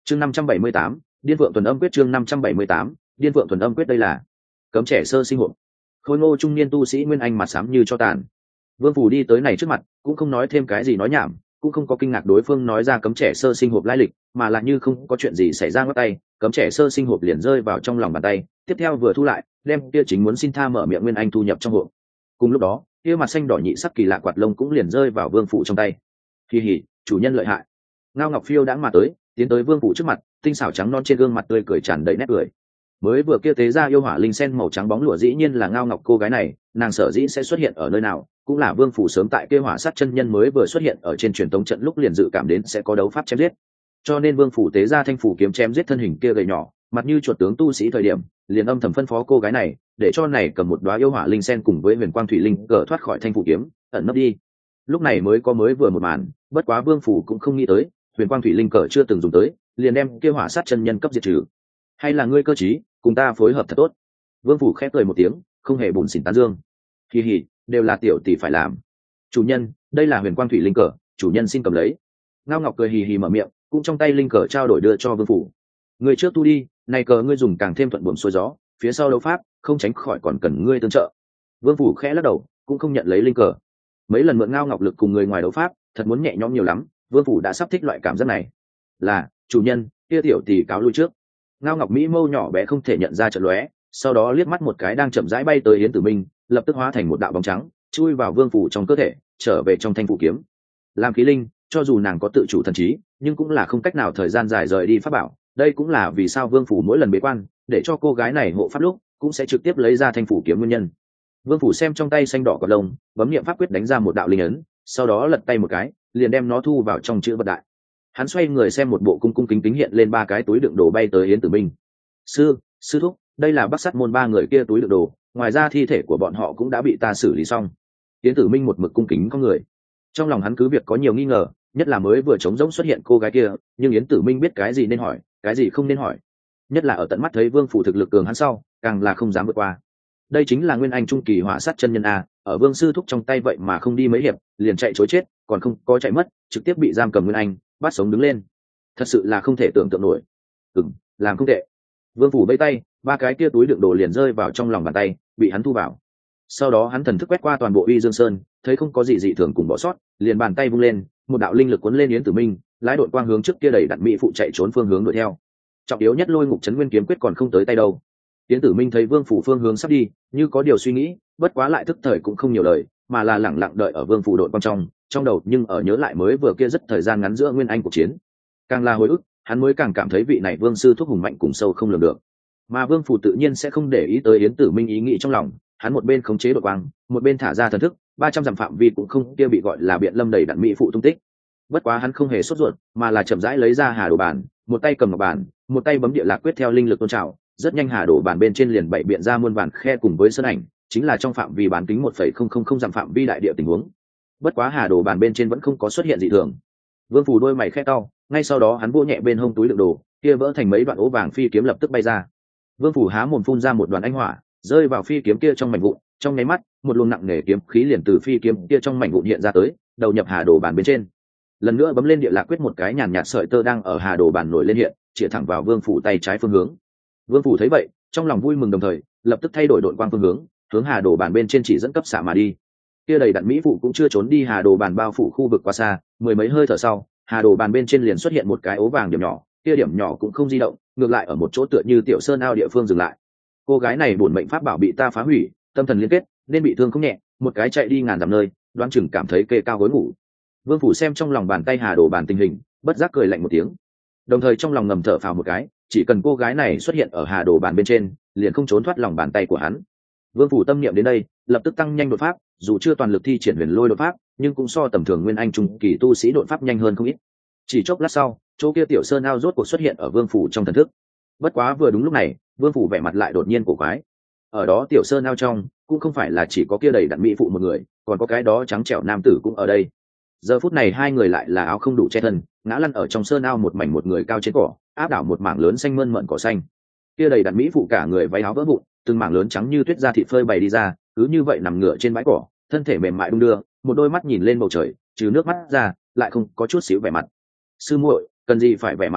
chương 578, điên vượng thuần âm quyết. chương 578, điên vượng thuần âm quyết. Đây là cấm trẻ sơ sinh hộp. Khôi ngô trung niên tu sĩ nguyên anh mặt xám như cho tàn. Vương Phủ đi tới này trước mặt cũng không nói thêm cái gì nói nhảm, cũng không có kinh ngạc đối phương nói ra cấm trẻ sơ sinh hộp lai lịch, mà là như không có chuyện gì xảy ra, ngắt tay cấm trẻ sơ sinh hộp liền rơi vào trong lòng bàn tay, tiếp theo vừa thu lại đem kia chính muốn xin tha mở miệng nguyên anh thu nhập trong hộp. Cùng lúc đó kia mặt xanh đỏ nhị sắc kỳ lạ quạt lông cũng liền rơi vào Vương Phủ trong tay. Kỳ hỉ, chủ nhân lợi hại. Ngao Ngọc Phiêu đã mà tới, tiến tới Vương Phủ trước mặt, tinh xảo trắng non trên gương mặt tươi cười tràn đầy nét cười. Mới vừa kia tế ra yêu hỏa linh sen màu trắng bóng lụa dĩ nhiên là Ngao Ngọc cô gái này, nàng sở dĩ sẽ xuất hiện ở nơi nào, cũng là Vương Phủ sớm tại kia hỏa sát chân nhân mới vừa xuất hiện ở trên truyền tống trận lúc liền dự cảm đến sẽ có đấu pháp chém giết, cho nên Vương Phủ tế ra thanh phủ kiếm chém giết thân hình kia gầy nhỏ mặt như chuột tướng tu sĩ thời điểm, liền âm thầm phân phó cô gái này để cho này cầm một đóa yêu hỏa linh sen cùng với huyền quang thủy linh cờ thoát khỏi thanh phủ kiếm, ẩn nấp đi. Lúc này mới vừa một màn, bất quá Vương Phủ cũng không nghĩ tới huyền quang thủy linh cờ chưa từng dùng tới, liền đem kia hỏa sát chân nhân cấp diệt trừ. Hay là ngươi cơ trí, cùng ta phối hợp thật tốt. Vương Phủ khẽ cười một tiếng, không hề bùn xỉn tán dương. Kỳ hỉ, đều là tiểu tỷ phải làm. Chủ nhân, đây là huyền quang thủy linh cờ, chủ nhân xin cầm lấy. Ngao Ngọc cười hì hì mở miệng, cũng trong tay linh cờ trao đổi đưa cho Vương Phủ. Người trước tu đi, này cờ ngươi dùng càng thêm thuận buồm xuôi gió, phía sau đấu pháp không tránh khỏi còn cần ngươi tương trợ. Vương Phủ khẽ lắc đầu, cũng không nhận lấy linh cờ. Mấy lần mượn Ngao Ngọc lực cùng người ngoài đấu pháp, thật muốn nhẹ nhõm nhiều lắm, Vương Phủ đã sắp thích loại cảm giác này. Là, chủ nhân, kia tiểu tỷ cáo lui trước. Ngao Ngọc mỹ mâu nhỏ bé không thể nhận ra trận lóe, sau đó liếc mắt một cái đang chậm rãi bay tới Yến Tử Minh, lập tức hóa thành một đạo bóng trắng, chui vào Vương Phủ trong cơ thể, trở về trong thanh phủ kiếm. Làm khí linh, cho dù nàng có tự chủ thần trí, nhưng cũng là không cách nào thời gian dài rời đi pháp bảo. Đây cũng là vì sao Vương Phủ mỗi lần bế quan, để cho cô gái này hộ pháp lúc, cũng sẽ trực tiếp lấy ra thanh phủ kiếm nguyên nhân. Vương Phủ xem trong tay xanh đỏ cọt lông, bấm niệm pháp quyết đánh ra một đạo linh ấn, sau đó lật tay một cái, liền đem nó thu vào trong chữ vật đại. Hắn xoay người xem một bộ cung cung kính kính hiện lên ba cái túi đựng đồ bay tới Yến Tử Minh. Sư thúc, đây là Bắc Sắt môn ba người kia túi đựng đồ, ngoài ra thi thể của bọn họ cũng đã bị ta xử lý xong. Yến Tử Minh một mực cung kính con người. Trong lòng hắn cứ việc có nhiều nghi ngờ, nhất là mới vừa trống rỗng xuất hiện cô gái kia, nhưng Yến Tử Minh biết cái gì nên hỏi, cái gì không nên hỏi. Nhất là ở tận mắt thấy Vương Phủ thực lực cường hắn sau, càng là không dám vượt qua. Đây chính là nguyên anh trung kỳ hỏa sát chân nhân a, ở Vương sư thúc trong tay vậy mà không đi mấy hiệp, liền chạy trối chết, còn không có chạy mất, trực tiếp bị giam cầm nguyên anh, bắt sống đứng lên. Thật sự là không thể tưởng tượng nổi. Làm không tệ. Vương Phủ vẫy tay, ba cái kia túi đựng đồ liền rơi vào trong lòng bàn tay, bị hắn thu vào. Sau đó hắn thần thức quét qua toàn bộ Uy Dương Sơn, thấy không có gì dị thường cùng bỏ sót, liền bàn tay vung lên, một đạo linh lực cuốn lên Yến Tử Minh, lái đội quang hướng trước kia đẩy đặn mỹ phụ chạy trốn phương hướng đuổi theo. Trọng yếu nhất Lôi Ngục Trấn Nguyên kiếm quyết còn không tới tay đâu. Yến Tử Minh thấy Vương Phủ phương hướng sắp đi, như có điều suy nghĩ, bất quá lại thức thời cũng không nhiều lời, mà là lẳng lặng đợi ở Vương Phủ đội quang trong đầu, nhưng ở nhớ lại mới vừa kia rất thời gian ngắn giữa nguyên anh cuộc chiến, càng là hồi ức, hắn mới càng cảm thấy vị này Vương sư thúc hùng mạnh cùng sâu không lường được. Mà Vương Phủ tự nhiên sẽ không để ý tới Yến Tử Minh ý nghĩ trong lòng, hắn một bên khống chế đội quang, một bên thả ra thần thức, 300 dặm phạm vi cũng không kia bị gọi là biện lâm đầy đặn mỹ phụ tung tích. Bất quá hắn không hề sốt ruột, mà là chậm rãi lấy ra hà đồ bàn, một tay cầm ngọc bàn, một tay bấm địa lạc quyết theo linh lực tôn trào, rất nhanh hà đồ bàn bên trên liền bảy biện ra muôn vàn khe cùng với sơn ảnh, chính là trong phạm vi bán kính 1,000 dặm phạm vi đại địa tình huống. Bất quá hà đồ bàn bên trên vẫn không có xuất hiện dị thường. Vương Phủ đôi mày khẽ cau, ngay sau đó hắn vỗ nhẹ bên hông túi đựng đồ, kia vỡ thành mấy đoạn ố vàng phi kiếm lập tức bay ra. Vương Phủ há mồm phun ra một đoàn ánh hỏa, rơi vào phi kiếm kia trong mảnh vụn, trong nháy mắt, một luồng nặng nề kiếm khí liền từ phi kiếm kia trong mảnh vụn hiện ra tới, đầu nhập hà đồ bàn bên trên. Lần nữa bấm lên địa lạc quyết, một cái nhàn nhạt sợi tơ đang ở hà đồ bàn nổi lên hiện, chĩa thẳng vào Vương Phủ tay trái phương hướng. Vương Phủ thấy vậy, trong lòng vui mừng đồng thời, lập tức thay đổi đội quang phương hướng hà đồ bàn bên trên chỉ dẫn cấp xạ mà đi. Kia đầy đặn mỹ phụ cũng chưa trốn đi hà đồ bàn bao phủ khu vực quá xa, mười mấy hơi thở sau, hà đồ bàn bên trên liền xuất hiện một cái ố vàng điểm nhỏ, kia điểm nhỏ cũng không di động, ngược lại ở một chỗ tựa như tiểu sơn ao địa phương dừng lại. Cô gái này bổn mệnh pháp bảo bị ta phá hủy, tâm thần liên kết nên bị thương không nhẹ, một cái chạy đi ngàn dặm nơi, đoán chừng cảm thấy kê cao gối ngủ. Vương Phủ xem trong lòng bàn tay hà đồ bàn tình hình, bất giác cười lạnh một tiếng, đồng thời trong lòng ngầm thở phào một cái, chỉ cần cô gái này xuất hiện ở hà đồ bàn bên trên, liền không trốn thoát lòng bàn tay của hắn. Vương Phủ tâm niệm đến đây, lập tức tăng nhanh đột pháp, dù chưa toàn lực thi triển huyền lôi đột pháp, nhưng cũng so tầm thường nguyên anh trung kỳ tu sĩ đột pháp nhanh hơn không ít. Chỉ chốc lát sau, chỗ kia tiểu sơn ao rốt cuộc xuất hiện ở Vương Phủ trong thần thức. Bất quá vừa đúng lúc này, Vương Phủ vẻ mặt lại đột nhiên cổ quái. Ở đó tiểu sơn ao trong, cũng không phải là chỉ có kia đầy đặn mỹ phụ một người, còn có cái đó trắng trẻo nam tử cũng ở đây. Giờ phút này hai người lại là áo không đủ che thân, ngã lăn ở trong sơn ao một mảnh một người cao trên cỏ, áp đảo một mảng lớn xanh mơn mởn cỏ xanh. Kia đầy đặn mỹ phụ cả người váy áo vỡ vụn, từng mảng lớn trắng như tuyết da thịt phơi bày đi ra, cứ như vậy nằm ngửa trên bãi cỏ, thân thể mềm mại đung đưa, một đôi mắt nhìn lên bầu trời, trừ nước mắt ra, lại không có chút xíu vẻ mặt. Sư muội, cần gì phải vẻ mặt như vậy,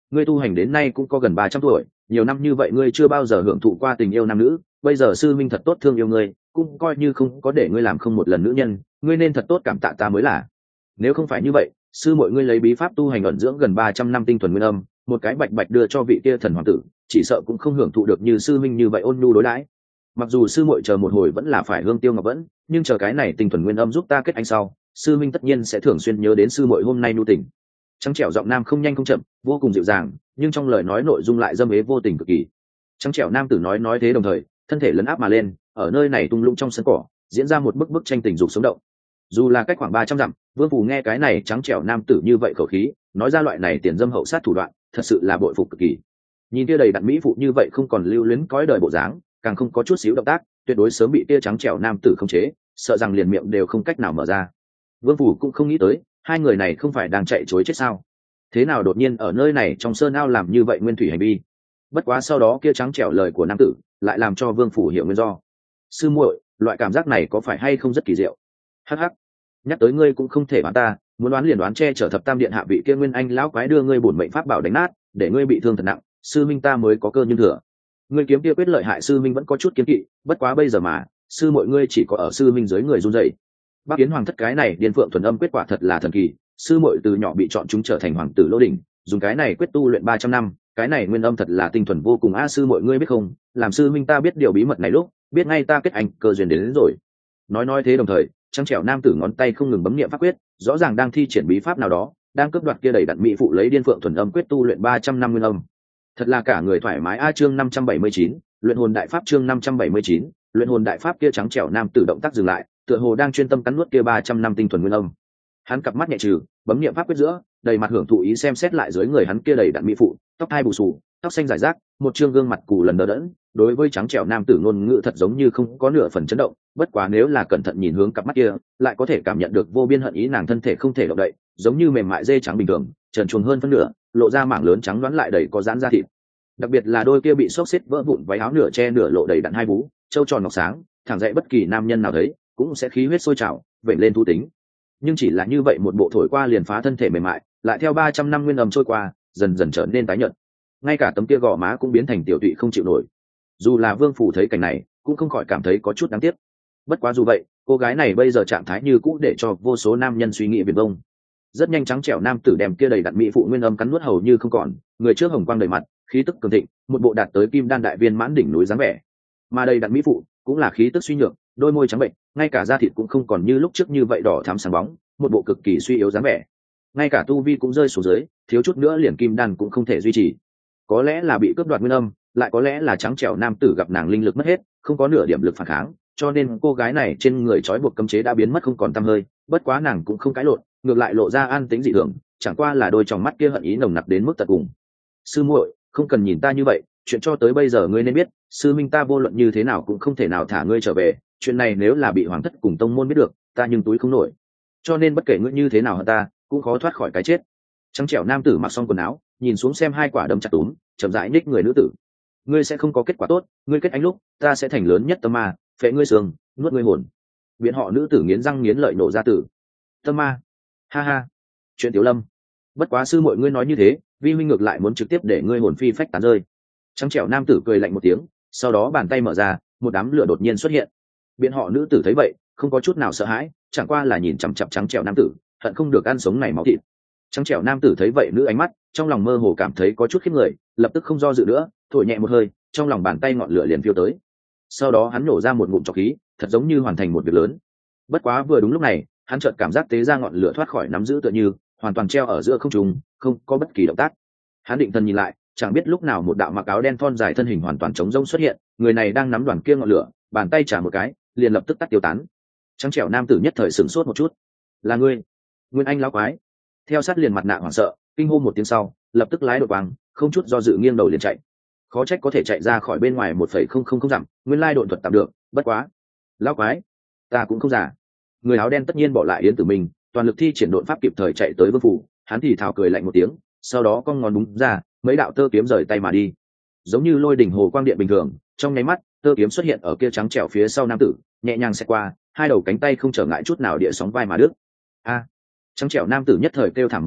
ngươi tu hành đến nay cũng có gần 300 tuổi, nhiều năm như vậy ngươi chưa bao giờ hưởng thụ qua tình yêu nam nữ, bây giờ sư minh thật tốt thương yêu ngươi, cũng coi như không có để ngươi làm không một lần nữ nhân, ngươi nên thật tốt cảm tạ ta mới là. Nếu không phải như vậy, sư muội ngươi lấy bí pháp tu hành ẩn dưỡng gần 300 năm tinh thuần nguyên âm, một cái bạch bạch đưa cho vị kia thần hoàng tử, chỉ sợ cũng không hưởng thụ được như sư minh như vậy ôn nhu đối đãi. Mặc dù sư muội chờ một hồi vẫn là phải hương tiêu ngọc vẫn, nhưng chờ cái này tinh thuần nguyên âm giúp ta kết anh sau, sư minh tất nhiên sẽ thường xuyên nhớ đến sư muội hôm nay nhu tình. Trắng trẻo giọng nam không nhanh không chậm, vô cùng dịu dàng, nhưng trong lời nói nội dung lại dâm ế vô tình cực kỳ. Trắng trẻo nam tử nói thế đồng thời, thân thể lấn áp mà lên, ở nơi này tung lũng trong sân cỏ, diễn ra một bức tranh tình dục sống động. Dù là cách khoảng 300 dặm, Vương Phù nghe cái này trắng trẻo nam tử như vậy khẩu khí, nói ra loại này tiền dâm hậu sát thủ đoạn, thật sự là bội phục cực kỳ. Nhìn kia đầy đặn mỹ phụ như vậy không còn lưu luyến cõi đời bộ dáng, càng không có chút xíu động tác, tuyệt đối sớm bị kia trắng trẻo nam tử khống chế, sợ rằng liền miệng đều không cách nào mở ra. Vương Phù cũng không nghĩ tới, hai người này không phải đang chạy trối chết sao? Thế nào đột nhiên ở nơi này trong sơn ao làm như vậy nguyên thủy hành vi? Bất quá sau đó kia trắng trẻo lời của nam tử lại làm cho Vương Phủ hiểu nguyên do. Sư muội, loại cảm giác này có phải hay không rất kỳ diệu? Hắc hắc, nhắc tới ngươi cũng không thể đoán ta, muốn đoán liền đoán che chở thập tam điện hạ vị kia nguyên anh lão quái đưa ngươi bổn mệnh pháp bảo đánh nát, để ngươi bị thương thật nặng, sư minh ta mới có cơ nhưng thừa. Ngươi kiếm kia quyết lợi hại sư minh vẫn có chút kiếm kỵ, bất quá bây giờ mà, sư muội ngươi chỉ có ở sư minh dưới người run rẩy. Bắc Yến Hoàng thất cái này điên phượng thuần âm quyết quả thật là thần kỳ, sư muội từ nhỏ bị chọn chúng trở thành hoàng tử lô đỉnh, dùng cái này quyết tu luyện 300 năm, cái này nguyên âm thật là tinh thuần vô cùng a. Sư muội ngươi biết không, làm sư minh ta biết điều bí mật này lúc, biết ngay ta kết anh cơ duyên đến rồi. Nói thế đồng thời, trắng trẻo nam tử ngón tay không ngừng bấm niệm pháp quyết, rõ ràng đang thi triển bí pháp nào đó, đang cướp đoạt kia đầy đặn mỹ phụ lấy điên phượng thuần âm quyết tu luyện 300 năm nguyên âm. Thật là cả người thoải mái a. Chương 579, luyện hồn đại pháp. Chương 579, luyện hồn đại pháp. Kia trắng trẻo nam tử động tác dừng lại, tựa hồ đang chuyên tâm cắn nuốt kia 300 năm tinh thuần nguyên âm. Hắn cặp mắt nhẹ trừ, bấm niệm pháp quyết giữa, đầy mặt hưởng thụ ý xem xét lại dưới người hắn kia đầy đặn mỹ phụ, tóc hai bù xù, tóc xanh rải rác, một trương gương mặt cù lần đờ đẫn, đối với trắng trẻo nam tử ngôn ngữ thật giống như không có nửa phần chấn động, bất quá nếu là cẩn thận nhìn hướng cặp mắt kia, lại có thể cảm nhận được vô biên hận ý. Nàng thân thể không thể động đậy, giống như mềm mại dê trắng bình thường, trần truồng hơn phân nửa, lộ ra mảng lớn trắng đoán lại đầy có giãn da thịt. Đặc biệt là đôi kia bị xốc xếp vỡ vụn váy áo nửa che nửa lộ đầy đặn hai vú, trâu tròn ngọc sáng, thẳng dậy bất kỳ nam nhân nào thấy cũng sẽ khí huyết sôi trào, vẩy lên thu tính. Nhưng chỉ là như vậy một bộ thổi qua liền phá thân thể mềm mại, lại theo 300 năm nguyên âm trôi qua, dần dần trở nên tái nhợt. Ngay cả tấm kia gò má cũng biến thành tiểu tụy không chịu nổi. Dù là Vương Phủ thấy cảnh này, cũng không khỏi cảm thấy có chút đáng tiếc. Bất quá dù vậy, cô gái này bây giờ trạng thái như cũ để cho vô số nam nhân suy nghĩ viển vông. Rất nhanh trắng trẻo nam tử đem kia đầy đặn mỹ phụ nguyên âm cắn nuốt hầu như không còn, người trước hồng quang đầy mặt, khí tức cường thịnh, một bộ đạt tới kim đan đại viên mãn đỉnh núi dáng vẻ. Mà đầy đặn mỹ phụ cũng là khí tức suy nhược, đôi môi trắng bệnh, ngay cả da thịt cũng không còn như lúc trước như vậy đỏ thắm sáng bóng, một bộ cực kỳ suy yếu dáng vẻ. Ngay cả tu vi cũng rơi xuống dưới, thiếu chút nữa liền kim đan cũng không thể duy trì. Có lẽ là bị cướp đoạt nguyên âm, lại có lẽ là trắng trẻo nam tử gặp nàng linh lực mất hết, không có nửa điểm lực phản kháng, cho nên cô gái này trên người trói buộc cấm chế đã biến mất không còn tăm hơi. Bất quá nàng cũng không cãi lộn, ngược lại lộ ra an tĩnh dị thường, chẳng qua là đôi tròng mắt kia hận ý nồng nặc đến mức tận cùng. Sư muội, không cần nhìn ta như vậy, chuyện cho tới bây giờ ngươi nên biết, sư minh ta vô luận như thế nào cũng không thể nào thả ngươi trở về, chuyện này nếu là bị hoàng thất cùng tông môn biết được, ta nhưng túi không nổi. Cho nên bất kể ngươi như thế nào hận ta, cũng khó thoát khỏi cái chết. Trắng trẻo nam tử mặc xong quần áo, nhìn xuống xem hai quả đâm chặt túm, chậm rãi ních người nữ tử. Ngươi sẽ không có kết quả tốt, ngươi kết anh lúc, ta sẽ thành lớn nhất tâm ma, phệ ngươi xương, nuốt ngươi hồn. Biện họ nữ tử nghiến răng nghiến lợi nổ ra tử. Tâm ma? Ha ha. Chuyện Tiểu Lâm. Bất quá sư muội ngươi nói như thế, vi huynh ngược lại muốn trực tiếp để ngươi hồn phi phách tán rơi. Trắng trẻo nam tử cười lạnh một tiếng, sau đó bàn tay mở ra, một đám lửa đột nhiên xuất hiện. Biện họ nữ tử thấy vậy, không có chút nào sợ hãi, chẳng qua là nhìn chằm chằm trắng trẻo nam tử, hận không được ăn sống này máu thịt. Trắng trẻo nam tử thấy vậy nữ ánh mắt, trong lòng mơ hồ cảm thấy có chút khiếp người, lập tức không do dự nữa, thổi nhẹ một hơi, trong lòng bàn tay ngọn lửa liền phiêu tới. Sau đó hắn nổ ra một ngụm trọc khí, thật giống như hoàn thành một việc lớn. Bất quá vừa đúng lúc này, hắn chợt cảm giác tế ra ngọn lửa thoát khỏi nắm giữ tựa như hoàn toàn treo ở giữa không trung, không có bất kỳ động tác. Hắn định thần nhìn lại, chẳng biết lúc nào một đạo mặc áo đen thon dài thân hình hoàn toàn trống rỗng xuất hiện, người này đang nắm đoàn kia ngọn lửa, bàn tay trả một cái, liền lập tức tắt tiêu tán. Trắng trẻo nam tử nhất thời sửng sốt một chút. Là ngươi, Nguyên Anh lão quái. Theo sát liền mặt nạ hoảng sợ, kinh hô một tiếng sau, lập tức lái đột vàng, không chút do dự nghiêng đầu liền chạy. Khó trách có thể chạy ra khỏi bên ngoài 1,000 dặm, nguyên lai độn thuật tạm được, bất quá. Lão quái, ta cũng không giả. Người áo đen tất nhiên bỏ lại Yến Tử Minh, toàn lực thi triển độn pháp kịp thời chạy tới Vương Phủ, hắn thì thào cười lạnh một tiếng, sau đó cong ngón búng ra, mấy đạo tơ kiếm rời tay mà đi. Giống như lôi đỉnh hồ quang điện bình thường, trong nháy mắt, tơ kiếm xuất hiện ở kia trắng trẻo phía sau nam tử, nhẹ nhàng xẹt qua, hai đầu cánh tay không trở ngại chút nào địa sóng vai mà đứt. A! Trắng trẻo nam tử nhất thời kêu thảm một tiếng,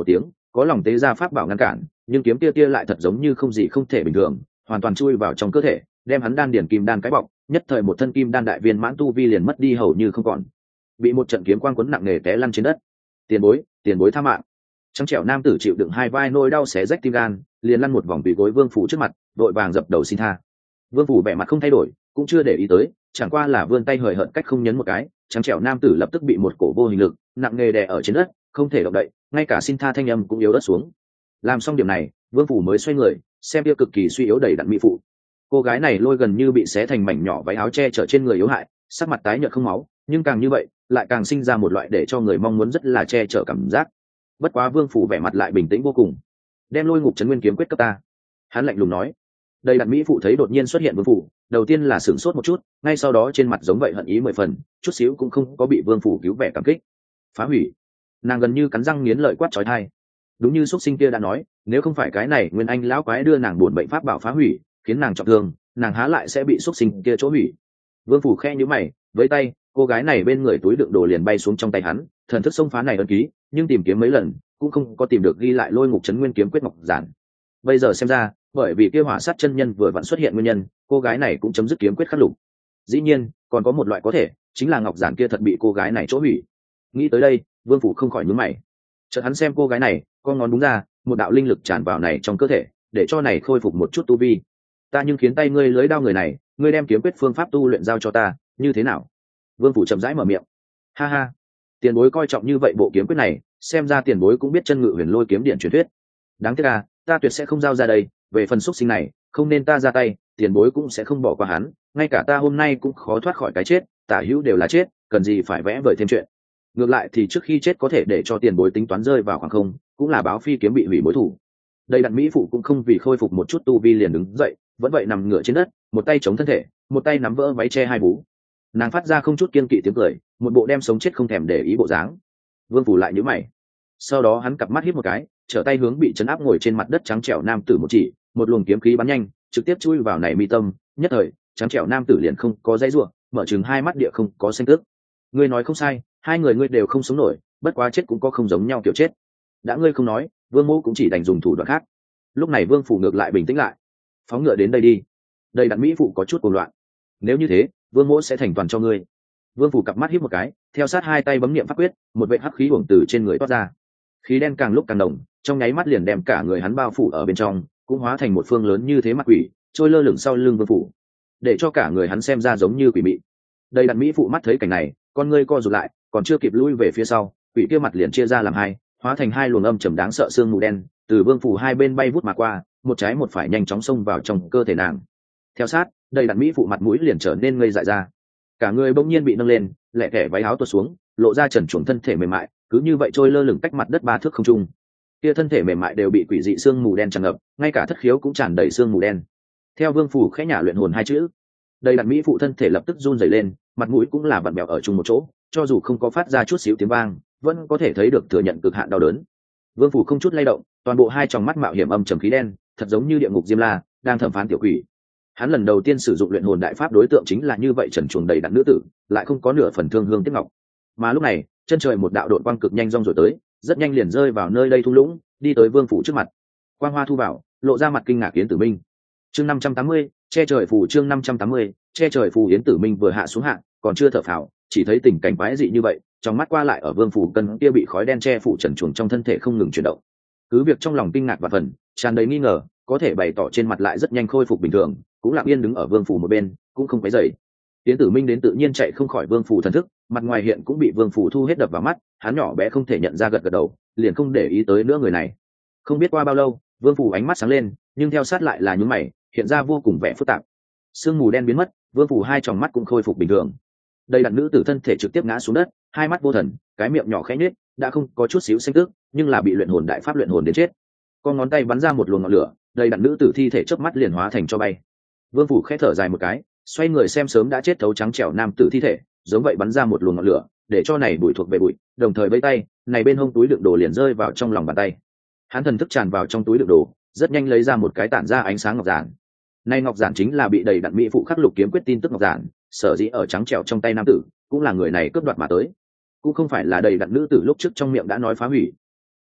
có lòng tế ra pháp bảo ngăn cản, nhưng kiếm tia lại thật giống như không gì không thể bình thường, hoàn toàn chui vào trong cơ thể, đem hắn đan điển kim đan cái bọc, nhất thời một thân kim đan đại viên mãn tu vi liền mất đi hầu như không còn, bị một trận kiếm quang quấn nặng nề té lăn trên đất. Tiền bối tha mạng. Trắng trẻo nam tử chịu đựng hai vai nỗi đau xé rách tim gan, liền lăn một vòng quỳ gối Vương Phủ trước mặt, đội vàng dập đầu xin tha. Vương Phủ vẻ mặt không thay đổi, cũng chưa để ý tới, chẳng qua là vươn tay hời hợt cách không nhấn một cái, trắng trẻo nam tử lập tức bị một cổ vô hình lực nặng nề đè ở trên đất, không thể động đậy, ngay cả xin tha thanh âm cũng yếu đất xuống. Làm xong điểm này, Vương Phủ mới xoay người, xem kia cực kỳ suy yếu đầy đặn mỹ phụ. Cô gái này lôi gần như bị xé thành mảnh nhỏ váy áo che chở trên người yếu hại, sắc mặt tái nhợt không máu, nhưng càng như vậy, lại càng sinh ra một loại để cho người mong muốn rất là che chở cảm giác. Bất quá Vương Phủ vẻ mặt lại bình tĩnh vô cùng. Đem Lôi Ngục Trấn Nguyên kiếm quyết cấp ta. Hắn lạnh lùng nói. Đầy đặn mỹ phụ thấy đột nhiên xuất hiện Vương Phủ, đầu tiên là sửng sốt một chút, ngay sau đó trên mặt giống vậy hận ý 10 phần, chút xíu cũng không có bị Vương Phủ cứu vẻ cảm kích. Phá hủy. Nàng gần như cắn răng nghiến lợi quát chói tai. Đúng như xuất sinh kia đã nói, nếu không phải cái này Nguyên Anh lão quái đưa nàng buồn bệnh pháp bảo phá hủy, khiến nàng trọng thương, nàng há lại sẽ bị xuất sinh kia chỗ hủy. Vương Phủ khe nhíu mày, với tay, cô gái này bên người túi đựng đồ liền bay xuống trong tay hắn, thần thức xông phá này ấn ký, nhưng tìm kiếm mấy lần cũng không có tìm được ghi lại Lôi Ngục Trấn Nguyên kiếm quyết ngọc giản. Bây giờ xem ra, bởi vì kia hỏa sát chân nhân vừa vặn xuất hiện nguyên nhân, cô gái này cũng chấm dứt kiếm quyết khắc lục. Dĩ nhiên, còn có một loại có thể, chính là ngọc giản kia thật bị cô gái này chỗ hủy. Nghĩ tới đây, Vương Phủ không khỏi nhướng mày. Chợt hắn xem cô gái này, con ngón đúng ra, một đạo linh lực tràn vào này trong cơ thể, để cho này khôi phục một chút tu vi. Ta nhưng khiến tay ngươi lưới đao người này, ngươi đem kiếm quyết phương pháp tu luyện giao cho ta, như thế nào? Vương Phủ chậm rãi mở miệng. Ha ha, tiền bối coi trọng như vậy bộ kiếm quyết này, xem ra tiền bối cũng biết chân ngự huyền lôi kiếm điện truyền thuyết. Đáng tiếc à, ta tuyệt sẽ không giao ra đây, về phần xúc sinh này, không nên ta ra tay, tiền bối cũng sẽ không bỏ qua hắn, ngay cả ta hôm nay cũng khó thoát khỏi cái chết, tả hữu đều là chết, cần gì phải vẽ vời thêm chuyện. Ngược lại thì trước khi chết có thể để cho tiền bối tính toán rơi vào khoảng không, cũng là báo phi kiếm bị hủy mối thủ. Đây đặn mỹ phụ cũng không vì khôi phục một chút tu vi liền đứng dậy, vẫn vậy nằm ngửa trên đất, một tay chống thân thể, một tay nắm vỡ váy che hai vú. Nàng phát ra không chút kiên kỵ tiếng cười, một bộ đem sống chết không thèm để ý bộ dáng. Vương Phủ lại nhíu mày, sau đó hắn cặp mắt híp một cái, trở tay hướng bị chấn áp ngồi trên mặt đất trắng trẻo nam tử một chỉ, một luồng kiếm khí bắn nhanh, trực tiếp chui vào này mi tâm, nhất thời trắng trẻo nam tử liền không có dãy rủa, mở trừng hai mắt địa không có xanh tức. Ngươi nói không sai, hai người ngươi đều không sống nổi, bất quá chết cũng có không giống nhau kiểu chết. Đã ngươi không nói, Vương Mỗ cũng chỉ đành dùng thủ đoạn khác. Lúc này Vương Phủ ngược lại bình tĩnh lại. Phóng ngựa đến đây đi. Đây đặn mỹ phụ có chút cuồng loạn. Nếu như thế, Vương Mỗ sẽ thành toàn cho ngươi. Vương Phủ cặp mắt híp một cái, theo sát hai tay bấm niệm pháp quyết, một vệt hắc khí uổng từ trên người toát ra. Khí đen càng lúc càng nồng, trong nháy mắt liền đem cả người hắn bao phủ ở bên trong, cũng hóa thành một phương lớn như thế mặt quỷ, trôi lơ lửng sau lưng Vương Phủ, để cho cả người hắn xem ra giống như quỷ mị. Đây đặn mỹ phụ mắt thấy cảnh này, con ngươi co rụt lại, còn chưa kịp lui về phía sau, quỷ kia mặt liền chia ra làm hai, hóa thành hai luồng âm trầm đáng sợ xương mù đen, từ Vương Phủ hai bên bay vút mà qua, một trái một phải nhanh chóng xông vào trong cơ thể nàng. Theo sát, đây đặn mỹ phụ mặt mũi liền trở nên ngây dại ra, cả người bỗng nhiên bị nâng lên, lẹ tẻ váy áo tuột xuống, lộ ra trần truồng thân thể mềm mại, cứ như vậy trôi lơ lửng cách mặt đất 3 thước không trung. Kia thân thể mềm mại đều bị quỷ dị xương mù đen tràn ngập, ngay cả thất khiếu cũng tràn đầy xương mù đen. Theo Vương Phủ khẽ nhả luyện hồn hai chữ, đây đặn mỹ phụ thân thể lập tức run rẩy lên, mặt mũi cũng là vặn vẹo ở chung một chỗ, cho dù không có phát ra chút xíu tiếng vang, vẫn có thể thấy được thừa nhận cực hạn đau đớn. Vương Phủ không chút lay động, toàn bộ hai tròng mắt mạo hiểm âm trầm khí đen, thật giống như địa ngục diêm la đang thẩm phán tiểu quỷ. Hắn lần đầu tiên sử dụng luyện hồn đại pháp đối tượng chính là như vậy trần truồng đầy đặn nữ tử, lại không có nửa phần thương hương tiếc ngọc. Mà lúc này, chân trời một đạo đội quang cực nhanh rong rồi tới, rất nhanh liền rơi vào nơi đây thung lũng, đi tới Vương Phủ trước mặt. Quang hoa thu vào, lộ ra mặt kinh ngạc Yến Tử Minh. Chương 580, che trời phù. Chương 580, che trời phù. Yến Tử Minh vừa hạ xuống hạ, còn chưa thở phào, chỉ thấy tình cảnh quái dị như vậy, trong mắt qua lại ở Vương Phủ cân kia bị khói đen che phủ trần truồng trong thân thể không ngừng chuyển động. Cứ việc trong lòng kinh ngạc và phần tràn đầy nghi ngờ, có thể bày tỏ trên mặt lại rất nhanh khôi phục bình thường, cũng lặng yên đứng ở Vương Phủ một bên, cũng không quấy rầy. Yến Tử Minh đến tự nhiên chạy không khỏi Vương Phủ thần thức, mặt ngoài hiện cũng bị Vương Phủ thu hết đập vào mắt, hắn nhỏ bé không thể nhận ra gật gật đầu, liền không để ý tới nữa người này. Không biết qua bao lâu, Vương Phủ ánh mắt sáng lên, nhưng theo sát lại là nhướng mày, hiện ra vô cùng vẻ phức tạp. Sương mù đen biến mất, Vương Phủ hai tròng mắt cũng khôi phục bình thường. Đây đặn nữ tử thân thể trực tiếp ngã xuống đất, hai mắt vô thần, cái miệng nhỏ khẽ nhếch, đã không có chút xíu xanh tức, nhưng là bị luyện hồn đại pháp luyện hồn đến chết. Con ngón tay bắn ra một luồng ngọn lửa, đây đặn nữ tử thi thể chớp mắt liền hóa thành tro bay. Vương Phủ khẽ thở dài một cái, xoay người xem sớm đã chết thấu trắng trẻo nam tử thi thể, giống vậy bắn ra một luồng ngọn lửa, để cho này bụi thuộc về bụi, đồng thời vẫy tay, này bên hông túi đựng đồ liền rơi vào trong lòng bàn tay. Hắn thần thức tràn vào trong túi đựng đồ, rất nhanh lấy ra một cái tản ra ánh sáng ngọc giản. Nay ngọc giản chính là bị đầy đặn mỹ phụ khắc lục kiếm quyết tin tức ngọc giản, sở dĩ ở trắng trẻo trong tay nam tử, cũng là người này cướp đoạt mà tới, cũng không phải là đầy đặn nữ tử lúc trước trong miệng đã nói phá hủy.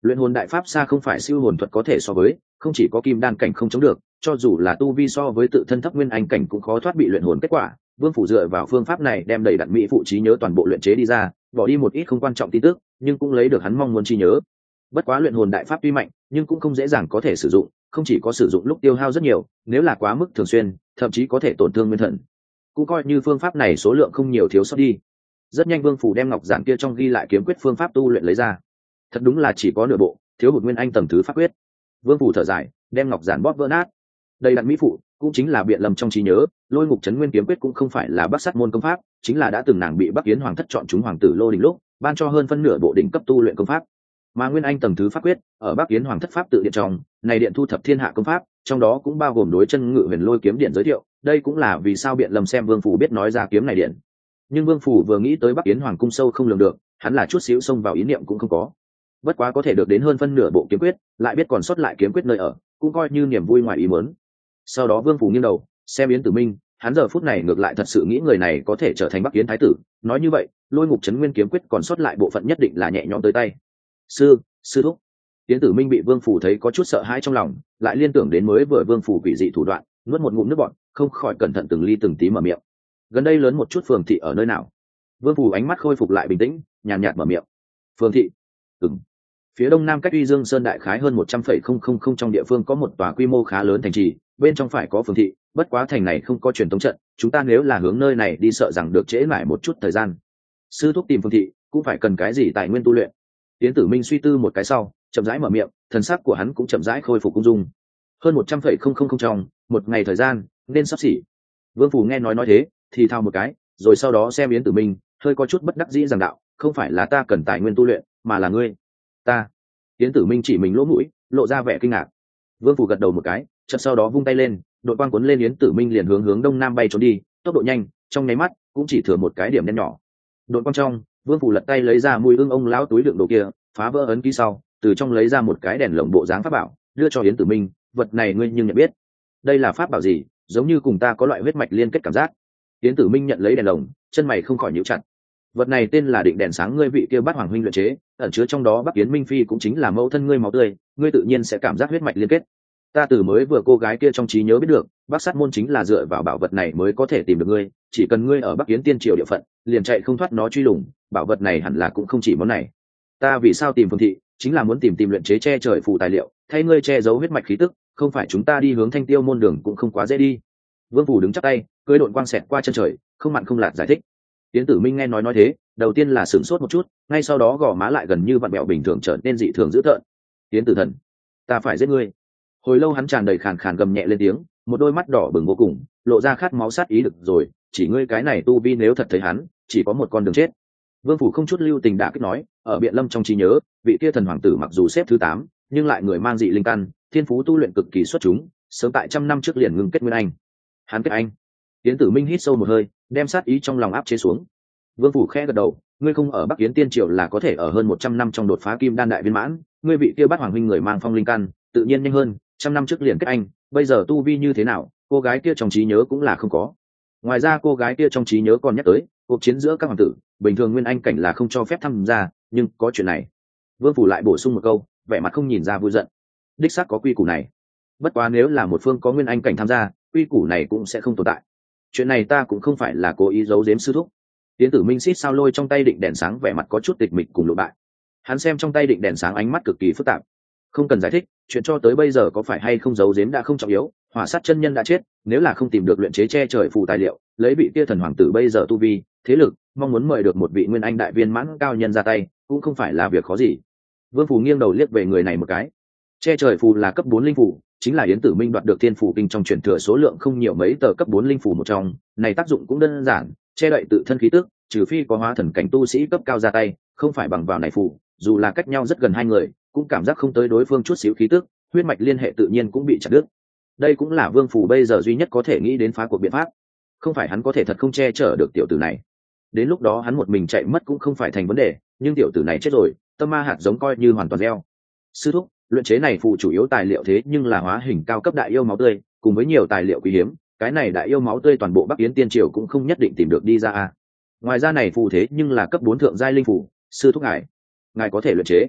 Luyện hồn đại pháp xa không phải siêu hồn thuật có thể so với, không chỉ có kim đan cảnh không chống được, cho dù là tu vi so với tự thân thấp nguyên anh cảnh cũng khó thoát bị luyện hồn kết quả. Vương phủ dựa vào phương pháp này đem đầy đặn mỹ phụ trí nhớ toàn bộ luyện chế đi ra, bỏ đi một ít không quan trọng tin tức, nhưng cũng lấy được hắn mong muốn trí nhớ. Bất quá luyện hồn đại pháp tuy mạnh, nhưng cũng không dễ dàng có thể sử dụng, không chỉ có sử dụng lúc tiêu hao rất nhiều, nếu là quá mức thường xuyên, thậm chí có thể tổn thương nguyên thần. Cũng coi như phương pháp này số lượng không nhiều thiếu sót đi. Rất nhanh Vương phủ đem ngọc giản kia trong ghi lại kiếm quyết phương pháp tu luyện lấy ra. Thật đúng là chỉ có nửa bộ, thiếu hụt nguyên anh tầng thứ pháp quyết. Vương phủ thở dài, đem ngọc giản bóp vỡ nát. Đây đặn mỹ phụ cũng chính là biện lầm trong trí nhớ, Lôi Ngục Trấn Nguyên kiếm quyết cũng không phải là Bắc Sát môn công pháp, chính là đã từng nàng bị Bắc Yến hoàng thất chọn chúng hoàng tử Lô Đình lúc ban cho hơn phân nửa bộ đỉnh cấp tu luyện công pháp. Mà nguyên anh tầng thứ pháp quyết ở Bắc Yến hoàng thất pháp tự điện trong, này điện thu thập thiên hạ công pháp, trong đó cũng bao gồm đối chân ngự huyền lôi kiếm điện giới thiệu, đây cũng là vì sao biện lầm xem Vương phủ biết nói ra kiếm này điện. Nhưng Vương phủ vừa nghĩ tới Bắc Yến hoàng cung sâu không lường được, hắn là chút xíu xông vào ý niệm cũng không có. Bất quá có thể được đến hơn phân nửa bộ kiếm quyết, lại biết còn sót lại kiếm quyết nơi ở, cũng coi như niềm vui ngoài ý muốn. Sau đó Vương phủ nghiêng đầu xem Yến Tử Minh, hắn giờ phút này ngược lại thật sự nghĩ người này có thể trở thành Bắc Yến thái tử. Nói như vậy, Lôi Ngục Trấn Nguyên kiếm quyết còn sót lại bộ phận nhất định là nhẹ nhõm tới tay. Sư thúc. Yến Tử Minh bị Vương phủ thấy có chút sợ hãi trong lòng, lại liên tưởng đến mới vừa Vương phủ quỷ dị thủ đoạn, nuốt một ngụm nước bọt, không khỏi cẩn thận từng ly từng tí mở miệng. Gần đây lớn một chút phường thị ở nơi nào? Vương phủ ánh mắt khôi phục lại bình tĩnh, nhàn nhạt mở miệng. Phường thị? Phía đông nam cách Uy Dương Sơn đại khái hơn 100,000 trong địa phương có một tòa quy mô khá lớn thành trì, bên trong phải có phường thị, bất quá thành này không có truyền thống trận, chúng ta nếu là hướng nơi này đi sợ rằng được trễ mãi một chút thời gian. Sư thúc tìm phường thị, cũng phải cần cái gì tài nguyên tu luyện. Yến Tử Minh suy tư một cái sau, chậm rãi mở miệng, thần sắc của hắn cũng chậm rãi khôi phục ung dung. Hơn 100,000 trong một ngày thời gian, nên sắp xỉ. Vương phủ nghe nói thế, thì thao một cái, rồi sau đó xem Yến Tử Minh, hơi có chút bất đắc dĩ rằng đạo, không phải là ta cần tài nguyên tu luyện, mà là ngươi. Ta. Yến Tử Minh chỉ mình lỗ mũi, lộ ra vẻ kinh ngạc. Vương phủ gật đầu một cái, chợt sau đó vung tay lên, đội quang cuốn lên Yến Tử Minh liền hướng đông nam bay trốn đi, tốc độ nhanh, trong nháy mắt cũng chỉ thừa một cái điểm đen nhỏ. Đội quang trong, Vương phủ lật tay lấy ra mùi ưng ông lão túi đựng đồ kia, phá vỡ ấn ký sau, từ trong lấy ra một cái đèn lồng bộ dáng pháp bảo, đưa cho Yến Tử Minh, vật này ngươi nhưng nhận biết. Đây là pháp bảo gì, giống như cùng ta có loại huyết mạch liên kết cảm giác. Yến Tử Minh nhận lấy đèn lồng, chân mày không khỏi nhíu chặt. Vật này tên là định đèn sáng ngươi vị kia Bát Hoàng huynh luyện chế, ẩn chứa trong đó Bắc Yến Minh Phi cũng chính là mẫu thân ngươi máu tươi, ngươi tự nhiên sẽ cảm giác huyết mạch liên kết. Ta từ mới vừa cô gái kia trong trí nhớ biết được, Bắc Sát môn chính là dựa vào bảo vật này mới có thể tìm được ngươi, chỉ cần ngươi ở Bắc Yến Tiên triều địa phận, liền chạy không thoát nó truy lùng, bảo vật này hẳn là cũng không chỉ món này. Ta vì sao tìm phường thị, chính là muốn tìm luyện chế che trời phù tài liệu, thay ngươi che giấu huyết mạch khí tức, không phải chúng ta đi hướng Thanh Tiêu môn đường cũng không quá dễ đi. Vương phủ đứng chắp tay, cưỡi độn quang xẹt qua chân trời, không mặn không lạt giải thích. Yến Tử Minh nghe nói thế, đầu tiên là sửng sốt một chút, ngay sau đó gò má lại gần như vặn bẹo bình thường trở nên dị thường dữ tợn. Yến Tử Thần, ta phải giết ngươi. Hồi lâu hắn tràn đầy khàn khàn gầm nhẹ lên tiếng, một đôi mắt đỏ bừng vô cùng, lộ ra khát máu sát ý được rồi, chỉ ngươi cái này tu vi nếu thật thấy hắn, chỉ có một con đường chết. Vương phủ không chút lưu tình đã kích nói, ở Biện Lâm trong trí nhớ, vị kia thần hoàng tử mặc dù xếp thứ 8, nhưng lại người mang dị linh căn, thiên phú tu luyện cực kỳ xuất chúng, sớm tại trăm năm trước liền ngưng kết nguyên anh. Hắn kết anh. Yến Tử Minh hít sâu một hơi, đem sát ý trong lòng áp chế xuống. Vương phủ khẽ gật đầu, ngươi không ở Bắc Yến Tiên triều là có thể ở hơn 100 năm trong đột phá kim đan đại viên mãn, ngươi vị kia Bát Hoàng huynh người mang phong linh căn, tự nhiên nhanh hơn, trăm năm trước liền kết anh, bây giờ tu vi như thế nào, cô gái kia trong trí nhớ cũng là không có. Ngoài ra cô gái kia trong trí nhớ còn nhắc tới, cuộc chiến giữa các hoàng tử, bình thường nguyên anh cảnh là không cho phép tham gia, nhưng có chuyện này. Vương phủ lại bổ sung một câu, vẻ mặt không nhìn ra vui giận. Đích xác có quy củ này. Bất quá nếu là một phương có nguyên anh cảnh tham gia, quy củ này cũng sẽ không tồn tại. Chuyện này ta cũng không phải là cố ý giấu giếm sư thúc. Yến Tử Minh xít sao lôi trong tay định đèn sáng, vẻ mặt có chút tịch mịch cùng lộ bại. Hắn xem trong tay định đèn sáng ánh mắt cực kỳ phức tạp. Không cần giải thích, chuyện cho tới bây giờ có phải hay không giấu giếm đã không trọng yếu, Hỏa Sát chân nhân đã chết, nếu là không tìm được luyện chế che trời phù tài liệu, lấy vị kia thần hoàng tử bây giờ tu vi, thế lực, mong muốn mời được một vị nguyên anh đại viên mãn cao nhân ra tay, cũng không phải là việc khó gì. Vương phủ nghiêng đầu liếc về người này một cái. Che trời phù là cấp 4 linh phù, chính là Yến Tử Minh đoạt được thiên phù kinh trong truyền thừa số lượng không nhiều mấy tờ cấp 4 linh phù một trong, này tác dụng cũng đơn giản, che đậy tự thân khí tức, trừ phi có hóa thần cảnh tu sĩ cấp cao ra tay, không phải bằng vào này phù, dù là cách nhau rất gần hai người, cũng cảm giác không tới đối phương chút xíu khí tức, huyết mạch liên hệ tự nhiên cũng bị chặt đứt. Đây cũng là Vương phủ bây giờ duy nhất có thể nghĩ đến phá cuộc biện pháp. Không phải hắn có thể thật không che chở được tiểu tử này. Đến lúc đó hắn một mình chạy mất cũng không phải thành vấn đề, nhưng tiểu tử này chết rồi, tâm ma hạt giống coi như hoàn toàn gieo. Sư thúc, luyện chế này phù chủ yếu tài liệu thế nhưng là hóa hình cao cấp đại yêu máu tươi, cùng với nhiều tài liệu quý hiếm, cái này đại yêu máu tươi toàn bộ Bắc Yến Tiên triều cũng không nhất định tìm được đi ra a. Ngoài ra này phù thế nhưng là cấp 4 thượng giai linh phù, sư thúc ngài có thể luyện chế.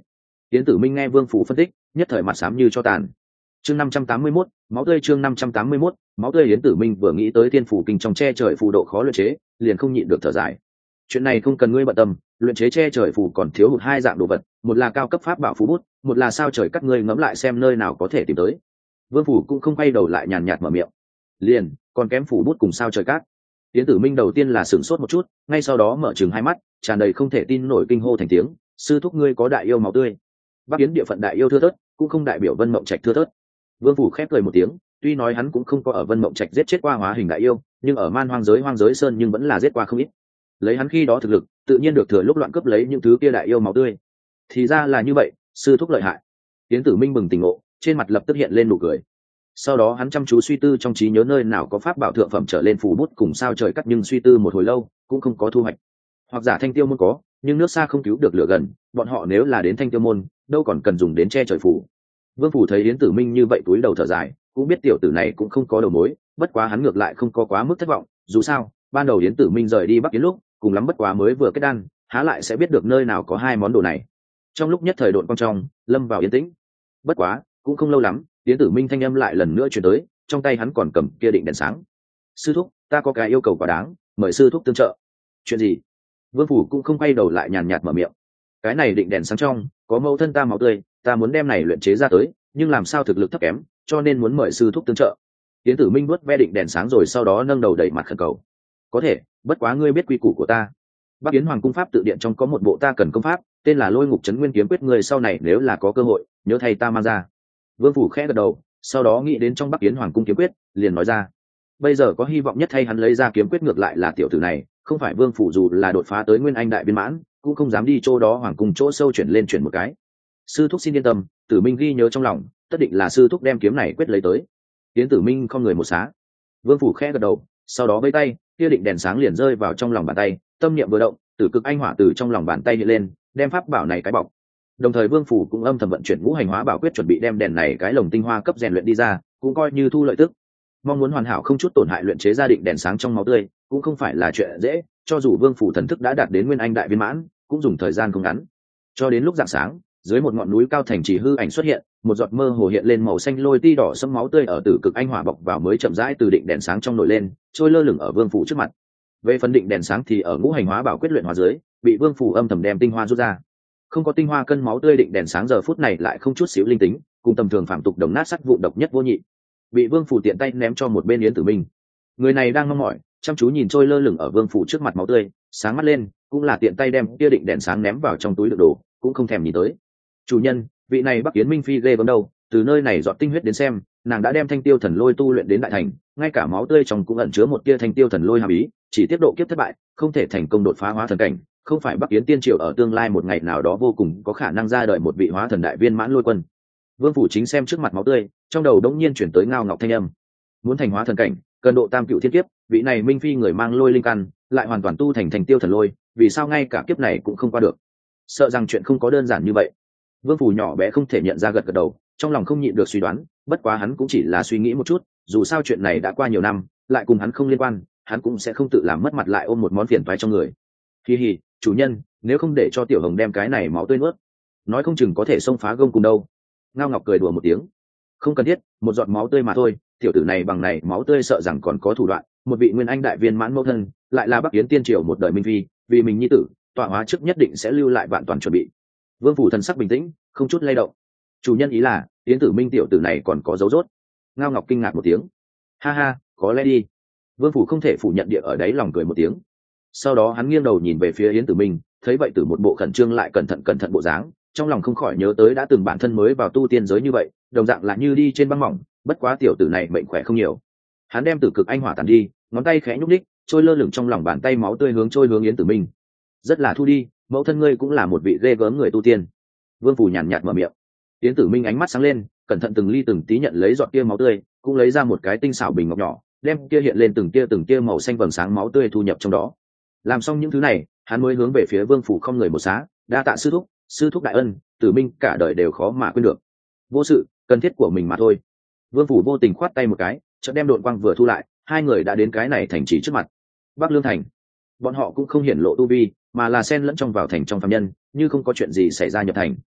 Yến Tử Minh nghe Vương Phủ phân tích, nhất thời mặt xám như cho tàn. Chương 581, máu tươi. Chương 581, máu tươi. Yến Tử Minh vừa nghĩ tới tiên phủ kinh trong che trời phù độ khó luyện chế, liền không nhịn được thở dài. Chuyện này không cần ngươi bận tâm, luyện chế che trời phù còn thiếu hụt hai dạng đồ vật, một là cao cấp pháp bảo phù bút, một là sao trời cắt, ngươi ngẫm lại xem nơi nào có thể tìm tới. Vương Phủ cũng không quay đầu lại nhàn nhạt mở miệng. Liền, còn kém phù bút cùng sao trời cắt. Yến Tử Minh đầu tiên là sửng sốt một chút, ngay sau đó mở trừng hai mắt, tràn đầy không thể tin nổi kinh hô thành tiếng, sư thúc ngươi có đại yêu máu tươi. Bắc Yến địa phận đại yêu thưa thớt, cũng không đại biểu Vân Mộng Trạch thưa thớt. Vương Phủ khép cười một tiếng, tuy nói hắn cũng không có ở Vân Mộng Trạch giết chết qua hóa hình đại yêu, nhưng ở man hoang giới sơn nhưng vẫn là giết qua không ít. Lấy hắn khi đó thực lực, tự nhiên được thừa lúc loạn cướp lấy những thứ kia đại yêu máu tươi. Thì ra là như vậy, sư thúc lợi hại. Yến Tử Minh bừng tỉnh ngộ, trên mặt lập tức hiện lên nụ cười. Sau đó hắn chăm chú suy tư trong trí nhớ nơi nào có pháp bảo thượng phẩm trở lên phù bút cùng sao trời cắt, nhưng suy tư một hồi lâu cũng không có thu hoạch. Hoặc giả Thanh Tiêu môn có, nhưng nước xa không cứu được lửa gần, bọn họ nếu là đến Thanh Tiêu môn, đâu còn cần dùng đến che trời phù. Vương Phủ thấy Yến Tử Minh như vậy túi đầu thở dài, cũng biết tiểu tử này cũng không có đầu mối, bất quá hắn ngược lại không có quá mức thất vọng, dù sao, ban đầu Yến Tử Minh rời đi Bắc Yến lúc, cùng lắm bất quá mới vừa kết đan, há lại sẽ biết được nơi nào có hai món đồ này. Trong lúc nhất thời độn quang trong, lâm vào yên tĩnh. Bất quá, cũng không lâu lắm, Yến Tử Minh thanh âm lại lần nữa truyền tới, trong tay hắn còn cầm kia định đèn sáng. Sư thúc, ta có cái yêu cầu quá đáng, mời sư thúc tương trợ. Chuyện gì? Vương Phủ cũng không quay đầu lại nhàn nhạt mở miệng. Cái này định đèn sáng trong có mẫu thân ta máu tươi, ta muốn đem này luyện chế ra tới, nhưng làm sao thực lực thấp kém, cho nên muốn mời sư thúc tương trợ. Yến Tử Minh vuốt ve định đèn sáng rồi sau đó nâng đầu đẩy mặt khẩn cầu. Có thể, bất quá ngươi biết quy củ của ta. Bắc Yến Hoàng cung pháp tự điện trong có một bộ ta cần công pháp, tên là Lôi Ngục Trấn Nguyên Kiếm Quyết, người sau này nếu là có cơ hội, nhớ thầy ta mang ra. Vương Phủ khẽ gật đầu, sau đó nghĩ đến trong Bắc Yến Hoàng cung kiếm quyết, liền nói ra. Bây giờ có hy vọng nhất thay hắn lấy ra kiếm quyết, ngược lại là tiểu tử này, không phải Vương Phủ dù là đột phá tới Nguyên Anh đại viên mãn, cũng không dám đi chỗ đó hoàng cung chỗ sâu chuyển lên chuyển một cái. Sư thúc xin yên tâm, Tử Minh ghi nhớ trong lòng, tất định là sư thúc đem kiếm này quyết lấy tới. Yến Tử Minh không người một xá. Vương Phủ khẽ gật đầu, sau đó vẫy tay, kia định đèn sáng liền rơi vào trong lòng bàn tay, tâm niệm vừa động, tử cực anh hỏa từ trong lòng bàn tay hiện lên, đem pháp bảo này cái bọc. Đồng thời Vương Phủ cũng âm thầm vận chuyển ngũ hành hóa bảo quyết, chuẩn bị đem đèn này cái lồng tinh hoa cấp rèn luyện đi ra, cũng coi như thu lợi tức. Mong muốn hoàn hảo không chút tổn hại luyện chế ra định đèn sáng trong máu tươi, cũng không phải là chuyện dễ, cho dù Vương Phủ thần thức đã đạt đến Nguyên Anh đại viên mãn, cũng dùng thời gian không ngắn. Cho đến lúc rạng sáng, dưới một ngọn núi cao thành trì hư ảnh xuất hiện, một giọt mơ hồ hiện lên màu xanh lôi ti đỏ sẫm máu tươi ở tử cực anh hỏa bọc vào mới chậm rãi từ định đèn sáng trong nổi lên, trôi lơ lửng ở Vương Phủ trước mặt. Về phần định đèn sáng thì ở ngũ hành hóa bảo quyết luyện hóa dưới, bị Vương Phủ âm thầm đem tinh hoa rút ra. Không có tinh hoa cân máu tươi định đèn sáng giờ phút này lại không chút xíu linh tính, cùng tầm thường phạm tục đồng nát sắt vụn độc nhất vô nhị. Bị Vương Phủ tiện tay ném cho một bên Yến Tử Minh. Người này đang mong mỏi, chăm chú nhìn trôi lơ lửng ở Vương Phủ trước mặt máu tươi, sáng mắt lên, cũng là tiện tay đem kia định đèn sáng ném vào trong túi đựng đồ, cũng không thèm nhìn tới. Chủ nhân, vị này Bắc Yến Minh phi ghê gớm đâu, từ nơi này dọn tinh huyết đến xem, nàng đã đem Thanh Tiêu Thần Lôi tu luyện đến đại thành, ngay cả máu tươi trong cũng ẩn chứa một tia Thanh Tiêu Thần Lôi hàm ý, chỉ tiếp độ kiếp thất bại, không thể thành công đột phá hóa thần cảnh, không phải Bắc Yến tiên triều ở tương lai một ngày nào đó vô cùng có khả năng ra đời một vị hóa thần đại viên mãn lôi quân. Vương Phủ chính xem trước mặt máu tươi, trong đầu đống nhiên chuyển tới ngao ngọc thanh âm. Muốn thành hóa thần cảnh, cần độ tam cựu thiên kiếp, vị này Minh phi người mang lôi linh căn, lại hoàn toàn tu thành Thanh Tiêu Thần Lôi, vì sao ngay cả kiếp này cũng không qua được? Sợ rằng chuyện không có đơn giản như vậy. Vương Phủ nhỏ bé không thể nhận ra, gật gật đầu, trong lòng không nhịn được suy đoán, bất quá hắn cũng chỉ là suy nghĩ một chút, dù sao chuyện này đã qua nhiều năm, lại cùng hắn không liên quan, hắn cũng sẽ không tự làm mất mặt lại ôm một món phiền toái trong người. Hi hi, chủ nhân, nếu không để cho Tiểu Hồng đem cái này máu tươi nuốt, nói không chừng có thể xông phá gông cùng đâu. Ngao Ngọc cười đùa một tiếng. Không cần thiết, một giọt máu tươi mà thôi, tiểu tử này bằng này máu tươi sợ rằng còn có thủ đoạn, một vị Nguyên Anh đại viên mãn mẫu thân, lại là Bắc Yến tiên triều một đời minh phi, vì mình nhi tử, tọa hóa trước nhất định sẽ lưu lại vạn toàn chuẩn bị. Vương Phủ thần sắc bình tĩnh, không chút lay động. Chủ nhân ý là Yến Tử Minh tiểu tử này còn có dấu rốt? Ngao Ngọc kinh ngạc một tiếng. Ha ha, có lẽ đi. Vương Phủ không thể phủ nhận địa ở đấy lòng cười một tiếng. Sau đó hắn nghiêng đầu nhìn về phía Yến Tử Minh, thấy vậy từ một bộ khẩn trương lại cẩn thận bộ dáng, trong lòng không khỏi nhớ tới đã từng bản thân mới vào tu tiên giới như vậy, đồng dạng là như đi trên băng mỏng, bất quá tiểu tử này mệnh khỏe không nhiều. Hắn đem tử cực anh hỏa tàn đi, ngón tay khẽ nhúc nhích, trôi lơ lửng trong lòng bàn tay máu tươi trôi hướng Yến Tử Minh. Rất là thu đi, mẫu thân ngươi cũng là một vị ghê gớm người tu tiên. Vương Phủ nhàn nhạt mở miệng. Yến Tử Minh ánh mắt sáng lên, cẩn thận từng ly từng tí nhận lấy giọt kia máu tươi, cũng lấy ra một cái tinh xảo bình ngọc nhỏ, đem kia hiện lên từng tia màu xanh vầng sáng máu tươi thu nhập trong đó. Làm xong những thứ này, hắn mới hướng về phía Vương Phủ không người một xá, đa tạ sư thúc đại ân, Tử Minh cả đời đều khó mà quên được. Vô sự, cần thiết của mình mà thôi. Vương Phủ vô tình khoát tay một cái, chợt đem độn quang vừa thu lại, hai người đã đến cái này thành trì trước mặt. Bắc Lương thành. Bọn họ cũng không hiển lộ tu vi, mà là xen lẫn trong vào thành trong phàm nhân, như không có chuyện gì xảy ra nhập thành.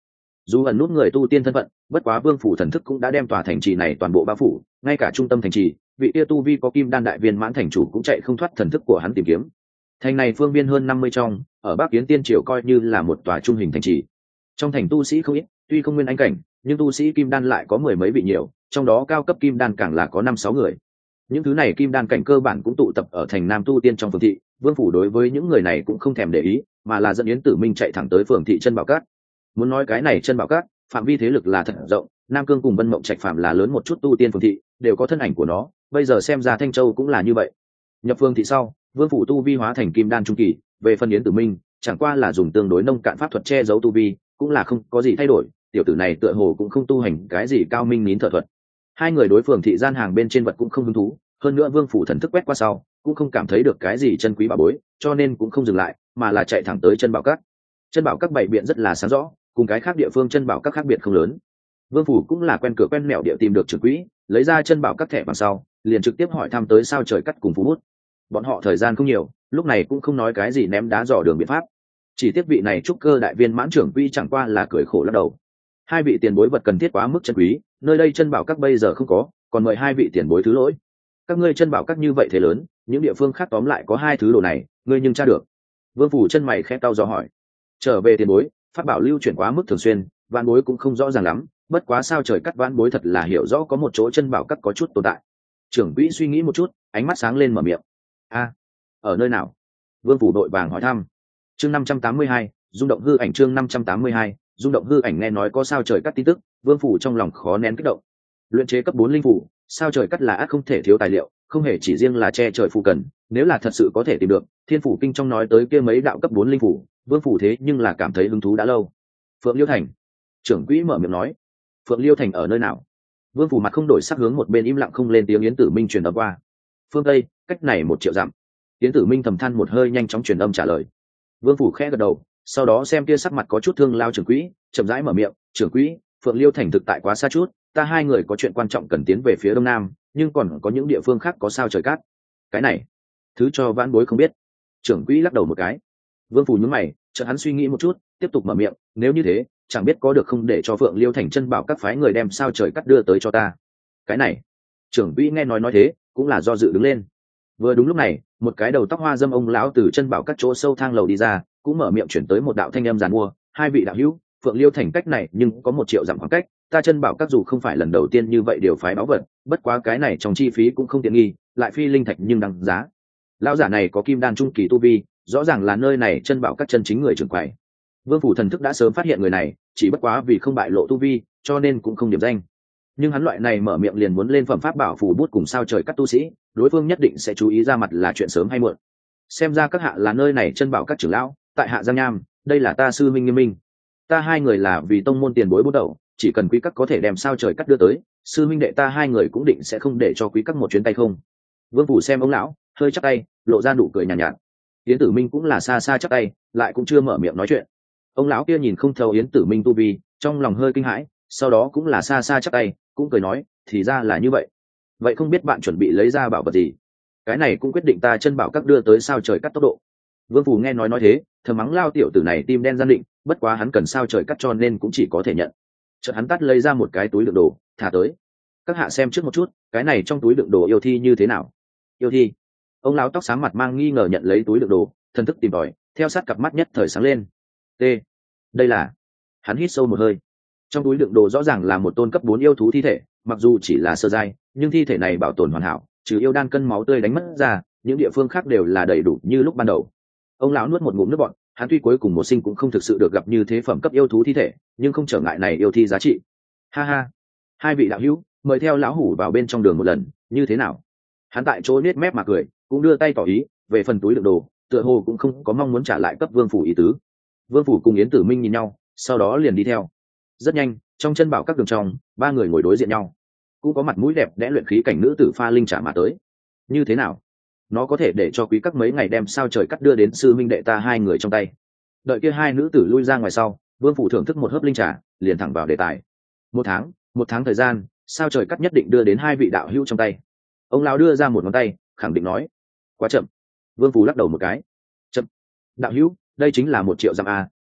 dù ẩn nút người tu tiên thân phận, bất quá vương phủ thần thức cũng đã đem tòa thành trì này toàn bộ bao phủ, ngay cả trung tâm thành trì vị kia tu vi có kim đan đại viên mãn thành chủ cũng chạy không thoát thần thức của hắn tìm kiếm. Thành này phương biên hơn 50 trong, ở Bắc Kiến Tiên Triều coi như là một tòa trung hình thành trì. Trong thành tu sĩ không ít, tuy không nguyên anh cảnh, nhưng tu sĩ kim đan lại có mười mấy vị nhiều, trong đó cao cấp kim đan càng là có 5-6 người. Những thứ này kim đan cảnh cơ bản cũng tụ tập ở thành Nam tu tiên trong phường thị, vương phủ đối với những người này cũng không thèm để ý, mà là dẫn Yến Tử Minh chạy thẳng tới phường thị Chân Bảo Các. Muốn nói cái này Chân Bảo Các, phạm vi thế lực là thật rộng, Nam Cương cùng Vân Mộng Trạch phạm là lớn một chút tu tiên phường thị, đều có thân ảnh của nó, bây giờ xem ra Thanh Châu cũng là như vậy. Nhập phường thị sau, vương phủ tu vi hóa thành kim đan trung kỳ, về phần Yến Tử Minh, chẳng qua là dùng tương đối nông cạn pháp thuật che giấu tu vi, cũng là không có gì thay đổi, tiểu tử này tựa hồ cũng không tu hành cái gì cao minh nín thở thuật. Hai người đối phường thị gian hàng bên trên vật cũng không hứng thú, hơn nữa vương phủ thần thức quét qua sau cũng không cảm thấy được cái gì chân quý bảo bối, cho nên cũng không dừng lại, mà là chạy thẳng tới Chân Bảo Các. Chân Bảo Các bày biện rất là sáng rõ, cùng cái khác địa phương Chân Bảo Các khác biệt không lớn. Vương phủ cũng là quen cửa quen mẹo địa tìm được trưởng quỹ, lấy ra Chân Bảo Các thẻ bằng sau, liền trực tiếp hỏi thăm tới Sao Trời Cắt cùng Phú Bút. Bọn họ thời gian không nhiều, lúc này cũng không nói cái gì ném đá dò đường biện pháp. Chỉ tiếc vị này trúc cơ đại viên mãn trưởng quỹ chẳng qua là cười khổ lắc đầu. Hai vị tiền bối vật cần thiết quá mức chân quý, nơi đây Chân Bảo Các bây giờ không có, còn mời hai vị tiền bối thứ lỗi. Các ngươi Chân Bảo Các như vậy thế lớn, những địa phương khác tóm lại có hai thứ đồ này, ngươi nhưng tra được? Vương phủ chân mày khẽ cau do hỏi. Trở về tiền bối, pháp bảo lưu chuyển quá mức thường xuyên, vạn bối cũng không rõ ràng lắm, bất quá Sao Trời Cắt vạn bối thật là hiểu rõ có một chỗ Chân Bảo Các có chút tồn tại. Trưởng quỹ suy nghĩ một chút, ánh mắt sáng lên mở miệng. A, ở nơi nào? Vương phủ đội vàng hỏi thăm. Chương 582, rung động hư ảnh. Chương 582, rung động hư ảnh. Nghe nói có Sao Trời Cắt tin tức, vương phủ trong lòng khó nén kích động. Luyện chế cấp 4 linh phủ, Sao Trời Cắt là ắt không thể thiếu tài liệu, không hề chỉ riêng là che trời phù cần, nếu là thật sự có thể tìm được, Thiên Phủ Kinh trong nói tới kia mấy đạo cấp 4 linh phủ, vương phủ thế nhưng là cảm thấy hứng thú đã lâu. Phượng Liêu Thành, trưởng quỹ mở miệng nói. Phượng Liêu Thành ở nơi nào? Vương phủ mặt không đổi sắc hướng một bên im lặng không lên tiếng Yến Tử Minh truyền âm qua. Phương Tây, cách này 1 triệu dặm. Yến Tử Minh thầm than một hơi nhanh chóng truyền âm trả lời. Vương phủ khẽ gật đầu, sau đó xem kia sắc mặt có chút thương lao trưởng quỹ, chậm rãi mở miệng, trưởng quỹ, Phượng Liêu Thành thực tại quá xa chút, ta hai người có chuyện quan trọng cần tiến về phía đông nam, nhưng còn có những địa phương khác có Sao Trời Cát. Cái này, thứ cho vãn bối không biết. Trưởng quỹ lắc đầu một cái. Vương phủ nhướng mày, chợt hắn suy nghĩ một chút, tiếp tục mở miệng, nếu như thế, chẳng biết có được không để cho Phượng Liêu Thành Chân Bảo các phái người đem Sao Trời Cát đưa tới cho ta. Cái này, trưởng quỹ nghe nói thế, cũng là do dự đứng lên. Vừa đúng lúc này, một cái đầu tóc hoa dâm ông lão từ Chân Bảo các chỗ sâu thang lầu đi ra, cũng mở miệng chuyển tới một đạo thanh âm giàn mua, hai vị đạo hữu, Phượng Liêu Thành cách này nhưng có 1 triệu dặm khoảng cách, ta Chân Bảo các dù không phải lần đầu tiên như vậy điều phái báu vật, bất quá cái này trong chi phí cũng không tiện nghi, lại phi linh thạch nhưng đăng giá. Lão giả này có kim đan trung kỳ tu vi, rõ ràng là nơi này Chân Bảo các chân chính người trưởng quầy. Vương phủ thần thức đã sớm phát hiện người này, chỉ bất quá vì không bại lộ tu vi, cho nên cũng không điểm danh. Nhưng hắn loại này mở miệng liền muốn lên phẩm pháp bảo phù bút cùng Sao Trời Cắt tu sĩ, đối phương nhất định sẽ chú ý ra mặt là chuyện sớm hay muộn. Xem ra các hạ là nơi này Chân Bảo các trưởng lão, tại hạ Giang Nham, đây là ta sư minh Nghiêm Minh. Ta hai người là vì tông môn tiền bối bút đầu, chỉ cần quý các có thể đem Sao Trời Cắt đưa tới, sư minh đệ ta hai người cũng định sẽ không để cho quý các một chuyến tay không. Vương phủ xem ông lão, hơi chắp tay, lộ ra nụ cười nhàn nhạt. Yến Tử Minh cũng là xa xa chắp tay, lại cũng chưa mở miệng nói chuyện. Ông lão kia nhìn không thấu Yến Tử Minh tu vi, trong lòng hơi kinh hãi, sau đó cũng là xa xa chắp tay, cũng cười nói, thì ra là như vậy. Vậy không biết bạn chuẩn bị lấy ra bảo vật gì? Cái này cũng quyết định ta Chân Bảo các đưa tới Sao Trời Cắt tốc độ. Vương phủ nghe nói thế, thầm mắng lao tiểu tử này tim đen gian định, bất quá hắn cần Sao Trời Cắt cho nên cũng chỉ có thể nhận. Chợt hắn tắt lấy ra một cái túi đựng đồ, thả tới. Các hạ xem trước một chút, cái này trong túi đựng đồ yêu thi như thế nào? Yêu thi? Ông lão tóc xám mặt mang nghi ngờ nhận lấy túi đựng đồ, thần thức tìm tòi, theo sát cặp mắt nhất thời sáng lên. T, đây là. Hắn hít sâu một hơi. Trong túi đựng đồ rõ ràng là một tôn cấp 4 yêu thú thi thể, mặc dù chỉ là sơ giai, nhưng thi thể này bảo tồn hoàn hảo, trừ yêu đan cân máu tươi đánh mất ra, những địa phương khác đều là đầy đủ như lúc ban đầu. Ông lão nuốt một ngụm nước bọt, hắn tuy cuối cùng một sinh cũng không thực sự được gặp như thế phẩm cấp yêu thú thi thể, nhưng không trở ngại này yêu thi giá trị. Ha ha, hai vị đạo hữu, mời theo lão hủ vào bên trong đường một lần, như thế nào? Hắn tại chỗ nết mép mà cười, cũng đưa tay tỏ ý, về phần túi đựng đồ, tựa hồ cũng không có mong muốn trả lại cấp vương phủ ý tứ. Vương phủ cùng Yến Tử Minh nhìn nhau, sau đó liền đi theo. Rất nhanh, trong Chân Bảo các đường trong, 3 người ngồi đối diện nhau, cũng có mặt mũi đẹp đẽ luyện khí cảnh nữ tử pha linh trả mà tới. Như thế nào? Nó có thể để cho quý các mấy ngày đem Sao Trời Cắt đưa đến sư minh đệ ta hai người trong tay. Đợi kia hai nữ tử lui ra ngoài sau, vương phủ thưởng thức một hớp linh trà, liền thẳng vào đề tài. một tháng thời gian, Sao Trời Cắt nhất định đưa đến hai vị đạo hữu trong tay. Ông lão đưa ra một ngón tay, khẳng định nói. Quá chậm. Vương phủ lắc đầu một cái. Chậm? Đạo hữu, đây chính là 1 triệu dặm a,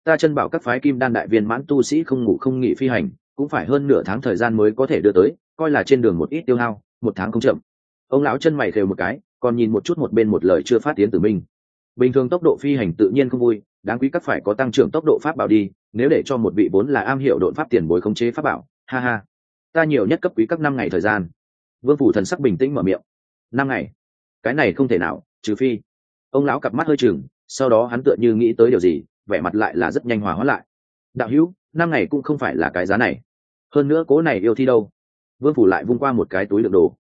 ta chân bảo các phái kim đan đại viên mãn tu sĩ không ngủ không nghỉ phi hành cũng phải hơn nửa tháng thời gian mới có thể đưa tới, coi là trên đường một ít tiêu hao, một tháng không chậm. Ông lão chân mày khều một cái, còn nhìn một chút một bên một lời chưa phát tiến Tử Minh. Bình thường tốc độ phi hành tự nhiên không vui, đáng quý các phải có tăng trưởng tốc độ pháp bảo đi, nếu để cho một vị vốn là am hiểu độn pháp tiền bối khống chế pháp bảo, ha ha. Ta nhiều nhất cấp quý các 5 ngày thời gian. Vương phủ thần sắc bình tĩnh mở miệng. 5 ngày? Cái này không thể nào, trừ phi. Ông lão cặp mắt hơi chừng, sau đó hắn tựa như nghĩ tới điều gì, vẻ mặt lại là rất nhanh hòa hóa lại. Đạo hữu, 5 ngày cũng không phải là cái giá này. Hơn nữa cố này yêu thi đâu? Vương phủ lại vung qua một cái túi đựng đồ.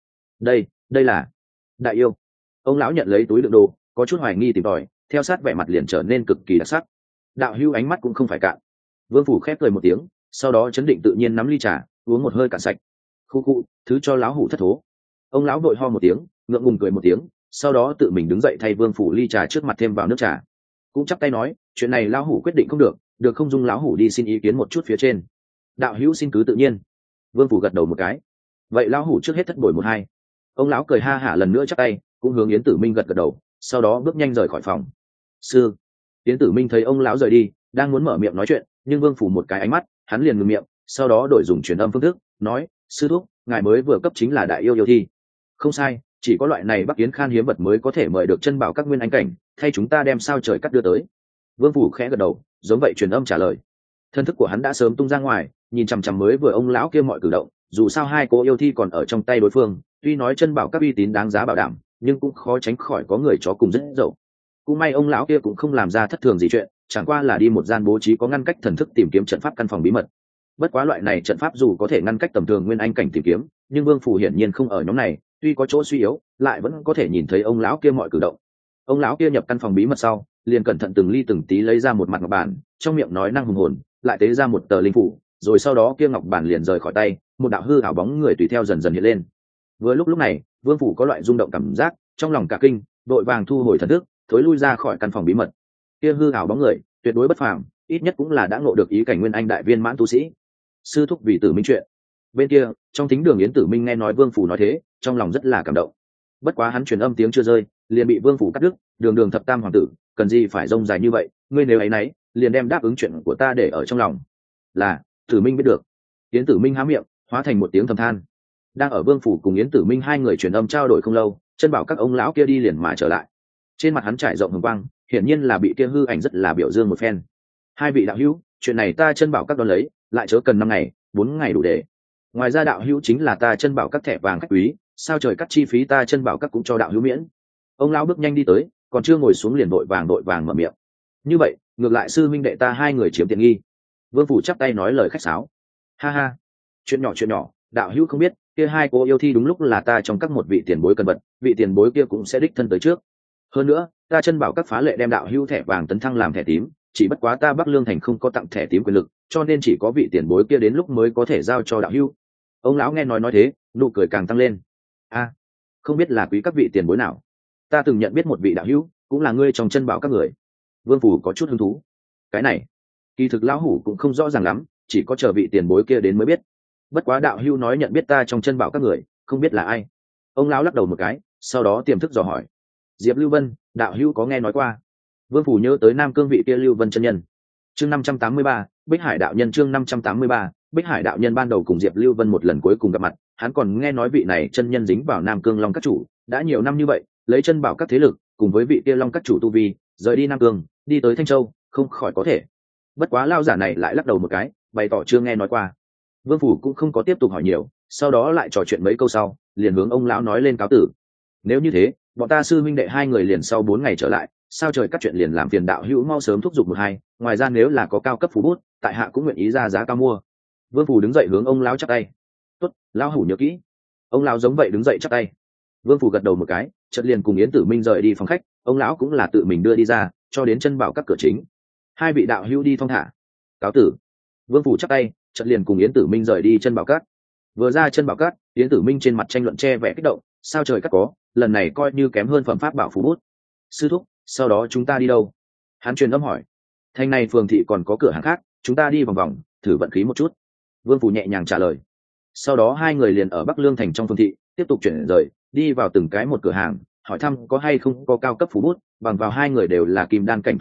Đây là đại yêu. Ông lão nhận lấy túi đựng đồ, có chút hoài nghi tìm tòi, theo sát vẻ mặt liền trở nên cực kỳ đặc sắc. Đạo hữu ánh mắt cũng không phải cạn. Vương phủ khép cười một tiếng, sau đó chấn định tự nhiên nắm ly trà, uống một hơi cạn sạch. Khu khu, thứ cho lão hủ thất thố. Ông lão vội ho một tiếng, ngượng ngùng cười một tiếng, sau đó tự mình đứng dậy thay Vương phủ ly trà trước mặt thêm vào nước trà. Cũng chắp tay nói, chuyện này lão hủ quyết định không được, được không dung lão hủ đi xin ý kiến một chút phía trên. Đạo hữu xin cứ tự nhiên. Vương phủ gật đầu một cái. Vậy lão hủ trước hết thất bồi một hai. Ông lão cười ha hả lần nữa chắp tay, cũng hướng Yến Tử Minh gật gật đầu, sau đó bước nhanh rời khỏi phòng. Sư. Yến Tử Minh thấy ông lão rời đi, đang muốn mở miệng nói chuyện, nhưng Vương phủ một cái ánh mắt, hắn liền ngừng miệng, sau đó đổi dùng truyền âm phương thức, nói: sư thúc, ngài mới vừa cấp chính là đại yêu thi. Không sai, chỉ có loại này Bắc Yến khan hiếm vật mới có thể mời được chân bảo các nguyên anh cảnh, thay chúng ta đem sao trời cắt đưa tới. Vương phủ khẽ gật đầu, giống vậy truyền âm trả lời. Thân thức của hắn đã sớm tung ra ngoài, nhìn chằm chằm mới vừa ông lão kia mọi cử động, dù sao hai cô yêu thi còn ở trong tay đối phương, tuy nói chân bảo các uy tín đáng giá bảo đảm, nhưng cũng khó tránh khỏi có người chó cùng rất dậu. Cũng may ông lão kia cũng không làm ra thất thường gì chuyện, chẳng qua là đi một gian bố trí có ngăn cách thần thức tìm kiếm trận pháp căn phòng bí mật. Bất quá loại này trận pháp dù có thể ngăn cách tầm thường nguyên anh cảnh tìm kiếm, nhưng Vương phủ hiển nhiên không ở nhóm này, tuy có chỗ suy yếu, lại vẫn có thể nhìn thấy ông lão kia mọi cử động. Ông lão kia nhập căn phòng bí mật sau, liền cẩn thận từng ly từng tí lấy ra một mặt ngọc bản, trong miệng nói năng hùng hồn, lại tế ra một tờ linh phủ, rồi sau đó kia ngọc bản liền rời khỏi tay, một đạo hư ảo bóng người tùy theo dần dần hiện lên. Vừa lúc này, Vương phủ có loại rung động cảm giác, trong lòng cả kinh, đội vàng thu hồi thần thức, thối lui ra khỏi căn phòng bí mật. Kia hư ảo bóng người, tuyệt đối bất phàm, ít nhất cũng là đã ngộ được ý cảnh nguyên anh đại viên mãn tu sĩ. Sư thúc vì Tử Minh chuyện. Bên kia, trong thính đường Yến Tử Minh nghe nói Vương phủ nói thế, trong lòng rất là cảm động. Bất quá hắn truyền âm tiếng chưa rơi, liền bị Vương phủ cắt đứt, đường thập tam hoàng tử, cần gì phải rông dài như vậy, ngươi nếu ấy nấy, liền đem đáp ứng chuyện của ta để ở trong lòng. Là, Tử Minh biết được. Yến Tử Minh há miệng, hóa thành một tiếng thầm than. Đang ở Vương phủ cùng Yến Tử Minh hai người truyền âm trao đổi không lâu, chân bảo các ông lão kia đi liền mà trở lại. Trên mặt hắn trải rộng hồng quang, hiển nhiên là bị kia hư ảnh rất là biểu dương một phen. Hai vị đạo hữu, chuyện này ta chân bảo các đón lấy, lại chớ cần 5 ngày, 4 ngày đủ để. Ngoài ra đạo hữu chính là ta chân bảo các thẻ vàng khách quý, sao trời cắt chi phí ta chân bảo các cũng cho đạo hữu miễn. Ông lão bước nhanh đi tới, còn chưa ngồi xuống liền vội vàng mở miệng. Như vậy, ngược lại sư minh đệ ta hai người chiếm tiện nghi. Vương phủ chắp tay nói lời khách sáo. Ha ha, chuyện nhỏ, đạo hữu không biết, kia hai cô yêu thi đúng lúc là ta trong các một vị tiền bối cần vật, vị tiền bối kia cũng sẽ đích thân tới trước. Hơn nữa, ta chân bảo các phá lệ đem đạo hữu thẻ vàng tấn thăng làm thẻ tím, chỉ bất quá ta Bắc Lương thành không có tặng thẻ tím quyền lực, cho nên chỉ có vị tiền bối kia đến lúc mới có thể giao cho đạo hữu. Ông lão nghe nói thế, nụ cười càng tăng lên. A, không biết là quý các vị tiền bối nào? Ta từng nhận biết một vị đạo hữu, cũng là ngươi trong chân bảo các người. Vương phủ có chút hứng thú. Cái này, kỳ thực lão hủ cũng không rõ ràng lắm, chỉ có chờ vị tiền bối kia đến mới biết. Bất quá đạo hữu nói nhận biết ta trong chân bảo các người, không biết là ai. Ông lão lắc đầu một cái, sau đó tiềm thức dò hỏi. Diệp Lưu Vân, đạo hữu có nghe nói qua? Vương phủ nhớ tới Nam Cương vị kia Lưu Vân chân nhân. Chương 583, Bích Hải đạo nhân. Chương 583, Bích Hải đạo nhân ban đầu cùng Diệp Lưu Vân một lần cuối cùng gặp mặt, hắn còn nghe nói vị này chân nhân dính vào Nam Cương Long các chủ, đã nhiều năm như vậy, lấy chân bảo các thế lực, cùng với vị kia Long các chủ tu vi, rời đi Nam Cương, đi tới Thanh Châu, không khỏi có thể. Bất quá lao giả này lại lắc đầu một cái, bày tỏ chưa nghe nói qua. Vương phủ cũng không có tiếp tục hỏi nhiều, sau đó lại trò chuyện mấy câu sau, liền hướng ông lão nói lên cáo tử. Nếu như thế, bọn ta sư huynh đệ hai người liền sau 4 ngày trở lại, sao trời các chuyện liền làm phiền đạo hữu mau sớm thúc giục một hai, ngoài ra nếu là có cao cấp phú bút, tại hạ cũng nguyện ý ra giá cao mua. Vương phủ đứng dậy hướng ông lão chắp tay. Tốt, lão hủ nhớ kỹ. Ông lão giống vậy đứng dậy chắp tay. Vương phủ gật đầu một cái, chợt liền cùng Yến Tử Minh rời đi phòng khách, ông lão cũng là tự mình đưa đi ra, cho đến chân bảo các cửa chính. Hai vị đạo hữu đi thong thả. Cáo tử. Vương phủ chắp tay, chợt liền cùng Yến Tử Minh rời đi chân bảo các. Vừa ra chân bảo các, Yến Tử Minh trên mặt tranh luận che vẻ kích động, sao trời các có, lần này coi như kém hơn phẩm pháp bảo phú bút. Sư thúc, sau đó chúng ta đi đâu? Hắn truyền âm hỏi. Thành này phường thị còn có cửa hàng khác, chúng ta đi vòng vòng, thử vận khí một chút. Vương phủ nhẹ nhàng trả lời. Sau đó hai người liền ở Bắc Lương thành trong phường thị tiếp tục chuyển rời, đi vào từng cái một cửa hàng, hỏi thăm có hay không có cao cấp phú bút, bằng vào hai người đều là kim đan cảnh tu vi,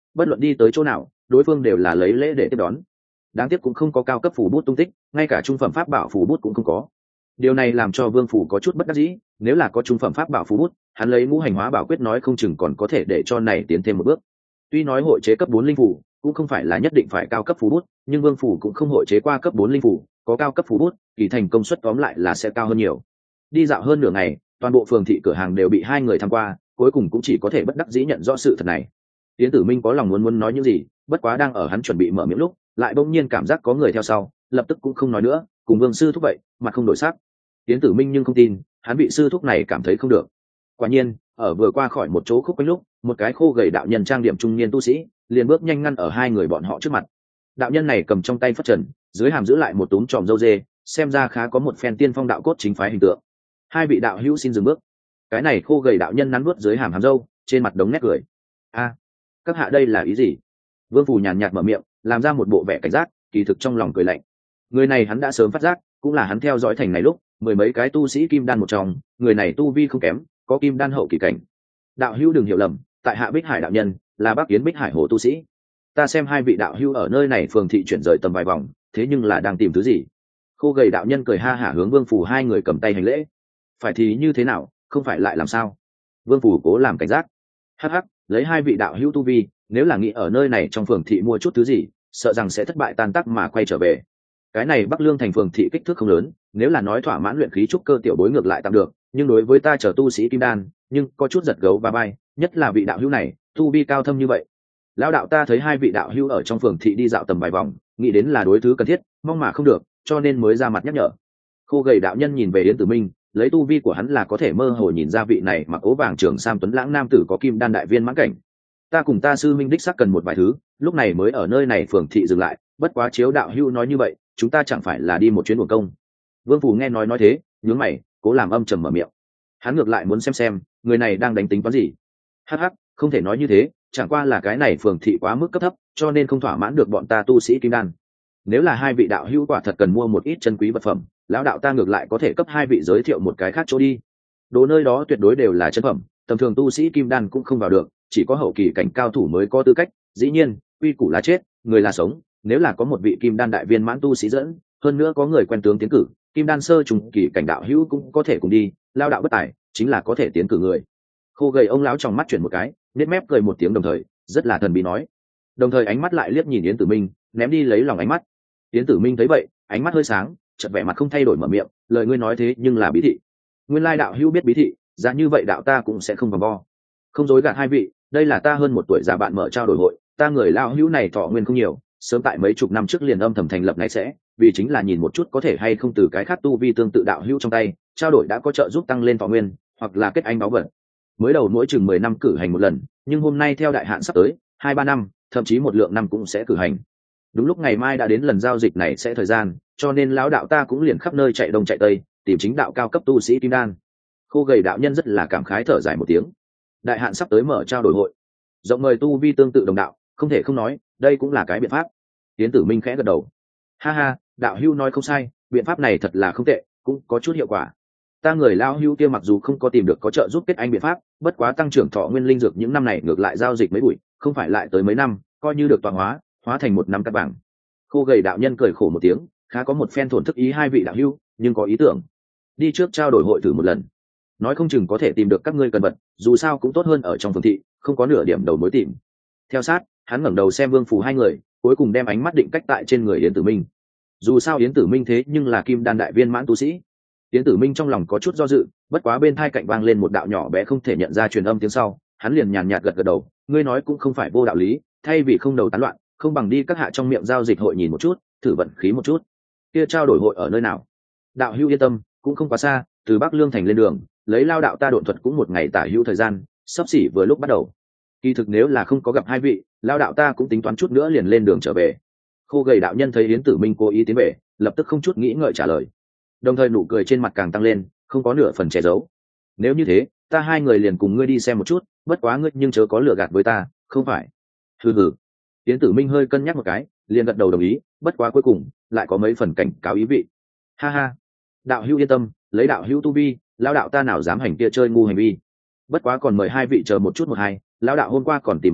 bất luận đi tới chỗ nào đối phương đều là lấy lễ để tiếp đón. Đáng tiếc cũng không có cao cấp phù bút tung tích, ngay cả trung phẩm pháp bảo phù bút cũng không có. Điều này làm cho Vương Phủ có chút bất đắc dĩ, nếu là có trung phẩm pháp bảo phù bút, hắn lấy ngũ hành hóa bảo quyết nói không chừng còn có thể để cho này tiến thêm một bước. Tuy nói hội chế cấp 4 linh phủ cũng không phải là nhất định phải cao cấp phù bút, nhưng Vương Phủ cũng không hội chế qua cấp 4 linh phủ, có cao cấp phù bút, kỳ thành công suất tóm lại là sẽ cao hơn nhiều. Đi dạo hơn nửa ngày, toàn bộ phường thị cửa hàng đều bị hai người tham qua, cuối cùng cũng chỉ có thể bất đắc dĩ nhận rõ sự thật này. Yến Tử Minh có lòng muốn nói những gì, bất quá đang ở hắn chuẩn bị mở miệng lúc, lại bỗng nhiên cảm giác có người theo sau, lập tức cũng không nói nữa, cùng Vương sư thúc vậy, mặt không đổi sắc. Yến Tử Minh nhưng không tin, hắn bị sư thúc này cảm thấy không được. Quả nhiên, ở vừa qua khỏi một chỗ khúc quanh lúc, một cái khô gầy đạo nhân trang điểm trung niên tu sĩ, liền bước nhanh ngăn ở hai người bọn họ trước mặt. Đạo nhân này cầm trong tay phất trần, dưới hàm giữ lại một túm tròm râu dê, xem ra khá có một phen tiên phong đạo cốt chính phái hình tượng. Hai vị đạo hữu xin dừng bước. Cái này khô gầy đạo nhân nắn nuốt dưới hàm râu, trên mặt đống nét cười. A, các hạ đây là ý gì? Vương Phù nhàn nhạt mở miệng, làm ra một bộ vẻ cảnh giác, kỳ thực trong lòng cười lạnh. Người này hắn đã sớm phát giác, cũng là hắn theo dõi thành này lúc, mười mấy cái tu sĩ kim đan một trong, người này tu vi không kém, có kim đan hậu kỳ cảnh. Đạo hữu đừng hiểu lầm, tại hạ Bích Hải đạo nhân, là Bắc Yến Bích Hải hồ tu sĩ. Ta xem hai vị đạo hữu ở nơi này phường thị chuyển rời tầm vài vòng, thế nhưng là đang tìm thứ gì? Khô gầy đạo nhân cười ha hả hướng Vương Phù hai người cầm tay hành lễ. Phải thì như thế nào, không phải lại làm sao? Vương Phù cố làm cảnh giác. Hắc hắc, lấy hai vị đạo hữu tu vi, nếu là nghĩ ở nơi này trong phường thị mua chút thứ gì, sợ rằng sẽ thất bại tan tác mà quay trở về. Cái này Bắc Lương thành phường thị kích thước không lớn, nếu là nói thỏa mãn luyện khí trúc cơ tiểu bối ngược lại tạm được, nhưng đối với ta trở tu sĩ kim đan, nhưng có chút giật gấu và bay, nhất là vị đạo hữu này, tu vi cao thâm như vậy. Lão đạo ta thấy hai vị đạo hữu ở trong phường thị đi dạo tầm vài vòng, nghĩ đến là đối thứ cần thiết, mong mà không được, cho nên mới ra mặt nhắc nhở. Khô gầy đạo nhân nhìn về Yến Tử Minh, lấy tu vi của hắn là có thể mơ hồ nhìn ra vị này mặc ố vàng trường sam tuấn lãng nam tử có kim đan đại viên mãn cảnh. Ta cùng ta sư minh đích xác cần một vài thứ, lúc này mới ở nơi này phường thị dừng lại, bất quá chiếu đạo hữu nói như vậy, chúng ta chẳng phải là đi một chuyến uổng công. Vương Phù nghe nói thế, nhướng mày, cố làm âm trầm mở miệng. Hắn ngược lại muốn xem người này đang đánh tính toán gì. Hắc hắc, không thể nói như thế, chẳng qua là cái này phường thị quá mức cấp thấp, cho nên không thỏa mãn được bọn ta tu sĩ kim đan. Nếu là hai vị đạo hữu quả thật cần mua một ít chân quý vật phẩm, lão đạo ta ngược lại có thể cấp hai vị giới thiệu một cái khác chỗ đi. Đồ nơi đó tuyệt đối đều là chân phẩm, tầm thường tu sĩ kim đan cũng không vào được, chỉ có hậu kỳ cảnh cao thủ mới có tư cách. Dĩ nhiên, quy củ là chết, người là sống, nếu là có một vị kim đan đại viên mãn tu sĩ dẫn, hơn nữa có người quen tướng tiến cử, kim đan sơ trùng kỳ cảnh đạo hữu cũng có thể cùng đi, lao đạo bất tài, chính là có thể tiến cử người. Khô gầy ông lão trong mắt chuyển một cái, nết mép cười một tiếng đồng thời, rất là thần bí nói. Đồng thời ánh mắt lại liếc nhìn Yến Tử Minh, ném đi lấy lòng ánh mắt. Yến Tử Minh thấy vậy, ánh mắt hơi sáng, chợt vẻ mặt không thay đổi mở miệng, lời ngươi nói thế nhưng là bí thị. Nguyên lai đạo hữu biết bí thị, giá như vậy đạo ta cũng sẽ không vòng vo. Không dối gạt hai vị, đây là ta hơn một tuổi già bạn mở trao đổi hội, ta người lão hữu này thọ nguyên không nhiều, sớm tại mấy chục năm trước liền âm thầm thành lập ngay sẽ, vì chính là nhìn một chút có thể hay không từ cái khác tu vi tương tự đạo hữu trong tay, trao đổi đã có trợ giúp tăng lên thọ nguyên, hoặc là kết anh báo vật. Mới đầu mỗi chừng 10 năm cử hành một lần, nhưng hôm nay theo đại hạn sắp tới, 2-3 năm, thậm chí một lượng năm cũng sẽ cử hành. Đúng lúc ngày mai đã đến lần giao dịch này sẽ thời gian, cho nên lão đạo ta cũng liền khắp nơi chạy đông chạy tây, tìm chính đạo cao cấp tu sĩ kim đan. Khô gầy đạo nhân rất là cảm khái thở dài một tiếng. Đại hạn sắp tới mở trao đổi hội, rộng mời tu vi tương tự đồng đạo, không thể không nói, đây cũng là cái biện pháp. Tiến Tử Minh khẽ gật đầu. Ha ha, đạo hữu nói không sai, biện pháp này thật là không tệ, cũng có chút hiệu quả. Ta người lao hữu kia mặc dù không có tìm được có trợ giúp kết anh biện pháp, bất quá tăng trưởng thọ nguyên linh dược những năm này ngược lại giao dịch mấy bụi, không phải lại tới mấy năm, coi như được tọa hóa thành một năm cắt bảng. Khô gầy đạo nhân cười khổ một tiếng, khá có một phen thổn thức ý hai vị đạo hữu, nhưng có ý tưởng đi trước trao đổi hội thử một lần, nói không chừng có thể tìm được các ngươi cần vật, dù sao cũng tốt hơn ở trong phường thị, không có nửa điểm đầu mối tìm. Theo sát, hắn ngẩng đầu xem Vương Phù hai người, cuối cùng đem ánh mắt định cách tại trên người Yến Tử Minh. Dù sao Yến Tử Minh thế nhưng là kim đan đại viên mãn tu sĩ. Yến Tử Minh trong lòng có chút do dự, bất quá bên tai cạnh vang lên một đạo nhỏ bé không thể nhận ra truyền âm tiếng sau, hắn liền nhàn nhạt gật gật đầu, ngươi nói cũng không phải vô đạo lý, thay vì không đầu tán loạn, không bằng đi các hạ trong miệng giao dịch hội nhìn một chút, thử vận khí một chút. Kia trao đổi hội ở nơi nào? Đạo hữu yên tâm, cũng không quá xa, từ Bắc Lương thành lên đường, lấy lao đạo ta độn thuật cũng một ngày tả hữu thời gian, sắp xỉ vừa lúc bắt đầu. Kỳ thực nếu là không có gặp hai vị, lao đạo ta cũng tính toán chút nữa liền lên đường trở về. Khô gầy đạo nhân thấy Yến Tử Minh cố ý tiến về, lập tức không chút nghĩ ngợi trả lời, đồng thời nụ cười trên mặt càng tăng lên, không có nửa phần che giấu. Nếu như thế, ta hai người liền cùng ngươi đi xem một chút, bất quá ngươi nhưng chớ có lừa gạt với ta, không phải? Hừ hừ. Yến Tử Minh hơi cân nhắc một cái, liền gật đầu đồng ý, bất quá cuối cùng lại có mấy phần cảnh cáo ý vị. Ha ha, đạo hữu yên tâm, lấy đạo hữu tu vi, lão đạo ta nào dám hành kia chơi ngu hành vi. Bất quá còn mời hai vị chờ một chút một hai, lão đạo hôm qua còn tìm một người,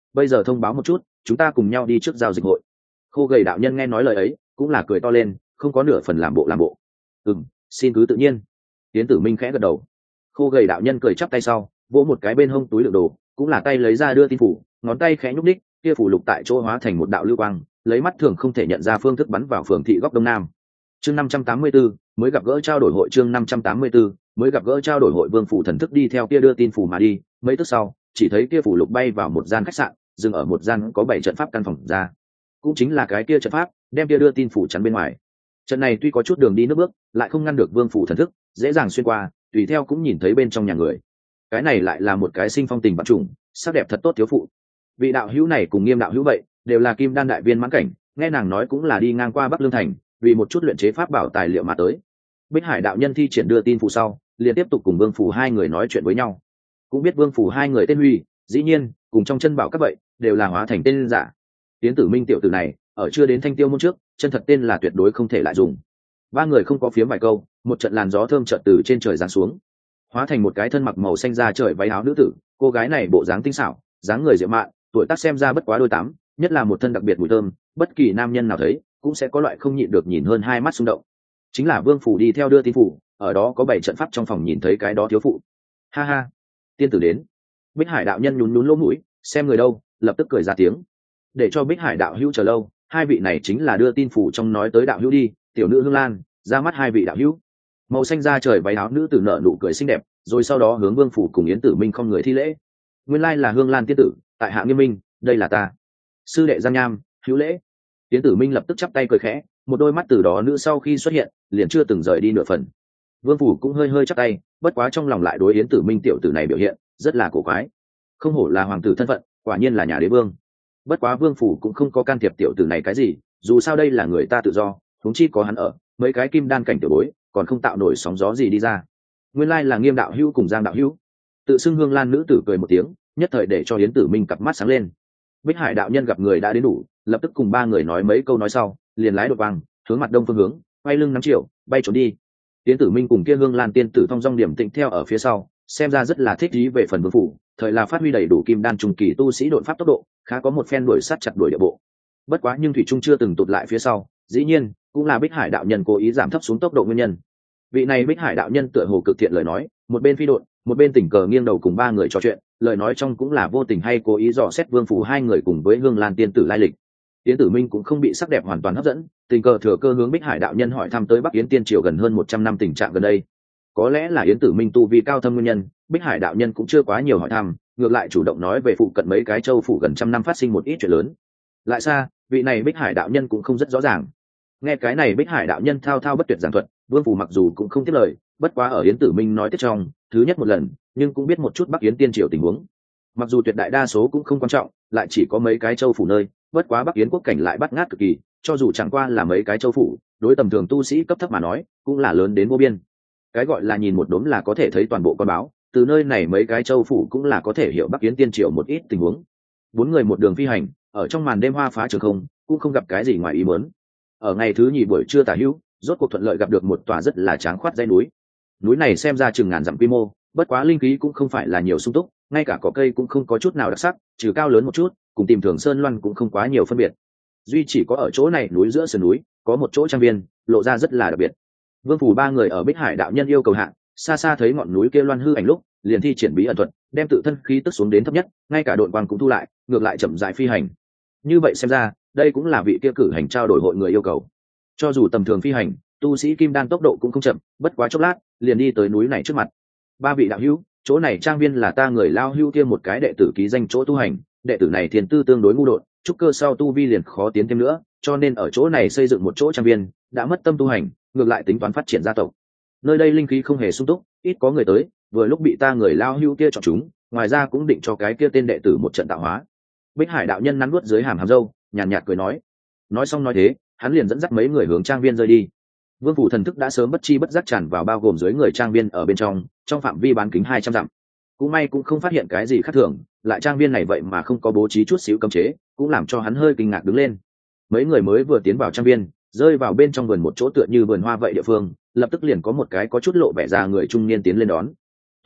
bây giờ thông báo một chút, chúng ta cùng nhau đi trước giao dịch hội. Khô gầy đạo nhân nghe nói lời ấy cũng là cười to lên, không có nửa phần làm bộ. Xin cứ tự nhiên. Yến Tử Minh khẽ gật đầu. Khô gầy đạo nhân cười chắp tay sau, vỗ một cái bên hông túi đựng đồ, cũng là tay lấy ra đưa tin phủ, ngón tay khẽ nhúc đích, kia phủ lục tại chỗ hóa thành một đạo lưu quang, lấy mắt thường không thể nhận ra phương thức bắn vào phường thị góc đông nam. Chương 584, mới gặp gỡ trao đổi hội. Chương 584, mới gặp gỡ trao đổi hội. Vương phủ thần thức đi theo kia đưa tin phủ mà đi, mấy tức sau, chỉ thấy kia phủ lục bay vào một gian khách sạn, dừng ở một gian có 7 trận pháp căn phòng ra. Cũng chính là cái kia trận pháp, đem kia đưa tin phủ chắn bên ngoài. Trận này tuy có chút đường đi nước bước, lại không ngăn được Vương phủ thần thức, dễ dàng xuyên qua, tùy theo cũng nhìn thấy bên trong nhà người. Cái này lại là một cái sinh phong tình vạn trùng, sắc đẹp thật tốt thiếu phụ. Vị đạo hữu này cùng Nghiêm đạo hữu vậy, đều là kim đan đại viên mãn cảnh, nghe nàng nói cũng là đi ngang qua Bắc Lương thành, vì một chút luyện chế pháp bảo tài liệu mà tới. Bích Hải đạo nhân thi triển đưa tin phụ sau, liền tiếp tục cùng Vương phủ hai người nói chuyện với nhau. Cũng biết Vương phủ hai người tên Huy, dĩ nhiên cùng trong chân bảo các vậy, đều là hóa thành tên giả. Tiến Tử Minh tiểu tử này, ở chưa đến Thanh Tiêu môn trước, chân thật tên là tuyệt đối không thể lại dùng. Ba người không có phiếm vài câu, một trận làn gió thơm chợt từ trên trời giáng xuống, hóa thành một cái thân mặc màu xanh da trời váy áo nữ tử. Cô gái này bộ dáng tinh xảo, dáng người diệu mạn, tuổi tác xem ra bất quá đôi tám, nhất là một thân đặc biệt mùi thơm, bất kỳ nam nhân nào thấy cũng sẽ có loại không nhịn được nhìn hơn hai mắt xung động. Chính là Vương phủ đi theo đưa tin phủ, ở đó có 7 trận pháp trong phòng nhìn thấy cái đó thiếu phụ. Ha ha, tiên tử đến. Bích Hải đạo nhân nhún nhún lỗ mũi, xem người đâu, lập tức cười ra tiếng. Để cho Bích Hải đạo hữu chờ lâu, hai vị này chính là đưa tin phủ trong nói tới đạo hữu đi, tiểu nữ Hương Lan, ra mắt hai vị đạo hữu. Màu xanh da trời váy áo nữ tử nở nụ cười xinh đẹp, rồi sau đó hướng Vương phủ cùng Yến Tử Minh không người thi lễ. Nguyên lai là Hương Lan tiên tử, tại hạ Nghiêm Minh, đây là ta sư đệ Giang Nham, hữu lễ. Yến Tử Minh lập tức chắp tay cười khẽ, một đôi mắt từ đó nữ sau khi xuất hiện liền chưa từng rời đi nửa phần. Vương phủ cũng hơi hơi chắp tay, bất quá trong lòng lại đối Yến Tử Minh tiểu tử này biểu hiện rất là cổ quái. Không hổ là hoàng tử thân phận, quả nhiên là nhà đế vương. Bất quá Vương phủ cũng không có can thiệp tiểu tử này cái gì, dù sao đây là người ta tự do, huống chi có hắn ở, mấy cái kim đan cảnh tiểu bối còn không tạo nổi sóng gió gì đi ra. Nguyên lai là Nghiêm đạo hữu cùng Giang đạo hữu. Tự xưng Hương Lan nữ tử cười một tiếng, nhất thời để cho Yến Tử Minh cặp mắt sáng lên. Bích Hải đạo nhân gặp người đã đến đủ, lập tức cùng ba người nói mấy câu nói sau, liền lái đột vàng hướng mặt đông phương hướng, quay lưng 5 triệu bay trốn đi. Yến Tử Minh cùng kia Hương Lan tiên tử thong dong điểm tĩnh theo ở phía sau, xem ra rất là thích ý về phần Vương phủ, thời là phát huy đầy đủ kim đan trung kỳ tu sĩ đột pháp tốc độ, khá có một phen đuổi sát chặt đuổi địa bộ. Bất quá nhưng thủy trung chưa từng tụt lại phía sau, dĩ nhiên cũng là Bích Hải đạo nhân cố ý giảm thấp xuống tốc độ nguyên nhân. Vị này Bích Hải đạo nhân tựa hồ cực thiện lời nói, một bên phi độn, một bên tình cờ nghiêng đầu cùng ba người trò chuyện, lời nói trong cũng là vô tình hay cố ý dò xét Vương phủ hai người cùng với Hương Lan tiên tử lai lịch. Yến Tử Minh cũng không bị sắc đẹp hoàn toàn hấp dẫn, tình cờ thừa cơ hướng Bích Hải đạo nhân hỏi thăm tới Bắc Yến tiên triều gần hơn 100 năm tình trạng gần đây. Có lẽ là Yến Tử Minh tu vi cao thâm nguyên nhân, Bích Hải đạo nhân cũng chưa quá nhiều hỏi thăm, ngược lại chủ động nói về phụ cận mấy cái châu phủ gần trăm năm phát sinh một ít chuyện lớn. Lại xa, vị này Bích Hải đạo nhân cũng không rất rõ ràng. Nghe cái này Bích Hải đạo nhân thao thao bất tuyệt giảng thuật, Vương phủ mặc dù cũng không tiếp lời, bất quá ở Yến Tử Minh nói tiếp trong thứ nhất một lần, nhưng cũng biết một chút Bắc Yến tiên triều tình huống. Mặc dù tuyệt đại đa số cũng không quan trọng, lại chỉ có mấy cái châu phủ nơi, bất quá Bắc Yến quốc cảnh lại bắt ngát cực kỳ, cho dù chẳng qua là mấy cái châu phủ, đối tầm thường tu sĩ cấp thấp mà nói, cũng là lớn đến vô biên. Cái gọi là nhìn một đốm là có thể thấy toàn bộ con báo, từ nơi này mấy cái châu phủ cũng là có thể hiểu Bắc Yến tiên triều một ít tình huống. 4 người một đường phi hành, ở trong màn đêm hoa phá trường không, cũng không gặp cái gì ngoài ý muốn. Ở ngày thứ nhì buổi trưa tả hữu, rốt cuộc thuận lợi gặp được một tòa rất là tráng khoát dãy núi. Núi này xem ra chừng ngàn dặm quy mô, bất quá linh khí cũng không phải là nhiều sung túc, ngay cả cỏ cây cũng không có chút nào đặc sắc, trừ cao lớn một chút, cùng tìm thường sơn loan cũng không quá nhiều phân biệt. Duy chỉ có ở chỗ này núi giữa sườn núi, có một chỗ trang viên, lộ ra rất là đặc biệt. Vương phủ ba người ở Bích Hải đạo nhân yêu cầu hạ, xa xa thấy ngọn núi kia loan hư ảnh lúc, liền thi triển bí ẩn thuật, đem tự thân khí tức xuống đến thấp nhất, ngay cả độn quang cũng thu lại, ngược lại chậm rãi phi hành. Như vậy xem ra, đây cũng là vị kia cử hành trao đổi hội người yêu cầu. Cho dù tầm thường phi hành, tu sĩ kim đan tốc độ cũng không chậm, bất quá chốc lát, liền đi tới núi này trước mặt. Ba vị đạo hữu, chỗ này trang viên là ta người lao hưu kia một cái đệ tử ký danh chỗ tu hành, đệ tử này thiên tư tương đối ngu đột, trúc cơ sau tu vi liền khó tiến thêm nữa, cho nên ở chỗ này xây dựng một chỗ trang viên, đã mất tâm tu hành, ngược lại tính toán phát triển gia tộc. Nơi đây linh khí không hề sung túc, ít có người tới, vừa lúc bị ta người lao hưu kia chọn chúng, ngoài ra cũng định cho cái kia tên đệ tử một trận tạo hóa. Bích Hải đạo nhân nắn nuốt dưới hàm râu, nhàn nhạt cười nói. Nói xong nói thế, hắn liền dẫn dắt mấy người hướng trang viên rời đi. Vương phủ thần thức đã sớm bất chi bất giác tràn vào bao gồm dưới người trang viên ở bên trong phạm vi bán kính 200 dặm. Cũng may cũng không phát hiện cái gì khác thường, lại trang viên này vậy mà không có bố trí chút xíu cấm chế, cũng làm cho hắn hơi kinh ngạc đứng lên. Mấy người mới vừa tiến vào trang viên, rơi vào bên trong vườn một chỗ tựa như vườn hoa vậy địa phương, lập tức liền có một cái có chút lộ vẻ già người trung niên tiến lên đón.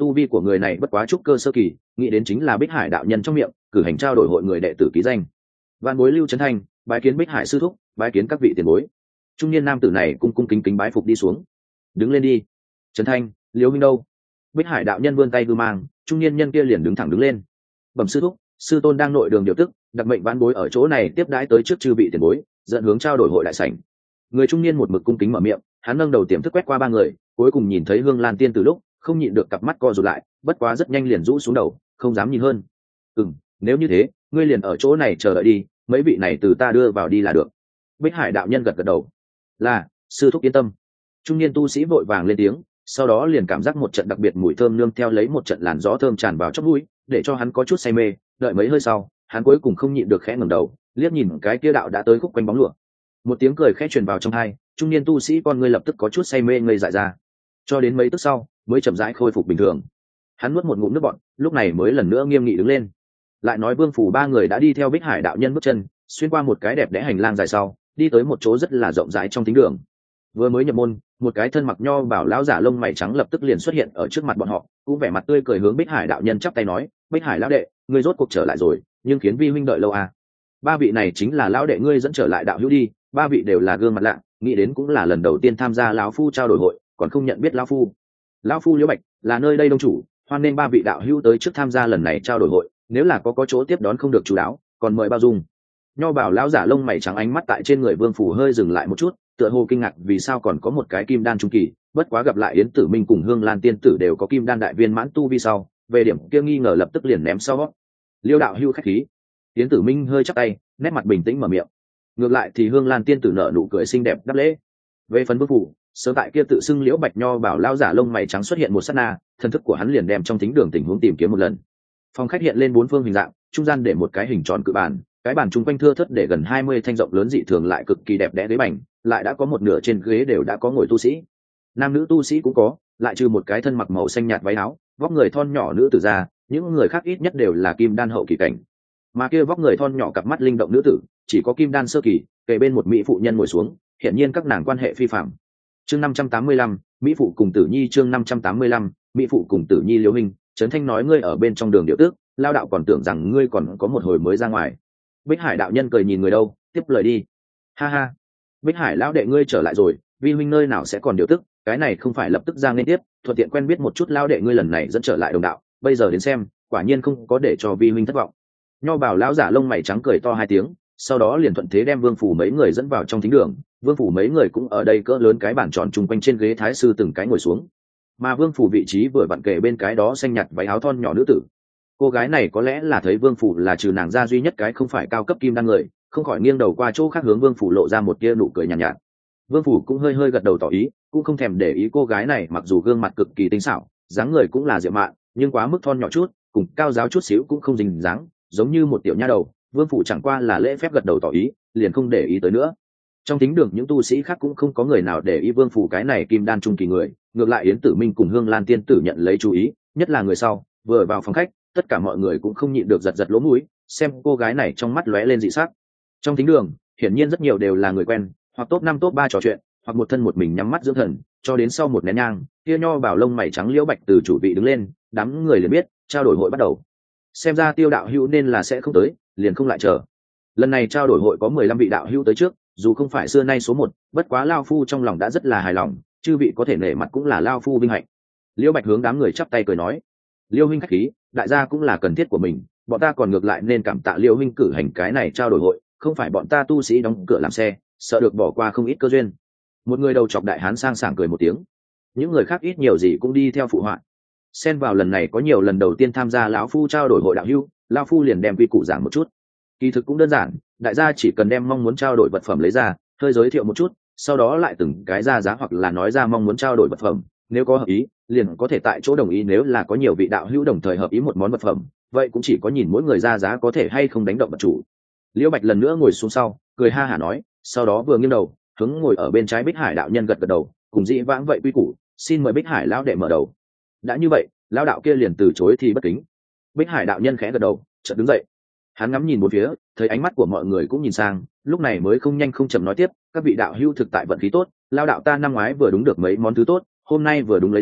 tu vi của người này bất quá trúc cơ sơ kỳ, nghĩ đến chính là Bích Hải đạo nhân trong miệng cử hành trao đổi hội người đệ tử ký danh. Vạn bối Lưu Trấn Thanh bái kiến Bích Hải sư thúc, bái kiến các vị tiền bối. Trung niên nam tử này cung cung kính kính bái phục đi xuống. Đứng lên đi. Trấn Thanh, Liễu huynh đâu? Bích Hải đạo nhân vươn tay hư mang, trung niên nhân kia liền đứng thẳng đứng lên. Bẩm sư thúc, sư tôn đang nội đường điều tức, đặc mệnh vãn bối ở chỗ này tiếp đãi tới trước chư vị tiền bối, dẫn hướng trao đổi hội đại sảnh. Người trung niên một mực cung kính mở miệng, hắn nâng đầu tiềm thức quét qua ba người, cuối cùng nhìn thấy Hương Lan tiên từ lúc không nhịn được cặp mắt co rụt lại, bất quá rất nhanh liền rũ xuống đầu, không dám nhìn hơn. Nếu như thế, ngươi liền ở chỗ này chờ đợi đi, mấy vị này từ ta đưa vào đi là được. Bích Hải đạo nhân gật gật đầu. Là, sư thúc yên tâm. Trung niên tu sĩ vội vàng lên tiếng, sau đó liền cảm giác một trận đặc biệt mùi thơm nương theo lấy một trận làn gió thơm tràn vào trong mũi, để cho hắn có chút say mê. Đợi mấy hơi sau, hắn cuối cùng không nhịn được khẽ ngẩng đầu, liếc nhìn cái kia đạo đã tới khúc quanh bóng lụa. Một tiếng cười khẽ truyền vào trong tai, trung niên tu sĩ con ngươi lập tức có chút say mê ngây dại ra. Cho đến mấy tức sau, mới chậm rãi khôi phục bình thường. Hắn nuốt một ngụm nước bọt, lúc này mới lần nữa nghiêm nghị đứng lên. Lại nói Vương phủ ba người đã đi theo Bích Hải đạo nhân bước chân, xuyên qua một cái đẹp đẽ hành lang dài sau, đi tới một chỗ rất là rộng rãi trong thính đường. Vừa mới nhập môn, một cái thân mặc nho bảo lão giả lông mày trắng lập tức liền xuất hiện ở trước mặt bọn họ, cũng vẻ mặt tươi cười hướng Bích Hải đạo nhân chắp tay nói: Bích Hải lão đệ, ngươi rốt cuộc trở lại rồi, nhưng khiến vi huynh đợi lâu à? Ba vị này chính là lão đệ ngươi dẫn trở lại đạo hữu đi, ba vị đều là gương mặt lạ, nghĩ đến cũng là lần đầu tiên tham gia lão phu trao đổi hội, còn không nhận biết lão phu. Lão phu Liễu Bạch là nơi đây đông chủ, hoan nên ba vị đạo hữu tới trước tham gia lần này trao đổi hội, nếu là có chỗ tiếp đón không được chú đáo, còn mời bao dung. Nho bảo lão giả lông mày trắng ánh mắt tại trên người Vương phủ hơi dừng lại một chút, tựa hồ kinh ngạc vì sao còn có một cái kim đan trung kỳ, bất quá gặp lại Yến Tử Minh cùng Hương Lan tiên tử đều có kim đan đại viên mãn tu vi sau, về điểm kia nghi ngờ lập tức liền ném sau. Liêu đạo hữu khách khí. Yến Tử Minh hơi chắp tay, nét mặt bình tĩnh mở miệng. Ngược lại thì Hương Lan tiên tử nở nụ cười xinh đẹp đáp lễ. Về phần Vương phủ, sớm tại kia tự xưng Liễu Bạch nho bảo lão giả lông mày trắng xuất hiện một sát na, thần thức của hắn liền đem trong thính đường tình huống tìm kiếm một lần. Phòng khách hiện lên bốn phương hình dạng, trung gian để một cái hình tròn cự bàn, cái bàn chung quanh thưa thớt để gần 20 thanh rộng lớn dị thường lại cực kỳ đẹp đẽ ghế bành, lại đã có một nửa trên ghế đều đã có ngồi tu sĩ. Nam nữ tu sĩ cũng có, lại trừ một cái thân mặc màu xanh nhạt váy áo, vóc người thon nhỏ nữ tử ra, những người khác ít nhất đều là kim đan hậu kỳ cảnh. Mà kia vóc người thon nhỏ cặp mắt linh động nữ tử, chỉ có kim đan sơ kỳ, kề bên một mỹ phụ nhân ngồi xuống, hiển nhiên các nàng quan hệ phi phàm. Chương 585, mỹ phụ cùng Tử Nhi chương 585, mỹ phụ cùng Tử Nhi Liễu huynh, Trấn Thanh nói ngươi ở bên trong đường điệu tước, lao đạo còn tưởng rằng ngươi còn có một hồi mới ra ngoài. Bích Hải đạo nhân cười nhìn người đâu, tiếp lời đi. Ha ha, Bích Hải lão đệ ngươi trở lại rồi, vi huynh nơi nào sẽ còn điều tức, cái này không phải lập tức ra nên tiếp, thuận tiện quen biết một chút lão đệ ngươi lần này dẫn trở lại đồng đạo, bây giờ đến xem, quả nhiên không có để cho vi huynh thất vọng. Nho bảo lão giả lông mày trắng cười to hai tiếng, sau đó liền thuận thế đem Vương phủ mấy người dẫn vào trong thính đường. Vương phủ mấy người cũng ở đây cỡ lớn cái bàn tròn chung quanh trên ghế thái sư từng cái ngồi xuống, mà Vương phủ vị trí vừa vặn kề bên cái đó xanh nhạt váy áo thon nhỏ nữ tử. Cô gái này có lẽ là thấy Vương phủ là trừ nàng ra duy nhất cái không phải cao cấp kim đan người, không khỏi nghiêng đầu qua chỗ khác hướng Vương phủ lộ ra một tia nụ cười nhàn nhạt. Vương phủ cũng hơi hơi gật đầu tỏ ý, cũng không thèm để ý cô gái này, mặc dù gương mặt cực kỳ tinh xảo, dáng người cũng là diệu mạn, nhưng quá mức thon nhỏ chút, cùng cao giáo chút xíu cũng không dính dáng, giống như một tiểu nha đầu. Vương phủ chẳng qua là lễ phép gật đầu tỏ ý, liền không để ý tới nữa. Trong thính đường những tu sĩ khác cũng không có người nào để ý Vương phủ cái này kim đan trung kỳ người, ngược lại Yến Tử Minh cùng Hương Lan tiên tử nhận lấy chú ý, nhất là người sau, vừa vào phòng khách, tất cả mọi người cũng không nhịn được giật giật lỗ mũi, xem cô gái này trong mắt lóe lên dị sắc. Trong thính đường, hiển nhiên rất nhiều đều là người quen, hoặc top 5 top 3 trò chuyện, hoặc một thân một mình nhắm mắt dưỡng thần, cho đến sau một nén nhang, kia nho bảo lông mày trắng Liễu Bạch từ chủ vị đứng lên, đám người liền biết, trao đổi hội bắt đầu. Xem ra Tiêu đạo hữu nên là sẽ không tới, liền không lại chờ. Lần này trao đổi hội có 15 vị đạo hữu tới trước, dù không phải xưa nay số 1, bất quá lao phu trong lòng đã rất là hài lòng, chư vị có thể nể mặt cũng là lao phu vinh hạnh. Liễu Bạch hướng đám người chắp tay cười nói: Liêu huynh khách khí, đại gia cũng là cần thiết của mình, bọn ta còn ngược lại nên cảm tạ Liêu huynh cử hành cái này trao đổi hội, không phải bọn ta tu sĩ đóng cửa làm xe, sợ được bỏ qua không ít cơ duyên. Một người đầu chọc đại hán sang sảng cười một tiếng, những người khác ít nhiều gì cũng đi theo phụ họa. Xen vào lần này có nhiều lần đầu tiên tham gia lão phu trao đổi hội đạo hữu, lão phu liền đem quy củ giảng một chút. Kỳ thực cũng đơn giản, đại gia chỉ cần đem mong muốn trao đổi vật phẩm lấy ra, hơi giới thiệu một chút, sau đó lại từng cái ra giá hoặc là nói ra mong muốn trao đổi vật phẩm, nếu có hợp ý liền có thể tại chỗ đồng ý, nếu là có nhiều vị đạo hữu đồng thời hợp ý một món vật phẩm, vậy cũng chỉ có nhìn mỗi người ra giá có thể hay không đánh động vật chủ. Liễu Bạch lần nữa ngồi xuống sau, cười ha hả nói, sau đó vừa nghiêng đầu hướng ngồi ở bên trái Bích Hải đạo nhân gật gật đầu, cùng dĩ vãng vậy quy củ, xin mời Bích Hải lão đệ mở đầu. Đã như vậy, lão đạo kia liền từ chối thì bất kính. Bích Hải đạo nhân khẽ gật đầu, chợt đứng dậy, hắn ngắm nhìn một phía, thấy ánh mắt của mọi người cũng nhìn sang, lúc này mới không nhanh không chậm nói tiếp, các vị đạo hữu thực tại vận khí tốt, lão đạo ta năm ngoái vừa đúng được mấy món thứ tốt, hôm nay vừa đúng lấy ra,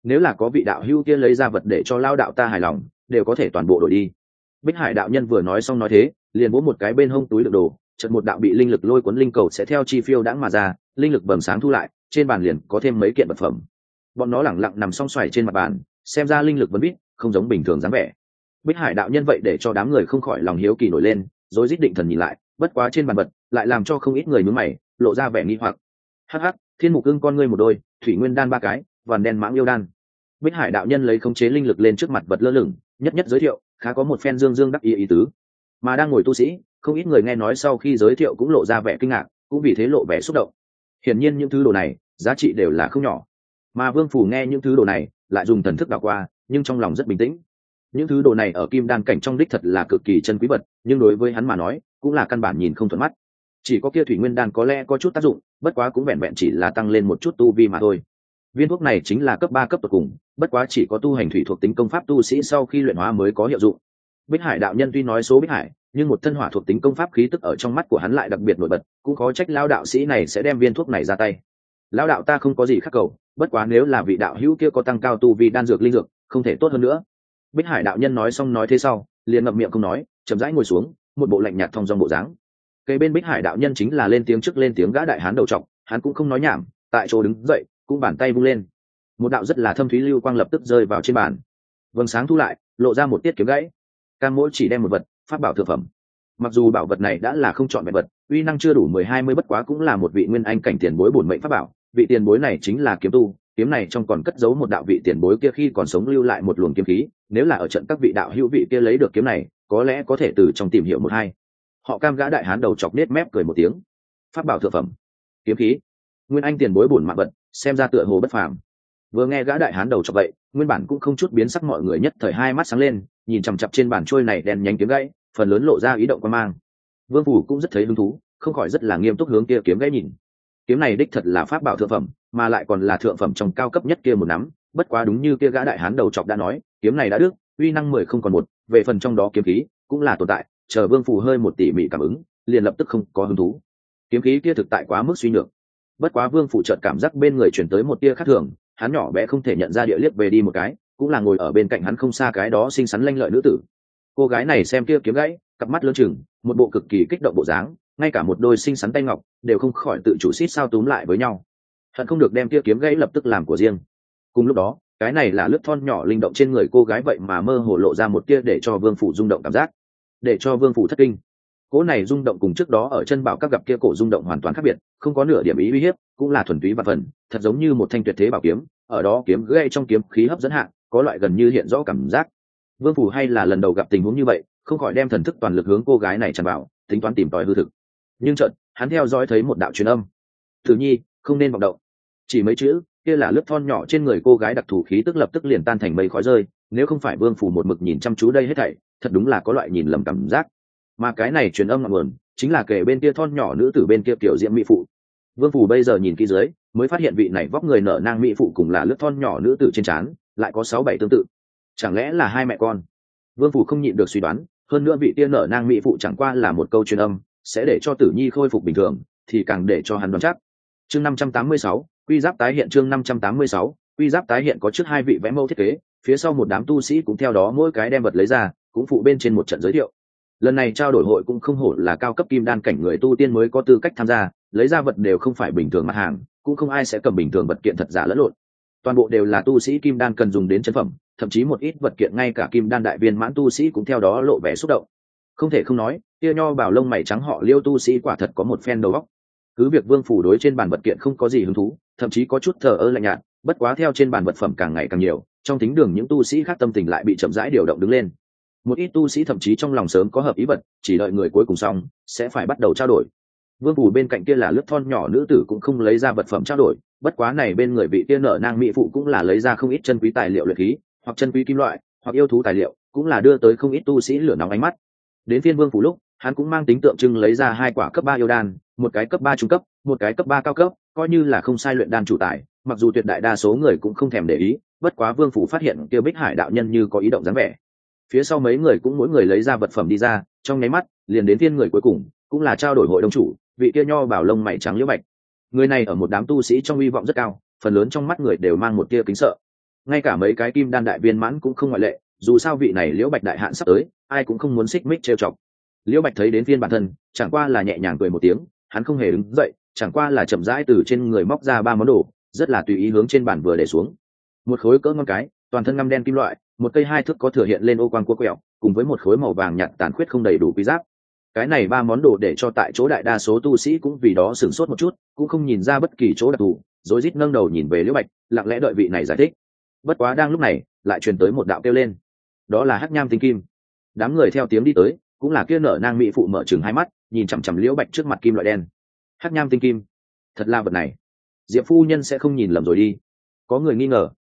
nếu là có vị đạo hữu kia lấy ra vật để cho lao đạo ta hài lòng đều có thể toàn bộ đổi đi. Bích Hải đạo nhân vừa nói xong nói thế, liền vỗ một cái bên hông túi đựng đồ, chợt một đạo bị linh lực lôi cuốn linh cầu sẽ theo chi phiêu đãng mà ra, linh lực bầm sáng thu lại, trên bàn liền có thêm mấy kiện vật phẩm. Bọn nó lẳng lặng nằm song xoài trên mặt bàn, xem ra linh lực vẫn biết, không giống bình thường dáng vẻ. Bích Hải đạo nhân vậy để cho đám người không khỏi lòng hiếu kỳ nổi lên, rồi rít định thần nhìn lại, bất quá trên bàn vật lại làm cho không ít người nhướng mày, lộ ra vẻ nghi hoặc. Hắc hắc, thiên mục ưng con ngươi một đôi, thủy nguyên đan ba cái, vằn đen mãng yêu đan. Bích Hải đạo nhân lấy khống chế linh lực lên trước mặt vật lơ lửng, nhất nhất giới thiệu, khá có một phen dương dương đắc ý ý tứ. Mà đang ngồi tu sĩ, không ít người nghe nói sau khi giới thiệu cũng lộ ra vẻ kinh ngạc, cũng vì thế lộ vẻ xúc động. Hiển nhiên những thứ đồ này giá trị đều là không nhỏ. Mà Vương Phủ nghe những thứ đồ này, lại dùng thần thức đảo qua, nhưng trong lòng rất bình tĩnh. Những thứ đồ này ở kim đan cảnh trong đích thật là cực kỳ chân quý vật, nhưng đối với hắn mà nói, cũng là căn bản nhìn không thuận mắt. Chỉ có kia thủy nguyên đan có lẽ có chút tác dụng, bất quá cũng vẹn vẹn chỉ là tăng lên một chút tu vi mà thôi. Viên thuốc này chính là cấp 3 cấp tột cùng, bất quá chỉ có tu hành thủy thuộc tính công pháp tu sĩ sau khi luyện hóa mới có hiệu dụng. Bích Hải đạo nhân tuy nói số Bích Hải, nhưng một thân hỏa thuộc tính công pháp khí tức ở trong mắt của hắn lại đặc biệt nổi bật, cũng khó trách lão đạo sĩ này sẽ đem viên thuốc này ra tay. Lão đạo ta không có gì khác cầu, bất quá nếu là vị đạo hữu kia có tăng cao tu vi đan dược linh dược, không thể tốt hơn nữa. Bích Hải đạo nhân nói xong nói thế sau, liền ngậm miệng không nói, chậm rãi ngồi xuống, một bộ lạnh nhạt thong dong bộ dáng. Cây bên Bích Hải đạo nhân chính là lên tiếng trước lên tiếng gã đại hán đầu trọc, hắn cũng không nói nhảm, tại chỗ đứng dậy, cũng bàn tay vung lên. Một đạo rất là thâm thúy lưu quang lập tức rơi vào trên bàn. Vầng sáng thu lại, lộ ra một tiết kiếm gãy. Cam Mỗi chỉ đem một vật, pháp bảo thượng phẩm. Mặc dù bảo vật này đã là không chọn vẹn vật, uy năng chưa đủ 10-20 bất quá cũng là một vị nguyên anh cảnh tiền bối bổn mệnh pháp bảo, vị tiền bối này chính là kiếm tu, kiếm này trong còn cất giấu một đạo vị tiền bối kia khi còn sống lưu lại một luồng kiếm khí, nếu là ở trận các vị đạo hữu vị kia lấy được kiếm này, có lẽ có thể từ trong tìm hiểu một hai. Họ Cam gã đại hán đầu chọc nết mép cười một tiếng. Pháp bảo thượng phẩm, kiếm khí, nguyên anh tiền bối bổn mạng vật, xem ra tựa hồ bất phàm. Vừa nghe gã đại hán đầu chọc vậy, nguyên bản cũng không chút biến sắc mọi người nhất thời hai mắt sáng lên, nhìn chằm chằm trên bàn trôi này đen nhánh kiếm gãy, phần lớn lộ ra ý động quan mang. Vương Phủ cũng rất thấy hứng thú, không khỏi rất là nghiêm túc hướng kia kiếm gãy nhìn. Kiếm này đích thật là pháp bảo thượng phẩm, mà lại còn là thượng phẩm trong cao cấp nhất kia một nắm, bất quá đúng như kia gã đại hán đầu chọc đã nói, kiếm này đã đức, uy năng 10 không còn một, về phần trong đó kiếm khí cũng là tồn tại, chờ Vương Phủ hơi một tỉ mỉ cảm ứng, liền lập tức không có hứng thú. Kiếm khí kia thực tại quá mức suy nhược. Bất quá Vương Phủ chợt cảm giác bên người chuyển tới một tia khác thường, hắn nhỏ bé không thể nhận ra địa liếc về đi một cái, cũng là ngồi ở bên cạnh hắn không xa cái đó xinh xắn lanh lợi nữ tử. Cô gái này xem kia kiếm gãy, cặp mắt lớn chừng, một bộ cực kỳ kích động bộ dáng, ngay cả một đôi xinh xắn tay ngọc đều không khỏi tự chủ xít sao túm lại với nhau, hận không được đem kia kiếm gãy lập tức làm của riêng. Cùng lúc đó, cái này là lướt thon nhỏ linh động trên người cô gái vậy mà mơ hồ lộ ra một tia để cho Vương Phủ rung động cảm giác, để cho Vương Phủ thất kinh. Cỗ này rung động cùng trước đó ở chân bảo các gặp kia cổ rung động hoàn toàn khác biệt, không có nửa điểm ý uy hiếp, cũng là thuần túy và phần, thật giống như một thanh tuyệt thế bảo kiếm, ở đó kiếm gãy trong kiếm khí hấp dẫn hạ, có loại gần như hiện rõ cảm giác. Vương Phủ hay là lần đầu gặp tình huống như vậy, không khỏi đem thần thức toàn lực hướng cô gái này tràn vào, tính toán tìm tòi hư thực. Nhưng chợt, hắn theo dõi thấy một đạo truyền âm. "Tử Nhi, không nên vọng động." Chỉ mấy chữ, kia là lướt thon nhỏ trên người cô gái đặc thù khí tức lập tức liền tan thành mây khói rơi, nếu không phải Vương Phủ một mực nhìn chăm chú đây hết thảy, thật đúng là có loại nhìn lầm cảm giác. Mà cái này truyền âm ngọn nguồn, chính là kể bên kia thon nhỏ nữ tử bên kia tiểu diễm mỹ phụ. Vương Phủ bây giờ nhìn kỹ dưới, mới phát hiện vị này vóc người nở nang mỹ phụ cùng là lướt thon nhỏ nữ tử trên trán, lại có 6-7 tương tự. Chẳng lẽ là hai mẹ con? Vương Phủ không nhịn được suy đoán, hơn nữa vị tiên nở nang mỹ phụ chẳng qua là một câu truyền âm, sẽ để cho Tử Nhi khôi phục bình thường, thì càng để cho hắn đoán chắc. Chương 586, quy giáp tái hiện. Chương 586, quy giáp tái hiện có trước hai vị vẽ mẫu thiết kế, phía sau một đám tu sĩ cũng theo đó mỗi cái đem vật lấy ra, cũng phụ bên trên một trận giới thiệu. Lần này trao đổi hội cũng không hổ là cao cấp kim đan cảnh người tu tiên mới có tư cách tham gia, lấy ra vật đều không phải bình thường mặt hàng, cũng không ai sẽ cầm bình thường vật kiện thật giả lẫn lộn. Toàn bộ đều là tu sĩ kim đan cần dùng đến chân phẩm, thậm chí một ít vật kiện ngay cả kim đan đại viên mãn tu sĩ cũng theo đó lộ vẻ xúc động. Không thể không nói, kia nho bảo lông mày trắng họ Liêu tu sĩ quả thật có một phen đầu óc. Cứ việc Vương Phủ đối trên bàn vật kiện không có gì hứng thú, thậm chí có chút thờ ơ lạnh nhạt, bất quá theo trên bàn vật phẩm càng ngày càng nhiều, trong thính đường những tu sĩ khác tâm tình lại bị chậm rãi điều động đứng lên. Một ít tu sĩ thậm chí trong lòng sớm có hợp ý vật, chỉ đợi người cuối cùng xong sẽ phải bắt đầu trao đổi. Vương Phủ bên cạnh kia là lướt thon nhỏ nữ tử cũng không lấy ra vật phẩm trao đổi, bất quá này bên người vị kia nở nang mỹ phụ cũng là lấy ra không ít chân quý tài liệu luyện khí, hoặc chân quý kim loại, hoặc yêu thú tài liệu, cũng là đưa tới không ít tu sĩ lửa nóng ánh mắt. Đến phiên Vương Phủ lúc, hắn cũng mang tính tượng trưng lấy ra 2 quả cấp 3 yêu đan, một cái cấp 3 trung cấp, một cái cấp 3 cao cấp, coi như là không sai luyện đan chủ tài, mặc dù tuyệt đại đa số người cũng không thèm để ý, bất quá Vương Phủ phát hiện kia Bích Hải đạo nhân như có ý động dáng vẻ. Phía sau mấy người cũng mỗi người lấy ra vật phẩm đi ra, trong nháy mắt, liền đến phiên người cuối cùng, cũng là trao đổi hội đồng chủ, vị kia nho bảo lông mày trắng liễu bạch. Người này ở một đám tu sĩ trong uy vọng rất cao, phần lớn trong mắt người đều mang một tia kính sợ. ngay cả mấy cái kim đan đại viên mãn cũng không ngoại lệ, dù sao vị này Liễu Bạch đại hạn sắp tới, ai cũng không muốn xích mích trêu chọc. Liễu Bạch thấy đến phiên bản thân, chẳng qua là nhẹ nhàng cười một tiếng, hắn không hề đứng dậy, chẳng qua là chậm rãi từ trên người móc ra 3 món đồ, rất là tùy ý hướng trên bàn vừa để xuống. Một khối cỡ ngón cái, toàn thân ngăm đen kim loại, một cây 2 thước có thừa hiện lên ô quang cua quẹo, cùng với một khối màu vàng nhạt tàn khuyết không đầy đủ quý giáp. Cái này 3 món đồ để cho tại chỗ đại đa số tu sĩ cũng vì đó sửng sốt một chút, cũng không nhìn ra bất kỳ chỗ đặc thù, rối rít nâng đầu nhìn về Liễu Bạch, lặng lẽ đợi vị này giải thích. Bất quá đang lúc này, lại truyền tới một đạo kêu lên. Đó là Hắc Nham Tinh Kim. Đám người theo tiếng đi tới, cũng là kia nở nang mỹ phụ mở trừng hai mắt, nhìn chằm chằm Liễu Bạch trước mặt kim loại đen. Hắc Nham Tinh Kim, thật là vật này. Diệp phu nhân sẽ không nhìn lầm rồi đi. Có người nghi ngờ.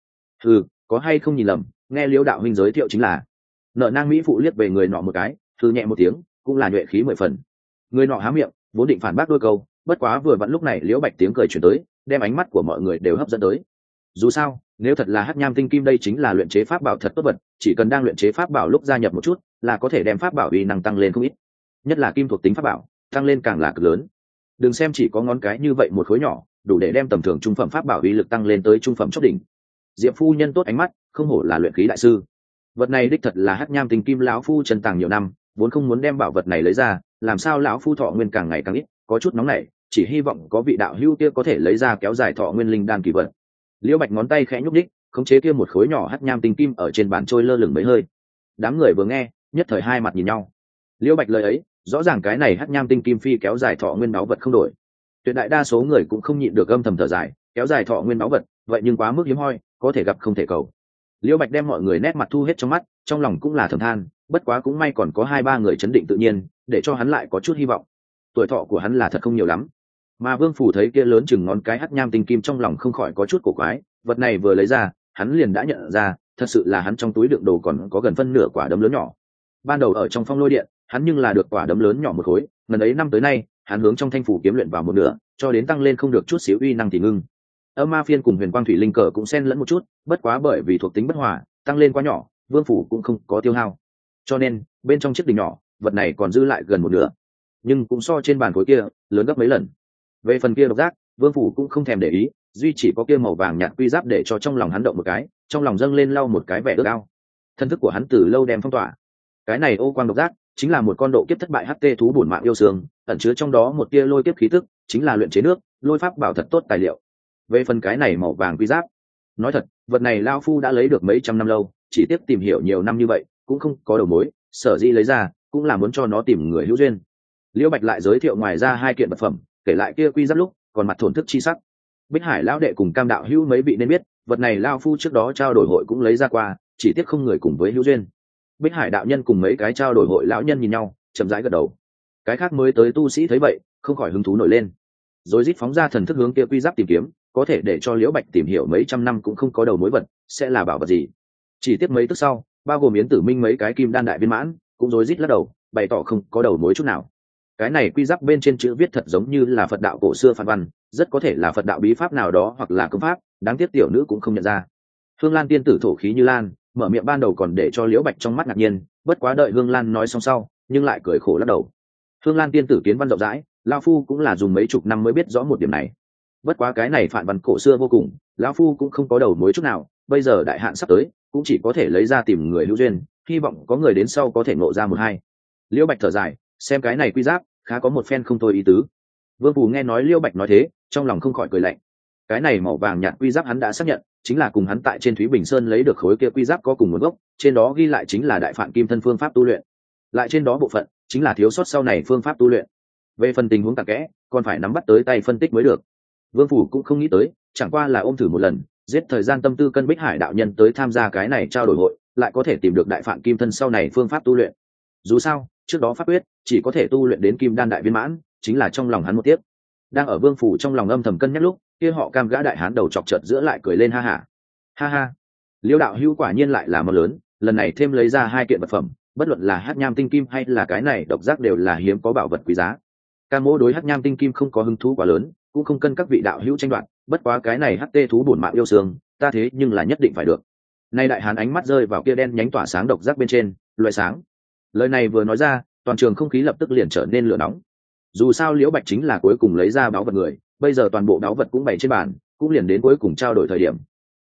Có hay không nhìn lầm, nghe Liễu đạo huynh giới thiệu chính là. Nở nang mỹ phụ liếc về người nọ một cái, thư nhẹ một tiếng, cũng là nhuệ khí 10 phần. Người nọ há miệng, vốn định phản bác đôi câu, bất quá vừa vặn lúc này Liễu Bạch tiếng cười truyền tới, đem ánh mắt của mọi người đều hấp dẫn tới. Dù sao, nếu thật là Hắc Nham Tinh Kim đây chính là luyện chế pháp bảo thật tốt vật, chỉ cần đang luyện chế pháp bảo lúc gia nhập một chút, là có thể đem pháp bảo uy năng tăng lên không ít. Nhất là kim thuộc tính pháp bảo, tăng lên càng là cực lớn. Đừng xem chỉ có ngón cái như vậy một khối nhỏ, đủ để đem tầm thường trung phẩm pháp bảo uy lực tăng lên tới trung phẩm chót đỉnh. Diệp phu nhân tốt ánh mắt, không hổ là luyện khí đại sư. Vật này đích thật là Hắc Nham Tinh Kim, lão phu chân tàng nhiều năm, vốn không muốn đem bảo vật này lấy ra, làm sao lão phu thọ nguyên càng ngày càng ít, có chút nóng nảy, chỉ hy vọng có vị đạo hữu kia có thể lấy ra kéo dài thọ nguyên linh đan kỳ vật. Liễu Bạch ngón tay khẽ nhúc nhích, khống chế kia một khối nhỏ Hắc Nham Tinh Kim ở trên bàn trôi lơ lửng mấy hơi. Đám người vừa nghe, nhất thời hai mặt nhìn nhau. Liễu Bạch lời ấy, rõ ràng cái này Hắc Nham Tinh Kim phi kéo dài thọ nguyên báu vật không đổi. Tuyệt đại đa số người cũng không nhịn được âm thầm thở dài, kéo dài thọ nguyên báu vật, vậy nhưng quá mức hiếm hoi, có thể gặp không thể cầu. Liễu Bạch đem mọi người nét mặt thu hết trong mắt, trong lòng cũng là thầm than, bất quá cũng may còn có 2-3 người chấn định tự nhiên, để cho hắn lại có chút hy vọng. Tuổi thọ của hắn là thật không nhiều lắm. Mà Vương Phủ thấy kia lớn chừng ngón cái Hắc Nham Tinh Kim trong lòng không khỏi có chút cổ quái, vật này vừa lấy ra, hắn liền đã nhận ra, thật sự là hắn trong túi đựng đồ còn có gần phân nửa quả đấm lớn nhỏ. Ban đầu ở trong Phong Lôi Điện, hắn nhưng là được quả đấm lớn nhỏ một khối, lần ấy năm tới nay, hắn hướng trong thanh phủ kiếm luyện vào một nửa, cho đến tăng lên không được chút xíu uy năng thì ngưng. Âm Ma Phiên cùng Huyền Quang Thủy Linh cờ cũng xen lẫn một chút, bất quá bởi vì thuộc tính bất hòa, tăng lên quá nhỏ, Vương Phủ cũng không có tiêu hao. Cho nên, bên trong chiếc đỉnh nhỏ, vật này còn dư lại gần một nửa, nhưng cũng so trên bàn khối kia lớn gấp mấy lần. Về phần kia độc giác, Vương Phủ cũng không thèm để ý, duy chỉ có kia màu vàng nhạt quy giáp để cho trong lòng hắn động một cái, trong lòng dâng lên lau một cái vẻ ước ao. Thân thức của hắn từ lâu đem phong tỏa. Cái này ô quang độc giác chính là một con độ kiếp thất bại HT thú bổn mạng yêu xương, ẩn chứa trong đó một tia lôi kiếp khí tức, chính là luyện chế nước, lôi pháp bảo thật tốt tài liệu. Về phần cái này màu vàng quy giáp, nói thật, vật này lão phu đã lấy được mấy trăm năm lâu, chỉ tiếp tìm hiểu nhiều năm như vậy, cũng không có đầu mối, sở dĩ lấy ra, cũng là muốn cho nó tìm người hữu duyên. Liễu Bạch lại giới thiệu ngoài ra 2 kiện vật phẩm, kể lại kia quy giáp lúc, còn mặt thổn thức chi sắc. Bích Hải lão đệ cùng Cam đạo hữu mấy vị nên biết, vật này lão phu trước đó trao đổi hội cũng lấy ra qua, chỉ tiếc không người cùng với hữu duyên. Bích Hải đạo nhân cùng mấy cái trao đổi hội lão nhân nhìn nhau, chậm rãi gật đầu. Cái khác mới tới tu sĩ thấy vậy, không khỏi hứng thú nổi lên, rồi rít phóng ra thần thức hướng kia quy giáp tìm kiếm, có thể để cho Liễu Bạch tìm hiểu mấy trăm năm cũng không có đầu mối vật, sẽ là bảo vật gì. Chỉ tiếc mấy tức sau, bao gồm Yến Tử Minh mấy cái kim đan đại viên mãn, cũng rối rít lắc đầu, bày tỏ không có đầu mối chút nào. Cái này quy giáp bên trên chữ viết thật giống như là Phật đạo cổ xưa phản văn, rất có thể là Phật đạo bí pháp nào đó hoặc là công pháp, đáng tiếc tiểu nữ cũng không nhận ra. Hương Lan tiên tử thổ khí như lan, mở miệng ban đầu còn để cho Liễu Bạch trong mắt ngạc nhiên, bất quá đợi Hương Lan nói xong sau, nhưng lại cười khổ lắc đầu. Hương Lan tiên tử kiến văn rộng rãi, lão phu cũng là dùng mấy chục năm mới biết rõ một điểm này. Bất quá cái này phản văn cổ xưa vô cùng, lão phu cũng không có đầu mối chút nào, bây giờ đại hạn sắp tới, cũng chỉ có thể lấy ra tìm người hữu duyên, hy vọng có người đến sau có thể ngộ ra một hai. Liễu Bạch thở dài, xem cái này quy giáp, khá có một phen không thôi ý tứ. Vương Phù nghe nói Liễu Bạch nói thế, trong lòng không khỏi cười lạnh. Cái này màu vàng nhạt quy giáp hắn đã xác nhận, chính là cùng hắn tại trên Thúy Bình Sơn lấy được khối kia quy giáp có cùng nguồn gốc, trên đó ghi lại chính là đại phạn kim thân phương pháp tu luyện. Lại trên đó bộ phận chính là thiếu sót sau này phương pháp tu luyện. Về phần tình huống tạc kẽ, còn phải nắm bắt tới tay phân tích mới được. Vương Phủ cũng không nghĩ tới, chẳng qua là ôm thử một lần, giết thời gian tâm tư cân Bích Hải đạo nhân tới tham gia cái này trao đổi hội, lại có thể tìm được đại phạn kim thân sau này phương pháp tu luyện. Dù sao, trước đó pháp quyết chỉ có thể tu luyện đến kim đan đại viên mãn, chính là trong lòng hắn một tiếc. Đang ở Vương Phủ trong lòng âm thầm cân nhắc lúc, kia họ Cam gã đại hán đầu chọc chợt giữa lại cười lên ha ha. Ha ha, Liễu đạo hữu quả nhiên lại là mơ lớn, lần này thêm lấy ra 2 kiện vật phẩm, bất luận là Hắc Nham Tinh Kim hay là cái này độc giác đều là hiếm có bảo vật quý giá. Cam Mỗ đối Hắc Nham Tinh Kim không có hứng thú quá lớn, cũng không cân các vị đạo hữu tranh đoạt, bất quá cái này HT thú bổn mạng yêu xương, ta thế nhưng là nhất định phải được. Nay đại hán ánh mắt rơi vào kia đen nhánh tỏa sáng độc giác bên trên, loại sáng. Lời này vừa nói ra, toàn trường không khí lập tức liền trở nên lửa nóng. Dù sao Liễu Bạch chính là cuối cùng lấy ra báu vật người, bây giờ toàn bộ báu vật cũng bày trên bàn, cũng liền đến cuối cùng trao đổi thời điểm.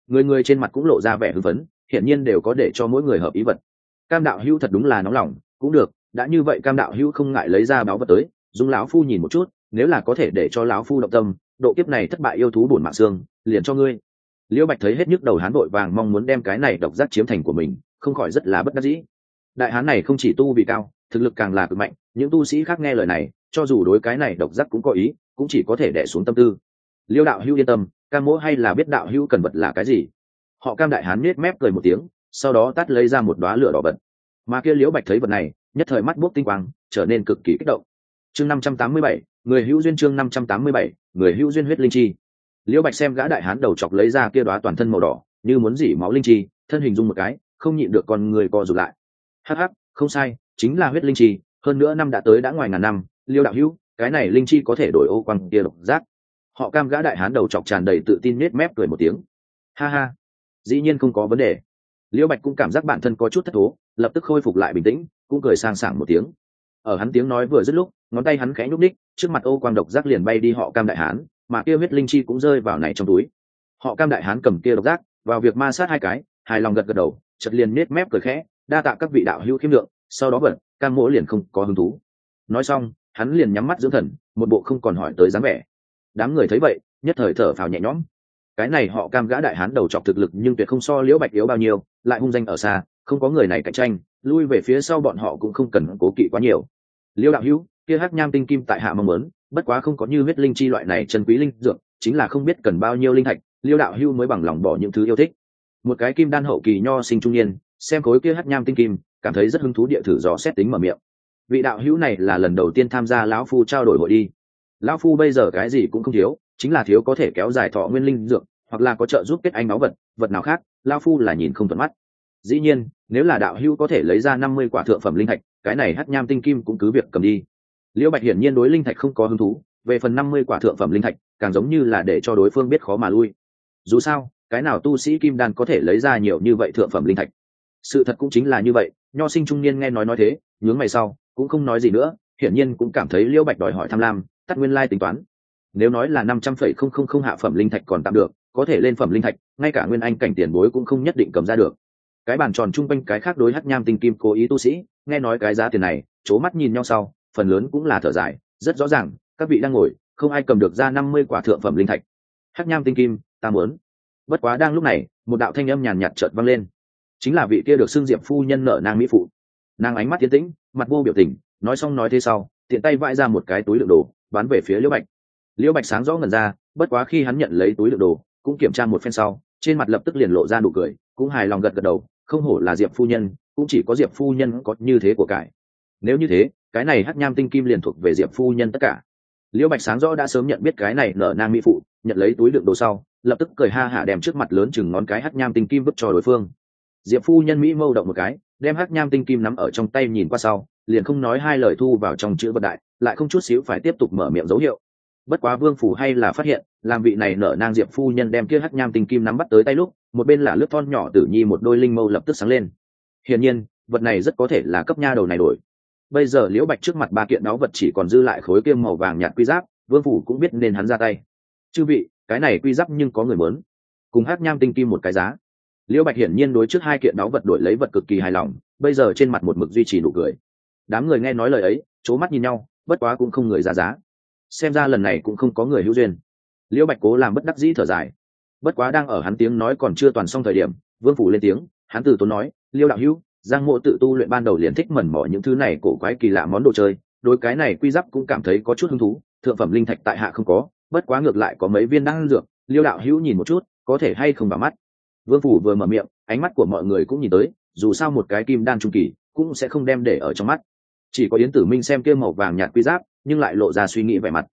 Người người trên mặt cũng lộ ra vẻ hưng phấn, hiển nhiên đều có để cho mỗi người hợp ý vật. Cam đạo hữu thật đúng là nóng lòng, cũng được, đã như vậy Cam đạo hữu không ngại lấy ra báo vật tới, dùng lão phu nhìn một chút, nếu là có thể để cho lão phu động tâm, độ kiếp này thất bại yêu thú bổn mạng xương, liền cho ngươi. Liễu Bạch thấy hết nhức đầu hán vội vàng mong muốn đem cái này độc giác chiếm thành của mình, không khỏi rất là bất đắc dĩ. Đại hán này không chỉ tu vì cao, thực lực càng là cực mạnh, những tu sĩ khác nghe lời này, cho dù đối cái này độc giác cũng có ý, cũng chỉ có thể đè xuống tâm tư. Liêu đạo hữu yên tâm, Cam mỗ hay là biết đạo hữu cần vật là cái gì. Họ Cam đại hán nhếch mép cười một tiếng, sau đó tắt lấy ra một đóa lửa đỏ bật. Mà kia Liễu Bạch thấy vật này, nhất thời mắt buốc tinh quang, trở nên cực kỳ kích động. Chương 587, người hữu duyên. Chương 587, người hữu duyên huyết linh chi. Liễu Bạch xem gã đại hán đầu chọc lấy ra kia đóa toàn thân màu đỏ, như muốn dỉ máu linh chi, thân hình dung một cái, không nhịn được con người co rụt lại. Hắc hắc, không sai, chính là huyết linh chi, hơn nữa năm đã tới đã ngoài ngàn năm, Liêu đạo hữu, cái này linh chi có thể đổi ô quang kia độc giác. Họ Cam gã đại hán đầu chọc tràn đầy tự tin nết mép cười một tiếng. Ha ha, dĩ nhiên không có vấn đề. Liễu Bạch cũng cảm giác bản thân có chút thất thố, lập tức khôi phục lại bình tĩnh, cũng cười sang sảng một tiếng. Ở hắn tiếng nói vừa dứt lúc, ngón tay hắn khẽ nhúc ních, trước mặt ô quang độc giác liền bay đi họ Cam đại hán, mà kia huyết linh chi cũng rơi vào này trong túi. Họ Cam đại hán cầm kia độc giác, vào việc ma sát hai cái, hài lòng gật gật đầu, chợt liền nết mép cười khẽ, đa tạ các vị đạo hữu khiêm lượng, sau đó bật, Cam mỗ liền không có hứng thú. Nói xong, hắn liền nhắm mắt dưỡng thần, một bộ không còn hỏi tới dáng vẻ. Đám người thấy vậy, nhất thời thở phào nhẹ nhõm. Cái này họ Cam gã đại hán đầu chọc thực lực nhưng tuyệt không so Liễu Bạch yếu bao nhiêu, lại hung danh ở xa, không có người này cạnh tranh, lui về phía sau bọn họ cũng không cần cố kỵ quá nhiều. Liễu đạo hữu, kia hắc nham tinh kim tại hạ mong muốn, bất quá không có như huyết linh chi loại này chân quý linh dược, chính là không biết cần bao nhiêu linh thạch, Liễu đạo hữu mới bằng lòng bỏ những thứ yêu thích. Một cái kim đan hậu kỳ nho sinh trung niên, xem khối kia hắc nham tinh kim, cảm thấy rất hứng thú địa thử dò xét tính mở miệng. Vị đạo hữu này là lần đầu tiên tham gia lão phu trao đổi hội đi. Lão phu bây giờ cái gì cũng không thiếu, chính là thiếu có thể kéo dài thọ nguyên linh dược, hoặc là có trợ giúp kết anh máu vật, vật nào khác, lão phu là nhìn không thuận mắt. Dĩ nhiên, nếu là đạo hữu có thể lấy ra 50 quả thượng phẩm linh thạch, cái này hắc nham tinh kim cũng cứ việc cầm đi. Liễu Bạch hiển nhiên đối linh thạch không có hứng thú, về phần 50 quả thượng phẩm linh thạch, càng giống như là để cho đối phương biết khó mà lui. Dù sao, cái nào tu sĩ kim đan có thể lấy ra nhiều như vậy thượng phẩm linh thạch? Sự thật cũng chính là như vậy, nho sinh trung niên nghe nói thế, nhướng mày sau, cũng không nói gì nữa, hiển nhiên cũng cảm thấy Liễu Bạch đòi hỏi tham lam, tắt nguyên lai tính toán. Nếu nói là 500,000 hạ phẩm linh thạch còn tạm được, có thể lên phẩm linh thạch, ngay cả nguyên anh cảnh tiền bối cũng không nhất định cầm ra được. Cái bàn tròn trung quanh cái khác đối hắc nham tinh kim cố ý tu sĩ, nghe nói cái giá tiền này, chố mắt nhìn nhau sau, phần lớn cũng là thở dài, rất rõ ràng, các vị đang ngồi, không ai cầm được ra 50 quả thượng phẩm linh thạch. Hắc nham tinh kim, ta muốn. Bất quá đang lúc này, một đạo thanh âm nhàn nhạt chợt vang lên, chính là vị kia được xưng Diệp phu nhân nợ nang mỹ phụ. Nàng ánh mắt tiến tĩnh, mặt vô biểu tình, nói xong nói thế sau, tiện tay vãi ra một cái túi đựng đồ, bán về phía Liễu Bạch. Liễu Bạch sáng rõ ngẩn ra, bất quá khi hắn nhận lấy túi đựng đồ, cũng kiểm tra một phen sau, trên mặt lập tức liền lộ ra nụ cười, cũng hài lòng gật gật đầu, không hổ là Diệp phu nhân, cũng chỉ có Diệp phu nhân có như thế của cải. Nếu như thế, cái này hắc nham tinh kim liền thuộc về Diệp phu nhân tất cả. Liễu Bạch sáng rõ đã sớm nhận biết cái này nở nang mỹ phụ, nhận lấy túi đựng đồ sau, lập tức cười ha hả đem trước mặt lớn chừng ngón cái hắc nham tinh kim vứt cho đối phương. Diệp phu nhân mỹ mâu động một cái, đem hắc nham tinh kim nắm ở trong tay nhìn qua sau, liền không nói hai lời thu vào trong chữ vật đại, lại không chút xíu phải tiếp tục mở miệng dấu hiệu. Bất quá Vương phủ hay là phát hiện, làm vị này nở nang Diệp phu nhân đem kia hắc nham tinh kim nắm bắt tới tay lúc, một bên là lướt thon nhỏ tử nhi một đôi linh mâu lập tức sáng lên. Hiển nhiên, vật này rất có thể là cấp nha đầu này đổi. Bây giờ Liễu Bạch trước mặt ba kiện đáo vật chỉ còn dư lại khối kim màu vàng nhạt quy giáp, Vương phủ cũng biết nên hắn ra tay. Chư vị, cái này quy giáp nhưng có người muốn, cùng hắc nham tinh kim một cái giá. Liễu Bạch hiển nhiên đối trước hai kiện đáo vật đổi lấy vật cực kỳ hài lòng, bây giờ trên mặt một mực duy trì nụ cười. Đám người nghe nói lời ấy, chố mắt nhìn nhau, bất quá cũng không người ra giá. Xem ra lần này cũng không có người hữu duyên. Liễu Bạch cố làm bất đắc dĩ thở dài. Bất quá đang ở hắn tiếng nói còn chưa toàn xong thời điểm, Vương phủ lên tiếng, hắn từ tốn nói, Liêu đạo hữu, Giang Mộ tự tu luyện ban đầu liền thích mẩn mỏ những thứ này cổ quái kỳ lạ món đồ chơi, đối cái này quy giáp cũng cảm thấy có chút hứng thú, thượng phẩm linh thạch tại hạ không có, bất quá ngược lại có mấy viên đan dược, Liêu đạo hữu nhìn một chút, có thể hay không vào mắt. Vương phủ vừa mở miệng, ánh mắt của mọi người cũng nhìn tới, dù sao một cái kim đan trung kỳ cũng sẽ không đem để ở trong mắt. Chỉ có Yến Tử Minh xem kia màu vàng nhạt quy giáp, nhưng lại lộ ra suy nghĩ vẻ mặt.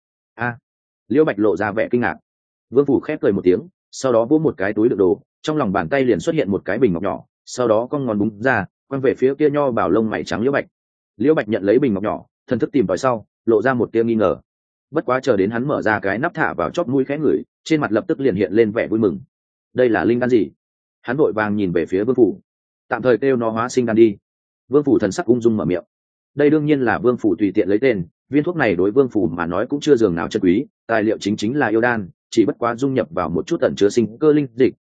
Liễu Bạch lộ ra vẻ kinh ngạc. Vương phủ khép cười một tiếng, sau đó vỗ một cái túi đựng đồ, trong lòng bàn tay liền xuất hiện một cái bình ngọc nhỏ, sau đó cong ngón búng ra, quăng về phía kia nho bảo lông mày trắng Liễu Bạch. Liễu Bạch nhận lấy bình ngọc nhỏ, thần thức tìm tòi sau, lộ ra một tia nghi ngờ. Bất quá chờ đến hắn mở ra cái nắp thả vào chóp mũi khẽ ngửi, trên mặt lập tức liền hiện lên vẻ vui mừng. Đây là linh đan gì? Hắn vội vàng nhìn về phía Vương phủ. Tạm thời kêu nó hóa sinh đan đi. Vương phủ thần sắc ung dung mở miệng. Đây đương nhiên là Vương phủ tùy tiện lấy tên, viên thuốc này đối Vương phủ mà nói cũng chưa dường nào chân quý, tài liệu chính là yêu đan, chỉ bất quá dung nhập vào một chút tẩn chứa sinh cơ linh dịch,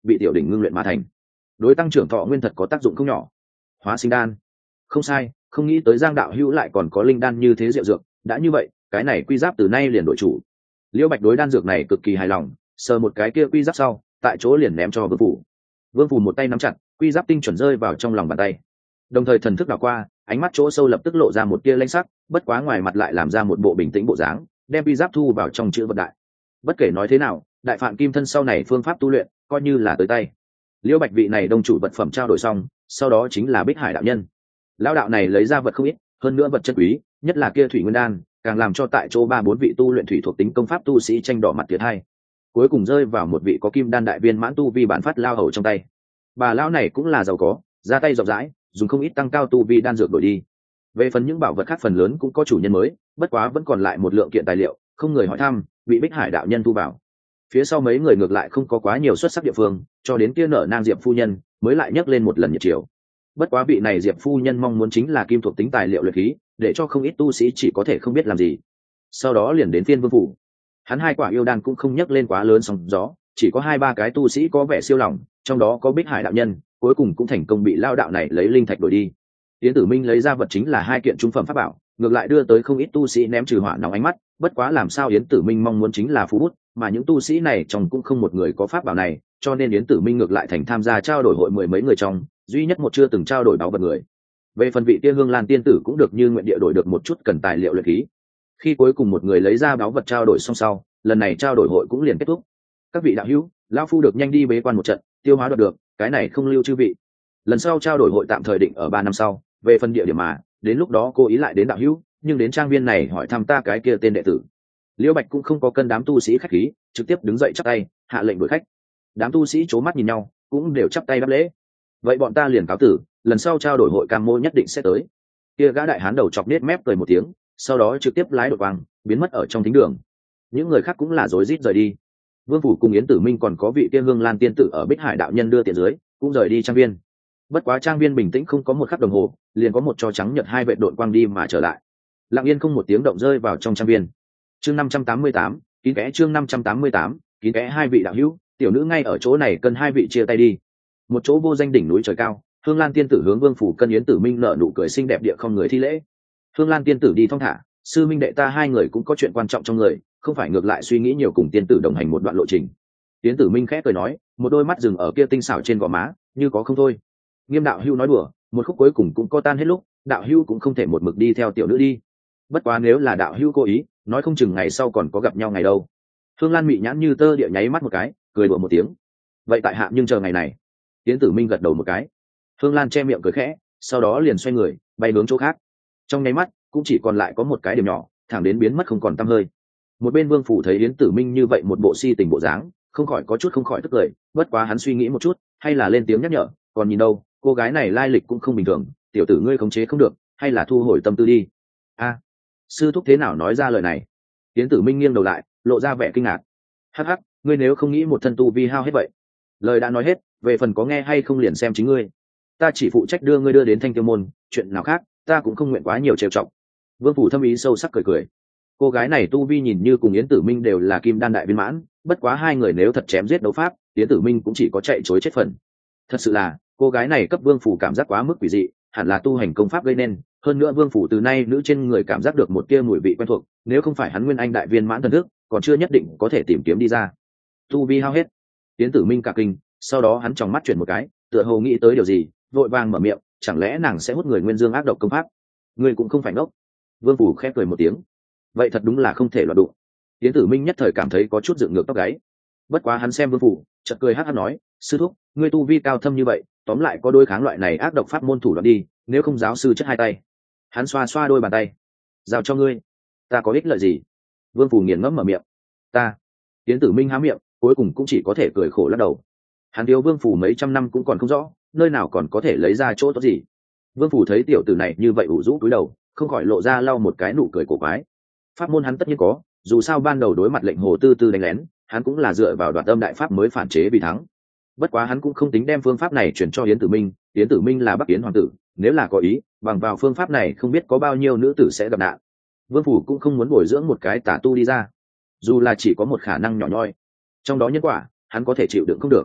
bị tiểu đỉnh ngưng luyện mà thành, đối tăng trưởng thọ nguyên thật có tác dụng không nhỏ. Hóa sinh đan, không sai, không nghĩ tới Giang đạo hữu lại còn có linh đan như thế diệu dược. Đã như vậy, cái này quy giáp từ nay liền đổi chủ. Liễu Bạch đối đan dược này cực kỳ hài lòng, sờ một cái kia quy giáp sau, tại chỗ liền ném cho Vương Phủ. Vương Phủ một tay nắm chặt, quy giáp tinh chuẩn rơi vào trong lòng bàn tay, đồng thời thần thức đảo qua, ánh mắt chỗ sâu lập tức lộ ra một tia lanh sắc, bất quá ngoài mặt lại làm ra một bộ bình tĩnh bộ dáng, đem quy giáp thu vào trong chữ vật đại. Bất kể nói thế nào, đại phạn kim thân sau này phương pháp tu luyện coi như là tới tay. Liễu Bạch vị này đông chủ vật phẩm trao đổi xong, sau đó chính là Bích Hải đạo nhân. Lão đạo này lấy ra vật không ít, hơn nữa vật chất quý, nhất là kia thủy nguyên đan, càng làm cho tại chỗ 3-4 vị tu luyện thủy thuộc tính công pháp tu sĩ tranh đỏ mặt thiệt hai. Cuối cùng rơi vào một vị có kim đan đại viên mãn tu vi bản phát lao hầu trong tay. Bà lão này cũng là giàu có, ra tay rộng rãi, dùng không ít tăng cao tu vi đan dược đổi đi. Về phần những bảo vật khác phần lớn cũng có chủ nhân mới, bất quá vẫn còn lại một lượng kiện tài liệu, không người hỏi thăm, bị Bích Hải đạo nhân thu vào. Phía sau mấy người ngược lại không có quá nhiều xuất sắc địa phương, cho đến kia nở nang Diệp phu nhân mới lại nhắc lên một lần nhiệt chiều. Bất quá vị này Diệp phu nhân mong muốn chính là kim thuộc tính tài liệu luyện khí, để cho không ít tu sĩ chỉ có thể không biết làm gì. Sau đó liền đến phiên Vương Phủ. Hắn 2 quả yêu đan cũng không nhắc lên quá lớn sóng gió, chỉ có 2-3 cái tu sĩ có vẻ siêu lòng, trong đó có Bích Hải đạo nhân, cuối cùng cũng thành công bị lao đạo này lấy linh thạch đổi đi. Yến Tử Minh lấy ra vật chính là 2 kiện trung phẩm pháp bảo, ngược lại đưa tới không ít tu sĩ ném trừ hỏa nóng ánh mắt, bất quá làm sao Yến Tử Minh mong muốn chính là phú bút, mà những tu sĩ này trong cũng không một người có pháp bảo này, cho nên Yến Tử Minh ngược lại thành tham gia trao đổi hội 10 mấy người trong, duy nhất một chưa từng trao đổi báu vật người. Về phần vị kia Hương Lan tiên tử cũng được như nguyện địa đổi được một chút cần tài liệu luyện khí. Khi cuối cùng một người lấy ra báu vật trao đổi xong sau, lần này trao đổi hội cũng liền kết thúc. Các vị đạo hữu, lão phu được nhanh đi bế quan một trận, tiêu hóa được, cái này không lưu chư vị. Lần sau trao đổi hội tạm thời định ở 3 năm sau, về phần địa điểm mà, đến lúc đó cô ý lại đến đạo hữu, nhưng đến trang viên này hỏi thăm ta cái kia tên đệ tử. Liễu Bạch cũng không có cân đám tu sĩ khách khí, trực tiếp đứng dậy chắp tay, hạ lệnh đuổi khách. Đám tu sĩ chố mắt nhìn nhau, cũng đều chắp tay đáp lễ. Vậy bọn ta liền cáo tử, lần sau trao đổi hội cam mô nhất định sẽ tới. Kia gã đại hán đầu chọc nết mép cười một tiếng, sau đó trực tiếp lái đột quang, biến mất ở trong thính đường. Những người khác cũng là rối rít rời đi. Vương Phủ cùng Yến Tử Minh còn có vị kia Hương Lan tiên tử ở Bích Hải đạo nhân đưa tiền dưới, cũng rời đi trang viên. Bất quá trang viên bình tĩnh không có một khắc đồng hồ, liền có một chó trắng nhật 2 vệ đội quang đi mà trở lại. Lặng yên không một tiếng động rơi vào trong trang viên. Chương 588, kín kẽ chương 588, kín kẽ 2 vị đạo hữu, tiểu nữ ngay ở chỗ này cần 2 vị chia tay đi. Một chỗ vô danh đỉnh núi trời cao, Hương Lan tiên tử hướng Vương Phủ cân Yến Tử Minh nở nụ cười xinh đẹp địa không người thi lễ. Hương Lan tiên tử đi thong thả, sư minh đệ ta 2 người cũng có chuyện quan trọng trong người, không phải ngược lại suy nghĩ nhiều cùng tiên tử đồng hành một đoạn lộ trình. Yến Tử Minh khẽ cười nói, một đôi mắt dừng ở kia tinh xảo trên gò má, như có không thôi. Nghiêm đạo hữu nói đùa, một khúc cuối cùng cũng có tan hết lúc, đạo hữu cũng không thể một mực đi theo tiểu nữ đi. Bất quá nếu là đạo hữu cố ý, nói không chừng ngày sau còn có gặp nhau ngày đâu. Hương Lan mị nhãn như tơ địa nháy mắt một cái, cười đùa một tiếng. Vậy tại hạ nhưng chờ ngày này. Yến Tử Minh gật đầu một cái. Hương Lan che miệng cười khẽ, sau đó liền xoay người, bay hướng chỗ khác. Trong nháy mắt, cũng chỉ còn lại có một cái điểm nhỏ, thẳng đến biến mất không còn tăm hơi. Một bên Vương Phủ thấy Yến Tử Minh như vậy một bộ si tình bộ dáng, không khỏi có chút không khỏi tức cười, bất quá hắn suy nghĩ một chút, hay là lên tiếng nhắc nhở, còn nhìn đâu, cô gái này lai lịch cũng không bình thường, tiểu tử ngươi khống chế không được, hay là thu hồi tâm tư đi. A, sư thúc thế nào nói ra lời này? Yến Tử Minh nghiêng đầu lại, lộ ra vẻ kinh ngạc. Hắc hắc, ngươi nếu không nghĩ một thân tu vi hao hết vậy. Lời đã nói hết, về phần có nghe hay không liền xem chính ngươi. Ta chỉ phụ trách đưa ngươi đưa đến Thanh Tiêu môn, chuyện nào khác, ta cũng không nguyện quá nhiều trêu chọc. Vương Phủ thâm ý sâu sắc cười cười. Cô gái này tu vi nhìn như cùng Yến Tử Minh đều là kim đan đại viên mãn, bất quá 2 người nếu thật chém giết đấu pháp, Yến Tử Minh cũng chỉ có chạy chối chết phần. Thật sự là, cô gái này cấp Vương Phủ cảm giác quá mức quỷ dị, hẳn là tu hành công pháp gây nên, hơn nữa Vương Phủ từ nay nữ trên người cảm giác được một tia mùi vị quen thuộc, nếu không phải hắn nguyên anh đại viên mãn thần thức, còn chưa nhất định có thể tìm kiếm đi ra. Tu vi hao hết. Yến Tử Minh cả kinh, sau đó hắn tròng mắt chuyển một cái, tựa hồ nghĩ tới điều gì, vội vàng mở miệng, chẳng lẽ nàng sẽ hút người nguyên dương ác độc công pháp? Ngươi cũng không phải ngốc. Vương Phủ khép cười một tiếng. Vậy thật đúng là không thể loạn đụng. Yến Tử Minh nhất thời cảm thấy có chút dựng ngược tóc gáy. Bất quá hắn xem Vương Phủ, chợt cười hắc hắc nói, sư thúc, ngươi tu vi cao thâm như vậy, tóm lại có đối kháng loại này ác độc pháp môn thủ đoạn đi, nếu không giáo sư chất 2 tay. Hắn xoa xoa đôi bàn tay. Giao cho ngươi. Ta có ích lợi gì? Vương Phủ nghiền ngẫm mở miệng. Ta. Yến Tử Minh há miệng, cuối cùng cũng chỉ có thể cười khổ lắc đầu. Hắn thiếu Vương Phủ mấy trăm năm cũng còn không rõ, nơi nào còn có thể lấy ra chỗ tốt gì. Vương Phủ thấy tiểu tử này như vậy ủ rũ cúi đầu, không khỏi lộ ra lau một cái nụ cười cổ quái. Pháp môn hắn tất nhiên có, dù sao ban đầu đối mặt lệnh Hồ Tư Tư đánh lén, hắn cũng là dựa vào Đoạt Âm đại pháp mới phản chế vì thắng. Bất quá hắn cũng không tính đem phương pháp này chuyển cho Yến Tử Minh, Yến Tử Minh là Bắc Yến hoàng tử, nếu là có ý, bằng vào phương pháp này không biết có bao nhiêu nữ tử sẽ gặp nạn. Vương Phủ cũng không muốn bồi dưỡng một cái tà tu đi ra, dù là chỉ có một khả năng nhỏ nhoi, trong đó nhân quả hắn có thể chịu đựng không được.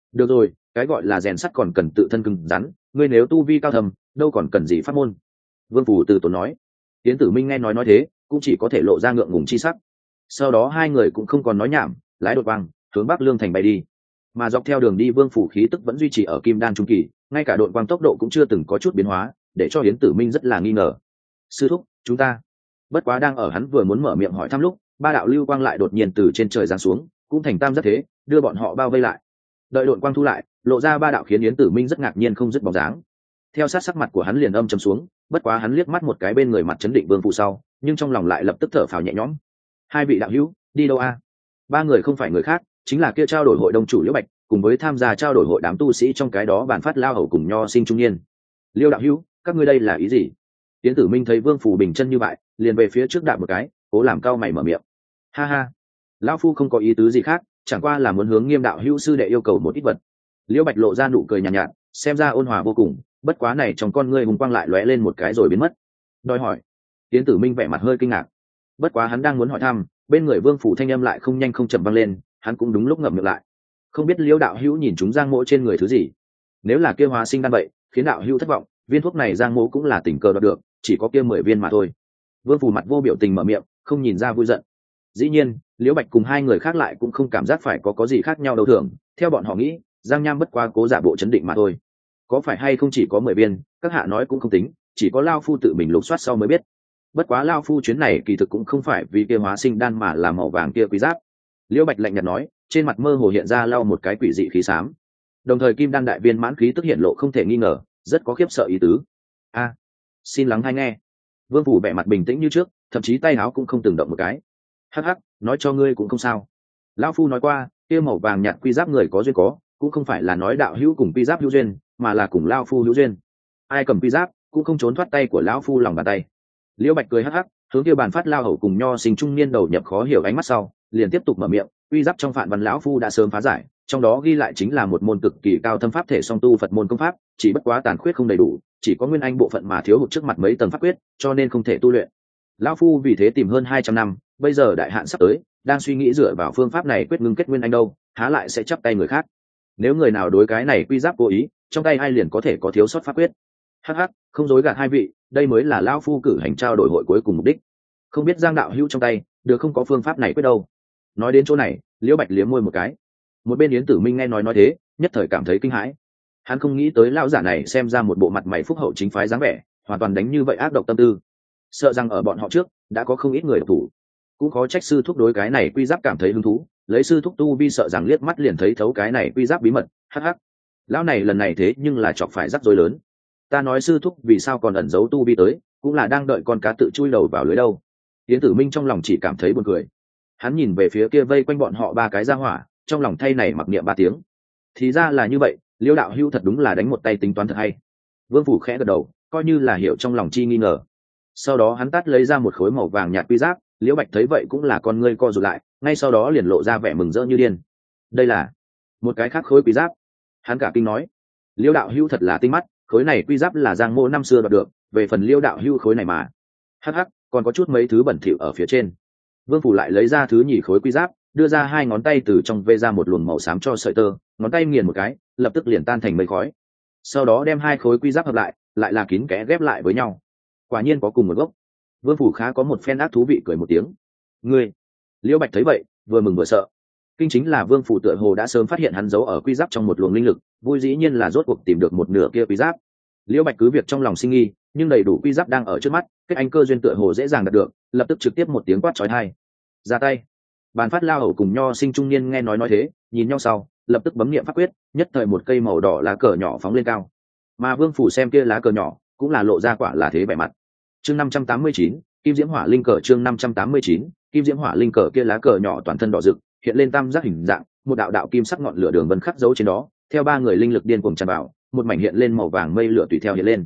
được rồi, cái gọi là rèn sắt còn cần tự thân cứng rắn, ngươi nếu tu vi cao thầm đâu còn cần gì pháp môn. Vương Phủ từ tốn nói. Tiến Tử Minh nghe nói thế cũng chỉ có thể lộ ra ngượng ngùng chi sắc. Sau đó hai người cũng không còn nói nhảm, lái đột quang hướng Bắc Lương thành bay đi. Mà dọc theo đường đi Vương Phủ khí tức vẫn duy trì ở kim đan trung kỳ, ngay cả đột quang tốc độ cũng chưa từng có chút biến hóa, để cho Yến Tử Minh rất là nghi ngờ. Sư thúc, chúng ta. Bất quá đang ở hắn vừa muốn mở miệng hỏi thăm lúc, ba đạo lưu quang lại đột nhiên từ trên trời giáng xuống, cũng thành tam giác thế, đưa bọn họ bao vây lại. Đợi đột quang thu lại, lộ ra ba đạo khiến Yến Tử Minh rất ngạc nhiên không dứt bóng dáng. Theo sát sắc mặt của hắn liền âm trầm xuống, bất quá hắn liếc mắt một cái bên người mặt chấn định Vương Phủ sau, nhưng trong lòng lại lập tức thở phào nhẹ nhõm. Hai vị đạo hữu, đi đâu a? Ba người không phải người khác, chính là kia trao đổi hội đông chủ Liễu Bạch, cùng với tham gia trao đổi hội đám tu sĩ trong cái đó bàn phát lao hầu cùng nho sinh trung niên. Liêu đạo hữu, các ngươi đây là ý gì? Tiến Tử Minh thấy Vương Phủ bình chân như vậy, liền về phía trước đạp một cái, cố làm cao mày mở miệng. Ha ha, lão phu không có ý tứ gì khác, chẳng qua là muốn hướng Nghiêm đạo hữu sư đệ yêu cầu một ít vật. Liễu Bạch lộ ra nụ cười nhàn nhạt, xem ra ôn hòa vô cùng, bất quá này trong con ngươi hùng quang lại lóe lên một cái rồi biến mất. Đòi hỏi. Tiến Tử Minh vẻ mặt hơi kinh ngạc. Bất quá hắn đang muốn hỏi thăm, bên người Vương Phủ thanh âm lại không nhanh không chậm vang lên, hắn cũng đúng lúc ngậm miệng lại. Không biết Liễu đạo hữu nhìn chúng Giang Mỗ trên người thứ gì? Nếu là kia hóa sinh đan vậy, khiến đạo hữu thất vọng, viên thuốc này Giang Mỗ cũng là tình cờ đoạt được, chỉ có kia 10 viên mà thôi. Vương Phủ mặt vô biểu tình mở miệng, không nhìn ra vui giận. Dĩ nhiên, Liễu Bạch cùng hai người khác lại cũng không cảm giác phải có gì khác nhau đâu thường, theo bọn họ nghĩ, Giang Nham bất quá cố giả bộ chấn định mà thôi. Có phải hay không chỉ có 10 viên, các hạ nói cũng không tính, chỉ có lao phu tự mình lục soát sau mới biết. Bất quá lao phu chuyến này kỳ thực cũng không phải vì kia hóa sinh đan mà là màu vàng kia quý giáp. Liễu Bạch lạnh nhạt nói, trên mặt mơ hồ hiện ra lau một cái quỷ dị khí xám. Đồng thời kim đan đại viên mãn khí tức hiện lộ không thể nghi ngờ, rất có khiếp sợ ý tứ. A, xin lắng hay nghe. Vương Phủ vẻ mặt bình tĩnh như trước, thậm chí tay áo cũng không từng động một cái. Hắc hắc, nói cho ngươi cũng không sao. Lão phu nói qua, kia màu vàng nhạt quy giáp người có duyên có, cũng không phải là nói đạo hữu cùng quy giáp hữu duyên, mà là cùng lão phu hữu duyên. Ai cầm quy giáp, cũng không trốn thoát tay của lão phu lòng bàn tay. Liễu Bạch cười hắc hắc, hướng kia bàn phát lao hầu cùng nho sinh trung niên đầu nhập khó hiểu ánh mắt sau, liền tiếp tục mở miệng, quy giáp trong phạn văn lão phu đã sớm phá giải, trong đó ghi lại chính là một môn cực kỳ cao thâm pháp thể song tu Phật môn công pháp, chỉ bất quá tàn khuyết không đầy đủ, chỉ có nguyên anh bộ phận mà thiếu hụt trước mặt mấy tầng pháp quyết, cho nên không thể tu luyện. Lão phu vì thế tìm hơn 200 năm, bây giờ đại hạn sắp tới, đang suy nghĩ dựa vào phương pháp này quyết ngưng kết nguyên anh đâu, há lại sẽ chấp tay người khác. Nếu người nào đối cái này quy giáp cố ý, trong tay ai liền có thể có thiếu sót pháp quyết. Hắc hắc, không dối gạt hai vị, đây mới là lão phu cử hành trao đổi hội cuối cùng mục đích. Không biết Giang đạo hữu trong tay được không có phương pháp này quyết đâu. Nói đến chỗ này, Liễu Bạch liếm môi một cái. Một bên Yến Tử Minh nghe nói thế, nhất thời cảm thấy kinh hãi. Hắn không nghĩ tới lão giả này xem ra một bộ mặt mày phúc hậu chính phái dáng vẻ, hoàn toàn đánh như vậy ác độc tâm tư. Sợ rằng ở bọn họ trước đã có không ít người độc thủ, cũng khó trách sư thúc đối cái này quy giáp cảm thấy hứng thú, lấy sư thúc tu vi sợ rằng liếc mắt liền thấy thấu cái này quy giáp bí mật. Hắc hắc, lão này lần này thế nhưng là chọc phải rắc rối lớn. Ta nói sư thúc vì sao còn ẩn giấu tu vi tới, cũng là đang đợi con cá tự chui đầu vào lưới đâu. Yến Tử Minh trong lòng chỉ cảm thấy buồn cười. Hắn nhìn về phía kia vây quanh bọn họ ba cái ra hỏa, trong lòng thay này mặc niệm 3 tiếng. Thì ra là như vậy, Liễu đạo hữu thật đúng là đánh một tay tính toán thật hay. Vương Phủ khẽ gật đầu, coi như là hiểu trong lòng chi nghi ngờ. Sau đó hắn tắt lấy ra một khối màu vàng nhạt quy giáp, Liễu Bạch thấy vậy cũng là con ngươi co rụt lại, ngay sau đó liền lộ ra vẻ mừng rỡ như điên. Đây là một cái khác khối quy giáp. Hắn cả kinh nói, Liễu đạo hữu thật là tinh mắt, khối này quy giáp là Giang Mỗ năm xưa đoạt được, về phần Liễu đạo hữu khối này mà. Hắc hắc, còn có chút mấy thứ bẩn thỉu ở phía trên. Vương Phủ lại lấy ra thứ nhì khối quy giáp, đưa ra 2 ngón tay từ trong vê ra một luồng màu xám cho sợi tơ, ngón tay nghiền một cái, lập tức liền tan thành mây khói. Sau đó đem 2 khối quy giáp hợp lại là kín kẽ ghép lại với nhau. Quả nhiên có cùng một gốc. Vương Phủ khá có một phen ác thú vị cười một tiếng. Ngươi! Liễu Bạch thấy vậy, vừa mừng vừa sợ. Kinh chính là Vương Phủ tựa hồ đã sớm phát hiện hắn giấu ở quy giáp trong một luồng linh lực, vui dĩ nhiên là rốt cuộc tìm được một nửa kia quy giáp. Liễu Bạch cứ việc trong lòng sinh nghi, nhưng đầy đủ quy giáp đang ở trước mắt, kết anh cơ duyên tựa hồ dễ dàng đạt được, lập tức trực tiếp một tiếng quát chói tai. Ra tay! Bàn phát lao hầu cùng nho sinh trung niên nghe nói thế, nhìn nhau sau, lập tức bấm niệm pháp quyết, nhất thời một cây màu đỏ lá cờ nhỏ phóng lên cao. Mà Vương Phủ xem kia lá cờ nhỏ, cũng là lộ ra quả là thế vẻ mặt. Chương 589, Kim Diễm Hỏa Linh cờ. Chương 589, Kim Diễm Hỏa Linh cờ. Kia lá cờ nhỏ toàn thân đỏ rực, hiện lên tam giác hình dạng, một đạo đạo kim sắc ngọn lửa đường vân khắc dấu trên đó, theo 3 người linh lực điên cuồng tràn vào, một mảnh hiện lên màu vàng mây lửa tùy theo hiện lên.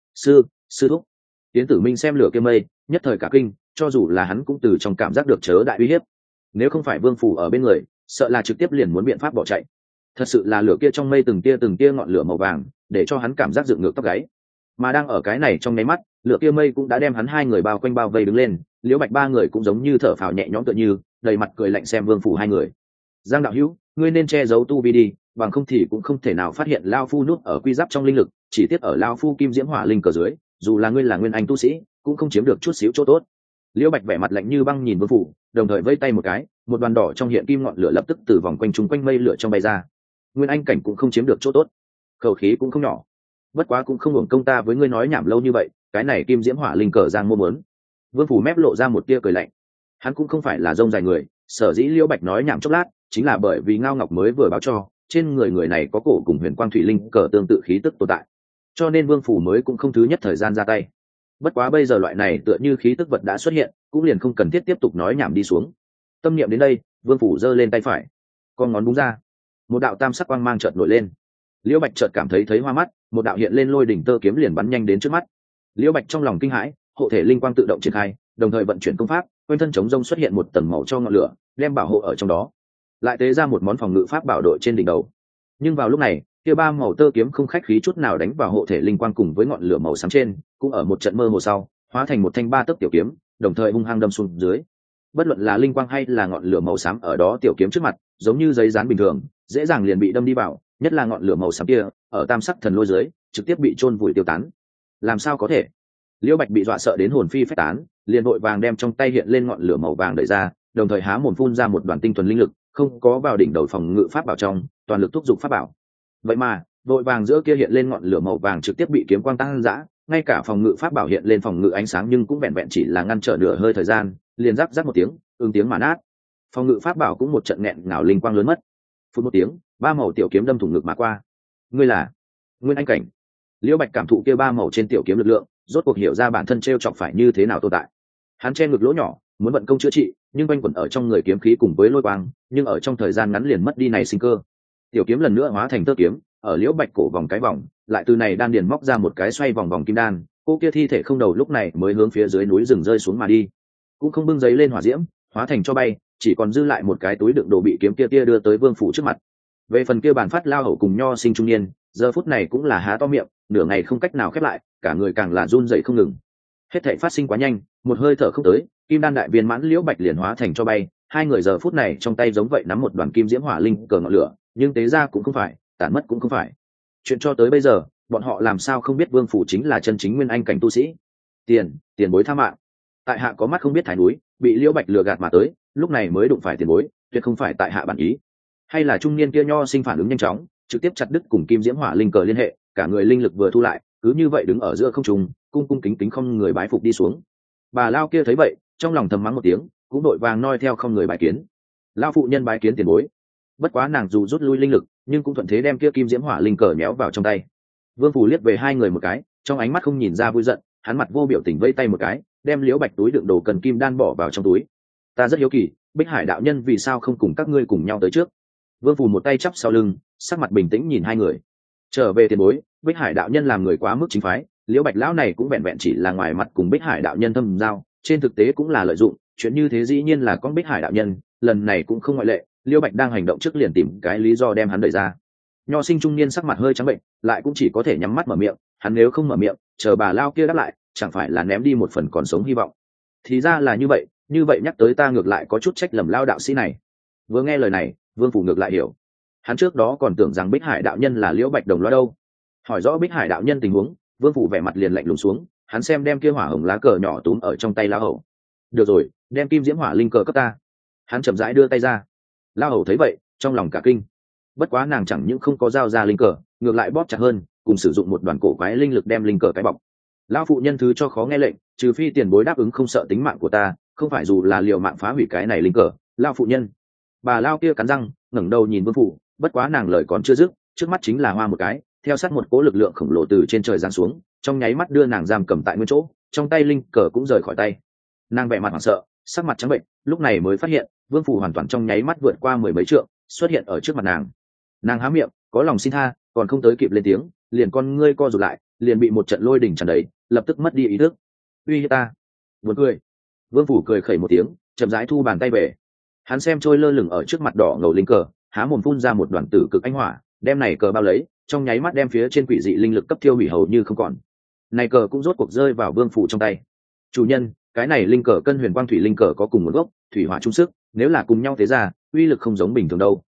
Sư thúc. Tiến Tử Minh xem lửa kia mây, nhất thời cả kinh, cho dù là hắn cũng từ trong cảm giác được chớ đại uy hiếp. Nếu không phải Vương Phủ ở bên người, sợ là trực tiếp liền muốn biện pháp bỏ chạy. Thật sự là lửa kia trong mây từng tia ngọn lửa màu vàng, để cho hắn cảm giác dựng ngược tóc gáy. Mà đang ở cái này trong nháy mắt, lửa kia mây cũng đã đem hắn 2 người bao quanh bao vây đứng lên, Liễu Bạch 3 người cũng giống như thở phào nhẹ nhõm tựa như, đầy mặt cười lạnh xem Vương Phủ 2 người. Giang đạo hữu, ngươi nên che giấu tu vi đi, bằng không thì cũng không thể nào phát hiện lao phu núp ở quy giáp trong linh lực, chỉ tiếc ở lao phu kim diễm hỏa linh cờ dưới, dù là ngươi là nguyên anh tu sĩ cũng không chiếm được chút xíu chỗ tốt. Liễu Bạch vẻ mặt lạnh như băng nhìn Vương Phủ, đồng thời vây tay một cái, một đoàn đỏ trong hiện kim ngọn lửa lập tức từ vòng quanh chúng quanh mây lửa trong bay ra. Nguyên anh cảnh cũng không chiếm được chỗ tốt, khẩu khí cũng không nhỏ. Bất quá cũng không hưởng công ta với ngươi nói nhảm lâu như vậy, cái này kim diễm hỏa linh cờ giang mô muốn. Vương Phủ mép lộ ra một tia cười lạnh. Hắn cũng không phải là rông dài người, sở dĩ Liễu Bạch nói nhảm chốc lát, chính là bởi vì Ngao Ngọc mới vừa báo cho, trên người người này có cổ cùng Huyền Quang Thủy Linh cờ tương tự khí tức tồn tại, cho nên Vương Phủ mới cũng không thứ nhất thời gian ra tay. Bất quá bây giờ loại này tựa như khí tức vật đã xuất hiện, cũng liền không cần thiết tiếp tục nói nhảm đi xuống. Tâm niệm đến đây, Vương Phủ giơ lên tay phải, con ngón búng ra, một đạo tam sắc quang mang chợt nổi lên. Liễu Bạch chợt cảm thấy hoa mắt, một đạo hiện lên lôi đỉnh tơ kiếm liền bắn nhanh đến trước mắt. Liễu Bạch trong lòng kinh hãi, hộ thể linh quang tự động triển khai, đồng thời vận chuyển công pháp, quanh thân chống rông xuất hiện một tầng màu cho ngọn lửa, đem bảo hộ ở trong đó. Lại tế ra một món phòng ngự pháp bảo đội trên đỉnh đầu. Nhưng vào lúc này, kia ba màu tơ kiếm không khách khí chút nào đánh vào hộ thể linh quang cùng với ngọn lửa màu xám trên, cũng ở một trận mơ hồ sau, hóa thành một thanh ba tấc tiểu kiếm, đồng thời hung hăng đâm xuống dưới. Bất luận là linh quang hay là ngọn lửa màu xám ở đó tiểu kiếm trước mặt, giống như giấy dán bình thường, dễ dàng liền bị đâm đi vào, nhất là ngọn lửa màu xám kia, ở tam sắc thần lôi dưới, trực tiếp bị chôn vùi tiêu tán. Làm sao có thể? Liễu Bạch bị dọa sợ đến hồn phi phách tán, liền vội vàng đem trong tay hiện lên ngọn lửa màu vàng đẩy ra, đồng thời há mồm phun ra một đoàn tinh thuần linh lực, không có vào đỉnh đầu phòng ngự pháp bảo trong, toàn lực thúc giục pháp bảo. Vậy mà, vội vàng giữa kia hiện lên ngọn lửa màu vàng trực tiếp bị kiếm quang tăng dã, ngay cả phòng ngự pháp bảo hiện lên phòng ngự ánh sáng nhưng cũng vẹn vẹn chỉ là ngăn trở nửa hơi thời gian, liền rắc rắc một tiếng, tiếng mà nát. Phòng ngự pháp bảo cũng một trận nghẹn ngào linh quang lớn mất. Phút một tiếng, ba màu tiểu kiếm đâm thủng ngực mà qua. Ngươi là Nguyên Anh cảnh. Liễu Bạch cảm thụ kia ba màu trên tiểu kiếm lực lượng, rốt cuộc hiểu ra bản thân trêu chọc phải như thế nào tồn tại. Hắn che ngực lỗ nhỏ, muốn vận công chữa trị, nhưng quanh quẩn ở trong người kiếm khí cùng với lôi quang, nhưng ở trong thời gian ngắn liền mất đi này sinh cơ. Tiểu kiếm lần nữa hóa thành tơ kiếm, ở Liễu Bạch cổ vòng cái vòng, lại từ này đan điền móc ra một cái xoay vòng vòng kim đan, cô kia thi thể không đầu lúc này mới hướng phía dưới núi rừng rơi xuống mà đi, cũng không bưng giấy lên hỏa diễm, hóa thành cho bay, chỉ còn dư lại một cái túi đựng đồ bị kiếm kia đưa tới Vương Phủ trước mặt. Về phần kia bàn phát lao hậu cùng nho sinh trung niên, giờ phút này cũng là há to miệng, nửa ngày không cách nào khép lại, cả người càng là run rẩy không ngừng. Hết thảy phát sinh quá nhanh, một hơi thở không tới, kim đan đại viên mãn Liễu Bạch liền hóa thành cho bay, hai người giờ phút này trong tay giống vậy nắm một đoàn kim diễm hỏa linh cờ ngọn lửa, nhưng tế ra cũng không phải, tản mất cũng không phải. Chuyện cho tới bây giờ, bọn họ làm sao không biết Vương Phủ chính là chân chính Nguyên Anh cảnh tu sĩ. Tiền bối tha mạng. Tại hạ có mắt không biết thái núi, bị Liễu Bạch lừa gạt mà tới, lúc này mới đụng phải tiền bối, tuyệt không phải tại hạ bản ý. Hay là trung niên kia nho sinh phản ứng nhanh chóng, trực tiếp chặt đứt cùng kim diễm hỏa linh cờ liên hệ, cả người linh lực vừa thu lại, cứ như vậy đứng ở giữa không trung, cung cung kính kính không người bái phục đi xuống. Bà lao kia thấy vậy, trong lòng thầm mắng một tiếng, cũng đội vàng noi theo không người bái kiến. Lao phụ nhân bái kiến tiền bối. Bất quá nàng dù rút lui linh lực, nhưng cũng thuận thế đem kia kim diễm hỏa linh cờ méo vào trong tay. Vương Phủ liếc về hai người một cái, trong ánh mắt không nhìn ra vui giận, hắn mặt vô biểu tình vẫy tay một cái, đem Liễu Bạch túi đựng đồ cần kim đan bỏ vào trong túi. Ta rất hiếu kỳ, Bích Hải đạo nhân vì sao không cùng các ngươi cùng nhau tới trước? Vương Phủ một tay chắp sau lưng, sắc mặt bình tĩnh nhìn hai người. Trở về tiền bối, Bích Hải đạo nhân làm người quá mức chính phái, Liễu Bạch lão này cũng vẹn vẹn chỉ là ngoài mặt cùng Bích Hải đạo nhân thâm giao, trên thực tế cũng là lợi dụng, chuyện như thế dĩ nhiên là con Bích Hải đạo nhân, lần này cũng không ngoại lệ. Liễu Bạch đang hành động trước liền tìm cái lý do đem hắn đẩy ra. Nho sinh trung niên sắc mặt hơi trắng bệnh, lại cũng chỉ có thể nhắm mắt mở miệng, hắn nếu không mở miệng, chờ bà lao kia đáp lại, chẳng phải là ném đi một phần còn sống hy vọng. Thì ra là như vậy nhắc tới ta ngược lại có chút trách lầm lao đạo sĩ này. Vừa nghe lời này, Vương Phủ ngược lại hiểu. Hắn trước đó còn tưởng rằng Bích Hải đạo nhân là Liễu Bạch đồng loa đâu. Hỏi rõ Bích Hải đạo nhân tình huống, Vương Phủ vẻ mặt liền lạnh lùng xuống, hắn xem đem kia hỏa hồng lá cờ nhỏ túm ở trong tay lao hầu. Được rồi, đem kim diễm hỏa linh cờ cấp ta. Hắn chậm rãi đưa tay ra. Lao hầu thấy vậy, trong lòng cả kinh. Bất quá nàng chẳng những không có giao ra linh cờ, ngược lại bóp chặt hơn, cùng sử dụng một đoàn cổ quái linh lực đem linh cờ cái bọc. Lao phụ nhân thứ cho khó nghe lệnh, trừ phi tiền bối đáp ứng không sợ tính mạng của ta, không phải dù là liều mạng phá hủy cái này linh cờ. Lao phụ nhân. Bà lao kia cắn răng, ngẩng đầu nhìn Vương Phủ, bất quá nàng lời còn chưa dứt, trước mắt chính là hoa một cái, theo sát một cỗ lực lượng khổng lồ từ trên trời giáng xuống, trong nháy mắt đưa nàng giam cầm tại nguyên chỗ, trong tay linh cờ cũng rời khỏi tay. Nàng vẻ mặt hoảng sợ, sắc mặt trắng bệnh, lúc này mới phát hiện Vương Phủ hoàn toàn trong nháy mắt vượt qua mười mấy trượng, xuất hiện ở trước mặt nàng. Nàng há miệng, có lòng xin tha, còn không tới kịp lên tiếng, liền con ngươi co rụt lại, liền bị một trận lôi đỉnh tràn đầy, lập tức mất đi ý thức. Uy hiếp ta? Buồn cười. Vương Phủ cười khẩy một tiếng, chậm rãi thu bàn tay về. Hắn xem trôi lơ lửng ở trước mặt đỏ ngầu linh cờ, há mồm phun ra một đoàn tử cực ánh hỏa, đem này cờ bao lấy, trong nháy mắt đem phía trên quỷ dị linh lực cấp thiêu hủy hầu như không còn. Này cờ cũng rốt cuộc rơi vào Vương Phủ trong tay. Chủ nhân, cái này linh cờ cân huyền quang thủy linh cờ có cùng nguồn gốc, thủy hỏa chung sức, nếu là cùng nhau thế ra, uy lực không giống bình thường đâu.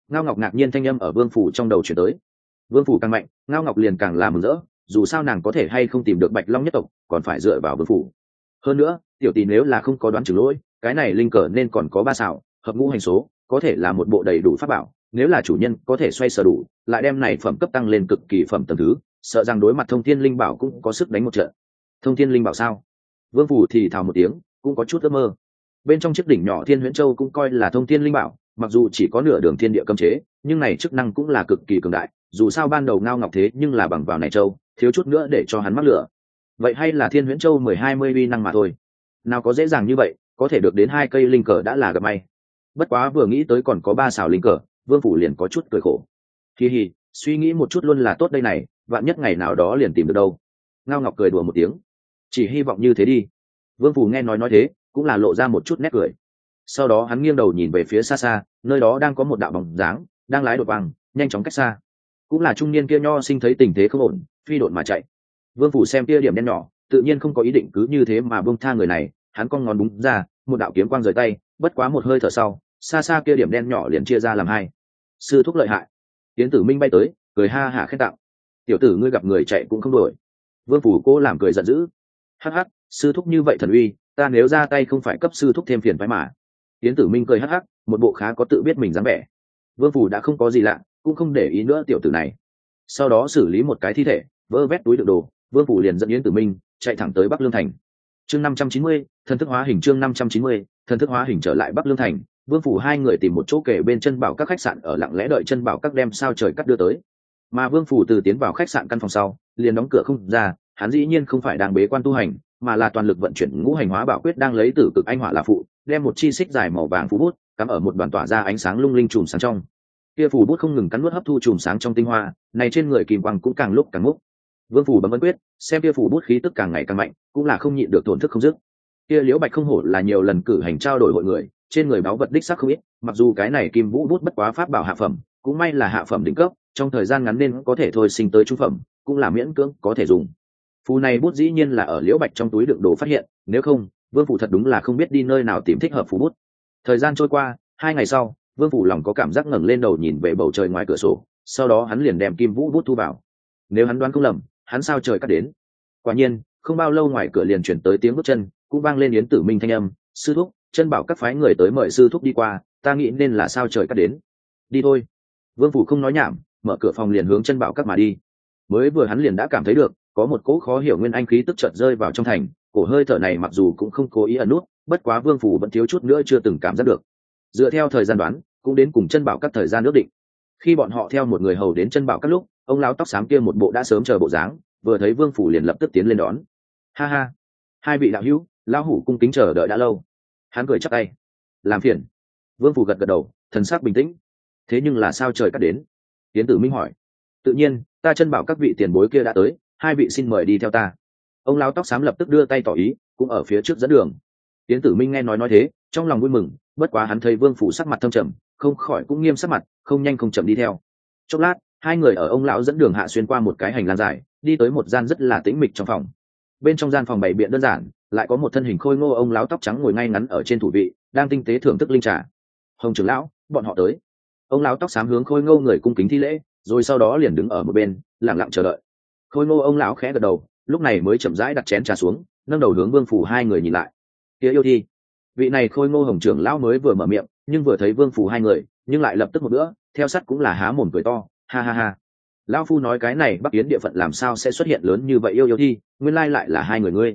Ngao Ngọc ngạc nhiên thanh âm ở Vương Phủ trong đầu chuyển tới. Vương Phủ càng mạnh, Ngao Ngọc liền càng làm mừng rỡ, dù sao nàng có thể hay không tìm được Bạch Long nhất tộc, còn phải dựa vào Vương Phủ. Hơn nữa, tiểu tỷ nếu là không có đoán chừng lỗi, cái này linh cờ nên còn có 3 xảo, hợp ngũ hành số, có thể là một bộ đầy đủ pháp bảo. Nếu là chủ nhân có thể xoay sở đủ, lại đem này phẩm cấp tăng lên cực kỳ phẩm tầng thứ, sợ rằng đối mặt Thông Thiên Linh Bảo cũng có sức đánh một trận. Thông Thiên Linh Bảo sao? Vương Phủ thì thào một tiếng, cũng có chút ước mơ. Bên trong chiếc đỉnh nhỏ Thiên Huyễn Châu cũng coi là Thông Thiên Linh Bảo, mặc dù chỉ có nửa đường thiên địa cấm chế, nhưng này chức năng cũng là cực kỳ cường đại. Dù sao ban đầu Ngao Ngọc thế nhưng là bằng vào này châu, thiếu chút nữa để cho hắn mắc lửa. Vậy hay là Thiên Huyễn Châu 10-20 uy năng mà thôi. Nào có dễ dàng như vậy, có thể được đến 2 cây linh cờ đã là gặp may. Bất quá vừa nghĩ tới còn có 3 xào linh cờ, Vương Phủ liền có chút cười khổ. Hi hi, suy nghĩ một chút luôn là tốt đây này, vạn nhất ngày nào đó liền tìm được đâu. Ngao Ngọc cười đùa một tiếng. Chỉ hy vọng như thế đi. Vương Phủ nghe nói thế, cũng là lộ ra một chút nét cười. Sau đó hắn nghiêng đầu nhìn về phía xa xa, nơi đó đang có một đạo bóng dáng đang lái đột bằng, nhanh chóng cách xa. Cũng là trung niên kia nho sinh thấy tình thế không ổn, phi độn mà chạy. Vương Phủ xem kia điểm đen nhỏ, tự nhiên không có ý định cứ như thế mà buông tha người này, hắn cong ngón búng ra, một đạo kiếm quang rời tay, bất quá một hơi thở sau, xa xa kia điểm đen nhỏ liền chia ra làm hai. Sư thúc lợi hại. Tiến Tử Minh bay tới, cười ha hả khen tặng. Tiểu tử ngươi gặp người chạy cũng không đổi. Vương Phủ cô làm cười giận dữ. Hắc hắc, sư thúc như vậy thần uy, ta nếu ra tay không phải cấp sư thúc thêm phiền phái mà. Tiến Tử Minh cười hắc hắc, một bộ khá có tự biết mình dáng vẻ. Vương Phủ đã không có gì lạ, cũng không để ý nữa tiểu tử này. Sau đó xử lý một cái thi thể, vơ vét túi đựng đồ, Vương Phủ liền dẫn Yến Tử Minh chạy thẳng tới Bắc Lương thành. Chương 590, thần thức hóa hình. Chương 590, thần thức hóa hình trở lại Bắc Lương thành. Vương Phủ hai người tìm một chỗ kể bên chân bảo các khách sạn ở lặng lẽ đợi chân bảo các đem sao trời cắt đưa tới. Mà Vương Phủ từ tiến vào khách sạn căn phòng sau, liền đóng cửa không ra, hắn dĩ nhiên không phải đang bế quan tu hành, mà là toàn lực vận chuyển ngũ hành hóa bảo quyết đang lấy tử cực anh hỏa là phụ, đem một chi xích dài màu vàng phù bút cắm ở một đoàn tỏa ra ánh sáng lung linh chùm sáng trong. Kia phù bút không ngừng cắn nuốt hấp thu chùm sáng trong tinh hoa, này trên người kim quang cũng càng lúc càng múc. Vương Phủ bấm ấn quyết, xem kia phù bút khí tức càng ngày càng mạnh, cũng là không nhịn được thổn thức không dứt. Kia Liễu Bạch không hổ là nhiều lần cử hành trao đổi hội người, trên người báu vật đích xác không ít, mặc dù cái này kim vũ bút bất quá pháp bảo hạ phẩm, cũng may là hạ phẩm đỉnh cấp, trong thời gian ngắn nên có thể thôi sinh tới trung phẩm, cũng là miễn cưỡng có thể dùng. Phù này bút dĩ nhiên là ở Liễu Bạch trong túi đựng đồ phát hiện, nếu không, Vương Phủ thật đúng là không biết đi nơi nào tìm thích hợp phù bút. Thời gian trôi qua, 2 ngày sau, Vương Phủ lòng có cảm giác ngẩng lên đầu nhìn về bầu trời ngoài cửa sổ, sau đó hắn liền đem kim vũ bút thu vào. Nếu hắn đoán không lầm, hắn sao trời cắt đến. Quả nhiên, không bao lâu ngoài cửa liền truyền tới tiếng bước chân, cũng vang lên Yến Tử Minh thanh âm, "Sư thúc, chân bảo các phái người tới mời sư thúc đi qua, ta nghĩ nên là sao trời cắt đến." "Đi thôi." Vương Phủ không nói nhảm, mở cửa phòng liền hướng chân bảo các mà đi. Mới vừa hắn liền đã cảm thấy được, có một cỗ khó hiểu nguyên anh khí tức chợt rơi vào trong thành, cổ hơi thở này mặc dù cũng không cố ý ẩn nút, bất quá Vương Phủ vẫn thiếu chút nữa chưa từng cảm giác được. Dựa theo thời gian đoán, cũng đến cùng chân bảo các thời gian ước định. Khi bọn họ theo một người hầu đến chân bảo các lúc, ông lão tóc xám kia một bộ đã sớm chờ bộ dáng, vừa thấy Vương Phủ liền lập tức tiến lên đón. "Ha ha, hai vị đạo hữu, lão hủ cung kính chờ đợi đã lâu." Hắn cười chắp tay. "Làm phiền." Vương Phủ gật gật đầu, thần sắc bình tĩnh. "Thế nhưng là sao trời cắt đến?" Tiến Tử Minh hỏi. "Tự nhiên, ta chân bảo các vị tiền bối kia đã tới, hai vị xin mời đi theo ta." Ông lão tóc xám lập tức đưa tay tỏ ý, cũng ở phía trước dẫn đường. Tiến Tử Minh nghe nói thế, trong lòng vui mừng, bất quá hắn thấy Vương Phủ sắc mặt thâm trầm, không khỏi cũng nghiêm sắc mặt, không nhanh không chậm đi theo. Chốc lát, hai người ở ông lão dẫn đường hạ xuyên qua một cái hành lang dài, đi tới một gian rất là tĩnh mịch trong phòng. Bên trong gian phòng bày biện đơn giản, lại có một thân hình khôi ngô ông lão tóc trắng ngồi ngay ngắn ở trên thủ vị, đang tinh tế thưởng thức linh trà. "Hồng trưởng lão, bọn họ tới." Ông lão tóc xám hướng khôi ngô người cung kính thi lễ, rồi sau đó liền đứng ở một bên, lặng lặng chờ đợi. Khôi ngô ông lão khẽ gật đầu, lúc này mới chậm rãi đặt chén trà xuống, nâng đầu hướng Vương Phủ hai người nhìn lại. "Kia yêu thi." Vị này khôi ngô Hồng trưởng lão mới vừa mở miệng, nhưng vừa thấy Vương Phủ hai người, nhưng lại lập tức một bữa, theo sát cũng là há mồm cười to, "Ha ha ha. Lão phu nói cái này Bắc Yến địa phận làm sao sẽ xuất hiện lớn như vậy yêu thi, nguyên lai lại là hai người ngươi.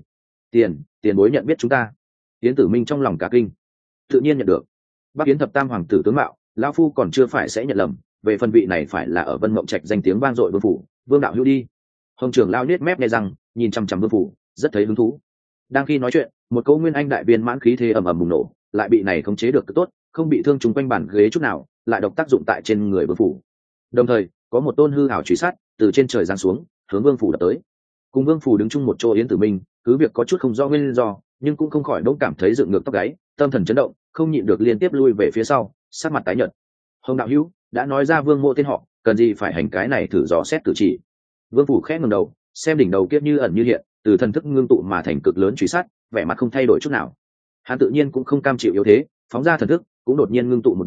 Tiền bối nhận biết chúng ta." Yến Tử Minh trong lòng cả kinh. Tự nhiên nhận được. Bắc Yến thập tam hoàng tử tướng mạo, lão phu còn chưa phải sẽ nhận lầm, về phần vị này phải là ở Vân Mộng Trạch danh tiếng vang dội Vương Phủ, Vương đạo hữu đi. Hồng trưởng lão nết mép nghe rằng, nhìn chằm chằm Vương Phủ, rất thấy hứng thú. Đang khi nói chuyện, một cỗ nguyên anh đại viên mãn khí thế ầm ầm bùng nổ, lại bị này khống chế được tốt, không bị thương chúng quanh bàn ghế chút nào, lại độc tác dụng tại trên người Vương Phủ. Đồng thời, có một tôn hư ảo truy sát từ trên trời giáng xuống, hướng Vương Phủ đập tới. Cùng Vương Phủ đứng chung một chỗ Yến Tử Minh, cứ việc có chút không rõ nguyên do, nhưng cũng không khỏi đống cảm thấy dựng ngược tóc gáy, tâm thần chấn động, không nhịn được liên tiếp lui về phía sau, sắc mặt tái nhợt. "Hồng đạo hữu, đã nói ra Vương Mộ tên họ, cần gì phải hành cái này thử dò xét cử chỉ?" Vương Phủ khẽ ngẩng đầu, xem đỉnh đầu kiếp như ẩn như hiện, từ thần thức ngưng tụ mà thành cực lớn truy sát, vẻ mặt không thay đổi chút nào. Hắn tự nhiên cũng không cam chịu yếu thế, phóng ra thần thức, cũng đột nhiên ngưng tụ một đoàn,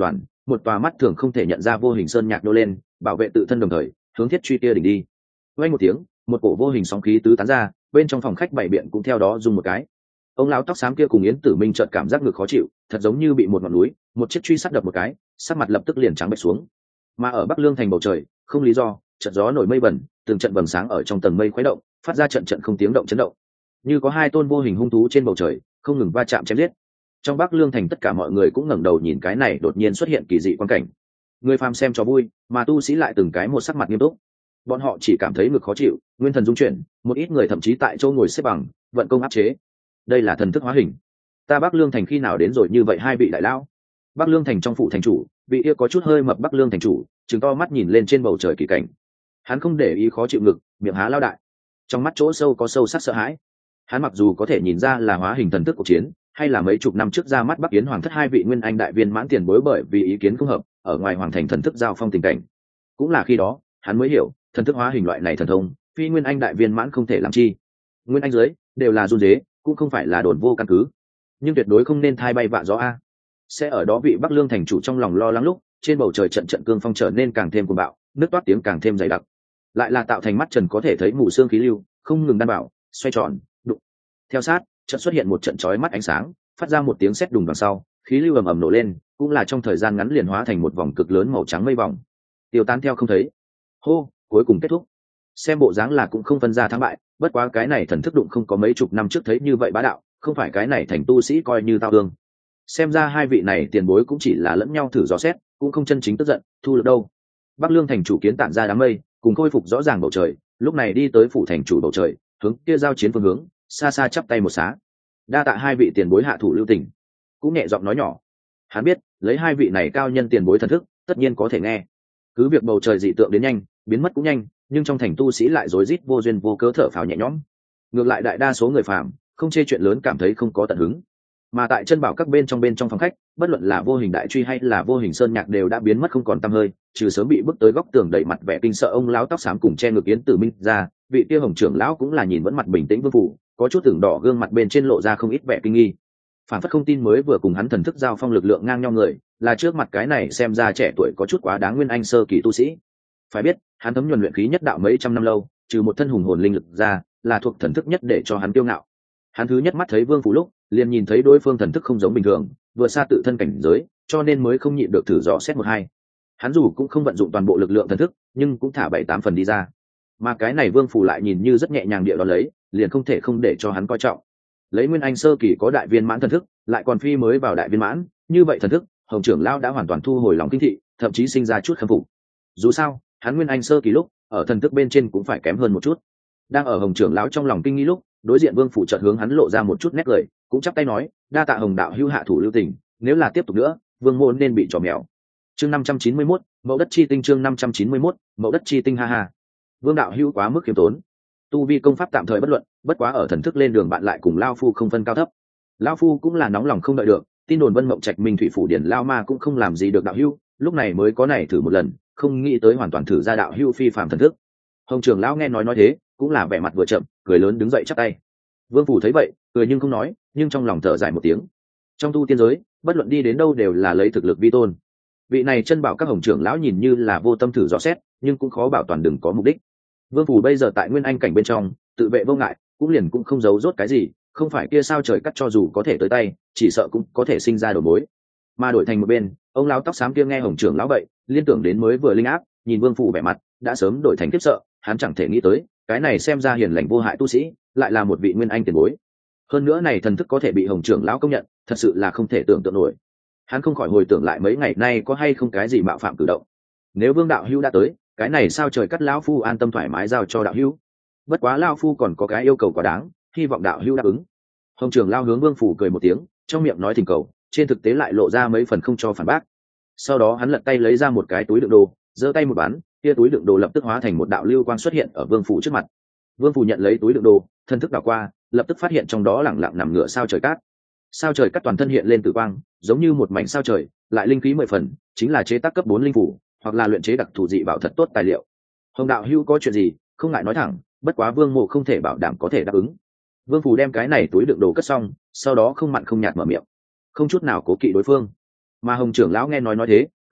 một tòa mắt thường không thể nhận ra vô hình sơn nhạc nô lên, bảo vệ tự thân đồng thời hướng thiết truy kia đỉnh đi. Vang một tiếng, một cổ vô hình sóng khí tứ tán ra, bên trong phòng khách bảy biện cũng theo đó rung một cái. Ông lão tóc xám kia cùng Yến Tử Minh chợt cảm giác ngực khó chịu, thật giống như bị một ngọn núi, một chiếc truy sắt đập một cái, sắc mặt lập tức liền trắng bệch xuống. Mà ở Bắc Lương thành bầu trời, không lý do, chợt gió nổi mây bẩn, từng trận vầng sáng ở trong tầng mây khuấy động, phát ra trận trận không tiếng động chấn động. Như có hai tôn vô hình hung thú trên bầu trời, không ngừng va chạm chém giết. Trong Bắc Lương thành tất cả mọi người cũng ngẩng đầu nhìn cái này đột nhiên xuất hiện kỳ dị quan cảnh. Người phàm xem cho vui, mà tu sĩ lại từng cái một sắc mặt nghiêm túc. Bọn họ chỉ cảm thấy ngực khó chịu, nguyên thần rung chuyển, một ít người thậm chí tại chỗ ngồi xếp bằng, vận công áp chế. Đây là thần thức hóa hình. Ta Bắc Lương thành khi nào đến rồi như vậy hai vị đại lão? Bắc Lương thành trong phủ thành chủ, vị kia có chút hơi mập Bắc Lương thành chủ, trừng to mắt nhìn lên trên bầu trời kỳ cảnh. Hắn không để ý khó chịu ngực, miệng há lao đại. Trong mắt chỗ sâu có sâu sắc sợ hãi. Hắn mặc dù có thể nhìn ra là hóa hình thần thức cuộc chiến, hay là mấy chục năm trước ra mắt Bắc Yến Hoàng thất hai vị nguyên anh đại viên mãn tiền bối bởi vì ý kiến không hợp, ở ngoài hoàng thành thần thức giao phong tình cảnh. Cũng là khi đó, hắn mới hiểu, thần thức hóa hình loại này thần thông, phi nguyên anh đại viên mãn không thể làm chi. Nguyên anh dưới đều là run rế, cũng không phải là đồn vô căn cứ, nhưng tuyệt đối không nên thai bay vạ gió a. Sẽ ở đó vị Bắc Lương thành chủ trong lòng lo lắng lúc, trên bầu trời trận trận cương phong trở nên càng thêm cuồng bạo, nước toát tiếng càng thêm dày đặc, lại là tạo thành mắt trần có thể thấy mù xương khí lưu, không ngừng đan bảo, xoay tròn, đụng. Theo sát, chợt xuất hiện một trận chói mắt ánh sáng, phát ra một tiếng sét đùng đằng sau, khí lưu ầm ầm nổ lên, cũng là trong thời gian ngắn liền hóa thành một vòng cực lớn màu trắng mây vòng, tiêu tán theo không thấy. Hô, cuối cùng kết thúc. Xem bộ dáng là cũng không phân ra thắng bại, bất quá cái này thần thức đụng không có mấy chục năm trước thấy như vậy bá đạo, không phải cái này thành tu sĩ coi như tao thương. Xem ra hai vị này tiền bối cũng chỉ là lẫn nhau thử dò xét, cũng không chân chính tức giận thu được đâu. Bắc Lương thành chủ kiến tản ra đám mây, cùng khôi phục rõ ràng bầu trời, lúc này đi tới phủ thành chủ bầu trời, hướng kia giao chiến phương hướng, xa xa chắp tay một xá. Đa tạ hai vị tiền bối hạ thủ lưu tình. Cũng nhẹ giọng nói nhỏ. Hắn biết, lấy hai vị này cao nhân tiền bối thần thức, tất nhiên có thể nghe. Cứ việc bầu trời dị tượng đến nhanh, biến mất cũng nhanh, nhưng trong thành tu sĩ lại rối rít vô duyên vô cớ thở phào nhẹ nhõm. Ngược lại đại đa số người phàm, không chê chuyện lớn cảm thấy không có tận hứng. Mà tại chân bảo các bên trong phòng khách, bất luận là vô hình đại truy hay là vô hình sơn nhạc đều đã biến mất không còn tăm hơi, trừ sớm bị bước tới góc tường đẩy mặt vẻ kinh sợ ông lão tóc xám cùng che ngực Yến Tử Minh ra, vị kia Hồng trưởng lão cũng là nhìn vẫn mặt bình tĩnh vương phủ, có chút tưởng đỏ gương mặt bên trên lộ ra không ít vẻ kinh nghi. Phản phất không tin mới vừa cùng hắn thần thức giao phong lực lượng ngang nhau người, là trước mặt cái này xem ra trẻ tuổi có chút quá đáng nguyên anh sơ kỳ tu sĩ. Phải biết, hắn thấm nhuần luyện khí nhất đạo mấy trăm năm lâu, trừ một thân hùng hồn linh lực ra, là thuộc thần thức nhất để cho hắn kiêu ngạo. Hắn thứ nhất mắt thấy vương phủ lúc, liền nhìn thấy đối phương thần thức không giống bình thường, vừa xa tự thân cảnh giới, cho nên mới không nhịn được thử dò xét một hai. Hắn dù cũng không vận dụng toàn bộ lực lượng thần thức, nhưng cũng thả 7-8 phần đi ra. Mà cái này vương phủ lại nhìn như rất nhẹ nhàng địa đón lấy, liền không thể không để cho hắn coi trọng. Lấy nguyên anh sơ kỳ có đại viên mãn thần thức, lại còn phi mới vào đại viên mãn, như vậy thần thức, Hồng trưởng lão đã hoàn toàn thu hồi lòng kinh thị, thậm chí sinh ra chút khâm phục. Dù sao, hắn nguyên anh sơ kỳ lúc, ở thần thức bên trên cũng phải kém hơn một chút. Đang ở Hồng trưởng lão trong lòng kinh nghi lúc, đối diện vương phủ chợt hướng hắn lộ ra một chút nét cười, cũng chắp tay nói, đa tạ Hồng đạo hữu hạ thủ lưu tình, nếu là tiếp tục nữa, vương môn nên bị trò mèo. Chương 591, mẫu đất chi tinh. Chương 591, mẫu đất chi tinh. Ha ha, vương đạo hữu quá mức khiêm tốn. Tu vi công pháp tạm thời bất luận, bất quá ở thần thức lên đường bạn lại cùng lao phu không phân cao thấp. Lao phu cũng là nóng lòng không đợi được, tin đồn Vân Mộng Trạch Minh Thủy phủ điển lao ma cũng không làm gì được đạo hữu, lúc này mới có này thử một lần, không nghĩ tới hoàn toàn thử ra đạo hữu phi phàm thần thức. Hồng trưởng lão nghe nói thế, cũng là vẻ mặt vừa chậm, cười lớn đứng dậy chắp tay. Vương phủ thấy vậy, cười nhưng không nói, nhưng trong lòng thở dài một tiếng. Trong tu tiên giới, bất luận đi đến đâu đều là lấy thực lực vi tôn. Vị này chân bảo các Hồng trưởng lão nhìn như là vô tâm thử dò xét, nhưng cũng khó bảo toàn đừng có mục đích. Vương phủ bây giờ tại nguyên anh cảnh bên trong, tự vệ vô ngại, cũng liền cũng không giấu rốt cái gì, không phải kia sao trời cắt cho dù có thể tới tay, chỉ sợ cũng có thể sinh ra đầu mối. Mà đổi thành một bên, ông lão tóc xám kia nghe Hồng trưởng lão vậy, liên tưởng đến mới vừa linh áp, nhìn Vương phủ vẻ mặt, đã sớm đổi thành khiếp sợ, hắn chẳng thể nghĩ tới, cái này xem ra hiền lành vô hại tu sĩ, lại là một vị nguyên anh tiền bối. Hơn nữa này thần thức có thể bị Hồng trưởng lão công nhận, thật sự là không thể tưởng tượng nổi. Hắn không khỏi hồi tưởng lại mấy ngày nay có hay không cái gì mạo phạm cử động. Nếu Vương đạo hữu đã tới, cái này sao trời cắt lão phu an tâm thoải mái giao cho đạo hữu. Bất quá lão phu còn có cái yêu cầu quá đáng, hy vọng đạo hữu đáp ứng. Hồng trưởng lão hướng Vương phủ cười một tiếng, trong miệng nói thỉnh cầu, trên thực tế lại lộ ra mấy phần không cho phản bác. Sau đó hắn lật tay lấy ra một cái túi đựng đồ, giơ tay một bắn, kia túi đựng đồ lập tức hóa thành một đạo lưu quang xuất hiện ở Vương phủ trước mặt. Vương phủ nhận lấy túi đựng đồ, thân thức đảo qua, lập tức phát hiện trong đó lẳng lặng nằm ngửa sao trời cát. Sao trời cát toàn thân hiện lên tử quang, giống như một mảnh sao trời, lại linh khí 10 phần, chính là chế tác cấp 4 linh phủ, hoặc là luyện chế đặc thù dị bảo thật tốt tài liệu. Hồng đạo hữu có chuyện gì, không ngại nói thẳng, bất quá Vương mộ không thể bảo đảm có thể đáp ứng. Vương phủ đem cái này túi đựng đồ cất xong, sau đó không mặn không nhạt mở miệng, không chút nào cố kỵ đối phương. Mà Hồng trưởng lão nghe nói thế,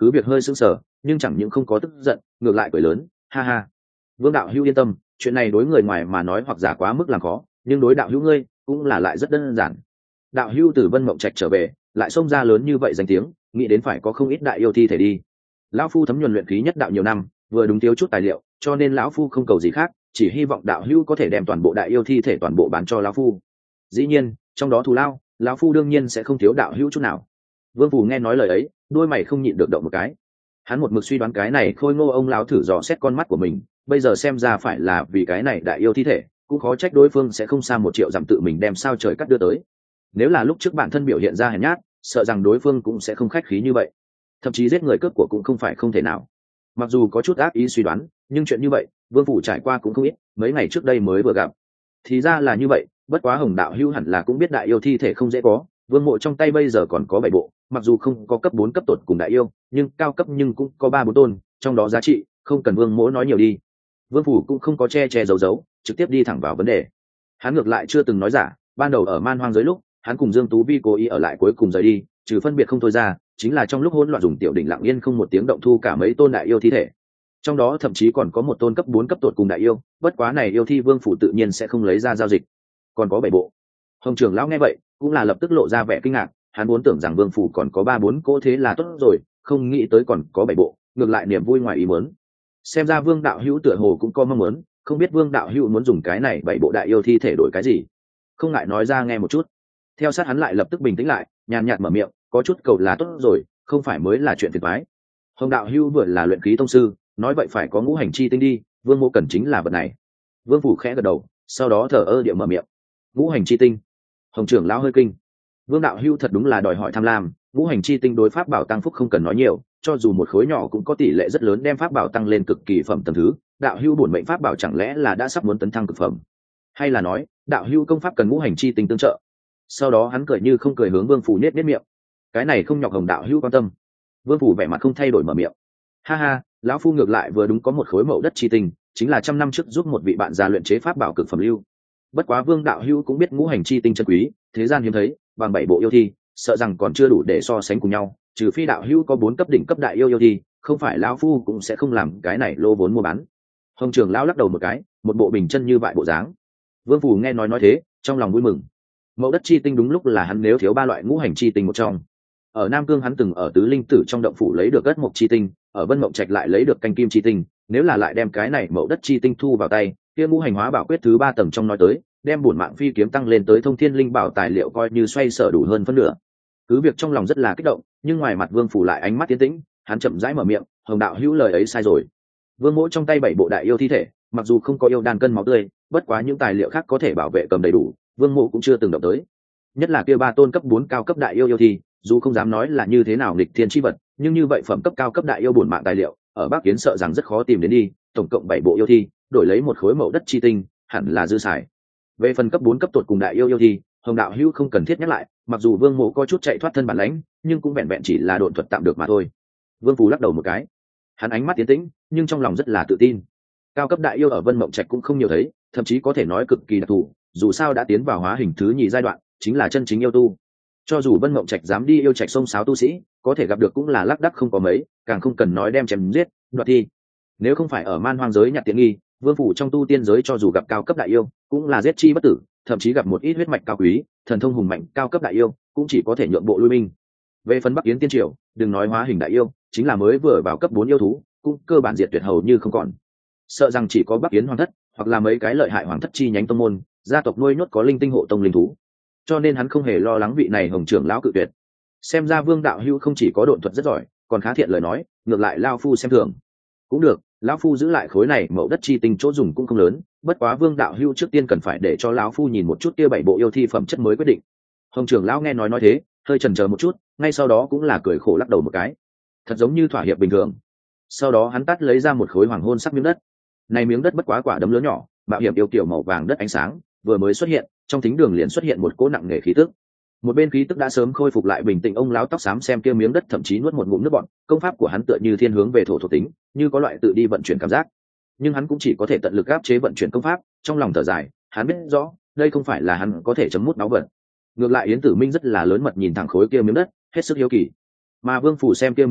cứ việc hơi sững sờ nhưng chẳng những không có tức giận ngược lại cười lớn, ha ha. Vương đạo hữu yên tâm, chuyện này đối người ngoài mà nói hoặc giả quá mức làm khó, nhưng đối đạo hữu ngươi cũng là lại rất đơn giản. Đạo hữu từ Vân Mộng Trạch trở về lại xông ra lớn như vậy danh tiếng, nghĩ đến phải có không ít đại yêu thi thể đi. Lão phu thấm nhuần luyện khí nhất đạo nhiều năm, vừa đúng thiếu chút tài liệu, cho nên lão phu không cầu gì khác, chỉ hy vọng đạo hữu có thể đem toàn bộ đại yêu thi thể toàn bộ bán cho lão phu. Dĩ nhiên trong đó thù lao lão phu đương nhiên sẽ không thiếu đạo hữu chút nào. Vương Phù nghe nói lời ấy, đôi mày không nhịn được động một cái. Hắn một mực suy đoán cái này khôi ngô ông lão thử dò xét con mắt của mình, bây giờ xem ra phải là vì cái này đại yêu thi thể, cũng khó trách đối phương sẽ không xa 1 triệu dặm tự mình đem sao trời cắt đưa tới. Nếu là lúc trước bản thân biểu hiện ra hèn nhát, sợ rằng đối phương cũng sẽ không khách khí như vậy, thậm chí giết người cướp của cũng không phải không thể nào. Mặc dù có chút ác ý suy đoán, nhưng chuyện như vậy Vương Phủ trải qua cũng không ít, mấy ngày trước đây mới vừa gặp. Thì ra là như vậy, bất quá Hồng đạo hữu hẳn là cũng biết đại yêu thi thể không dễ có, Vương mộ trong tay bây giờ còn có 7 bộ, mặc dù không có cấp 4 cấp tột cùng đại yêu, nhưng cao cấp nhưng cũng có 3-4 tôn, trong đó giá trị không cần Vương mỗ nói nhiều đi. Vương Phủ cũng không có che che giấu giấu, trực tiếp đi thẳng vào vấn đề. Hắn ngược lại chưa từng nói giả, ban đầu ở Man Hoang giới lúc, hắn cùng Dương Tú Vi cố ý ở lại cuối cùng rời đi, trừ phân biệt không thôi ra, chính là trong lúc hỗn loạn dùng tiểu đỉnh lặng yên không một tiếng động thu cả mấy tôn đại yêu thi thể. Trong đó thậm chí còn có 1 tôn cấp 4 cấp tột cùng đại yêu, bất quá này yêu thi Vương Phủ tự nhiên sẽ không lấy ra giao dịch. Còn có 7 bộ. Hồng trưởng lão nghe vậy, cũng là lập tức lộ ra vẻ kinh ngạc, hắn vốn tưởng rằng Vương Phủ còn có 3-4 cỗ thế là tốt rồi, không nghĩ tới còn có 7 bộ, ngược lại niềm vui ngoài ý muốn. Xem ra Vương đạo hữu tựa hồ cũng có mong muốn, không biết Vương đạo hữu muốn dùng cái này 7 bộ đại yêu thi thể đổi cái gì? Không ngại nói ra nghe một chút. Theo sát hắn lại lập tức bình tĩnh lại, nhàn nhạt mở miệng, có chút cầu là tốt rồi, không phải mới là chuyện phiền toái. Hồng đạo hữu vừa là luyện khí tông sư, nói vậy phải có ngũ hành chi tinh đi, Vương mộ cần chính là vật này. Vương Phủ khẽ gật đầu, sau đó thở ơ địa mở miệng. Ngũ hành chi tinh? Hồng trưởng lão hơi kinh. Vương đạo hữu thật đúng là đòi hỏi tham lam, ngũ hành chi tinh đối pháp bảo tăng phúc không cần nói nhiều, cho dù một khối nhỏ cũng có tỷ lệ rất lớn đem pháp bảo tăng lên cực kỳ phẩm tầng thứ. Đạo hữu bổn mệnh pháp bảo chẳng lẽ là đã sắp muốn tấn thăng cực phẩm, hay là nói đạo hữu công pháp cần ngũ hành chi tinh tương trợ? Sau đó hắn cười như không cười hướng Vương Phủ nết miệng. Cái này không nhọc Hồng đạo hữu quan tâm. Vương Phủ vẻ mặt không thay đổi mở miệng. Ha ha, lão phu ngược lại vừa đúng có một khối mậu đất chi tinh, chính là 100 năm trước giúp một vị bạn già luyện chế pháp bảo cực phẩm lưu. Bất quá Vương đạo hữu cũng biết ngũ hành chi tinh chân quý, thế gian hiếm thấy, bằng 7 bộ yêu thi, sợ rằng còn chưa đủ để so sánh cùng nhau, trừ phi đạo hữu có 4 cấp đỉnh cấp đại yêu thi, không phải lão phu cũng sẽ không làm cái này lô vốn mua bán. Hồng trưởng lão lắc đầu một cái, một bộ bình chân như vậy bộ dáng. Vương Phủ nghe nói thế, trong lòng vui mừng. Mậu đất chi tinh đúng lúc là hắn nếu thiếu 3 loại ngũ hành chi tinh một trong. Ở Nam Cương hắn từng ở Tứ Linh Tử trong động phủ lấy được ất mộc chi tinh, ở Vân Mộng Trạch lại lấy được canh kim chi tinh, nếu là lại đem cái này mậu đất chi tinh thu vào tay, kia ngũ hành hóa bảo quyết thứ 3 tầng trong nói tới, đem bổn mạng phi kiếm tăng lên tới thông thiên linh bảo tài liệu coi như xoay sở đủ hơn phân nửa. Cứ việc trong lòng rất là kích động, nhưng ngoài mặt Vương Phủ lại ánh mắt tiến tĩnh, hắn chậm rãi mở miệng, Hồng đạo hữu lời ấy sai rồi. Vương mỗ trong tay 7 bộ đại yêu thi thể, mặc dù không có yêu đan cân máu tươi, bất quá những tài liệu khác có thể bảo vệ cầm đầy đủ, Vương mỗ cũng chưa từng động tới. Nhất là kia 3 tôn cấp 4 cao cấp đại yêu thi, dù không dám nói là như thế nào nghịch thiên chi vật, nhưng như vậy phẩm cấp cao cấp đại yêu bổn mạng tài liệu, ở Bắc Kiến sợ rằng rất khó tìm đến đi, tổng cộng 7 bộ yêu thi, đổi lấy một khối mậu đất chi tinh, hẳn là dư xài. Về phần cấp 4 cấp tột cùng đại yêu thi, Hồng đạo hữu không cần thiết nhắc lại, mặc dù Vương mộ có chút chạy thoát thân bản lãnh, nhưng cũng vẹn vẹn chỉ là độn thuật tạm được mà thôi. Vương Phù lắc đầu một cái, hắn ánh mắt tiến tĩnh, nhưng trong lòng rất là tự tin. Cao cấp đại yêu ở Vân Mộng Trạch cũng không nhiều thấy, thậm chí có thể nói cực kỳ đặc thù, dù sao đã tiến vào hóa hình thứ nhì giai đoạn, chính là chân chính yêu tu. Cho dù Vân Mộng Trạch dám đi yêu trạch sông sáo tu sĩ, có thể gặp được cũng là lác đác không có mấy, càng không cần nói đem chém giết, đoạt thi. Nếu không phải ở Man Hoang giới nhặt tiện nghi, Vương Phủ trong tu tiên giới cho dù gặp cao cấp đại yêu, cũng là giết chi bất tử, thậm chí gặp một ít huyết mạch cao quý, thần thông hùng mạnh cao cấp đại yêu, cũng chỉ có thể nhượng bộ lui binh. Về phần Bắc Yến tiên triều, đừng nói hóa hình đại yêu, chính là mới vừa vào cấp 4 yêu thú, cũng cơ bản diệt tuyệt hầu như không còn. Sợ rằng chỉ có Bắc Yến hoàng thất, hoặc là mấy cái lợi hại hoàng thất chi nhánh tông môn, gia tộc nuôi nhốt có linh tinh hộ tông linh thú. Cho nên hắn không hề lo lắng vị này Hồng trưởng lão cự tuyệt. Xem ra Vương đạo hữu không chỉ có độn thuật rất giỏi, còn khá thiện lời nói, ngược lại lão phu xem thường. Cũng được, lão phu giữ lại khối này mậu đất chi tinh chỗ dùng cũng không lớn, bất quá Vương đạo hữu trước tiên cần phải để cho lão phu nhìn một chút kia 7 bộ yêu thi phẩm chất mới quyết định. Hồng trưởng lão nghe nói thế, hơi chần chờ một chút, ngay sau đó cũng là cười khổ lắc đầu một cái, thật giống như thỏa hiệp bình thường. Sau đó hắn tắt lấy ra một khối hoàng hôn sắc miếng đất. Này miếng đất bất quá quả đấm lớn nhỏ, mạo hiểm yêu kiểu màu vàng đất ánh sáng, vừa mới xuất hiện, trong thính đường liền xuất hiện một cỗ nặng nề khí tức. Một bên khí tức đã sớm khôi phục lại bình tĩnh, ông lão tóc xám xem kia miếng đất thậm chí nuốt một ngụm nước bọt, công pháp của hắn tựa như thiên hướng về thổ thuộc tính, như có loại tự đi vận chuyển cảm giác. Nhưng hắn cũng chỉ có thể tận lực áp chế vận chuyển công pháp, trong lòng thở dài, hắn biết rõ, đây không phải là hắn có thể chấm mút náo vật. Ngược lại Yến Tử Minh rất là lớn mật nhìn thẳng khối kia miếng đất, hết sức hiếu kỳ. Mà Vương Phủ xem kia miếng đất,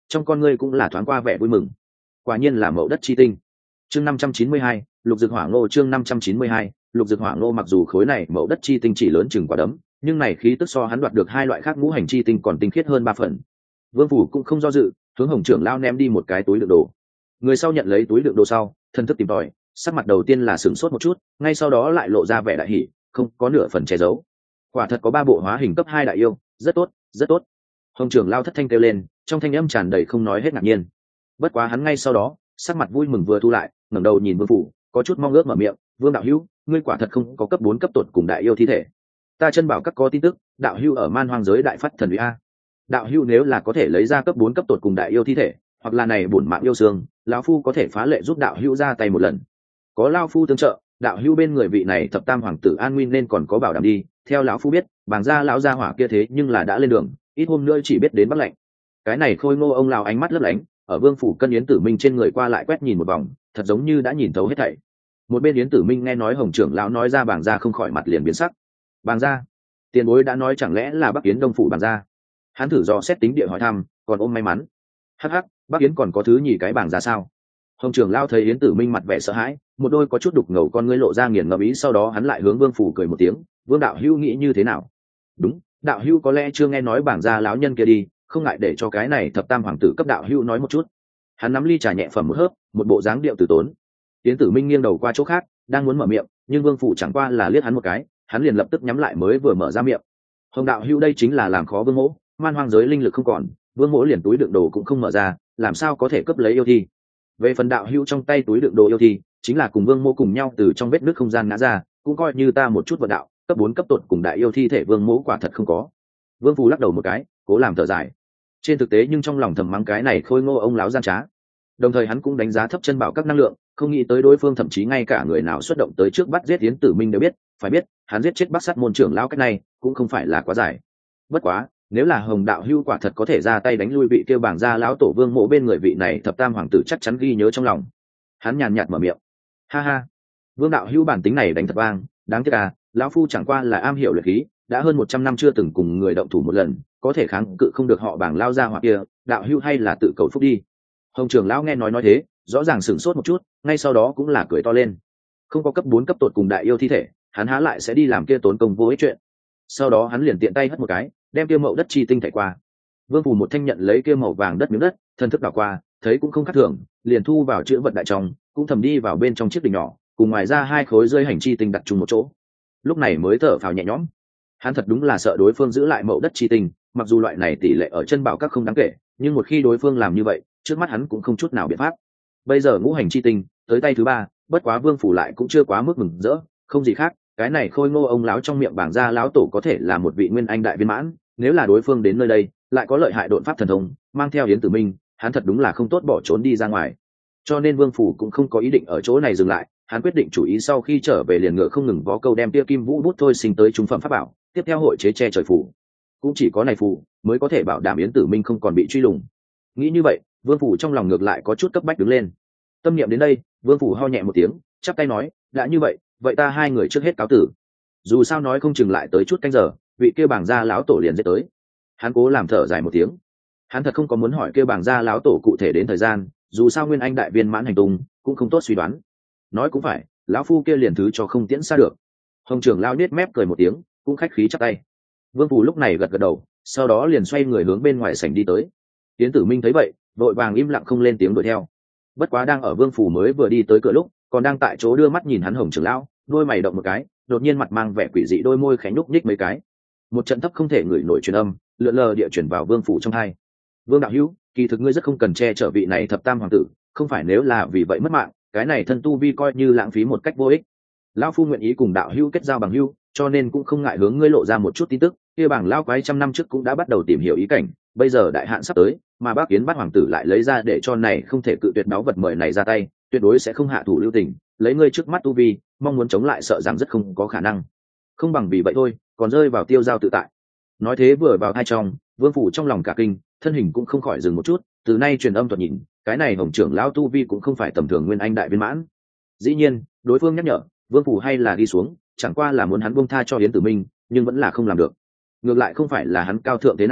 trong con ngươi cũng là thoáng qua vẻ vui mừng. Quả nhiên là mậu đất chi tinh. Chương 592, lục dược hỏa ngô. Chương 592, lục dược hỏa ngô. Mặc dù khối này mậu đất chi tinh chỉ lớn chừng quả đấm, nhưng này khí tức so hắn đoạt được hai loại khác ngũ hành chi tinh còn tinh khiết hơn 3 phần. Vương Phủ cũng không do dự, hướng Hồng trưởng lao ném đi một cái túi đựng đồ. Người sau nhận lấy túi đựng đồ sau, thân thức tìm tòi, sắc mặt đầu tiên là sửng sốt một chút, ngay sau đó lại lộ ra vẻ đại hỉ, không có nửa phần che giấu. Quả thật có 3 bộ hóa hình cấp 2 đại yêu, rất tốt, rất tốt. Hồng trưởng lao thất thanh kêu lên, trong thanh âm tràn đầy không nói hết ngạc nhiên. Bất quá hắn ngay sau đó, sắc mặt vui mừng vừa thu lại, ngẩng đầu nhìn Vương Phủ, có chút mong ước mở miệng, "Vương đạo hữu, ngươi quả thật không có cấp 4 cấp tột cùng đại yêu thi thể. Ta chân bảo các có tin tức, đạo hữu ở man hoang giới đại phát thần uy a. Đạo hữu nếu là có thể lấy ra cấp 4 cấp tột cùng đại yêu thi thể, hoặc là này bổn mạng yêu xương, lão phu có thể phá lệ giúp đạo hữu ra tay một lần. Có lão phu tương trợ, đạo hữu bên người vị này thập tam hoàng tử an nguy nên còn có bảo đảm đi. Theo lão phu biết, bàng gia lão gia hỏa kia thế nhưng là đã lên đường, ít hôm nữa chỉ biết đến Bắc Lạnh." Cái này khôi ngô ông lão ánh mắt lấp lánh, ở Vương Phủ cân Yến Tử Minh trên người qua lại quét nhìn một vòng, thật giống như đã nhìn thấu hết thảy. Một bên Yến Tử Minh nghe nói Hồng trưởng lão nói ra bàng gia không khỏi mặt liền biến sắc. Bàng gia? Tiền bối đã nói chẳng lẽ là Bắc Yến Đông Phủ bàng gia? Hắn thử dò xét tính địa hỏi thăm, còn ôm may mắn. Hắc hắc, Bắc Yến còn có thứ nhì cái bàng gia sao? Hồng trưởng lão thấy Yến Tử Minh mặt vẻ sợ hãi, một đôi có chút đục ngầu con ngươi lộ ra nghiền ngẫm ý, sau đó hắn lại hướng Vương Phủ cười một tiếng, "Vương đạo hữu nghĩ như thế nào?" "Đúng, đạo hữu có lẽ chưa nghe nói bàng gia lão nhân kia đi, không ngại để cho cái này thập tam hoàng tử cấp đạo hữu nói một chút." Hắn nắm ly trà nhẹ phẩm một hớp, một bộ dáng điệu từ tốn. Yến Tử Minh nghiêng đầu qua chỗ khác, đang muốn mở miệng, nhưng Vương Phủ chẳng qua là liếc hắn một cái, hắn liền lập tức nhắm lại mới vừa mở ra miệng. "Hồng đạo hữu đây chính là làm khó Vương mỗ, man hoang giới linh lực không còn, Vương mỗ liền túi đựng đồ cũng không mở ra, làm sao có thể cướp lấy yêu thi. Về phần đạo hữu trong tay túi đựng đồ yêu thi, chính là cùng Vương mỗ cùng nhau từ trong vết nứt không gian ngã ra, cũng coi như ta một chút vận đạo, cấp 4 cấp tột cùng đại yêu thi thể Vương mỗ quả thật không có." Vương Phủ lắc đầu một cái, cố làm thở dài. Trên thực tế nhưng trong lòng thầm mắng cái này khôi ngô ông láo gian trá. Đồng thời hắn cũng đánh giá thấp chân bảo các năng lượng, không nghĩ tới đối phương thậm chí ngay cả người nào xuất động tới trước bắt giết Yến Tử Minh đều biết, phải biết, hắn giết chết Bắc Sắt môn trưởng lão cách này, cũng không phải là quá dài. Bất quá, nếu là Hồng đạo hưu quả thật có thể ra tay đánh lui vị kêu bảng gia lão tổ Vương mộ bên người vị này thập tam hoàng tử chắc chắn ghi nhớ trong lòng. Hắn nhàn nhạt mở miệng, "Ha ha, Vương đạo hưu bản tính này đánh thật vang, đáng tiếc à, lão phu chẳng qua là am hiểu luyện khí, đã hơn 100 năm chưa từng cùng người động thủ một lần, có thể kháng cự không được họ bảng lao ra hoặc kia, đạo hưu hay là tự cầu phúc đi." Hồng trưởng lão nghe nói thế, rõ ràng sửng sốt một chút, ngay sau đó cũng là cười to lên. Không có cấp 4 cấp tột cùng đại yêu thi thể, hắn há lại sẽ đi làm kia tốn công vô ích chuyện. Sau đó hắn liền tiện tay hất một cái, đem kia mậu đất chi tinh thảy qua. Vương Phủ một thanh nhận lấy kia màu vàng đất miếng đất, thân thức đảo qua, thấy cũng không khác thường, liền thu vào chữ vật đại trong, cũng thầm đi vào bên trong chiếc đỉnh nhỏ, cùng ngoài ra 2 khối rơi hành chi tinh đặt chung một chỗ. Lúc này mới thở phào nhẹ nhõm. Hắn thật đúng là sợ đối phương giữ lại mậu đất chi tinh, mặc dù loại này tỷ lệ ở chân bảo các không đáng kể, nhưng một khi đối phương làm như vậy, trước mắt hắn cũng không chút nào biện pháp. Bây giờ ngũ hành chi tinh tới tay thứ 3, bất quá Vương Phủ lại cũng chưa quá mức mừng rỡ, không gì khác, cái này khôi ngô ông lão trong miệng bảng gia lão tổ có thể là một vị nguyên anh đại viên mãn, nếu là đối phương đến nơi đây lại có lợi hại độn pháp thần thông, mang theo Yến Tử Minh, hắn thật đúng là không tốt bỏ trốn đi ra ngoài. Cho nên Vương Phủ cũng không có ý định ở chỗ này dừng lại, hắn quyết định chủ ý sau khi trở về liền ngựa không ngừng vó câu đem tia kim vũ bút thôi sinh tới trung phẩm pháp bảo, tiếp theo hội chế che trời phủ. Cũng chỉ có này phủ mới có thể bảo đảm Yến Tử Minh không còn bị truy lùng. Nghĩ như vậy, Vương Phủ trong lòng ngược lại có chút cấp bách đứng lên. Tâm niệm đến đây, Vương Phủ ho nhẹ một tiếng, chắp tay nói, đã như vậy, vậy ta 2 người trước hết cáo tử. Dù sao nói không chừng lại tới chút canh giờ, vị kia bảng gia lão tổ liền sẽ tới. Hắn cố làm thở dài một tiếng. Hắn thật không có muốn hỏi kia bảng gia lão tổ cụ thể đến thời gian, dù sao nguyên anh đại viên mãn hành tung cũng không tốt suy đoán. Nói cũng phải, lão phu kia liền thứ cho không tiễn xa được. Hồng trưởng lão nết mép cười một tiếng, cũng khách khí chắp tay. Vương Phủ lúc này gật gật đầu, sau đó liền xoay người hướng bên ngoài sảnh đi tới. Yến Tử Minh thấy vậy, vội vàng im lặng không lên tiếng đuổi theo. Bất quá đang ở Vương Phủ mới vừa đi tới cửa lúc, còn đang tại chỗ đưa mắt nhìn hắn Hồng trưởng lão, đôi mày động một cái, đột nhiên mặt mang vẻ quỷ dị, đôi môi khẽ nhúc nhích mấy cái. Một trận thấp không thể ngửi nổi truyền âm, lượn lờ địa chuyển vào Vương Phủ trong tai. "Vương đạo hữu, kỳ thực ngươi rất không cần che chở vị này thập tam hoàng tử, không phải nếu là vì vậy mất mạng, cái này thân tu vi coi như lãng phí một cách vô ích. Lão phu nguyện ý cùng đạo hữu kết giao bằng hữu, cho nên cũng không ngại hướng ngươi lộ ra một chút tin tức. Kia bảng lão quái trăm năm trước cũng đã bắt đầu tìm hiểu ý cảnh, bây giờ đại hạn sắp tới, mà Bác Kiến Bát hoàng tử lại lấy ra để cho này không thể cự tuyệt báu vật mời này ra tay, tuyệt đối sẽ không hạ thủ lưu tình, lấy ngươi trước mắt tu vi, mong muốn chống lại sợ rằng rất không có khả năng. Không bằng vì vậy thôi, còn rơi vào tiêu giao tự tại." Nói thế vừa vào hai trong, Vương Phủ trong lòng cả kinh, thân hình cũng không khỏi dừng một chút, từ nay truyền âm thuật nhìn, cái này Hồng trưởng lão tu vi cũng không phải tầm thường nguyên anh đại viên mãn. Dĩ nhiên, đối phương nhắc nhở, Vương Phủ hay là đi xuống, chẳng qua là muốn hắn buông tha cho Yến Tử Minh, nhưng vẫn là không làm được. Ngược lại không phải là hắn cao thượng thế nào,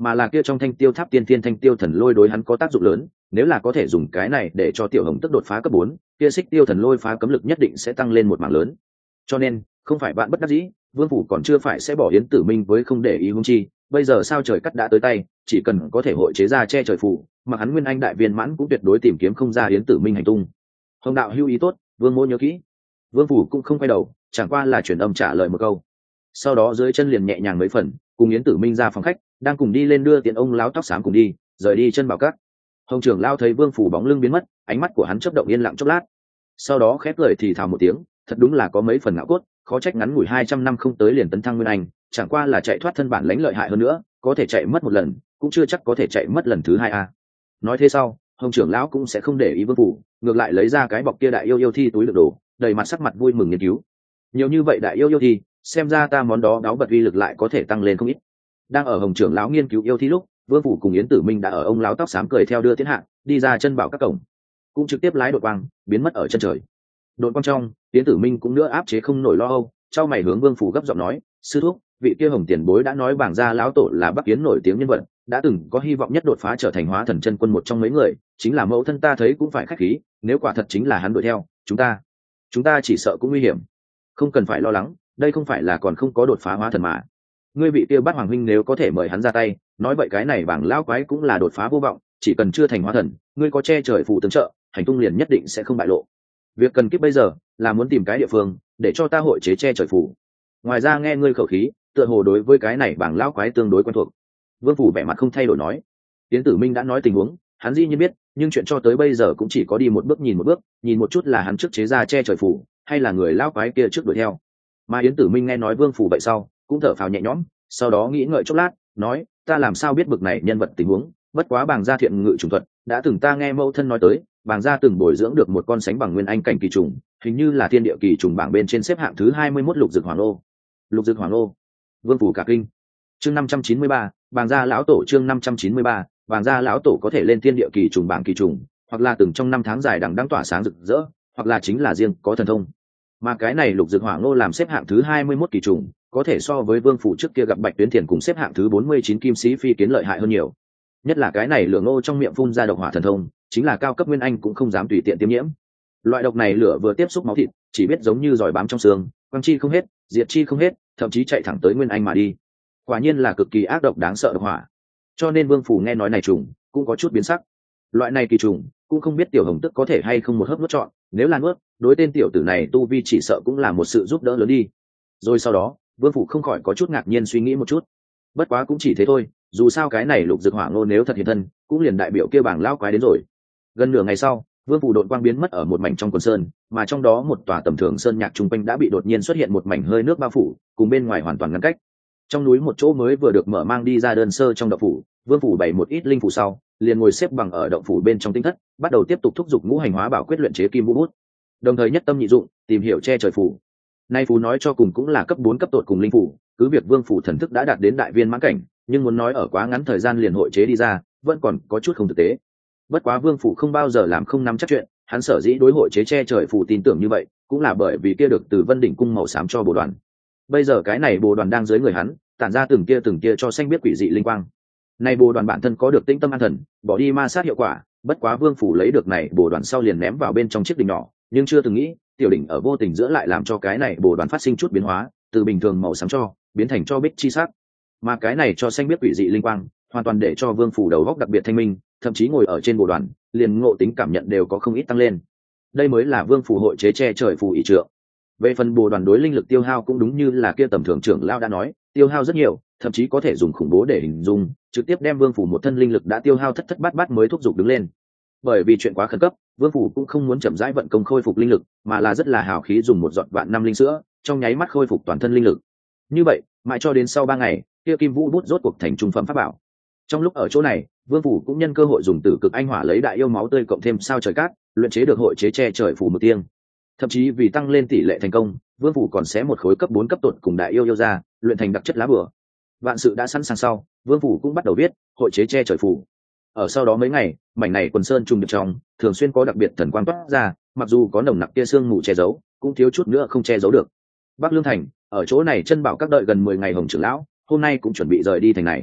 mà là kia trong thanh tiêu tháp tiên tiên thanh tiêu thần lôi đối hắn có tác dụng lớn. Nếu là có thể dùng cái này để cho Tiểu Hồng tức đột phá cấp 4, kia xích tiêu thần lôi phá cấm lực nhất định sẽ tăng lên một mảng lớn. Cho nên không phải bạn bất đắc dĩ, Vương Phủ còn chưa phải sẽ bỏ Yến Tử Minh với không để ý huống chi. Bây giờ sao trời cắt đã tới tay, chỉ cần có thể hội chế ra che trời phù, mà hắn Nguyên Anh đại viên mãn cũng tuyệt đối tìm kiếm không ra Yến Tử Minh hành tung. Hồng đạo hưu ý tốt, Vương Mỗ nhớ kỹ. Vương Phủ cũng không quay đầu, chẳng qua là truyền âm trả lời một câu. Sau đó dưới chân liền nhẹ nhàng mấy phần, cùng Yến Tử Minh ra phòng khách, đang cùng đi lên đưa tiện ông lão tóc xám cùng đi, rời đi chân bảo cát. Hồng trưởng lao thấy Vương Phủ bóng lưng biến mất, ánh mắt của hắn chớp động yên lặng chốc lát, sau đó khép lời thì thào một tiếng, thật đúng là có mấy phần ngạo cốt, khó trách ngắn ngủi 200 năm không tới liền tấn thăng Nguyên Anh, chẳng qua là chạy thoát thân bản lãnh lợi hại hơn nữa, có thể chạy mất một lần, cũng chưa chắc có thể chạy mất lần thứ hai a. Nói thế sau, Hồng trưởng lão cũng sẽ không để ý Vương Phủ, ngược lại lấy ra cái bọc kia đại yêu thi túi đựng đồ, đầy mặt sắc mặt vui mừng nghiên cứu. Nhiều như vậy đại yêu thi, xem ra ta món đó đáo vật uy lực lại có thể tăng lên không ít. Đang ở Hồng trưởng lão nghiên cứu yêu thi lúc, Vương Phủ cùng Yến Tử Minh đã ở ông lão tóc xám cười theo đưa tiến hạ, đi ra chân bảo các cổng, cũng trực tiếp lái đột quang biến mất ở chân trời. Đột quang trong, Yến Tử Minh cũng nữa áp chế không nổi lo âu, trao mày hướng Vương Phủ gấp giọng nói, sư thúc, vị kia Hồng tiền bối đã nói bảng gia lão tổ là Bắc Yến nổi tiếng nhân vật, đã từng có hy vọng nhất đột phá trở thành hóa thần chân quân một trong mấy người, chính là mẫu thân ta thấy cũng phải khách khí, nếu quả thật chính là hắn đuổi theo, chúng ta chỉ sợ cũng nguy hiểm. Không cần phải lo lắng, đây không phải là còn không có đột phá hóa thần mà. Ngươi vị kia Bát Hoàng huynh nếu có thể mời hắn ra tay, nói vậy cái này bảng lão quái cũng là đột phá vô vọng, chỉ cần chưa thành hóa thần, ngươi có che trời phù tương trợ, hành tung liền nhất định sẽ không bại lộ. Việc cần kiếp bây giờ là muốn tìm cái địa phương để cho ta hội chế che trời phù. Ngoài ra nghe ngươi khẩu khí, tựa hồ đối với cái này bảng lão quái tương đối quen thuộc. Vương Phủ vẻ mặt không thay đổi nói. Tiến Tử Minh đã nói tình huống, hắn dĩ nhiên biết, nhưng chuyện cho tới bây giờ cũng chỉ có đi một bước, nhìn một chút là hắn trước chế ra che trời phù, hay là người lão quái kia trước đuổi theo. Mà Yến Tử Minh nghe nói Vương Phủ vậy sau, cũng thở phào nhẹ nhõm, sau đó nghĩ ngợi chốc lát, nói, ta làm sao biết bực này nhân vật tình huống, bất quá bảng gia thiện ngự trùng thuật, đã từng ta nghe mẫu thân nói tới, bảng gia từng bồi dưỡng được một con sánh bằng nguyên anh cảnh kỳ trùng, hình như là thiên địa kỳ trùng bảng bên trên xếp hạng thứ 21 lục dực hoàng lô. Lục dực hoàng lô. Vương Phủ cả kinh. Chương 593, bảng gia lão tổ. Chương 593, bảng gia lão tổ có thể lên thiên địa kỳ trùng bảng kỳ trùng, hoặc là từng trong năm tháng dài đằng đang tỏa sáng rực rỡ, hoặc là chính là riêng có thần thông. Mà cái này lục dực hoàng lô làm xếp hạng thứ 21 kỳ trùng, có thể so với Vương Phủ trước kia gặp Bạch Tuyến Thiền cùng xếp hạng thứ 49 kim sĩ phi kiến lợi hại hơn nhiều. Nhất là cái này lửa ngô trong miệng phun ra độc hỏa thần thông, chính là cao cấp nguyên anh cũng không dám tùy tiện tiêm nhiễm. Loại độc này lửa vừa tiếp xúc máu thịt, chỉ biết giống như giỏi bám trong xương, quang chi không hết, diệt chi không hết, thậm chí chạy thẳng tới nguyên anh mà đi. Quả nhiên là cực kỳ ác độc đáng sợ độc hỏa. Cho nên Vương Phủ nghe nói này trùng, cũng có chút biến sắc. Loại này kỳ trùng, cũng không biết Tiểu Hồng tức có thể hay không một hớp nuốt trọn, nếu là nuốt, đối tên tiểu tử này tu vi chỉ sợ cũng là một sự giúp đỡ lớn đi. Rồi sau đó, Vương Phủ không khỏi có chút ngạc nhiên suy nghĩ một chút. Bất quá cũng chỉ thế thôi, dù sao cái này lục dực hỏa ngô nếu thật hiện thân, cũng liền đại biểu kia bảng lão quái đến rồi. Gần nửa ngày sau, Vương Phủ đột quang biến mất ở một mảnh trong quần sơn, mà trong đó một tòa tầm thường sơn nhạc trung quanh đã bị đột nhiên xuất hiện một mảnh hơi nước bao phủ, cùng bên ngoài hoàn toàn ngăn cách. Trong núi một chỗ mới vừa được mở mang đi ra đơn sơ trong động phủ, Vương Phủ bày một ít linh phủ sau, liền ngồi xếp bằng ở động phủ bên trong tinh thất, bắt đầu tiếp tục thúc giục ngũ hành hóa bảo quyết luyện chế kim vũ bút. Đồng thời nhất tâm nhị dụng, tìm hiểu che trời phủ. Nay phù nói cho cùng cũng là cấp 4 cấp tột cùng linh phủ, cứ việc Vương Phủ thần thức đã đạt đến đại viên mãn cảnh, nhưng muốn nói ở quá ngắn thời gian liền hội chế đi ra, vẫn còn có chút không thực tế. Bất quá Vương Phủ không bao giờ làm không nắm chắc chuyện, hắn sở dĩ đối hội chế che trời phù tin tưởng như vậy, cũng là bởi vì kia được từ Vân đỉnh cung màu xám cho bồ đoàn. Bây giờ cái này bồ đoàn đang dưới người hắn, tản ra từng kia cho xanh biết quỷ dị linh quang. Này bồ đoàn bản thân có được tĩnh tâm an thần, bỏ đi ma sát hiệu quả, bất quá Vương Phủ lấy được này bồ đoàn sau liền ném vào bên trong chiếc đỉnh nhỏ, nhưng chưa từng nghĩ, tiểu đỉnh ở vô tình giữa lại làm cho cái này bồ đoàn phát sinh chút biến hóa, từ bình thường màu xám cho biến thành cho bích chi sắc. Mà cái này cho xanh biết quỷ dị linh quang, hoàn toàn để cho Vương Phủ đầu óc đặc biệt thanh minh, thậm chí ngồi ở trên bồ đoàn, liền ngộ tính cảm nhận đều có không ít tăng lên. Đây mới là Vương Phủ hội chế che trời phù ý trượng. Về phần bồ đoàn đối linh lực tiêu hao cũng đúng như là kia tầm thường trưởng lao đã nói, tiêu hao rất nhiều, thậm chí có thể dùng khủng bố để hình dung, trực tiếp đem Vương Phủ một thân linh lực đã tiêu hao thất thất bát bát mới thúc giục đứng lên. Bởi vì chuyện quá khẩn cấp, Vương Phủ cũng không muốn chậm rãi vận công khôi phục linh lực, mà là rất là hào khí dùng một giọt vạn năm linh sữa, trong nháy mắt khôi phục toàn thân linh lực. Như vậy, mãi cho đến sau 3 ngày, kia kim vũ bút rốt cuộc thành trung phẩm pháp bảo. Trong lúc ở chỗ này, Vương Phủ cũng nhân cơ hội dùng tử cực anh hỏa lấy đại yêu máu tươi cộng thêm sao trời cát, luyện chế được hội chế che trời phù mực tiên. Thậm chí vì tăng lên tỷ lệ thành công, Vương Phủ còn xé một khối cấp 4 cấp tột cùng đại yêu ra, luyện thành đặc chất lá bùa. Vạn sự đã sẵn sàng sau, Vương Phủ cũng bắt đầu viết hội chế che trời phù. Ở sau đó mấy ngày, mảnh này quần sơn trùng điệp trong, thường xuyên có đặc biệt thần quang toát ra, mặc dù có nồng nặc kia sương mù che giấu, cũng thiếu chút nữa không che giấu được. Bắc Lương thành, ở chỗ này chân bảo các đợi gần 10 ngày Hồng trưởng lão, hôm nay cũng chuẩn bị rời đi thành này.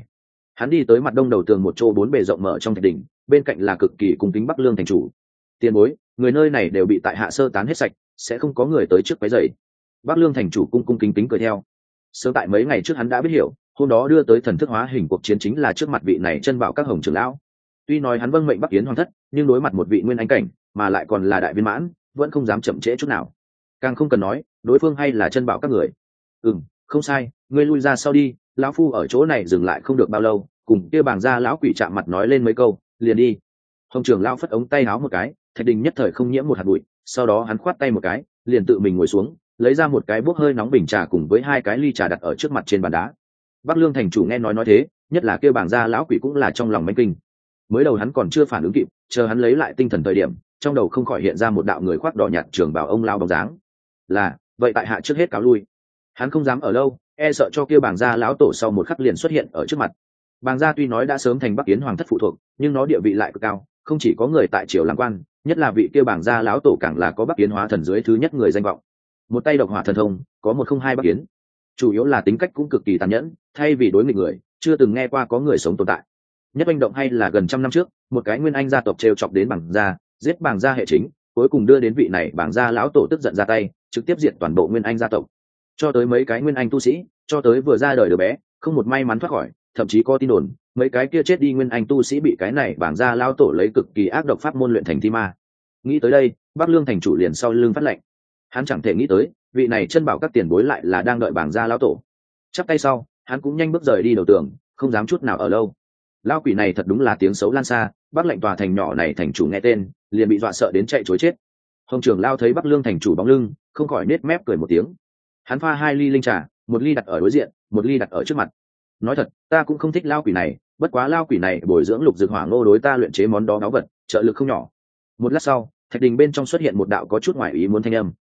Hắn đi tới mặt đông đầu tường một chỗ bốn bề rộng mở trong thạch đỉnh, bên cạnh là cực kỳ cung kính Bắc Lương thành chủ. Tiền bối, người nơi này đều bị tại hạ sơ tán hết sạch, sẽ không có người tới trước quấy rầy. Bắc Lương thành chủ cung cung kính kính cười theo. Sớm tại mấy ngày trước hắn đã biết hiểu, hôm đó đưa tới thần thức hóa hình cuộc chiến chính là trước mặt vị này chân bảo các hồng trưởng lão. Tuy nói hắn vâng mệnh Bắc Yến hoàng thất, nhưng đối mặt một vị nguyên anh cảnh, mà lại còn là đại viên mãn, vẫn không dám chậm trễ chút nào. Càng không cần nói, đối phương hay là chân bảo các người. Không sai, ngươi lui ra sau đi, lão phu ở chỗ này dừng lại không được bao lâu, cùng kia bảng ra lão quỷ chạm mặt nói lên mấy câu, liền đi. Hồng trưởng lão phất ống tay áo một cái, thạch đình nhất thời không nhiễm một hạt bụi, sau đó hắn khoát tay một cái, liền tự mình ngồi xuống, lấy ra một cái bốc hơi nóng bình trà cùng với hai cái ly trà đặt ở trước mặt trên bàn đá. Bắc Lương thành chủ nghe nói thế, nhất là kia bảng ra lão quỷ cũng là trong lòng manh kinh. Mới đầu hắn còn chưa phản ứng kịp, chờ hắn lấy lại tinh thần thời điểm, trong đầu không khỏi hiện ra một đạo người khoác đỏ nhạt trường bào ông lao bóng dáng. Là, vậy tại hạ trước hết cáo lui. Hắn không dám ở lâu, e sợ cho kia bảng gia lão tổ sau một khắc liền xuất hiện ở trước mặt. Bàng gia tuy nói đã sớm thành Bắc Yến hoàng thất phụ thuộc, nhưng nó địa vị lại cực cao, không chỉ có người tại triều làm quan, nhất là vị kia bảng gia lão tổ càng là có Bắc Yến hóa thần dưới thứ nhất người danh vọng. Một tay độc hỏa thần thông, có một không hai Bắc Yến. Chủ yếu là tính cách cũng cực kỳ tàn nhẫn, thay vì đối nghịch người, chưa từng nghe qua có người sống tồn tại. Nhất manh động hay là gần trăm năm trước, một cái nguyên anh gia tộc trêu chọc đến bảng gia, giết bảng gia hệ chính, cuối cùng đưa đến vị này bảng gia lão tổ tức giận ra tay, trực tiếp diệt toàn bộ nguyên anh gia tộc. Cho tới mấy cái nguyên anh tu sĩ, cho tới vừa ra đời đứa bé, không một may mắn thoát khỏi, thậm chí có tin đồn mấy cái kia chết đi nguyên anh tu sĩ bị cái này bảng gia lão tổ lấy cực kỳ ác độc pháp môn luyện thành thi ma. Nghĩ tới đây, Bắc Lương thành chủ liền sau lưng phát lệnh. Hắn chẳng thể nghĩ tới, vị này chân bảo các tiền bối lại là đang đợi bảng gia lão tổ. Chắp tay sau, hắn cũng nhanh bước rời đi đầu tường, không dám chút nào ở lâu. Lão quỷ này thật đúng là tiếng xấu lan xa, Bắc lệnh tòa thành nhỏ này thành chủ nghe tên, liền bị dọa sợ đến chạy trối chết. Hồng trưởng lao thấy Bắc Lương thành chủ bóng lưng, không khỏi nết mép cười một tiếng. Hắn pha hai ly linh trà, một ly đặt ở đối diện, một ly đặt ở trước mặt. Nói thật, ta cũng không thích lao quỷ này, bất quá lao quỷ này bồi dưỡng lục dược hỏa ngô đối ta luyện chế món đó báu vật, trợ lực không nhỏ. Một lát sau, thạch đình bên trong xuất hiện một đạo có chút ngoài ý muốn thanh âm.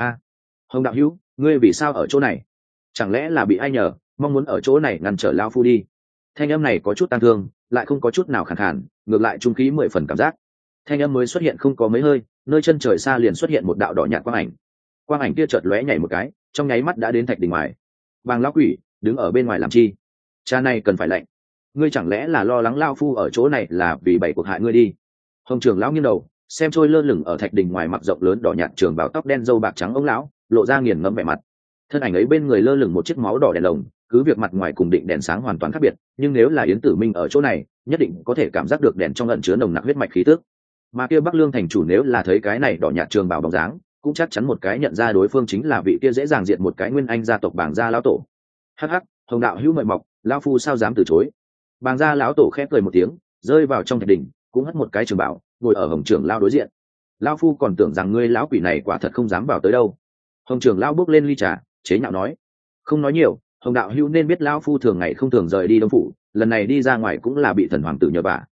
Hồng đạo hữu, ngươi vì sao ở chỗ này? Chẳng lẽ là bị ai nhờ, mong muốn ở chỗ này ngăn trở lao phu đi? Thanh âm này có chút tang thương, lại không có chút nào khàn khàn, ngược lại trung khí 10 phần cảm giác. Thanh âm mới xuất hiện không có mấy hơi, nơi chân trời xa liền xuất hiện một đạo đỏ nhạt quang ảnh. Quang ảnh kia chợt lóe nhảy một cái, trong nháy mắt đã đến thạch đình ngoài. Bàng lão quỷ, đứng ở bên ngoài làm chi? Cha này cần phải lệnh. Ngươi chẳng lẽ là lo lắng lao phu ở chỗ này là vì bảy cuộc hại ngươi đi? Hồng trưởng lão nghiêng đầu, xem trôi lơ lửng ở thạch đình ngoài mặc rộng lớn đỏ nhạt trường bào tóc đen râu bạc trắng ông lão, lộ ra nghiền ngẫm vẻ mặt. Thân ảnh ấy bên người lơ lửng một chiếc máu đỏ đèn lồng, cứ việc mặt ngoài cùng định đèn sáng hoàn toàn khác biệt, nhưng nếu là Yến Tử Minh ở chỗ này, nhất định có thể cảm giác được đèn trong ẩn chứa nồng nặc huyết mạch khí tức. Mà kia Bắc Lương thành chủ nếu là thấy cái này đỏ nhạt trường bào bóng dáng, cũng chắc chắn một cái nhận ra đối phương chính là vị kia dễ dàng diệt một cái nguyên anh gia tộc bảng gia lão tổ. Hắc hắc, Hồng đạo hữu mời mọc, lão phu sao dám từ chối? Bảng gia lão tổ khẽ cười một tiếng, rơi vào trong thạch đỉnh, cũng hất một cái trường bảo, ngồi ở Hồng trưởng lão đối diện. Lão phu còn tưởng rằng ngươi lão quỷ này quả thật không dám vào tới đâu. Hồng trưởng lão bước lên ly trà, chế nhạo nói: không nói nhiều, Hồng đạo hữu nên biết lão phu thường ngày không thường rời đi Đông phủ, lần này đi ra ngoài cũng là bị thần hoàng tử nhờ vả.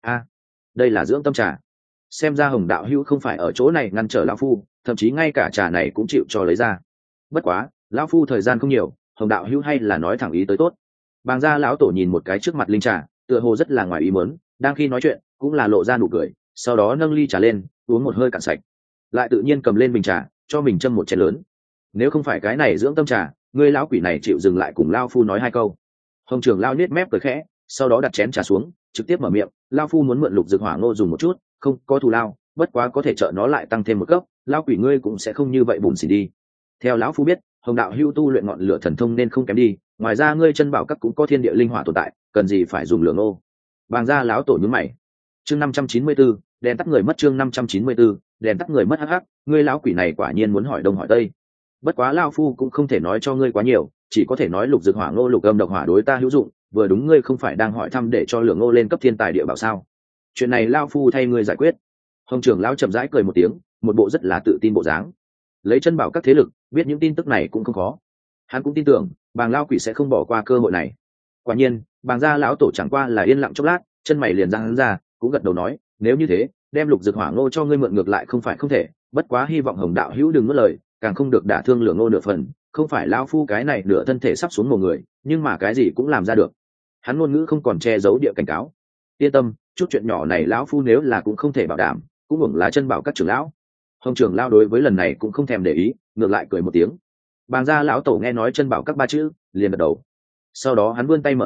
Đây là dưỡng tâm trà. Xem ra Hồng đạo hữu không phải ở chỗ này ngăn trở lão phu, thậm chí ngay cả trà này cũng chịu cho lấy ra. Bất quá, lão phu thời gian không nhiều, Hồng đạo hữu hay là nói thẳng ý tới tốt. Bàng gia lão tổ nhìn một cái trước mặt linh trà, tựa hồ rất là ngoài ý muốn, đang khi nói chuyện cũng là lộ ra nụ cười, sau đó nâng ly trà lên, uống một hơi cạn sạch, lại tự nhiên cầm lên bình trà, cho mình châm một chén lớn. Nếu không phải cái này dưỡng tâm trà, ngươi lão quỷ này chịu dừng lại cùng lão phu nói hai câu. Hồng trưởng lão nết mép cười khẽ, sau đó đặt chén trà xuống, trực tiếp mở miệng: lão phu muốn mượn lục dược hỏa ngô dùng một chút, không có thù lao, bất quá có thể trợ nó lại tăng thêm một cấp, lão quỷ ngươi cũng sẽ không như vậy bùn xỉn đi. Theo lão phu biết, Hồng đạo hữu tu luyện ngọn lửa thần thông nên không kém đi, ngoài ra ngươi chân bảo các cũng có thiên địa linh hỏa tồn tại, cần gì phải dùng lửa ngô? Bàng gia lão tổ nhướng mày. Chương 594, đèn tắt người mất. Chương 594, đèn tắt người mất. Hắc hắc, ngươi lão quỷ này quả nhiên muốn hỏi đông hỏi tây. Bất quá lão phu cũng không thể nói cho ngươi quá nhiều, chỉ có thể nói lục dược hỏa ngô lục âm độc hỏa đối ta hữu dụng, vừa đúng ngươi không phải đang hỏi thăm để cho lửa ngô lên cấp thiên tài địa bảo sao? Chuyện này lão phu thay ngươi giải quyết. Hồng trưởng lão chậm rãi cười một tiếng, một bộ rất là tự tin bộ dáng. Lấy chân bảo các thế lực, biết những tin tức này cũng không khó. Hắn cũng tin tưởng, Bàng lão quỷ sẽ không bỏ qua cơ hội này. Quả nhiên, Bàng gia lão tổ chẳng qua là yên lặng chốc lát, chân mày liền giãn ra, cũng gật đầu nói: nếu như thế, đem lục dược hỏa ngô cho ngươi mượn ngược lại không phải không thể, bất quá hy vọng Hồng đạo hữu đừng nuốt lời, càng không được đả thương lửa ngô nửa phần, không phải lão phu cái này nửa thân thể sắp xuống một người, nhưng mà cái gì cũng làm ra được. Hắn ngôn ngữ không còn che giấu địa cảnh cáo. Yên tâm, chút chuyện nhỏ này lão phu nếu là cũng không thể bảo đảm, cũng hưởng là chân bảo các trưởng lão. Hồng trưởng lão đối với lần này cũng không thèm để ý, ngược lại cười một tiếng. Bàng gia lão tổ nghe nói chân bảo các ba chữ, liền gật đầu. Sau đó hắn vươn tay mở ra,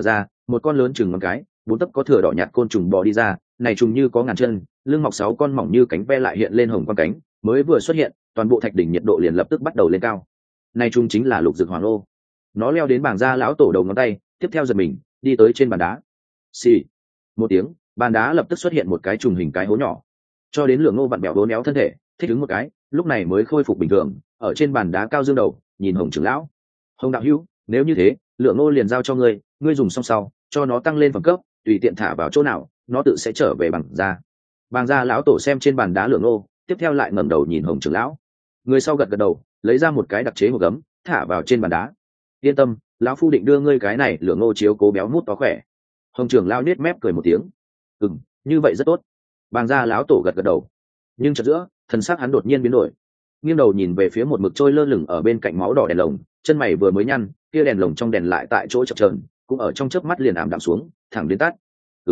một con lớn chừng ngón cái 4 tấc có thừa đỏ nhạt côn trùng bò đi ra. Này trùng như có ngàn chân, lưng mọc 6 con mỏng như cánh ve lại hiện lên hồng quang cánh, mới vừa xuất hiện toàn bộ thạch đỉnh nhiệt độ liền lập tức bắt đầu lên cao. Này trùng chính là lục dực hoàng lô. Nó leo đến bảng gia lão tổ đầu ngón tay, tiếp theo giật mình đi tới trên bàn đá. Xì một tiếng, bàn đá lập tức xuất hiện một cái trùng hình cái hố nhỏ. Cho đến Lượng Ngô vặn bẹo đốn éo thân thể thích ứng một cái, lúc này mới khôi phục bình thường, ở trên bàn đá cao dương đầu nhìn Hồng trưởng lão. Hồng đạo hữu, nếu như thế Lượng Ngô liền giao cho ngươi, ngươi dùng xong sau cho nó tăng lên phẩm cấp, tùy tiện thả vào chỗ nào nó tự sẽ trở về bằng ra. Bàng gia lão tổ xem trên bàn đá Lượng Ngô, tiếp theo lại ngẩng đầu nhìn Hồng trưởng lão. Người sau gật gật đầu, lấy ra một cái đặc chế hộp gấm thả vào trên bàn đá. Yên tâm, lão phu định đưa ngươi cái này Lượng Ngô chiếu cố béo mút to khỏe. Hồng trưởng lão nết mép cười một tiếng. Như vậy rất tốt. Bàng gia lão tổ gật gật đầu, nhưng chợt giữa thần sắc hắn đột nhiên biến đổi, nghiêng đầu nhìn về phía một mực trôi lơ lửng ở bên cạnh máu đỏ đèn lồng, chân mày vừa mới nhăn, kia đèn lồng trong đèn lại tại chỗ chập chờn, cũng ở trong chớp mắt liền ảm đạm xuống, thẳng đến tắt.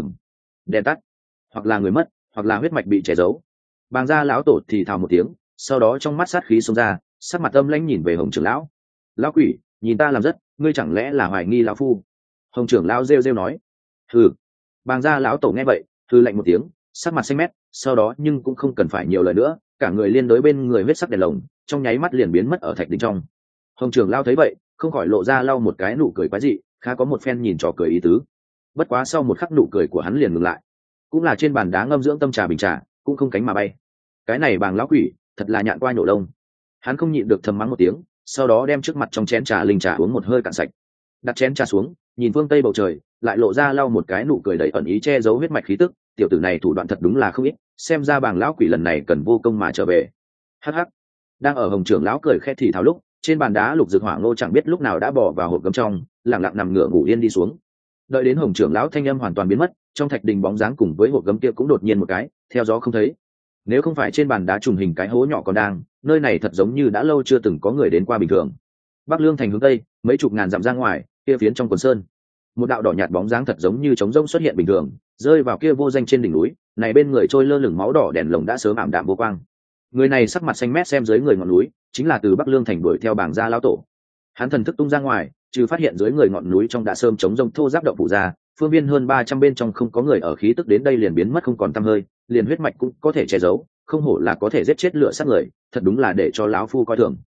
Đèn tắt, hoặc là người mất, hoặc là huyết mạch bị che giấu. Bàng gia lão tổ thì thào một tiếng, sau đó trong mắt sát khí xông ra, sắc mặt âm lãnh nhìn về Hồng trưởng lão. Lão quỷ, nhìn ta làm rất, ngươi chẳng lẽ là hoài nghi lão phu? Hồng trưởng lão rêu rêu nói. Hừ. Bàng gia lão tổ nghe vậy hừ lạnh một tiếng, sắc mặt xanh mét, sau đó nhưng cũng không cần phải nhiều lời nữa, cả người liên đối bên người huyết sắc đèn lồng trong nháy mắt liền biến mất ở thạch đỉnh trong. Hồng trưởng lão thấy vậy không khỏi lộ ra lau một cái nụ cười quái dị, khá có một phen nhìn trò cười ý tứ. Bất quá sau một khắc nụ cười của hắn liền ngừng lại, cũng là trên bàn đá ngâm dưỡng tâm trà bình trà cũng không cánh mà bay. Cái này Bàng lão quỷ thật là nhạn qua nhổ lông. Hắn không nhịn được thầm mắng một tiếng, sau đó đem trước mặt trong chén trà linh trà uống một hơi cạn sạch, đặt chén trà xuống nhìn phương tây bầu trời, lại lộ ra lau một cái nụ cười đầy ẩn ý che giấu huyết mạch khí tức. Tiểu tử này thủ đoạn thật đúng là không ít, xem ra Bàng lão quỷ lần này cần vô công mà trở về. Hắc hắc. Đang ở Hồng trưởng lão cười khẽ thì thào lúc, trên bàn đá lục dược hỏa ngô chẳng biết lúc nào đã bỏ vào hộp gấm trong, lặng lặng nằm ngửa ngủ yên đi xuống. Đợi đến Hồng trưởng lão thanh âm hoàn toàn biến mất, trong thạch đình bóng dáng cùng với hộp gấm kia cũng đột nhiên một cái theo gió không thấy. Nếu không phải trên bàn đá trùng hình cái hố nhỏ còn đang, nơi này thật giống như đã lâu chưa từng có người đến qua bình thường. Bắc Lương thành hướng tây mấy chục ngàn dặm ra ngoài, kia phiến trong quần sơn, một đạo đỏ nhạt bóng dáng thật giống như trống rỗng xuất hiện bình thường, rơi vào kia vô danh trên đỉnh núi. Này bên người trôi lơ lửng máu đỏ đèn lồng đã sớm ảm đạm vô quang. Người này sắc mặt xanh mét xem dưới người ngọn núi, chính là từ Bắc Lương thành đuổi theo Bàng gia lão tổ. Hắn thần thức tung ra ngoài, trừ phát hiện dưới người ngọn núi trong đã sớm trống rỗng thô giáp động phủ ra, phương viên hơn 300 bên trong không có người ở, khí tức đến đây liền biến mất không còn tăm hơi, liền huyết mạch cũng có thể che giấu, không hổ là có thể giết chết lửa sát người, thật đúng là để cho lão phu coi thường.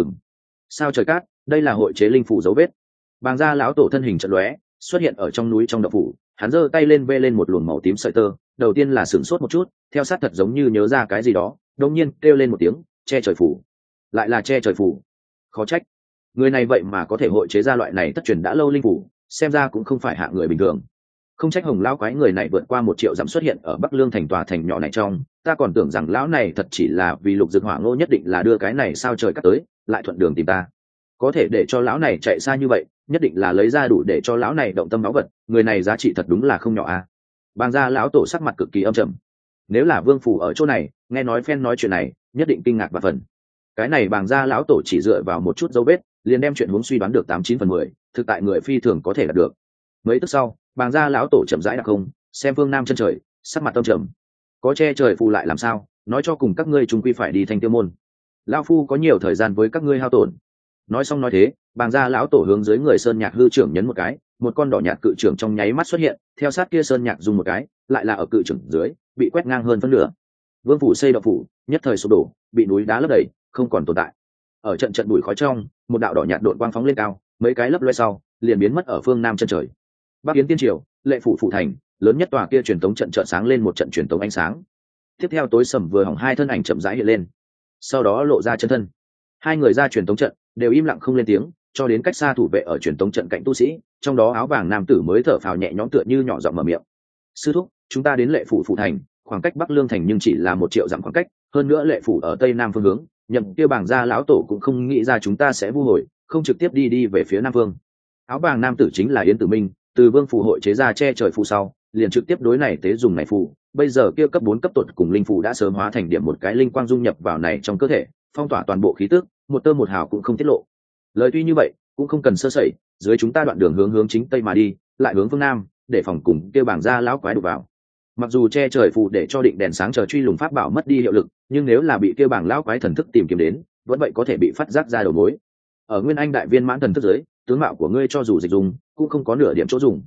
Sao trời cát, đây là hội chế linh phủ dấu vết. Bàng gia lão tổ thân hình chợt lóe, xuất hiện ở trong núi trong động phủ, hắn giơ tay lên vê lên một luồng màu tím sợi tơ, đầu tiên là sửng sốt một chút, theo sát thật giống như nhớ ra cái gì đó, đột nhiên kêu lên một tiếng, che trời phủ. Lại là che trời phủ. Khó trách, người này vậy mà có thể hội chế ra loại này thất truyền đã lâu linh phủ, xem ra cũng không phải hạng người bình thường. Không trách Hồng lão quái người này vượt qua 1 triệu dặm xuất hiện ở Bắc Lương thành tòa thành nhỏ này trong, ta còn tưởng rằng lão này thật chỉ là vì lục dược hỏa ngô nhất định là đưa cái này sao trời cắt tới, lại thuận đường tìm ta. Có thể để cho lão này chạy xa như vậy, nhất định là lấy ra đủ để cho lão này động tâm báu vật, người này giá trị thật đúng là không nhỏ a. Bàng gia lão tổ sắc mặt cực kỳ âm trầm. Nếu là Vương phủ ở chỗ này, nghe nói phen nói chuyện này, nhất định kinh ngạc và phần. Cái này Bàng gia lão tổ chỉ dựa vào một chút dấu vết, liền đem chuyện huống suy đoán được 89/10, thực tại người phi thường có thể đạt được. Mấy tức sau, Bàng gia lão tổ chậm rãi đặc không, xem phương nam chân trời, sắc mặt âm trầm. Có che trời phù lại làm sao, nói cho cùng các ngươi chung quy phải đi Thanh Tiêu môn. Lão phu có nhiều thời gian với các ngươi hao tổn. Nói xong nói thế, Bàng gia lão tổ hướng dưới người sơn nhạc hư trưởng nhấn một cái, một con đỏ nhạt cự trưởng trong nháy mắt xuất hiện, theo sát kia sơn nhạc dùng một cái, lại là ở cự trưởng dưới, bị quét ngang hơn phân nửa. Vương phủ xây động phủ, nhất thời sụp đổ, bị núi đá lấp đầy, không còn tồn tại. Ở trận trận bụi khói trong, một đạo đỏ nhạt đột quang phóng lên cao, mấy cái lấp loe sau, liền biến mất ở phương nam chân trời. Bắc Yến tiên triều, lệ phủ phủ thành, lớn nhất tòa kia truyền tống trận chợt sáng lên một trận truyền tống ánh sáng. Tiếp theo tối sầm vừa hỏng hai thân ảnh chậm rãi hiện lên, sau đó lộ ra chân thân. Hai người ra truyền tống trận đều im lặng không lên tiếng, cho đến cách xa thủ vệ ở truyền tống trận cạnh tu sĩ, trong đó áo vàng nam tử mới thở phào nhẹ nhõm tựa như nhỏ giọng mở miệng. Sư thúc, chúng ta đến lệ phủ phủ thành, khoảng cách Bắc Lương thành nhưng chỉ là 1 triệu dặm khoảng cách, hơn nữa lệ phủ ở tây nam phương hướng, nhậm kia Bàng gia lão tổ cũng không nghĩ ra chúng ta sẽ vu hồi, không trực tiếp đi về phía nam phương. Áo vàng nam tử chính là Yến Tử Minh, từ Vương phủ hội chế ra che trời phù sau, liền trực tiếp đối này tế dùng này phù, bây giờ kia cấp 4 cấp tột cùng linh phù đã sớm hóa thành điểm một cái linh quang dung nhập vào này trong cơ thể, phong tỏa toàn bộ khí tức, một tơ một hào cũng không tiết lộ. Lời tuy như vậy, cũng không cần sơ sẩy, dưới chúng ta đoạn đường hướng chính tây mà đi, lại hướng phương nam, để phòng cùng kia Bàng gia lão quái đụng vào. Mặc dù che trời phù để cho định đèn sáng chờ truy lùng pháp bảo mất đi hiệu lực, nhưng nếu là bị kia Bàng lão quái thần thức tìm kiếm đến, vẫn vậy có thể bị phát giác ra đầu mối. Ở Nguyên Anh đại viên mãn thần thức giới, tướng mạo của ngươi cho dù dịch dùng, cũng không có nửa điểm chỗ dùng.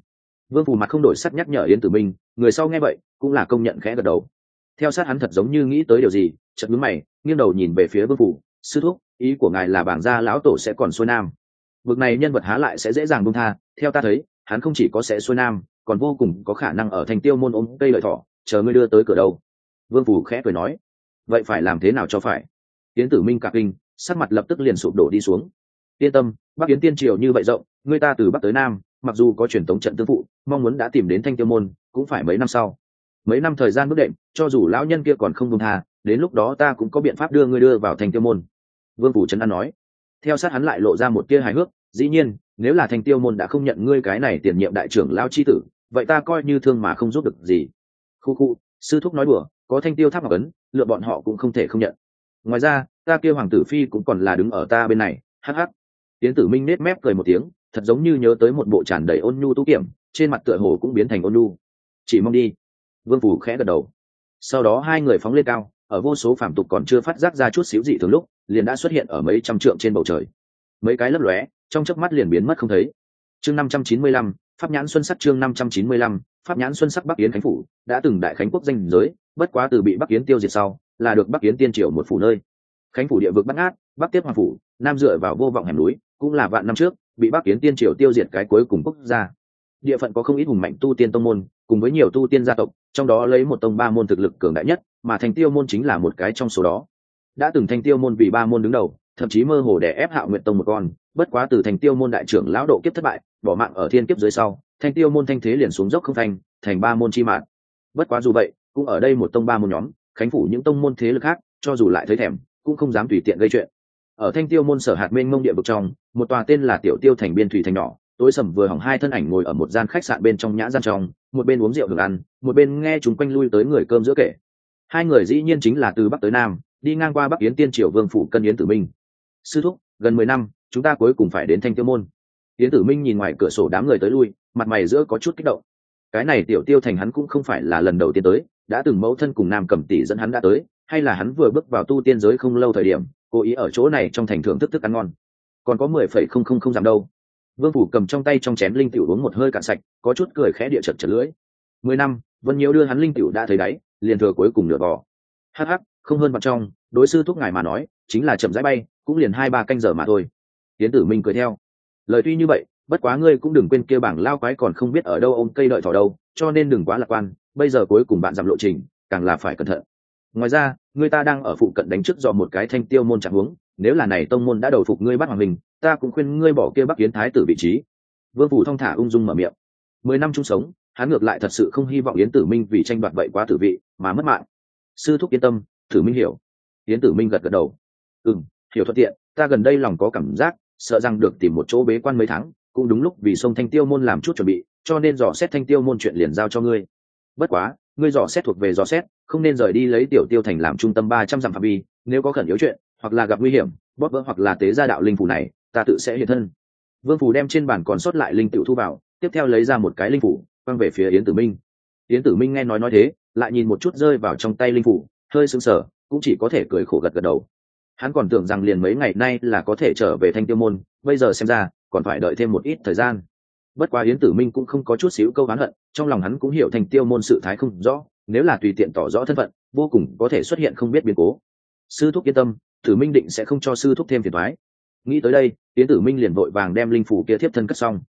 Vương Phủ mặt không đổi sắc nhắc nhở Yến Tử Minh, người sau nghe vậy cũng là công nhận khẽ gật đầu. Theo sát hắn thật giống như nghĩ tới điều gì, chợt nhướng mày, nghiêng đầu nhìn về phía Vương Phủ, sư thúc, ý của ngài là bảng gia lão tổ sẽ còn xuôi nam. Vực này nhân vật há lại sẽ dễ dàng buông tha, theo ta thấy, hắn không chỉ có sẽ xuôi nam, còn vô cùng có khả năng ở thành Tiêu môn ôm cây lợi thỏ, chờ ngươi đưa tới cửa đâu. Vương Phủ khẽ cười nói, vậy phải làm thế nào cho phải? Yến Tử Minh cả kinh, sắc mặt lập tức liền sụp đổ đi xuống. Yên tâm, Bắc Yến tiên triều như vậy rộng, người ta từ bắc tới nam, mặc dù có truyền thống trận tương phụ, mong muốn đã tìm đến Thanh Tiêu môn, cũng phải mấy năm sau. Mấy năm thời gian bước đệm, cho dù lão nhân kia còn không buông tha, đến lúc đó ta cũng có biện pháp đưa ngươi đưa vào Thanh Tiêu môn. Vương Phủ trấn an nói. Theo sát hắn lại lộ ra một tia hài hước, dĩ nhiên, nếu là Thanh Tiêu môn đã không nhận ngươi cái này tiền nhiệm đại trưởng lão chi tử, vậy ta coi như thương mà không giúp được gì. Khu khu, sư thúc nói đùa, có Thanh Tiêu tháp ngọc ấn, lựa bọn họ cũng không thể không nhận. Ngoài ra, ta kêu hoàng tử phi cũng còn là đứng ở ta bên này. Hắc hắc. Yến Tử Minh nết mép cười một tiếng, thật giống như nhớ tới một bộ tràn đầy ôn nhu tú kiểm, trên mặt tựa hồ cũng biến thành ôn nhu. Chỉ mong đi. Vương Phủ khẽ gật đầu. Sau đó hai người phóng lên cao, ở vô số phàm tục còn chưa phát giác ra chút xíu dị thường lúc, liền đã xuất hiện ở mấy trăm trượng trên bầu trời. Mấy cái lấp lóe, trong chớp mắt liền biến mất không thấy. Chương 595, Pháp nhãn xuân sắc. Chương 595, Pháp nhãn xuân sắc. Bắc Yến Khánh phủ đã từng đại khánh quốc danh giới, bất quá từ bị Bắc Yến tiêu diệt sau, là được Bắc Yến tiên triều một phủ nơi. Khánh phủ địa vực Bắc Ngát, Bắc tiếp Hoàng phủ, Nam dựa vào vô vọng hẻm núi, cũng là vạn năm trước bị Bắc Yến tiên triều tiêu diệt cái cuối cùng quốc gia. Địa phận có không ít hùng mạnh tu tiên tông môn, cùng với nhiều tu tiên gia tộc, trong đó lấy một tông ba môn thực lực cường đại nhất, mà Thành Tiêu môn chính là một cái trong số đó. Đã từng Thành Tiêu môn vì ba môn đứng đầu, thậm chí mơ hồ đè ép Hạo Nguyệt tông một con, bất quá từ Thành Tiêu môn đại trưởng lão độ kiếp thất bại, bỏ mạng ở thiên kiếp dưới sau, Thành Tiêu môn thanh thế liền xuống dốc không thành, thành ba môn chi mạng. Bất quá dù vậy, cũng ở đây một tông ba môn nhóm, khánh phủ những tông môn thế lực khác, cho dù lại thấy thèm, cũng không dám tùy tiện gây chuyện. Ở Thanh Tiêu môn sở hạt mênh mông địa vực trong, một tòa tên là Tiểu Tiêu thành biên thủy thành nhỏ, tối sầm vừa hỏng hai thân ảnh ngồi ở một gian khách sạn bên trong nhã gian trong, một bên uống rượu hưởng ăn, một bên nghe chúng quanh lui tới người cơm giữa kể. Hai người dĩ nhiên chính là từ bắc tới nam, đi ngang qua Bắc Yến tiên triều vương phủ Cân Yến Tử Minh. Sư thúc, gần 10 năm, chúng ta cuối cùng phải đến Thanh Tiêu môn. Yến Tử Minh nhìn ngoài cửa sổ đám người tới lui, mặt mày giữa có chút kích động. Cái này Tiểu Tiêu thành hắn cũng không phải là lần đầu tiên tới, đã từng mẫu thân cùng Nam Cẩm Tỷ dẫn hắn đã tới, hay là hắn vừa bước vào tu tiên giới không lâu thời điểm, cố ý ở chỗ này trong thành thưởng thức thức ăn ngon. Còn có 10,000 giảm đâu. Vương phủ cầm trong tay trong chén linh tiểu uống một hơi cạn sạch, có chút cười khẽ địa chật chật lưỡi. 10 năm, Vân Nhiễu đưa hắn linh tiểu đã thấy đáy, liền thừa cuối cùng nửa vò. Hắc hắc, không hơn bằng trong, đối sư thúc ngài mà nói, chính là chậm rãi bay, cũng liền 2-3 canh giờ mà thôi. Tiến Tử Minh cười theo. Lời tuy như vậy, bất quá ngươi cũng đừng quên kia bảng lao quái còn không biết ở đâu ôm cây đợi thỏ đâu, cho nên đừng quá lạc quan, bây giờ cuối cùng bạn giảm lộ trình, càng là phải cẩn thận. Ngoài ra, người ta đang ở phụ cận đánh trước dò một cái Thanh Tiêu môn trạng huống, nếu là này tông môn đã đầu phục ngươi bắt hoàng mình, ta cũng khuyên ngươi bỏ kia Bắc Yến thái tử vị trí. Vương phủ thong thả ung dung mở miệng. 10 năm chung sống, hắn ngược lại thật sự không hy vọng Yến Tử Minh vì tranh đoạt vậy quá tử vị mà mất mạng. Sư thúc yên tâm, Tử Minh hiểu. Yến Tử Minh gật gật đầu. Hiểu thuận tiện, ta gần đây lòng có cảm giác, sợ rằng được tìm một chỗ bế quan mấy tháng, cũng đúng lúc vì sông Thanh Tiêu môn làm chút chuẩn bị, cho nên dò xét Thanh Tiêu môn chuyện liền giao cho ngươi. Bất quá, ngươi dò xét thuộc về dò xét, không nên rời đi lấy Tiểu Tiêu thành làm trung tâm 300 dặm phạm vi, nếu có khẩn yếu chuyện, hoặc là gặp nguy hiểm, bóp vỡ hoặc là tế gia đạo linh phủ này, ta tự sẽ hiện thân. Vương phủ đem trên bàn còn sót lại linh tiểu thu vào, tiếp theo lấy ra một cái linh phủ, quăng về phía Yến Tử Minh. Yến Tử Minh nghe nói thế, lại nhìn một chút rơi vào trong tay linh phủ, hơi sững sờ, cũng chỉ có thể cười khổ gật gật đầu. Hắn còn tưởng rằng liền mấy ngày nay là có thể trở về Thanh Tiêu môn, bây giờ xem ra còn phải đợi thêm một ít thời gian. Bất quá Yến Tử Minh cũng không có chút xíu câu oán hận, trong lòng hắn cũng hiểu Thanh Tiêu môn sự thái không rõ, nếu là tùy tiện tỏ rõ thân phận, vô cùng có thể xuất hiện không biết biến cố. Sư thúc yên tâm, Tử Minh định sẽ không cho sư thúc thêm phiền toái. Nghĩ tới đây, Yến Tử Minh liền vội vàng đem linh phủ kia thiếp thân cất xong.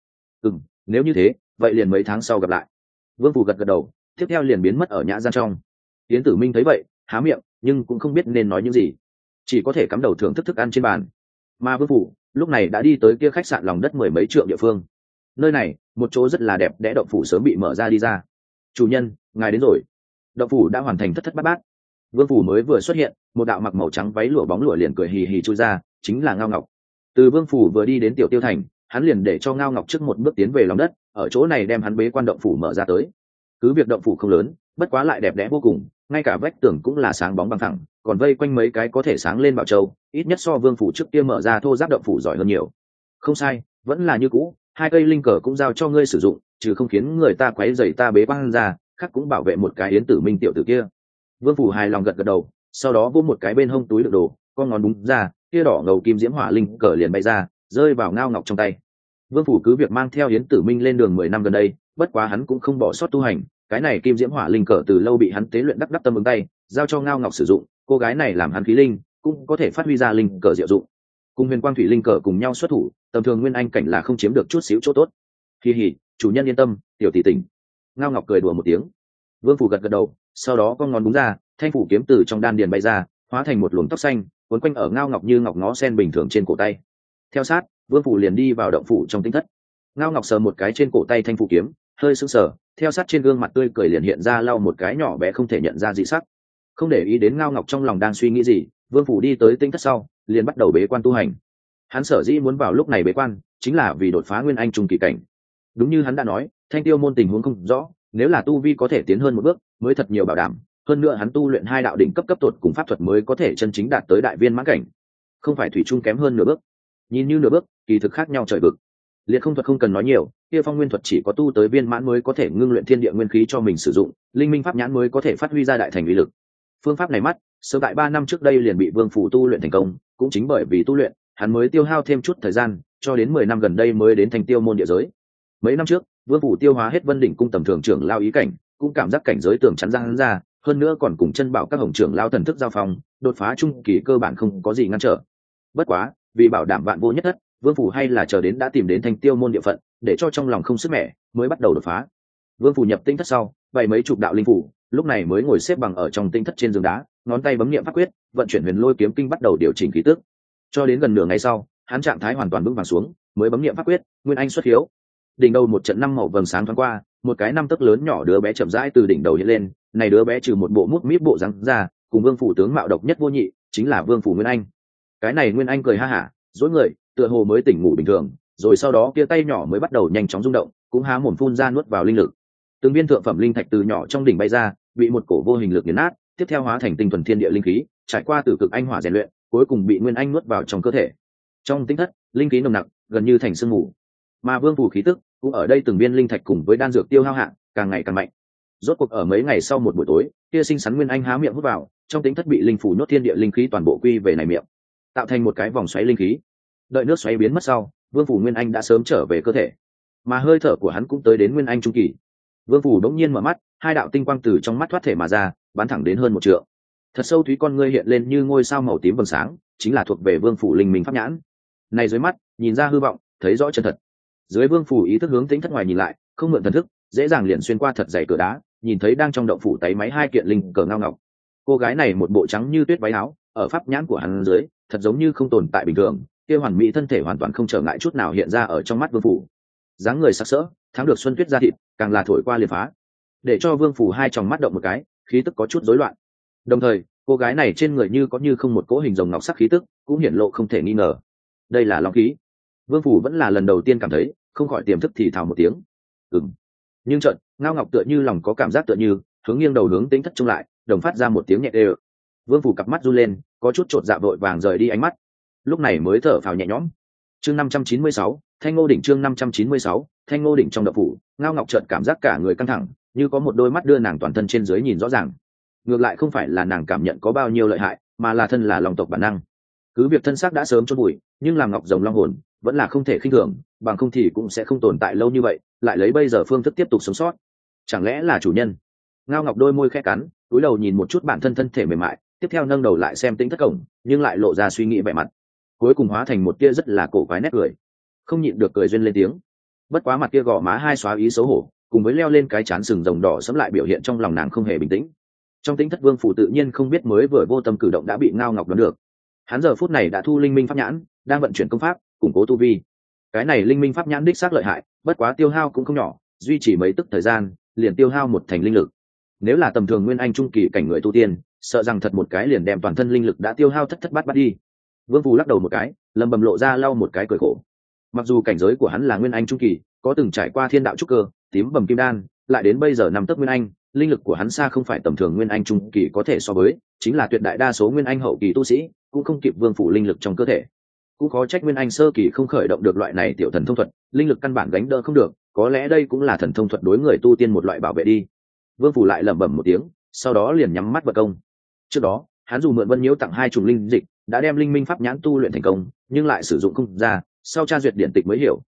Nếu như thế, vậy liền mấy tháng sau gặp lại. Vương phủ gật gật đầu, tiếp theo liền biến mất ở nhã gian trong. Yến Tử Minh thấy vậy, há miệng, nhưng cũng không biết nên nói những gì, chỉ có thể cắm đầu thưởng thức thức ăn trên bàn. Mà Vương phủ lúc này đã đi tới kia khách sạn lòng đất 10 mấy trượng địa phương. Nơi này, một chỗ rất là đẹp đẽ động phủ sớm bị mở ra đi ra. Chủ nhân, ngài đến rồi. Động phủ đã hoàn thành thất thất bát bát. Vương phủ mới vừa xuất hiện, một đạo mặc màu trắng váy lụa bóng lụa liền cười hì hì chui ra, chính là Ngao Ngọc. Từ Vương phủ vừa đi đến Tiểu Tiêu thành, hắn liền để cho Ngao Ngọc trước một bước tiến về lòng đất, ở chỗ này đem hắn bế quan động phủ mở ra tới. Cứ việc động phủ không lớn, bất quá lại đẹp đẽ vô cùng, ngay cả vách tường cũng là sáng bóng bằng thẳng, còn vây quanh mấy cái có thể sáng lên bảo châu, ít nhất so Vương phủ trước kia mở ra thô giáp động phủ giỏi hơn nhiều. Không sai, vẫn là như cũ, 2 cây linh cờ cũng giao cho ngươi sử dụng, trừ không khiến người ta quấy rầy ta bế quan ra, khác cũng bảo vệ một cái Yến Tử Minh tiểu tử kia. Vương phủ hài lòng gật gật đầu, sau đó vỗ một cái bên hông túi đựng đồ, con ngón búng ra, kia đỏ ngầu kim diễm hỏa linh cờ liền bay ra, rơi vào Ngao Ngọc trong tay. Vương phủ cứ việc mang theo Yến Tử Minh lên đường 10 năm gần đây, bất quá hắn cũng không bỏ sót tu hành, cái này kim diễm hỏa linh cờ từ lâu bị hắn tế luyện đắc tâm ứng tay, giao cho Ngao Ngọc sử dụng, cô gái này làm hắn khí linh cũng có thể phát huy ra linh cờ diệu dụng. Cùng huyền quang thủy linh cờ cùng nhau xuất thủ, tầm thường nguyên anh cảnh là không chiếm được chút xíu chỗ tốt. Kỳ hỉ, chủ nhân yên tâm, tiểu tỷ tỉnh. Ngao Ngọc cười đùa một tiếng. Vương Phủ gật gật đầu, sau đó con ngón đúng ra, thanh phủ kiếm từ trong đan điền bay ra, hóa thành một luồng tóc xanh quấn quanh ở Ngao Ngọc như ngọc ngó sen bình thường trên cổ tay. Theo sát, Vương Phủ liền đi vào động phủ trong tinh thất. Ngao Ngọc sờ một cái trên cổ tay thanh phủ kiếm, hơi sững sờ, theo sát trên gương mặt tươi cười liền hiện ra lau một cái nhỏ bé không thể nhận ra dị sắc. Không để ý đến Ngao Ngọc trong lòng đang suy nghĩ gì, Vương Phủ đi tới tinh thất sau, liền bắt đầu bế quan tu hành. Hắn sở dĩ muốn vào lúc này bế quan, chính là vì đột phá nguyên anh trung kỳ cảnh. Đúng như hắn đã nói, Thanh Tiêu môn tình huống không rõ, nếu là tu vi có thể tiến hơn một bước, mới thật nhiều bảo đảm. Hơn nữa hắn tu luyện hai đạo đỉnh cấp cấp tột cùng pháp thuật mới có thể chân chính đạt tới đại viên mãn cảnh, không phải thủy chung kém hơn nửa bước. Nhìn như nửa bước, kỳ thực khác nhau trời vực. Liệt không thuật không cần nói nhiều, kia phong nguyên thuật chỉ có tu tới viên mãn mới có thể ngưng luyện thiên địa nguyên khí cho mình sử dụng, linh minh pháp nhãn mới có thể phát huy ra đại thành uy lực. Phương pháp này mắt, sớm tại 3 năm trước đây liền bị Vương Phủ tu luyện thành công, cũng chính bởi vì tu luyện, hắn mới tiêu hao thêm chút thời gian, cho đến 10 năm gần đây mới đến Thanh Tiêu môn địa giới. Mấy năm trước, Vương Phủ tiêu hóa hết Vân đỉnh cung tầm thường trưởng lao ý cảnh, cũng cảm giác cảnh giới tường chắn ra hắn ra, hơn nữa còn cùng chân bảo các hồng trưởng lao thần thức giao phong, đột phá trung kỳ cơ bản không có gì ngăn trở. Bất quá, vì bảo đảm vạn vô nhất thất, Vương Phủ hay là chờ đến đã tìm đến Thanh Tiêu môn địa phận, để cho trong lòng không sức mẻ, mới bắt đầu đột phá. Vương Phủ nhập tinh thất sau, bày mấy chục đạo linh phủ, lúc này mới ngồi xếp bằng ở trong tinh thất trên giường đá, ngón tay bấm niệm pháp quyết, vận chuyển huyền lôi kiếm kinh bắt đầu điều chỉnh khí tức. Cho đến gần nửa ngày sau, hắn trạng thái hoàn toàn vững vàng xuống, mới bấm niệm pháp quyết, nguyên anh xuất hiếu. Đỉnh đầu một trận năm màu vầng sáng thoáng qua, một cái năm tấc lớn nhỏ đứa bé chậm rãi từ đỉnh đầu hiện lên, này đứa bé trừ một bộ mút míp bộ răng ra, cùng Vương Phủ tướng mạo độc nhất vô nhị, chính là Vương Phủ Nguyên Anh. Cái này Nguyên Anh cười ha hả, dối người, tựa hồ mới tỉnh ngủ bình thường, rồi sau đó kia tay nhỏ mới bắt đầu nhanh chóng rung động, cũng há mồm phun ra nuốt vào linh lực. Từng viên thượng phẩm linh thạch từ nhỏ trong đỉnh bay ra, bị một cổ vô hình lực nghiền nát, tiếp theo hóa thành tinh thuần thiên địa linh khí, trải qua tử cực anh hỏa rèn luyện, cuối cùng bị Nguyên Anh nuốt vào trong cơ thể. Trong tinh thất, linh khí nồng nặc, gần như thành sương mù. Mà Vương Phủ khí tức cũng ở đây từng viên linh thạch cùng với đan dược tiêu hao hạn, càng ngày càng mạnh. Rốt cuộc ở mấy ngày sau một buổi tối, kia sinh sắn Nguyên Anh há miệng hút vào, trong tinh thất bị linh phủ nhốt thiên địa linh khí toàn bộ quy về này miệng, tạo thành một cái vòng xoáy linh khí. Đợi nước xoáy biến mất sau, Vương Phủ Nguyên Anh đã sớm trở về cơ thể, mà hơi thở của hắn cũng tới đến Nguyên Anh trung kỳ. Vương Phủ đống nhiên mở mắt, hai đạo tinh quang từ trong mắt thoát thể mà ra, bắn thẳng đến hơn 1 trượng. Thật sâu thúy con ngươi hiện lên như ngôi sao màu tím vầng sáng, chính là thuộc về Vương Phủ linh minh pháp nhãn. Này dưới mắt, nhìn ra hư vọng, thấy rõ chân thật. Dưới Vương Phủ ý thức hướng tính thất ngoài nhìn lại, không mượn thần thức, dễ dàng liền xuyên qua thật dày cửa đá, nhìn thấy đang trong động phủ táy máy 2 kiện linh cờ Ngao Ngọc. Cô gái này một bộ trắng như tuyết váy áo, ở pháp nhãn của hắn dưới, thật giống như không tồn tại bình thường, kia hoàn mỹ thân thể hoàn toàn không trở ngại chút nào hiện ra ở trong mắt Vương Phủ. Dáng người sắc sỡ, thắng được xuân tuyết da thịt, càng là thổi qua liền phá, để cho Vương Phủ hai tròng mắt động một cái, khí tức có chút rối loạn. Đồng thời, cô gái này trên người như có như không một cỗ hình rồng ngọc sắc khí tức, cũng hiển lộ không thể nghi ngờ. Đây là long khí. Vương Phủ vẫn là lần đầu tiên cảm thấy, không khỏi tiềm thức thì thào một tiếng. Nhưng chợt, Ngao Ngọc tựa như lòng có cảm giác tựa như, hướng nghiêng đầu hướng tính thất trông lại, đồng phát ra một tiếng nhẹ đều. Vương Phủ cặp mắt run lên, có chút chột dạ vội vàng rời đi ánh mắt. Lúc này mới thở phào nhẹ nhõm. Chương 596, Thanh Ngô đỉnh chương 596, Thanh Ngô đỉnh trong động phủ, Ngao Ngọc chợt cảm giác cả người căng thẳng, như có một đôi mắt đưa nàng toàn thân trên dưới nhìn rõ ràng. Ngược lại không phải là nàng cảm nhận có bao nhiêu lợi hại, mà là thân là lòng tộc bản năng. Cứ việc thân xác đã sớm chôn bụi, nhưng làm ngọc rồng long hồn, vẫn là không thể khinh thường, bằng không thì cũng sẽ không tồn tại lâu như vậy, lại lấy bây giờ phương thức tiếp tục sống sót. Chẳng lẽ là chủ nhân? Ngao Ngọc đôi môi khẽ cắn, cúi đầu nhìn một chút bản thân thân thể mềm mại, tiếp theo nâng đầu lại xem tính thất cổng, nhưng lại lộ ra suy nghĩ vẻ mặt, cuối cùng hóa thành một kia rất là cổ quái nét cười, không nhịn được cười duyên lên tiếng. Bất quá mặt kia gò má hai xóa ý xấu hổ, cùng với leo lên cái trán sừng rồng đỏ sẫm lại biểu hiện trong lòng nàng không hề bình tĩnh. Trong tính thất Vương Phủ tự nhiên không biết mới vừa vô tâm cử động đã bị Ngao Ngọc đoán được. Hắn giờ phút này đã thu linh minh pháp nhãn, đang vận chuyển công pháp, củng cố tu vi. Cái này linh minh pháp nhãn đích xác lợi hại, bất quá tiêu hao cũng không nhỏ, duy trì mấy tức thời gian, liền tiêu hao một thành linh lực. Nếu là tầm thường nguyên anh trung kỳ cảnh người tu tiên, sợ rằng thật một cái liền đem toàn thân linh lực đã tiêu hao thất thất bát bát đi. Vương Phủ lắc đầu một cái, lầm bầm lộ ra lau một cái cười khổ. Mặc dù cảnh giới của hắn là nguyên anh trung kỳ, có từng trải qua thiên đạo trúc cơ, tím bầm kim đan, lại đến bây giờ nằm tấc nguyên anh, linh lực của hắn xa không phải tầm thường nguyên anh trung kỳ có thể so với, chính là tuyệt đại đa số nguyên anh hậu kỳ tu sĩ cũng không kịp Vương Phủ linh lực trong cơ thể. Cũng có trách nguyên anh sơ kỳ không khởi động được loại này tiểu thần thông thuật, linh lực căn bản gánh đỡ không được, có lẽ đây cũng là thần thông thuật đối người tu tiên một loại bảo vệ đi. Vương Phủ lại lẩm bẩm một tiếng, sau đó liền nhắm mắt vận công. Trước đó, hắn dù mượn Vân Nhiễu tặng 2 chủng linh dịch, đã đem linh minh pháp nhãn tu luyện thành công, nhưng lại sử dụng không ra, sau tra duyệt điển tịch mới hiểu,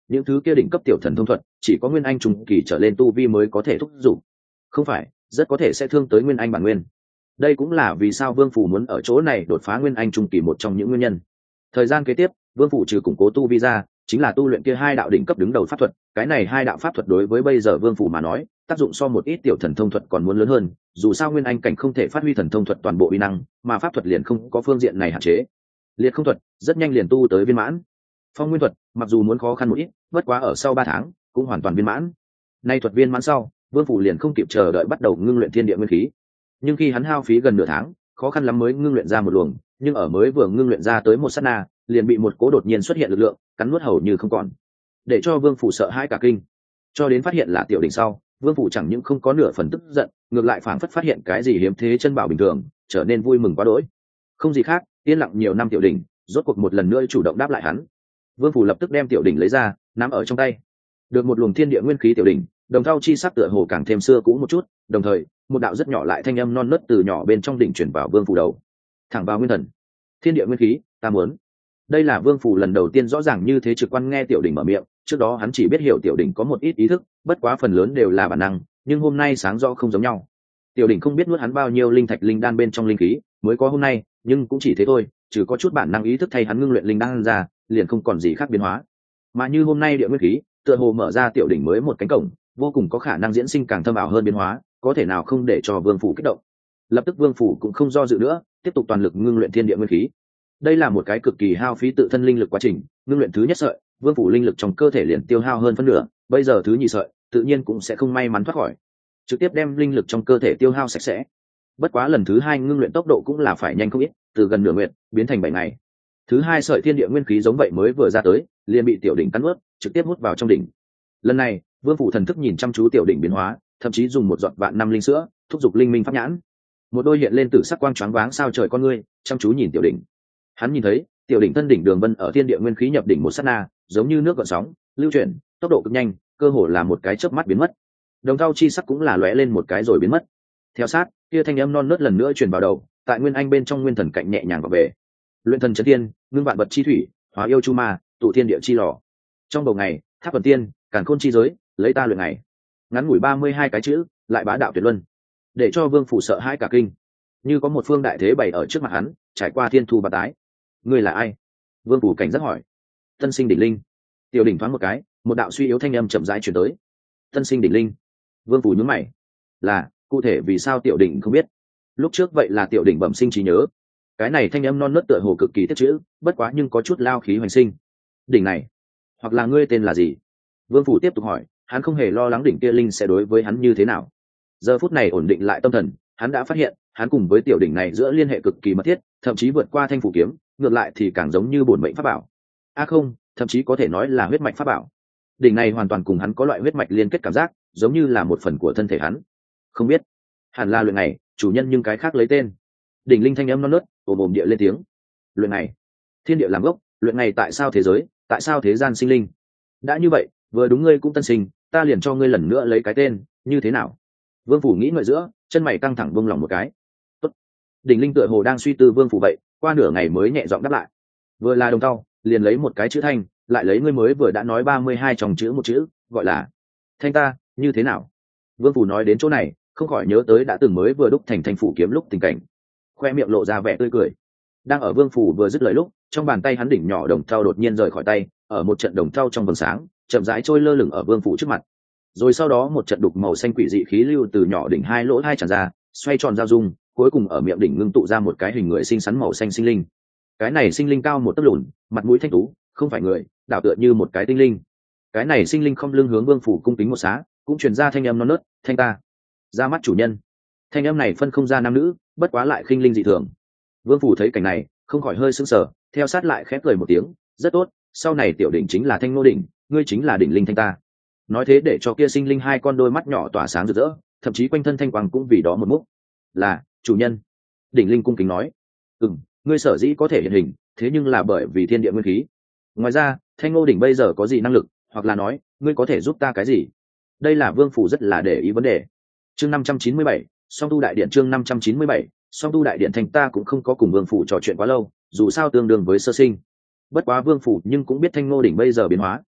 những thứ kia đỉnh cấp tiểu thần thông thuật chỉ có nguyên anh trung kỳ trở lên tu vi mới có thể thúc giục, không phải rất có thể sẽ thương tới nguyên anh bản nguyên. Đây cũng là vì sao Vương Phủ muốn ở chỗ này đột phá nguyên anh trung kỳ một trong những nguyên nhân. Thời gian kế tiếp, Vương Phủ trừ củng cố tu vi ra, chính là tu luyện kia hai đạo đỉnh cấp đứng đầu pháp thuật. Cái này hai đạo pháp thuật đối với bây giờ Vương Phủ mà nói, tác dụng so một ít tiểu thần thông thuật còn muốn lớn hơn. Dù sao nguyên anh cảnh không thể phát huy thần thông thuật toàn bộ uy năng, mà pháp thuật liền không có phương diện này hạn chế. Liệt không thuật rất nhanh liền tu tới viên mãn. Phong nguyên thuật mặc dù muốn khó khăn một ít, bất quá ở sau 3 tháng cũng hoàn toàn viên mãn. Nay thuật viên mãn sau, Vương Phủ liền không kịp chờ đợi bắt đầu ngưng luyện thiên địa nguyên khí. Nhưng khi hắn hao phí gần nửa tháng, khó khăn lắm mới ngưng luyện ra một luồng, nhưng ở mới vừa ngưng luyện ra tới một sát na, liền bị một cố đột nhiên xuất hiện lực lượng cắn nuốt hầu như không còn, để cho Vương Phủ sợ hãi cả kinh. Cho đến phát hiện là Tiểu Đỉnh sau, Vương Phủ chẳng những không có nửa phần tức giận, ngược lại phảng phất phát hiện cái gì hiếm thế chân bảo bình thường, trở nên vui mừng quá đỗi. Không gì khác, yên lặng nhiều năm Tiểu Đỉnh, rốt cuộc một lần nữa chủ động đáp lại hắn. Vương Phủ lập tức đem Tiểu Đỉnh lấy ra, nắm ở trong tay. Được một luồng thiên địa nguyên khí Tiểu Đỉnh, đồng thau chi sắc tựa hồ càng thêm xưa cũ một chút, đồng thời một đạo rất nhỏ lại thanh âm non nớt từ nhỏ bên trong đỉnh chuyển vào Vương Phủ đầu, thẳng vào nguyên thần. Thiên địa nguyên khí, ta muốn. Đây là Vương Phủ lần đầu tiên rõ ràng như thế trực quan nghe Tiểu Đỉnh mở miệng, trước đó hắn chỉ biết hiểu Tiểu Đỉnh có một ít ý thức, bất quá phần lớn đều là bản năng, nhưng hôm nay sáng rõ không giống nhau. Tiểu Đỉnh không biết nuốt hắn bao nhiêu linh thạch linh đan bên trong linh khí mới có hôm nay, nhưng cũng chỉ thế thôi, trừ có chút bản năng ý thức thay hắn ngưng luyện linh đan ra, liền không còn gì khác biến hóa. Mà như hôm nay địa nguyên khí, tựa hồ mở ra Tiểu Đỉnh mới một cánh cổng, vô cùng có khả năng diễn sinh càng thâm ảo hơn biến hóa, có thể nào không để cho Vương Phủ kích động. Lập tức Vương Phủ cũng không do dự nữa, tiếp tục toàn lực ngưng luyện thiên địa nguyên khí. Đây là một cái cực kỳ hao phí tự thân linh lực quá trình, ngưng luyện thứ nhất sợi, Vương Phủ linh lực trong cơ thể liền tiêu hao hơn phân nửa, bây giờ thứ nhì sợi, tự nhiên cũng sẽ không may mắn thoát khỏi, trực tiếp đem linh lực trong cơ thể tiêu hao sạch sẽ. Bất quá lần thứ hai ngưng luyện tốc độ cũng là phải nhanh không ít, từ gần nửa nguyện biến thành 7 ngày. Thứ hai sợi thiên địa nguyên khí giống vậy mới vừa ra tới, liền bị Tiểu Đỉnh cắn nuốt, trực tiếp hút vào trong đỉnh. Lần này, Vương Phủ thần thức nhìn chăm chú Tiểu Đỉnh biến hóa, thậm chí dùng một giọt vạn năm linh sữa thúc giục linh minh pháp nhãn. Một đôi hiện lên tử sắc quang choáng váng sao trời con ngươi, chăm chú nhìn Tiểu Đỉnh. Hắn nhìn thấy, Tiểu Đỉnh thân đỉnh đường vân ở thiên địa nguyên khí nhập đỉnh một sát na, giống như nước gợn sóng, lưu chuyển, tốc độ cực nhanh, cơ hồ là một cái chớp mắt biến mất. Đồng thau chi sắc cũng là lóe lên một cái rồi biến mất. Theo sát, kia thanh âm non nớt lần nữa truyền vào đầu, tại nguyên anh bên trong nguyên thần cạnh nhẹ nhàng vào về. Luyện thần chấn thiên, ngưng vạn vật chi thủy, hóa yêu chu ma, tụ thiên địa chi lò. Trong bầu ngày, tháp thần tiên, càn khôn chi giới, lấy ta luyện ngày. Ngắn ngủi 32 cái chữ, lại bá đạo tuyệt luân, để cho Vương Phủ sợ hãi cả kinh. Như có một phương đại thế bày ở trước mặt hắn, trải qua thiên thu bát tái. Ngươi là ai? Vương Phủ cảnh giác hỏi. Tân sinh đỉnh linh. Tiểu Đỉnh thoáng một cái, một đạo suy yếu thanh âm chậm rãi truyền tới. Tân sinh đỉnh linh. Vương Phủ nhướng mày. Là, cụ thể vì sao Tiểu Đỉnh không biết? Lúc trước vậy là Tiểu Đỉnh bẩm sinh trí nhớ. Cái này thanh âm non nớt tựa hồ cực kỳ tiết chữ, bất quá nhưng có chút lao khí hoành sinh. Đỉnh này, hoặc là ngươi tên là gì? Vương Phủ tiếp tục hỏi, hắn không hề lo lắng đỉnh kia linh sẽ đối với hắn như thế nào. Giờ phút này ổn định lại tâm thần, hắn đã phát hiện, hắn cùng với Tiểu Đỉnh này giữa liên hệ cực kỳ mật thiết, thậm chí vượt qua thanh phủ kiếm, ngược lại thì càng giống như bổn mệnh pháp bảo. Không, thậm chí có thể nói là huyết mạch pháp bảo. Đỉnh này hoàn toàn cùng hắn có loại huyết mạch liên kết cảm giác, giống như là một phần của thân thể hắn. Không biết, hẳn là luyện này, chủ nhân nhưng cái khác lấy tên. Đỉnh linh thanh âm non nớt, ồm ồm địa lên tiếng. Luyện này, thiên địa làm gốc, luyện này tại sao thế giới, tại sao thế gian sinh linh? Đã như vậy, vừa đúng ngươi cũng tân sinh, ta liền cho ngươi lần nữa lấy cái tên, như thế nào? Vương Phủ nghĩ ngợi giữa, chân mày căng thẳng buông lỏng một cái. Tốt. Đỉnh linh tựa hồ đang suy tư Vương Phủ vậy, qua nửa ngày mới nhẹ giọng đáp lại. Vừa là đồng thau, liền lấy một cái chữ thanh, lại lấy ngươi mới vừa đã nói 32 trong chữ một chữ, gọi là thanh ta, như thế nào? Vương Phủ nói đến chỗ này, không khỏi nhớ tới đã từng mới vừa đúc thành thanh phủ kiếm lúc tình cảnh, khoe miệng lộ ra vẻ tươi cười. Đang ở Vương Phủ vừa dứt lời lúc, trong bàn tay hắn đỉnh nhỏ đồng thau đột nhiên rời khỏi tay, ở một trận đồng thau trong vầng sáng, chậm rãi trôi lơ lửng ở Vương Phủ trước mặt. Rồi sau đó một trận đục màu xanh quỷ dị khí lưu từ nhỏ đỉnh hai lỗ hai tràn ra, xoay tròn giao dung, cuối cùng ở miệng đỉnh ngưng tụ ra một cái hình người xinh xắn màu xanh sinh linh. Cái này sinh linh cao một tấc lùn, mặt mũi thanh tú, không phải người, đảo tựa như một cái tinh linh. Cái này sinh linh không lưng hướng Vương Phủ cung kính một xá, cũng truyền ra thanh âm non nớt, thanh ta. Ra mắt chủ nhân. Thanh âm này phân không ra nam nữ, bất quá lại khinh linh dị thường. Vương Phủ thấy cảnh này, không khỏi hơi sững sờ, theo sát lại khép cười một tiếng, rất tốt, sau này Tiểu Đỉnh chính là Thanh Nô Đỉnh, ngươi chính là đỉnh linh thanh ta. Nói thế để cho kia sinh linh hai con đôi mắt nhỏ tỏa sáng rực rỡ, thậm chí quanh thân thanh quang cũng vì đó một múc. Là chủ nhân. Đỉnh linh cung kính nói. Ngươi sở dĩ có thể hiện hình, thế nhưng là bởi vì thiên địa nguyên khí. Ngoài ra, Thanh Ngô Đỉnh bây giờ có gì năng lực, hoặc là nói, ngươi có thể giúp ta cái gì? Đây là Vương Phủ rất là để ý vấn đề. Chương 597, Song Tu Đại Điện. Chương 597, Song Tu Đại Điện. Thành ta cũng không có cùng Vương Phủ trò chuyện quá lâu, dù sao tương đương với sơ sinh. Bất quá Vương Phủ nhưng cũng biết Thanh Ngô Đỉnh bây giờ biến hóa.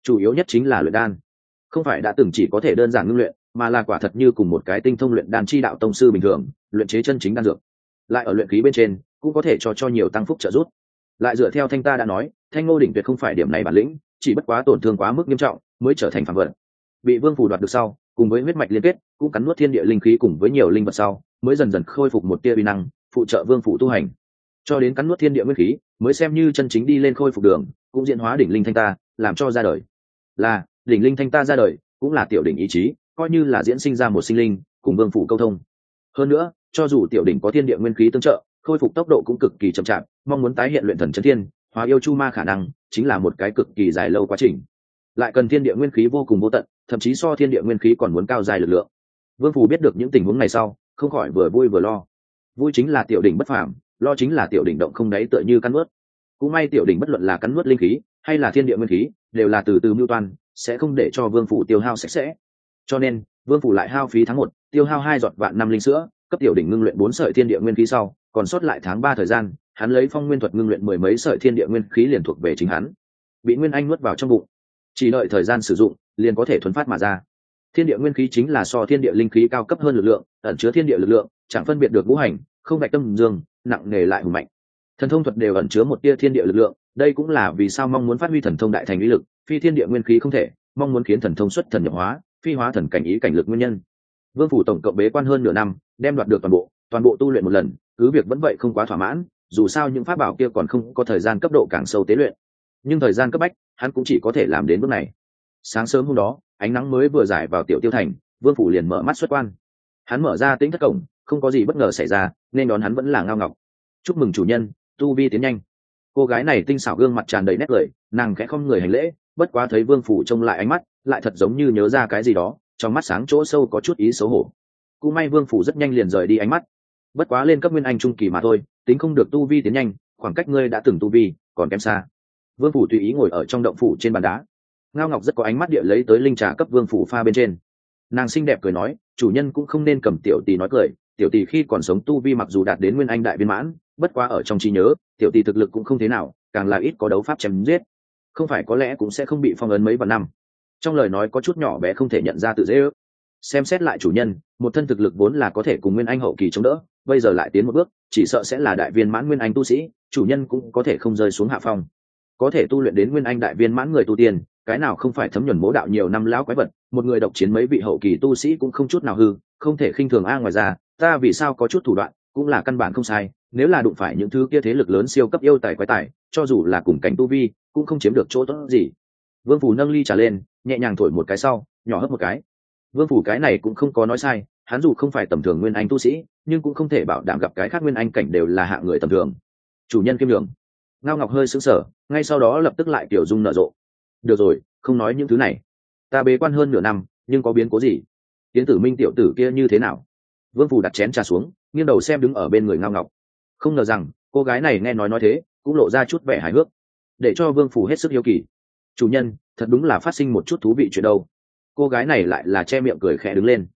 chủ yếu nhất chính là luyện đan, không phải đã từng chỉ có thể đơn giản ngưng luyện, mà là quả thật như cùng một cái tinh thông luyện đan chi đạo tông sư bình thường, luyện chế chân chính đan dược. Lại ở luyện khí bên trên cũng có thể cho nhiều tăng phúc trợ giúp. Lại dựa theo Thanh ta đã nói, Thanh Ngô đỉnh tuyệt không phải điểm này bản lĩnh, chỉ bất quá tổn thương quá mức nghiêm trọng mới trở thành phàm vật. Bị Vương Phủ đoạt được sau, cùng với huyết mạch liên kết, cũng cắn nuốt thiên địa linh khí cùng với nhiều linh vật sau, mới dần dần khôi phục một tia uy năng, phụ trợ Vương Phủ tu hành. Cho đến cắn nuốt thiên địa nguyên khí, mới xem như chân chính đi lên khôi phục đường, cũng diễn hóa đỉnh linh Thanh ta, làm cho ra đời. Là đỉnh linh Thanh ta ra đời, cũng là tiểu đỉnh ý chí, coi như là diễn sinh ra một sinh linh, cùng Vương Phủ câu thông. Hơn nữa, cho dù tiểu đỉnh có thiên địa nguyên khí tương trợ, khôi phục tốc độ cũng cực kỳ chậm chạp, mong muốn tái hiện luyện thần chân thiên, hóa yêu chu ma khả năng, chính là một cái cực kỳ dài lâu quá trình. Lại cần thiên địa nguyên khí vô cùng vô tận, thậm chí so thiên địa nguyên khí còn muốn cao dài lực lượng. Vương Phù biết được những tình huống này sau, không khỏi vừa vui vừa lo. Vui chính là tiểu đỉnh bất phàm, lo chính là tiểu đỉnh động không đáy tựa như cắn nuốt. Cũng may tiểu đỉnh bất luận là cắn nuốt linh khí hay là thiên địa nguyên khí, đều là từ từ mưu toan, sẽ không để cho Vương Phủ tiêu hao sạch sẽ. Cho nên, Vương Phủ lại hao phí tháng 1, tiêu hao 2 giọt vạn năm linh sữa, cấp tiểu đỉnh ngưng luyện 4 sợi thiên địa nguyên khí sau, còn sót lại tháng 3 thời gian, hắn lấy phong nguyên thuật ngưng luyện 10 mấy sợi thiên địa nguyên khí liền thuộc về chính hắn. Bị Nguyên Anh nuốt vào trong bụng, chỉ đợi thời gian sử dụng, liền có thể thuần phát mà ra. Thiên địa nguyên khí chính là so thiên địa linh khí cao cấp hơn lực lượng, ẩn chứa thiên địa lực lượng, chẳng phân biệt được ngũ hành, không vạch tâm dương, nặng nề lại hùng mạnh. Thần thông thuật đều ẩn chứa một tia thiên địa lực lượng, đây cũng là vì sao mong muốn phát huy thần thông đại thành uy lực, phi thiên địa nguyên khí không thể, mong muốn khiến thần thông xuất thần nhập hóa, phi hóa thần cảnh ý cảnh lực nguyên nhân. Vương Phủ tổng cộng bế quan hơn nửa năm, đem đoạt được toàn bộ tu luyện một lần, cứ việc vẫn vậy không quá thỏa mãn, dù sao những pháp bảo kia còn không có thời gian cấp độ càng sâu tế luyện. Nhưng thời gian cấp bách, hắn cũng chỉ có thể làm đến bước này. Sáng sớm hôm đó, ánh nắng mới vừa rải vào Tiểu Tiêu Thành, Vương Phủ liền mở mắt xuất quan. Hắn mở ra Tĩnh Thất cổng, không có gì bất ngờ xảy ra, nên đón hắn vẫn là Ngao Ngọc. Chúc mừng chủ nhân, tu vi tiến nhanh. Cô gái này tinh xảo gương mặt tràn đầy nét cười, nàng khẽ không người hành lễ, bất quá thấy Vương Phủ trông lại ánh mắt, lại thật giống như nhớ ra cái gì đó, trong mắt sáng chỗ sâu có chút ý xấu hổ. Cũng may Vương Phủ rất nhanh liền rời đi ánh mắt. Bất quá lên cấp Nguyên Anh trung kỳ mà thôi, tính không được tu vi tiến nhanh, khoảng cách ngươi đã từng tu vi còn kém xa. Vương Phủ tùy ý ngồi ở trong động phủ trên bàn đá. Ngao Ngọc rất có ánh mắt địa lấy tới linh trà cấp Vương Phủ pha bên trên. Nàng xinh đẹp cười nói, chủ nhân cũng không nên cầm tiểu tỷ nói cười, tiểu tỷ khi còn sống tu vi mặc dù đạt đến Nguyên Anh đại viên mãn, bất quá ở trong trí nhớ, tiểu tỷ thực lực cũng không thế nào, càng là ít có đấu pháp chém giết, không phải có lẽ cũng sẽ không bị phong ấn mấy vạn năm. Trong lời nói có chút nhỏ bé không thể nhận ra tự dễ ước. Xem xét lại chủ nhân, một thân thực lực vốn là có thể cùng Nguyên Anh hậu kỳ chống đỡ, bây giờ lại tiến một bước, chỉ sợ sẽ là đại viên mãn Nguyên Anh tu sĩ, chủ nhân cũng có thể không rơi xuống hạ phong. Có thể tu luyện đến Nguyên Anh đại viên mãn người tu tiên, cái nào không phải thấm nhuần mỗ đạo nhiều năm lão quái vật, một người độc chiến mấy vị hậu kỳ tu sĩ cũng không chút nào hư, không thể khinh thường. Ngoài ra, ta vì sao có chút thủ đoạn, cũng là căn bản không sai, nếu là đụng phải những thứ kia thế lực lớn siêu cấp yêu tài quái tài, cho dù là cùng cảnh tu vi, cũng không chiếm được chỗ tốt gì. Vương Phủ nâng ly trà lên, nhẹ nhàng thổi một cái sau, nhỏ hấp một cái. Vương Phủ cái này cũng không có nói sai, hắn dù không phải tầm thường Nguyên Anh tu sĩ, nhưng cũng không thể bảo đảm gặp cái khác Nguyên Anh cảnh đều là hạng người tầm thường. Chủ nhân kiêm nhường. Ngao Ngọc hơi sững sờ, ngay sau đó lập tức lại tiểu dung nở rộ. Được rồi, không nói những thứ này. Ta bế quan hơn nửa năm, nhưng có biến cố gì? Tiến Tử Minh tiểu tử kia như thế nào? Vương Phủ đặt chén trà xuống, nghiêng đầu xem đứng ở bên người Ngao Ngọc. Không ngờ rằng cô gái này nghe nói thế, cũng lộ ra chút vẻ hài hước, để cho Vương Phủ hết sức hiếu kỳ. Chủ nhân, thật đúng là phát sinh một chút thú vị chuyện đâu. Cô gái này lại là che miệng cười khẽ đứng lên.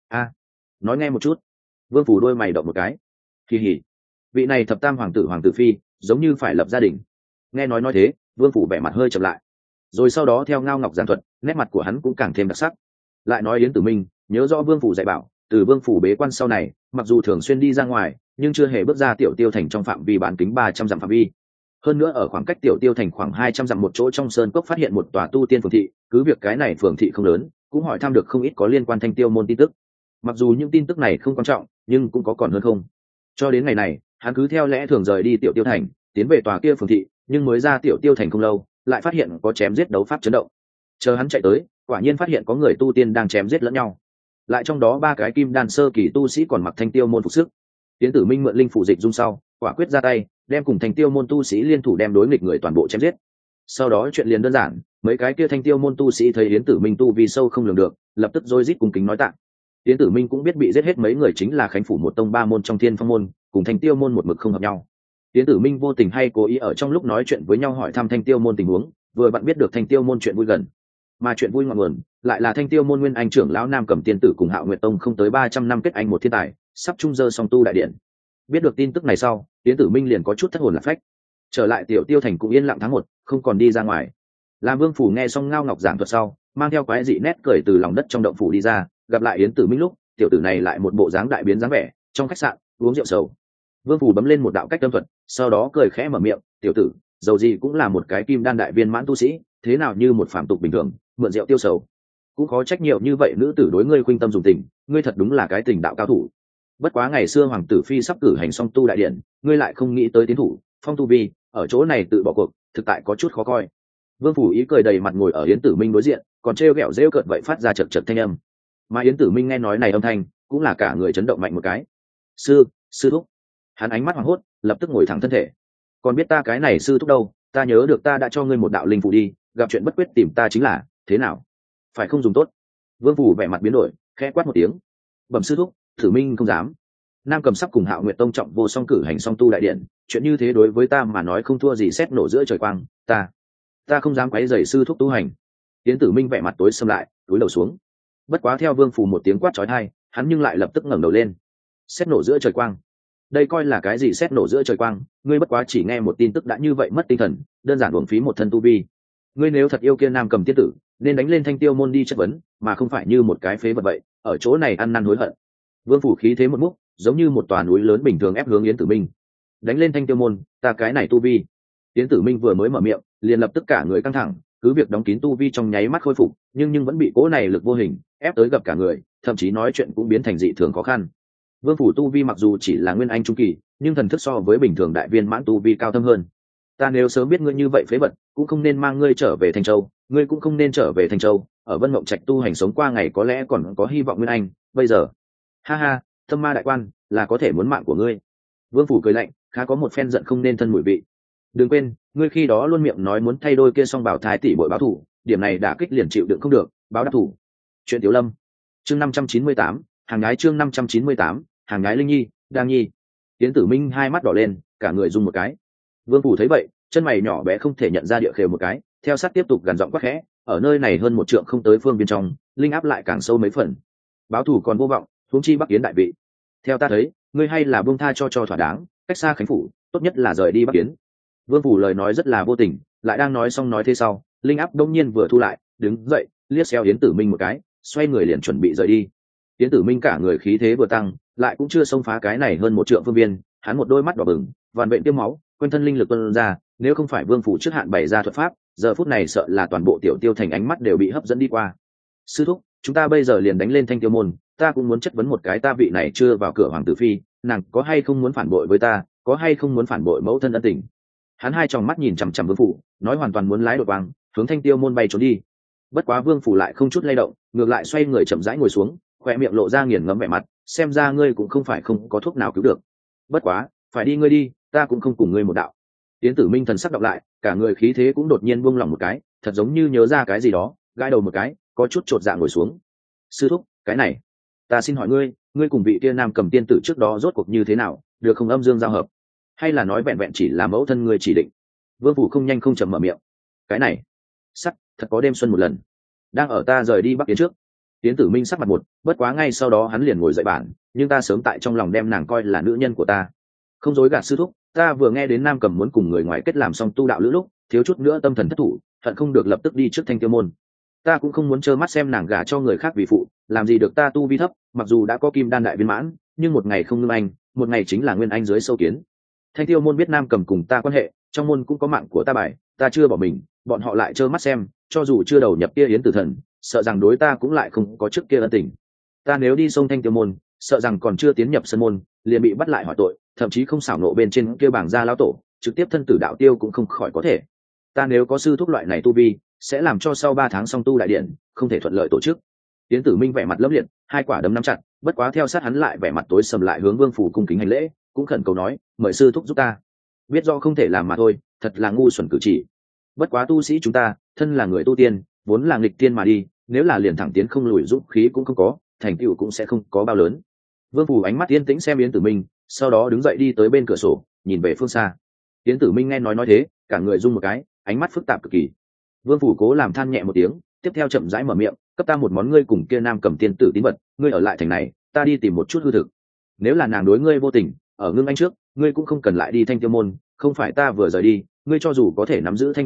Nói nghe một chút. Vương Phủ đôi mày động một cái. Kỳ hỉ, vị này thập tam hoàng tử phi giống như phải lập gia đình. Nghe nói thế, Vương Phủ vẻ mặt hơi chậm lại, rồi sau đó theo Ngao Ngọc giảng thuật, nét mặt của hắn cũng càng thêm đặc sắc. Lại nói Yến Tử Minh nhớ rõ Vương Phủ dạy bảo, từ Vương Phủ bế quan sau này, mặc dù thường xuyên đi ra ngoài, nhưng chưa hề bước ra Tiểu Tiêu Thành trong phạm vi bán kính 300 dặm phạm vi. Hơn nữa ở khoảng cách Tiểu Tiêu Thành khoảng 200 dặm một chỗ trong sơn cốc phát hiện một tòa tu tiên phường thị, cứ việc cái này phường thị không lớn, cũng hỏi thăm được không ít có liên quan Thanh Tiêu môn tin tức. Mặc dù những tin tức này không quan trọng, nhưng cũng có còn hơn không. Cho đến ngày này, hắn cứ theo lẽ thường rời đi Tiểu Tiêu Thành, tiến về tòa kia phường thị, nhưng mới ra Tiểu Tiêu Thành không lâu, lại phát hiện có chém giết đấu pháp chấn động. Chờ hắn chạy tới, quả nhiên phát hiện có người tu tiên đang chém giết lẫn nhau. Lại trong đó 3 cái kim đan sơ kỳ tu sĩ còn mặc Thanh Tiêu môn phục sức. Tiến Tử Minh mượn linh phủ dịch dung sau, quả quyết ra tay, đem cùng Thanh Tiêu môn tu sĩ liên thủ đem đối nghịch người toàn bộ chém giết. Sau đó chuyện liền đơn giản, mấy cái kia Thanh Tiêu môn tu sĩ thấy Yến Tử Minh tu vi sâu không lường được, lập tức rối rít cung kính nói tạ. Yến Tử Minh cũng biết bị giết hết mấy người chính là Khánh phủ một tông 3 môn trong Thiên Phong môn, cùng Thanh Tiêu môn một mực không hợp nhau. Yến Tử Minh vô tình hay cố ý ở trong lúc nói chuyện với nhau hỏi thăm Thanh Tiêu môn tình huống, vừa bạn biết được Thanh Tiêu môn chuyện vui gần. Mà chuyện vui ngọn nguồn lại là Thanh Tiêu môn nguyên anh trưởng lão Nam Cẩm Tiên tử cùng Hạo Nguyệt tông không tới 300 năm kết anh một thiên tài, sắp trung dơ song tu đại điện. Biết được tin tức này sau, Yến Tử Minh liền có chút thất hồn lạc phách. Trở lại Tiểu Tiêu Thành cũng yên lặng tháng 1, không còn đi ra ngoài. Làm Vương Phủ nghe xong Ngao Ngọc giảng thuật sau, mang theo quái dị nét cười từ lòng đất trong động phủ đi ra, gặp lại Yến Tử Minh lúc, tiểu tử này lại một bộ dáng đại biến dáng vẻ, trong khách sạn uống rượu sầu. Vương Phủ bấm lên một đạo cách tâm thuật, sau đó cười khẽ mở miệng, tiểu tử, dầu gì cũng là một cái kim đan đại viên mãn tu sĩ, thế nào như một phàm tục bình thường, mượn rượu tiêu sầu. Cũng khó trách nhiều như vậy nữ tử đối ngươi khuynh tâm dùng tình, ngươi thật đúng là cái tình đạo cao thủ. Bất quá ngày xưa hoàng tử phi sắp cử hành song tu đại điện, ngươi lại không nghĩ tới tiến thủ, phong tu vi, ở chỗ này tự bỏ cuộc, thực tại có chút khó coi. Vương Phủ ý cười đầy mặt ngồi ở Yến Tử Minh đối diện, còn trêu ghẹo rêu cợt vậy phát ra chật chật thanh âm. Mà Yến Tử Minh nghe nói này âm thanh, cũng là cả người chấn động mạnh một cái. Sư thúc. Hắn ánh mắt hoảng hốt, lập tức ngồi thẳng thân thể. Còn biết ta cái này sư thúc đâu, ta nhớ được ta đã cho ngươi một đạo linh phù đi, gặp chuyện bất quyết tìm ta chính là, thế nào? Phải không dùng tốt? Vương Phủ vẻ mặt biến đổi, khẽ quát một tiếng. Bẩm sư thúc, Tử Minh không dám. Nam Cầm sắp cùng Hạo Nguyệt Tông trọng vô song cử hành song tu đại điện, chuyện như thế đối với ta mà nói không thua gì sét nổ giữa trời quang, ta không dám quấy rầy sư thúc tu hành. Yến Tử Minh vẻ mặt tối sầm lại, cúi đầu xuống. Bất quá theo Vương Phủ một tiếng quát chói tai, hắn nhưng lại lập tức ngẩng đầu lên. Sét nổ giữa trời quang. Đây coi là cái gì sét nổ giữa trời quang, ngươi bất quá chỉ nghe một tin tức đã như vậy mất tinh thần, đơn giản uổng phí một thân tu vi. Ngươi nếu thật yêu kia Nam Cầm tiên tử, nên đánh lên Thanh Tiêu môn đi chất vấn, mà không phải như một cái phế vật vậy, ở chỗ này ăn năn hối hận. Vương Phủ khí thế một múc, giống như một tòa núi lớn bình thường ép hướng Yến Tử Minh. Đánh lên Thanh Tiêu môn, ta cái này tu vi. Yến Tử Minh vừa mới mở miệng, liền lập tức cả người căng thẳng, cứ việc đóng kín tu vi trong nháy mắt khôi phục, nhưng vẫn bị cỗ này lực vô hình ép tới gặp cả người, thậm chí nói chuyện cũng biến thành dị thường khó khăn. Vương Phủ tu vi mặc dù chỉ là nguyên anh trung kỳ, nhưng thần thức so với bình thường đại viên mãn tu vi cao thâm hơn. Ta nếu sớm biết ngươi như vậy phế vật, cũng không nên mang ngươi trở về Thanh Châu, ngươi cũng không nên trở về Thanh Châu, ở Vân Mộng Trạch tu hành sống qua ngày có lẽ còn có hy vọng nguyên anh, bây giờ, ha ha, Thâm Ma đại quan, là có thể muốn mạng của ngươi. Vương Phủ cười lạnh, khá có một phen giận không nên thân mùi vị. Đừng quên, ngươi khi đó luôn miệng nói muốn thay đôi kia song bảo thái tỷ bội báo thủ, điểm này đả kích liền chịu đựng không được, báo đáp thủ. Chuyện Tiểu Lâm, chương 598, hàng gái chương 598, hàng gái Linh Nhi, Đang Nhi. Yến Tử Minh hai mắt đỏ lên, cả người rung một cái. Vương Phủ thấy vậy, chân mày nhỏ bé không thể nhận ra địa khều một cái, theo sát tiếp tục gằn giọng quát khẽ, ở nơi này hơn một trượng không tới phương bên trong, linh áp lại càng sâu mấy phần. Báo thủ còn vô vọng, huống chi Bắc Yến đại vị. Theo ta thấy, ngươi hay là buông tha cho thỏa đáng, cách xa Khánh phủ, tốt nhất là rời đi Bắc Yến. Vương Phủ lời nói rất là vô tình, lại đang nói xong nói thế sau, linh áp đông nhiên vừa thu lại, đứng dậy, liếc xéo Yến Tử Minh một cái, xoay người liền chuẩn bị rời đi. Yến Tử Minh cả người khí thế vừa tăng, lại cũng chưa xông phá cái này hơn một trượng phương viên, hắn một đôi mắt đỏ bừng, vằn vện tiêm máu, quanh thân linh lực tuôn ra, nếu không phải Vương Phủ trước hạn bày ra thuật pháp, giờ phút này sợ là toàn bộ Tiểu Tiêu thành ánh mắt đều bị hấp dẫn đi qua. Sư thúc, chúng ta bây giờ liền đánh lên Thanh Tiêu môn, ta cũng muốn chất vấn một cái ta vị này chưa vào cửa hoàng tử phi, nàng có hay không muốn phản bội với ta, có hay không muốn phản bội mẫu thân ân tình. Hắn hai tròng mắt nhìn chằm chằm Vương Phủ, nói hoàn toàn muốn lái đột vàng, hướng Thanh Tiêu môn bay trốn đi. Bất quá Vương Phủ lại không chút lay động, ngược lại xoay người chậm rãi ngồi xuống, khoe miệng lộ ra nghiền ngẫm vẻ mặt, xem ra ngươi cũng không phải không có thuốc nào cứu được. Bất quá, phải đi ngươi đi, ta cũng không cùng ngươi một đạo. Yến Tử Minh thần sắc đọc lại, cả người khí thế cũng đột nhiên buông lỏng một cái, thật giống như nhớ ra cái gì đó, gãi đầu một cái, có chút chột dạ ngồi xuống. Sư thúc, cái này, ta xin hỏi ngươi, ngươi cùng vị kia Nam Cầm tiên tử trước đó rốt cuộc như thế nào, được không âm dương giao hợp, hay là nói vẹn vẹn chỉ là mẫu thân ngươi chỉ định? Vương Phủ không nhanh không chậm mở miệng. Cái này, sắc, thật có đêm xuân một lần. Đang ở ta rời đi Bắc Yến trước. Yến Tử Minh sắc mặt một, bất quá ngay sau đó hắn liền ngồi dậy bản, nhưng ta sớm tại trong lòng đem nàng coi là nữ nhân của ta. Không dối gạt sư thúc, ta vừa nghe đến Nam Cầm muốn cùng người ngoài kết làm xong tu đạo lữ lúc, thiếu chút nữa tâm thần thất thủ, hận không được lập tức đi trước Thanh Tiêu môn. Ta cũng không muốn trơ mắt xem nàng gả cho người khác vì phụ, làm gì được ta tu vi thấp, mặc dù đã có kim đan đại viên mãn, nhưng một ngày không ngưng anh, một ngày chính là nguyên anh dưới sâu kiến. Thanh Tiêu môn biết Nam Cầm cùng ta quan hệ, trong môn cũng có mạng của ta bài, ta chưa bỏ mình, bọn họ lại trơ mắt xem, cho dù chưa đầu nhập kia Yến Tử Thần, sợ rằng đối ta cũng lại không có trước kia ân tình. Ta nếu đi sông Thanh Tiêu môn, sợ rằng còn chưa tiến nhập sân môn, liền bị bắt lại hỏi tội, thậm chí không xảo nộ bên trên kia bảng gia lão tổ, trực tiếp thân tử đạo tiêu cũng không khỏi có thể. Ta nếu có sư thúc loại này tu vi, sẽ làm cho sau 3 tháng song tu đại điện không thể thuận lợi tổ chức. Yến Tử Minh vẻ mặt lấp liệt, hai quả đấm nắm chặt, bất quá theo sát hắn lại vẻ mặt tối sầm lại hướng Vương Phủ cung kính hành lễ, cũng khẩn cầu nói, mời sư thúc giúp ta. Biết do không thể làm mà thôi, thật là ngu xuẩn cử chỉ. Bất quá tu sĩ chúng ta, thân là người tu tiên, vốn là nghịch tiên mà đi, nếu là liền thẳng tiến không lùi dũng khí cũng không có, thành tựu cũng sẽ không có bao lớn. Vương Phủ ánh mắt yên tĩnh xem Yến Tử Minh, sau đó đứng dậy đi tới bên cửa sổ, nhìn về phương xa. Yến Tử Minh nghe nói thế, cả người rung một cái, ánh mắt phức tạp cực kỳ. Vương Phủ cố làm than nhẹ một tiếng, tiếp theo chậm rãi mở miệng, cấp ta một món ngươi cùng kia Nam Cầm tiên tử tín vật, ngươi ở lại thành này, ta đi tìm một chút hư thực. Nếu là nàng đối ngươi vô tình, ở ngưng anh trước, ngươi cũng không cần lại đi Thanh Tiêu môn, không phải ta vừa rời đi, ngươi cho dù có thể nắm giữ Thanh Tiêu tháp,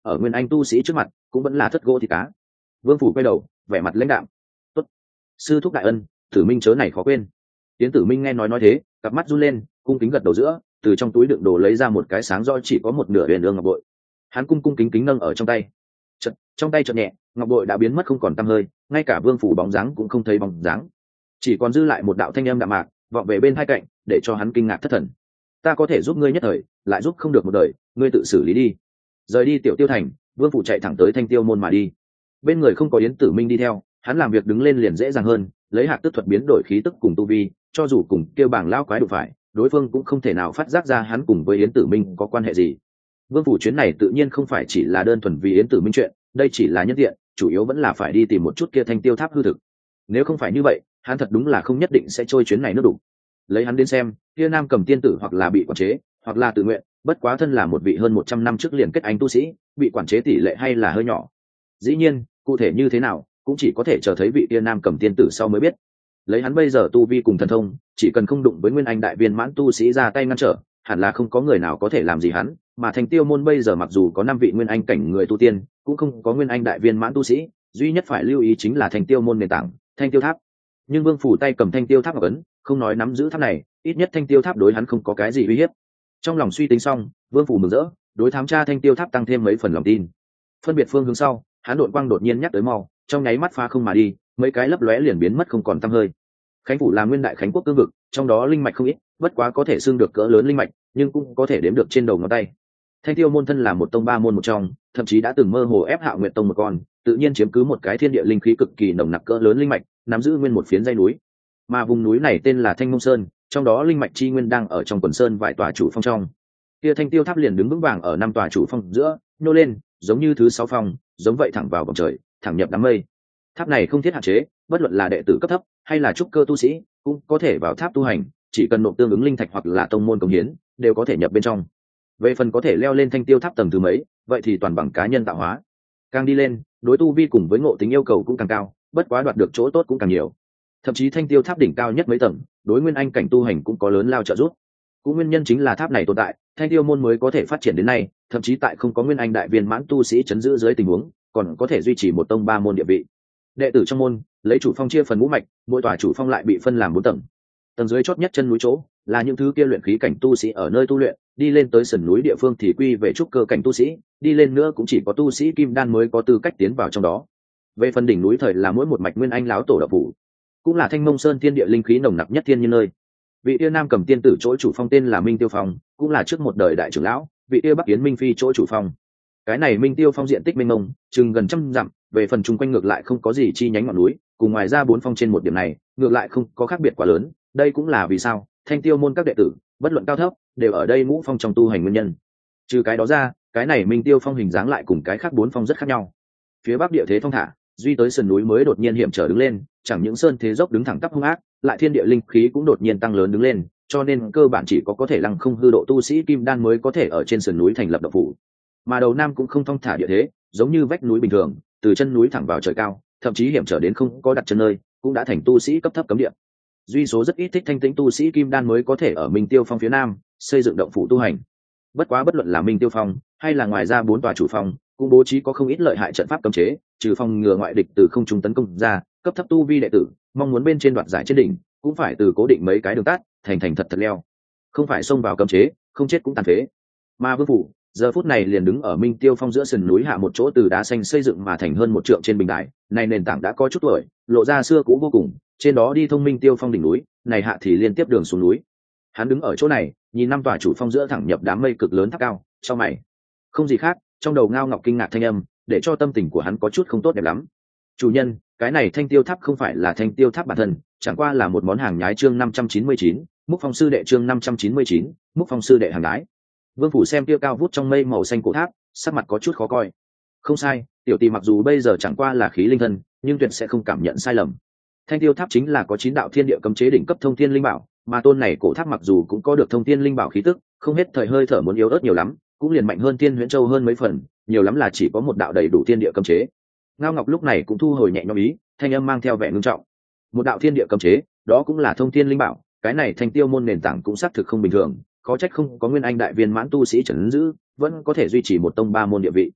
ở nguyên anh tu sĩ trước mặt cũng vẫn là thất gỗ thì cá. Vương phủ quay đầu vẻ mặt lãnh đạm. Tốt, sư thúc đại ân, Tử Minh chớ này khó quên. Tiến Tử Minh nghe nói thế, cặp mắt run lên, cung kính gật đầu giữa, từ trong túi đựng đồ lấy ra một cái sáng do chỉ có một nửa huyền ương ngọc bội. Hắn cung kính kính nâng ở trong tay. Trong tay chợt nhẹ, ngọc bội đã biến mất không còn tăm hơi, ngay cả Vương phủ bóng dáng cũng không thấy bóng dáng, chỉ còn dư lại một đạo thanh âm đạm mạc vọng về bên hai cạnh, để cho hắn kinh ngạc thất thần. Ta có thể giúp ngươi nhất thời, lại giúp không được một đời, ngươi tự xử lý đi. Rời đi Tiểu Tiêu thành, Vương phủ chạy thẳng tới Thanh Tiêu môn mà đi. Bên người không có Yến Tử Minh đi theo, hắn làm việc đứng lên liền dễ dàng hơn, lấy hạt tức thuật biến đổi khí tức cùng tu vi, cho dù cùng kêu bảng lao quái đụng phải, đối phương cũng không thể nào phát giác ra hắn cùng với Yến Tử Minh có quan hệ gì. Vương phủ chuyến này tự nhiên không phải chỉ là đơn thuần vì Yến Tử Minh chuyện, đây chỉ là nhân tiện, chủ yếu vẫn là phải đi tìm một chút kia Thanh Tiêu tháp hư thực. Nếu không phải như vậy, hắn thật đúng là không nhất định sẽ trôi chuyến này nước đủ. Lấy hắn đến xem, kia Nam Cầm tiên tử hoặc là bị quản chế, hoặc là tự nguyện, bất quá thân là một vị hơn 100 năm trước liền kết anh tu sĩ, bị quản chế tỷ lệ hay là hơi nhỏ. Dĩ nhiên, cụ thể như thế nào, cũng chỉ có thể chờ thấy vị kia Nam Cầm tiên tử sau mới biết. Lấy hắn bây giờ tu vi cùng thần thông, chỉ cần không đụng với nguyên anh đại viên mãn tu sĩ ra tay ngăn trở, hẳn là không có người nào có thể làm gì hắn. Mà Thanh Tiêu môn bây giờ mặc dù có 5 vị nguyên anh cảnh người tu tiên, cũng không có nguyên anh đại viên mãn tu sĩ, duy nhất phải lưu ý chính là Thanh Tiêu môn nền tảng, Thanh Tiêu tháp. Nhưng Vương phủ tay cầm Thanh Tiêu tháp ngọc ấn, không nói nắm giữ tháp này, ít nhất Thanh Tiêu tháp đối hắn không có cái gì uy hiếp. Trong lòng suy tính xong, Vương phủ mừng rỡ, đối thám tra Thanh Tiêu tháp tăng thêm mấy phần lòng tin. Phân biệt phương hướng sau, hắn đội quang đột nhiên nhắc tới mau, trong nháy mắt pha không mà đi, mấy cái lấp lóe liền biến mất không còn tăm hơi. Khánh phủ là nguyên đại Khánh quốc cương vực, trong đó linh mạch không ít, bất quá có thể xưng được cỡ lớn linh mạch, nhưng cũng có thể đếm được trên đầu ngón tay. Thanh Tiêu môn thân là một tông ba môn một trong, thậm chí đã từng mơ hồ ép Hạo Nguyệt tông một con, tự nhiên chiếm cứ một cái thiên địa linh khí cực kỳ nồng nặc cỡ lớn linh mạch, nắm giữ nguyên một phiến dãy núi. Mà vùng núi này tên là Thanh Mông Sơn, trong đó linh mạch chi nguyên đang ở trong quần sơn vài tòa chủ phong trong. Kia Thanh Tiêu tháp liền đứng vững vàng ở 5 tòa chủ phong giữa, nô lên, giống như thứ 6 phong, giống vậy thẳng vào vòng trời, thẳng nhập đám mây. Tháp này không thiết hạn chế, bất luận là đệ tử cấp thấp hay là trúc cơ tu sĩ, cũng có thể vào tháp tu hành, chỉ cần nộp tương ứng linh thạch hoặc là tông môn cống hiến, đều có thể nhập bên trong. Về phần có thể leo lên Thanh Tiêu tháp tầng thứ mấy, vậy thì toàn bằng cá nhân tạo hóa. Càng đi lên, đối tu vi cùng với ngộ tính yêu cầu cũng càng cao, bất quá đoạt được chỗ tốt cũng càng nhiều. Thậm chí Thanh Tiêu tháp đỉnh cao nhất mấy tầng, đối nguyên anh cảnh tu hành cũng có lớn lao trợ giúp. Cũng nguyên nhân chính là tháp này tồn tại, Thanh Tiêu môn mới có thể phát triển đến nay, thậm chí tại không có nguyên anh đại viên mãn tu sĩ chấn giữ dưới tình huống, còn có thể duy trì một tông ba môn địa vị. Đệ tử trong môn, lấy chủ phong chia phần ngũ mạch, mỗi tòa chủ phong lại bị phân làm 4 tầng. Tầng dưới chót nhất chân núi chỗ, là những thứ kia luyện khí cảnh tu sĩ ở nơi tu luyện, đi lên tới sườn núi địa phương thì quy về trúc cơ cảnh tu sĩ, đi lên nữa cũng chỉ có tu sĩ kim đan mới có tư cách tiến vào trong đó. Về phần đỉnh núi thời là mỗi một mạch nguyên anh láo tổ đạo phủ, cũng là Thanh Mông Sơn thiên địa linh khí nồng nặc nhất thiên nhiên nơi. Vị kia Nam Cầm tiên tử chỗ chủ phong tên là Minh Tiêu Phong, cũng là trước một đời đại trưởng lão, vị kia Bắc Yến Minh Phi chỗ chủ phong. Cái này Minh Tiêu Phong diện tích mênh mông, chừng gần 100 dặm, về phần chung quanh ngược lại không có gì chi nhánh ngọn núi, cùng ngoài ra 4 phong trên một điểm này, ngược lại không có khác biệt quá lớn. Đây cũng là vì sao Thanh Tiêu môn các đệ tử, bất luận cao thấp, đều ở đây ngũ phong trong tu hành nguyên nhân. Trừ cái đó ra, cái này Minh Tiêu Phong hình dáng lại cùng cái khác 4 phong rất khác nhau. Phía bắc địa thế thong thả, duy tới sườn núi mới đột nhiên hiểm trở đứng lên, chẳng những sơn thế dốc đứng thẳng tắp hung ác, lại thiên địa linh khí cũng đột nhiên tăng lớn đứng lên, cho nên cơ bản chỉ có thể lăng không hư độ tu sĩ kim đan mới có thể ở trên sườn núi thành lập động phủ. Mà đầu nam cũng không thong thả địa thế, giống như vách núi bình thường, từ chân núi thẳng vào trời cao, thậm chí hiểm trở đến không có đặt chân nơi, cũng đã thành tu sĩ cấp thấp cấm địa. Duy số rất ít thích thanh tĩnh tu sĩ kim đan mới có thể ở Minh Tiêu Phong phía nam xây dựng động phủ tu hành. Bất quá bất luận là Minh Tiêu Phong hay là ngoài ra 4 tòa chủ phong, cũng bố trí có không ít lợi hại trận pháp cấm chế, trừ phòng ngừa ngoại địch từ không trung tấn công ra, cấp thấp tu vi đệ tử mong muốn bên trên đoạt giải trên đỉnh, cũng phải từ cố định mấy cái đường tắt, thành thật leo, không phải xông vào cấm chế, không chết cũng tàn phế. Mà Vương phủ giờ phút này liền đứng ở Minh Tiêu Phong giữa sườn núi hạ một chỗ từ đá xanh xây dựng mà thành hơn 1 trượng trên bình đài, này nền tảng đã có chút tuổi, lộ ra xưa cũ vô cùng, trên đó đi thông Minh Tiêu Phong đỉnh núi, này hạ thì liên tiếp đường xuống núi. Hắn đứng ở chỗ này, nhìn 5 tòa chủ phong giữa thẳng nhập đám mây cực lớn tháp cao, trong mày không gì khác, trong đầu ngao ngọc kinh ngạc thanh âm, để cho tâm tình của hắn có chút không tốt đẹp lắm. Chủ nhân, cái này Thanh Tiêu tháp không phải là Thanh Tiêu tháp bản thân, chẳng qua là một món hàng nhái chương 599, Múc Phong sư đệ chương 599, Múc Phong sư đệ hàng nhái. Vương phủ xem tiêu cao vút trong mây màu xanh cổ tháp, sắc mặt có chút khó coi. Không sai, tiểu tỷ mặc dù bây giờ chẳng qua là khí linh thân, nhưng tuyệt sẽ không cảm nhận sai lầm. Thanh Tiêu tháp chính là có 9 đạo thiên địa cấm chế đỉnh cấp thông thiên linh bảo, mà tôn này cổ tháp mặc dù cũng có được thông thiên linh bảo khí tức, không hết thời hơi thở muốn yếu ớt nhiều lắm, cũng liền mạnh hơn Thiên Huyễn Châu hơn mấy phần, nhiều lắm là chỉ có một đạo đầy đủ thiên địa cấm chế. Ngao Ngọc lúc này cũng thu hồi nhẹ nhõm ý, thanh âm mang theo vẻ ngưng trọng. Một đạo thiên địa cấm chế, đó cũng là thông thiên linh bảo, cái này Thanh Tiêu môn nền tảng cũng xác thực không bình thường, khó trách không có nguyên anh đại viên mãn tu sĩ trấn giữ, vẫn có thể duy trì một tông ba môn địa vị.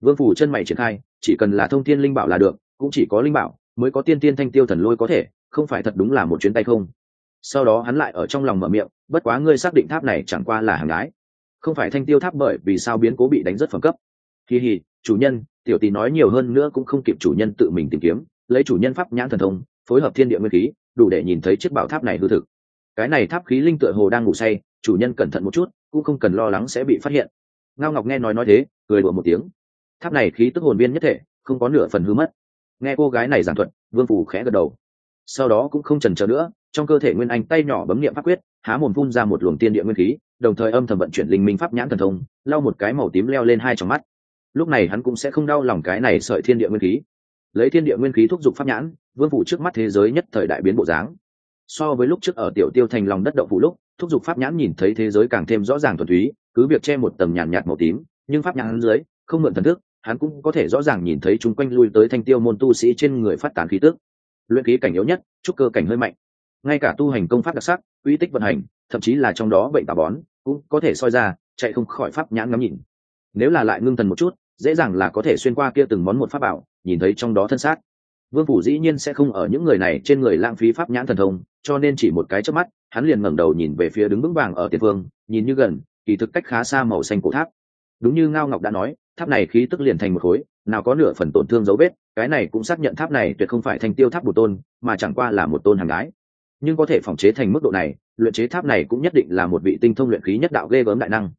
Vương phủ chân mày triển khai, chỉ cần là thông thiên linh bảo là được, cũng chỉ có linh bảo mới có tiên tiên thanh tiêu thần lôi có thể, không phải thật đúng là một chuyến tay không. Sau đó hắn lại ở trong lòng mở miệng, bất quá ngươi xác định tháp này chẳng qua là hàng gái, không phải thanh tiêu tháp, bởi vì sao biến cố bị đánh rất phẩm cấp. Kỳ hì, chủ nhân, tiểu tỷ nói nhiều hơn nữa cũng không kịp chủ nhân tự mình tìm kiếm, lấy chủ nhân pháp nhãn thần thông phối hợp thiên địa nguyên khí, đủ để nhìn thấy chiếc bảo tháp này hư thực. Cái này tháp khí linh tựa hồ đang ngủ say, chủ nhân cẩn thận một chút, cũng không cần lo lắng sẽ bị phát hiện. Ngao Ngọc nghe nói thế, cười đùa một tiếng. Tháp này khí tức hồn viên nhất thể, không có nửa phần hư mất. Nghe cô gái này giảng thuật, Vương Phủ khẽ gật đầu. Sau đó cũng không chần chờ nữa, trong cơ thể Nguyên Anh tay nhỏ bấm niệm pháp quyết, há mồm phun ra một luồng tiên địa nguyên khí, đồng thời âm thầm vận chuyển linh minh pháp nhãn thần thông, lau một cái màu tím leo lên hai tròng mắt. Lúc này hắn cũng sẽ không đau lòng cái này sợi thiên địa nguyên khí. Lấy thiên địa nguyên khí thúc giục pháp nhãn, Vương Phủ trước mắt thế giới nhất thời đại biến bộ dáng. So với lúc trước ở Tiểu Tiêu thành lòng đất động phủ lúc, thúc giục pháp nhãn nhìn thấy thế giới càng thêm rõ ràng thuần túy, cứ việc che một tầng nhàn nhạt màu tím, nhưng pháp nhãn dưới không mượn thần thức, hắn cũng có thể rõ ràng nhìn thấy chúng quanh lui tới thanh tiêu môn tu sĩ trên người phát tán khí tức. Luyện khí cảnh yếu nhất, trúc cơ cảnh hơi mạnh, ngay cả tu hành công pháp đặc sắc, uy tích vận hành, thậm chí là trong đó bệnh tà bón cũng có thể soi ra, chạy không khỏi pháp nhãn ngắm nhìn. Nếu là lại ngưng thần một chút, dễ dàng là có thể xuyên qua kia từng món một pháp bảo, nhìn thấy trong đó thân xác. Vương Phủ dĩ nhiên sẽ không ở những người này trên người lãng phí pháp nhãn thần thông, cho nên chỉ một cái chớp mắt, hắn liền ngẩng đầu nhìn về phía đứng vững vàng ở tiền phương, nhìn như gần, kỳ thực cách khá xa màu xanh cổ tháp. Đúng như Ngao Ngọc đã nói, tháp này khí tức liền thành một khối, nào có nửa phần tổn thương dấu vết, cái này cũng xác nhận tháp này tuyệt không phải thanh tiêu tháp bổ tôn, mà chẳng qua là một tôn hàng gái. Nhưng có thể phòng chế thành mức độ này, luyện chế tháp này cũng nhất định là một vị tinh thông luyện khí nhất đạo ghê gớm đại năng.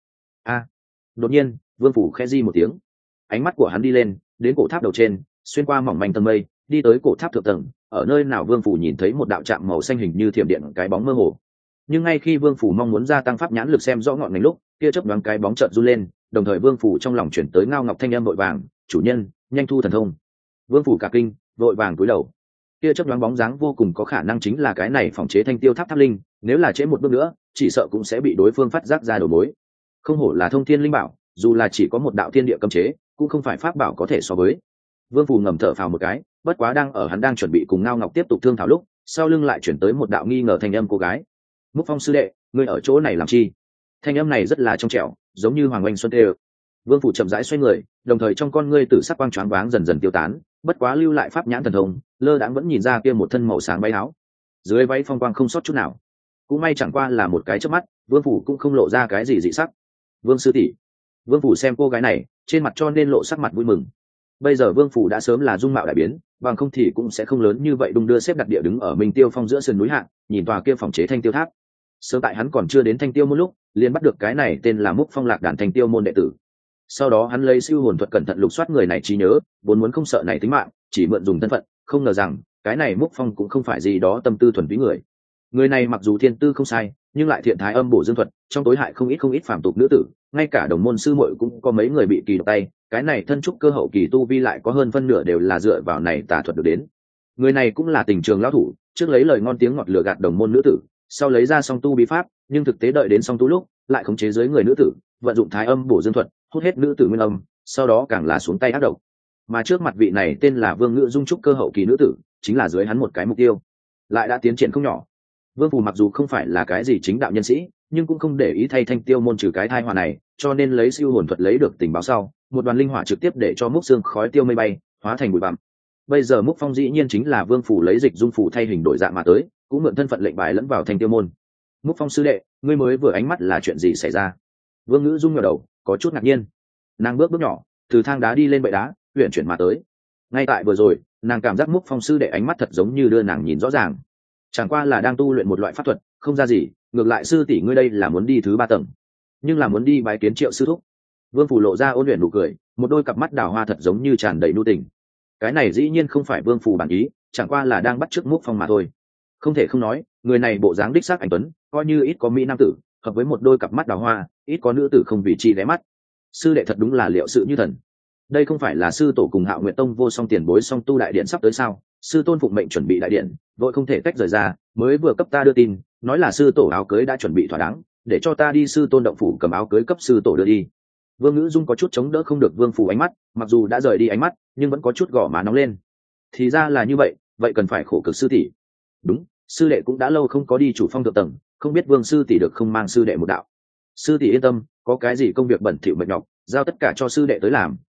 Đột nhiên, Vương Phủ khẽ di một tiếng, ánh mắt của hắn đi lên, đến cổ tháp đầu trên, xuyên qua mỏng manh tầng mây, đi tới cổ tháp thượng tầng, ở nơi nào Vương Phủ nhìn thấy một đạo trạm màu xanh hình như thiểm điện cái bóng mơ hồ. Nhưng ngay khi Vương Phủ mong muốn gia tăng pháp nhãn lực xem rõ ngọn ngành lúc, kia chớp nhoáng cái bóng chợt du lên, đồng thời Vương Phủ trong lòng chuyển tới Ngao Ngọc thanh âm vội vàng, "Chủ nhân, nhanh thu thần thông." Vương Phủ cả kinh, vội vàng cúi đầu. Kia chớp nhoáng bóng dáng vô cùng có khả năng chính là cái này phòng chế thanh tiêu tháp tháp linh, nếu là trễ một bước nữa, chỉ sợ cũng sẽ bị đối phương phát giác ra đầu mối. Không hổ là thông thiên linh bảo, dù là chỉ có một đạo thiên địa cấm chế, cũng không phải pháp bảo có thể so với. Vương Phủ ngầm thở phào một cái, bất quá hắn đang chuẩn bị cùng Ngao Ngọc tiếp tục thương thảo lúc, sau lưng lại chuyển tới một đạo nghi ngờ thanh âm cô gái. "Mục Phong sư đệ, ngươi ở chỗ này làm chi?" Thanh âm này rất là trong trẻo, giống như hoàng oanh xuân tê. Vương Phủ chậm rãi xoay người, đồng thời trong con ngươi tử sắc quang choáng váng dần dần tiêu tán, bất quá lưu lại pháp nhãn thần thông, lơ đãng vẫn nhìn ra kia một thân màu sáng váy áo, dưới váy phong quang không sót chút nào. Cũng may chẳng qua là một cái chớp mắt, Vương Phủ cũng không lộ ra cái gì dị sắc. "Vương sư tỷ." Vương Phủ xem cô gái này, trên mặt cho nên lộ sắc mặt vui mừng. Bây giờ Vương Phủ đã sớm là dung mạo đại biến, bằng không thì cũng sẽ không lớn như vậy đung đưa xếp đặt địa đứng ở Minh Tiêu Phong giữa sườn núi hạ, nhìn tòa kia phòng chế thanh tiêu tháp. Sớm tại hắn còn chưa đến thanh tiêu môn lúc, liền bắt được cái này tên là Mục Phong lạc đàn thanh tiêu môn đệ tử. Sau đó hắn lấy siêu hồn thuật cẩn thận lục soát người này trí nhớ, vốn muốn không sợ này tính mạng, chỉ mượn dùng thân phận, không ngờ rằng cái này Mục Phong cũng không phải gì đó tâm tư thuần túy người. Người này mặc dù thiên tư không sai, nhưng lại thiện thái âm bổ dương thuật, trong tối hại không ít phàm tục nữ tử, ngay cả đồng môn sư muội cũng có mấy người bị kỳ độc tay, cái này thân trúc cơ hậu kỳ tu vi lại có hơn phân nửa đều là dựa vào này tà thuật được đến. Người này cũng là tình trường lão thủ, trước lấy lời ngon tiếng ngọt lừa gạt đồng môn nữ tử, sau lấy ra song tu bí pháp, nhưng thực tế đợi đến song tu lúc, lại khống chế dưới người nữ tử, vận dụng thái âm bổ dương thuật, hút hết nữ tử nguyên âm, sau đó càng là xuống tay ác độc. Mà trước mặt vị này tên là Vương Ngự Dung trúc cơ hậu kỳ nữ tử, chính là dưới hắn một cái mục tiêu, lại đã tiến triển không nhỏ. Vương Phủ mặc dù không phải là cái gì chính đạo nhân sĩ, nhưng cũng không để ý thay thanh tiêu môn trừ cái thai họa này, cho nên lấy siêu hồn thuật lấy được tình báo sau, một đoàn linh hỏa trực tiếp để cho múc xương khói tiêu mây bay, hóa thành bụi bặm. Bây giờ Mục Phong dĩ nhiên chính là Vương Phủ lấy dịch dung phủ thay hình đổi dạng mà tới, cũng mượn thân phận lệnh bài lẫn vào thanh tiêu môn. "Mục Phong sư đệ, ngươi mới vừa ánh mắt là chuyện gì xảy ra?" Vương Ngữ Dung ngẩng đầu, có chút ngạc nhiên. Nàng bước nhỏ, từ thang đá đi lên bệ đá, huyền chuyển mà tới. Ngay tại vừa rồi, nàng cảm giác Mục Phong sư đệ ánh mắt thật giống như đưa nàng nhìn rõ ràng. Chẳng qua là đang tu luyện một loại pháp thuật, không ra gì, ngược lại sư tỷ ngươi đây là muốn đi thứ 3 tầng, nhưng là muốn đi bái kiến Triệu sư thúc. Vương Phủ lộ ra ôn luyện nụ cười, một đôi cặp mắt đào hoa thật giống như tràn đầy nhu tình. Cái này dĩ nhiên không phải Vương Phủ bản ý, chẳng qua là đang bắt chước Mục Phong mà thôi. Không thể không nói, người này bộ dáng đích xác anh tuấn, coi như ít có mỹ nam tử, hợp với một đôi cặp mắt đào hoa, ít có nữ tử không vì chi ghé mắt. Sư đệ thật đúng là liệu sự như thần. Đây không phải là sư tổ cùng Hạo Nguyệt Tông vô song tiền bối song tu đại điện sắp tới sao? Sư tôn phụng mệnh chuẩn bị đại điện, vội không thể tách rời ra, mới vừa cấp ta đưa tin, nói là sư tổ áo cưới đã chuẩn bị thỏa đáng, để cho ta đi sư tôn động phủ cầm áo cưới cấp sư tổ đưa đi. Vương Ngữ Dung có chút chống đỡ không được Vương Phủ ánh mắt, mặc dù đã rời đi ánh mắt, nhưng vẫn có chút gò má nóng lên. Thì ra là như vậy, vậy cần phải khổ cực sư tỷ. Đúng, sư đệ cũng đã lâu không có đi chủ phong thượng tầng, không biết Vương sư tỷ được không mang sư đệ một đạo. Sư tỷ yên tâm, có cái gì công việc bẩn thỉu mệt nhọc, giao tất cả cho sư đệ tới làm,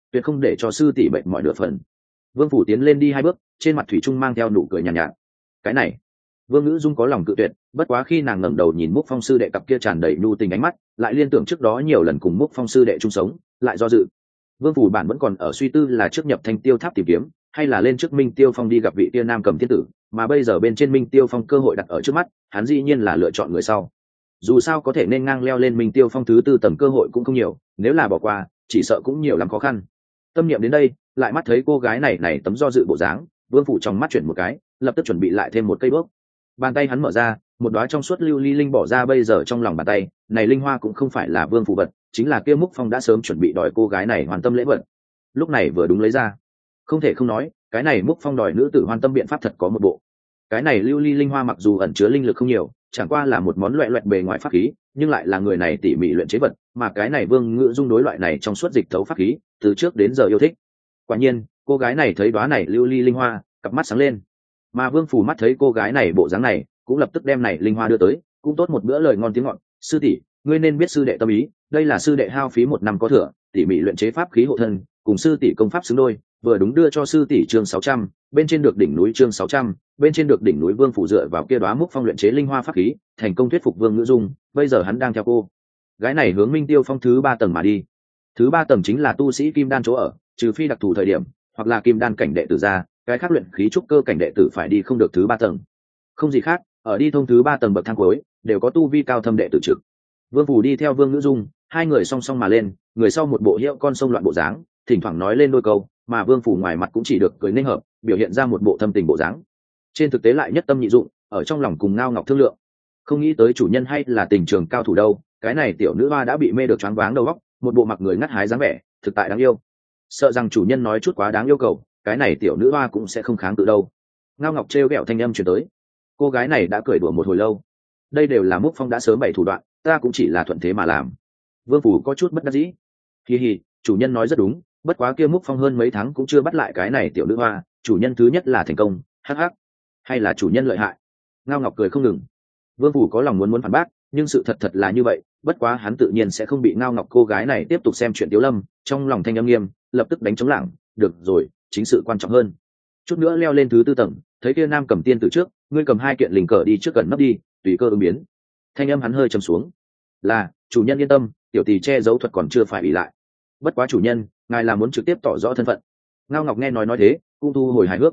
tuyệt không để cho sư tỷ bệnh mọi nửa phần. Vương phủ tiến lên đi 2 bước, trên mặt thủy trung mang theo nụ cười nhàn nhạt. Cái này, Vương Ngữ Dung có lòng cự tuyệt, bất quá khi nàng ngẩng đầu nhìn Múc Phong sư đệ cặp kia tràn đầy nhu tình ánh mắt, lại liên tưởng trước đó nhiều lần cùng Múc Phong sư đệ chung sống, lại do dự. Vương phủ bản vẫn còn ở suy tư là trước nhập Thanh Tiêu Tháp tìm kiếm, hay là lên trước Minh Tiêu Phong đi gặp vị tiên nam cầm thiên tử, mà bây giờ bên trên Minh Tiêu Phong cơ hội đặt ở trước mắt, hắn dĩ nhiên là lựa chọn người sau. Dù sao có thể nên ngang leo lên Minh Tiêu Phong thứ 4 tầng cơ hội cũng không nhiều, nếu là bỏ qua, chỉ sợ cũng nhiều lắm khó khăn. Tâm niệm đến đây, lại mắt thấy cô gái này tấm do dự bộ dáng, Vương phủ trong mắt chuyển một cái, lập tức chuẩn bị lại thêm một cây bước. Bàn tay hắn mở ra, một đóa trong suốt lưu ly linh bỏ ra bây giờ trong lòng bàn tay, này linh hoa cũng không phải là Vương phủ vật, chính là kia Múc Phong đã sớm chuẩn bị đòi cô gái này hoàn tâm lễ vật. Lúc này vừa đúng lấy ra. Không thể không nói, cái này Múc Phong đòi nữ tử hoàn tâm biện pháp thật có một bộ. Cái này lưu ly linh hoa mặc dù ẩn chứa linh lực không nhiều, chẳng qua là một món loẹt bề ngoài pháp khí, nhưng lại là người này tỉ mỉ luyện chế vật, mà cái này Vương Ngữ Dung đối loại này trong suốt dịch thấu pháp khí, từ trước đến giờ yêu thích. Quả nhiên, cô gái này thấy đóa này lưu ly linh hoa, cặp mắt sáng lên. Mà Vương phủ mắt thấy cô gái này bộ dáng này, cũng lập tức đem này linh hoa đưa tới, cũng tốt một bữa lời ngon tiếng ngọt. Sư tỷ, ngươi nên biết sư đệ tâm ý, đây là sư đệ hao phí 1 năm có thừa, tỉ mỉ luyện chế pháp khí hộ thân, cùng sư tỷ công pháp xứng đôi, vừa đúng đưa cho sư tỷ chương 600, bên trên được đỉnh núi chương 600, bên trên được đỉnh núi. Vương phủ dựa vào kia đóa Múc Phong luyện chế linh hoa pháp khí, thành công thuyết phục Vương Ngữ Dung, bây giờ hắn đang theo cô gái này hướng Minh Tiêu Phong thứ 3 tầng mà đi. Thứ 3 tầng chính là tu sĩ kim đan chỗ ở, trừ phi đặc thù thời điểm, hoặc là kim đan cảnh đệ tử ra, cái khác luyện khí trúc cơ cảnh đệ tử phải đi không được thứ 3 tầng. Không gì khác, ở đi thông thứ 3 tầng bậc thang cuối, đều có tu vi cao thâm đệ tử trực. Vương phủ đi theo Vương Ngữ Dung, hai người song song mà lên, người sau một bộ hiệu con sông loạn bộ dáng, thỉnh thoảng nói lên đôi câu, mà Vương phủ ngoài mặt cũng chỉ được cười nên hợp, biểu hiện ra một bộ thâm tình bộ dáng. Trên thực tế lại nhất tâm nhị dụng, ở trong lòng cùng Ngao Ngọc thương lượng. Không nghĩ tới chủ nhân hay là tình trường cao thủ đâu, cái này tiểu nữ hoa đã bị mê được choáng váng đầu óc, một bộ mặc người ngắt hái dáng vẻ, thực tại đáng yêu. Sợ rằng chủ nhân nói chút quá đáng yêu cầu, cái này tiểu nữ hoa cũng sẽ không kháng cự đâu. Ngao Ngọc trêu ghẹo thanh âm truyền tới. Cô gái này đã cười đùa một hồi lâu. Đây đều là Múc Phong đã sớm bày thủ đoạn, ta cũng chỉ là thuận thế mà làm. Vương phủ có chút bất đắc dĩ. Hi hi, chủ nhân nói rất đúng, bất quá kia Múc Phong hơn mấy tháng cũng chưa bắt lại cái này tiểu nữ hoa, chủ nhân thứ nhất là thành công, hắc hắc. Hay là chủ nhân lợi hại? Ngao Ngọc cười không ngừng. Vương phủ có lòng muốn phản bác, nhưng sự thật là như vậy, bất quá hắn tự nhiên sẽ không bị Ngao Ngọc cô gái này tiếp tục xem chuyện Tiếu Lâm, trong lòng thanh âm nghiêm, lập tức đánh trống lảng, được rồi, chính sự quan trọng hơn. Chút nữa leo lên thứ 4 tầng, thấy kia nam cầm tiên từ trước, ngươi cầm 2 kiện linh cờ đi trước gần nấp đi, tùy cơ ứng biến. Thanh âm hắn hơi trầm xuống. Là, chủ nhân yên tâm, tiểu tỷ che giấu thuật còn chưa phải ỷ lại. Bất quá chủ nhân, ngài là muốn trực tiếp tỏ rõ thân phận. Ngao Ngọc nghe nói thế, cũng thu hồi hài hước.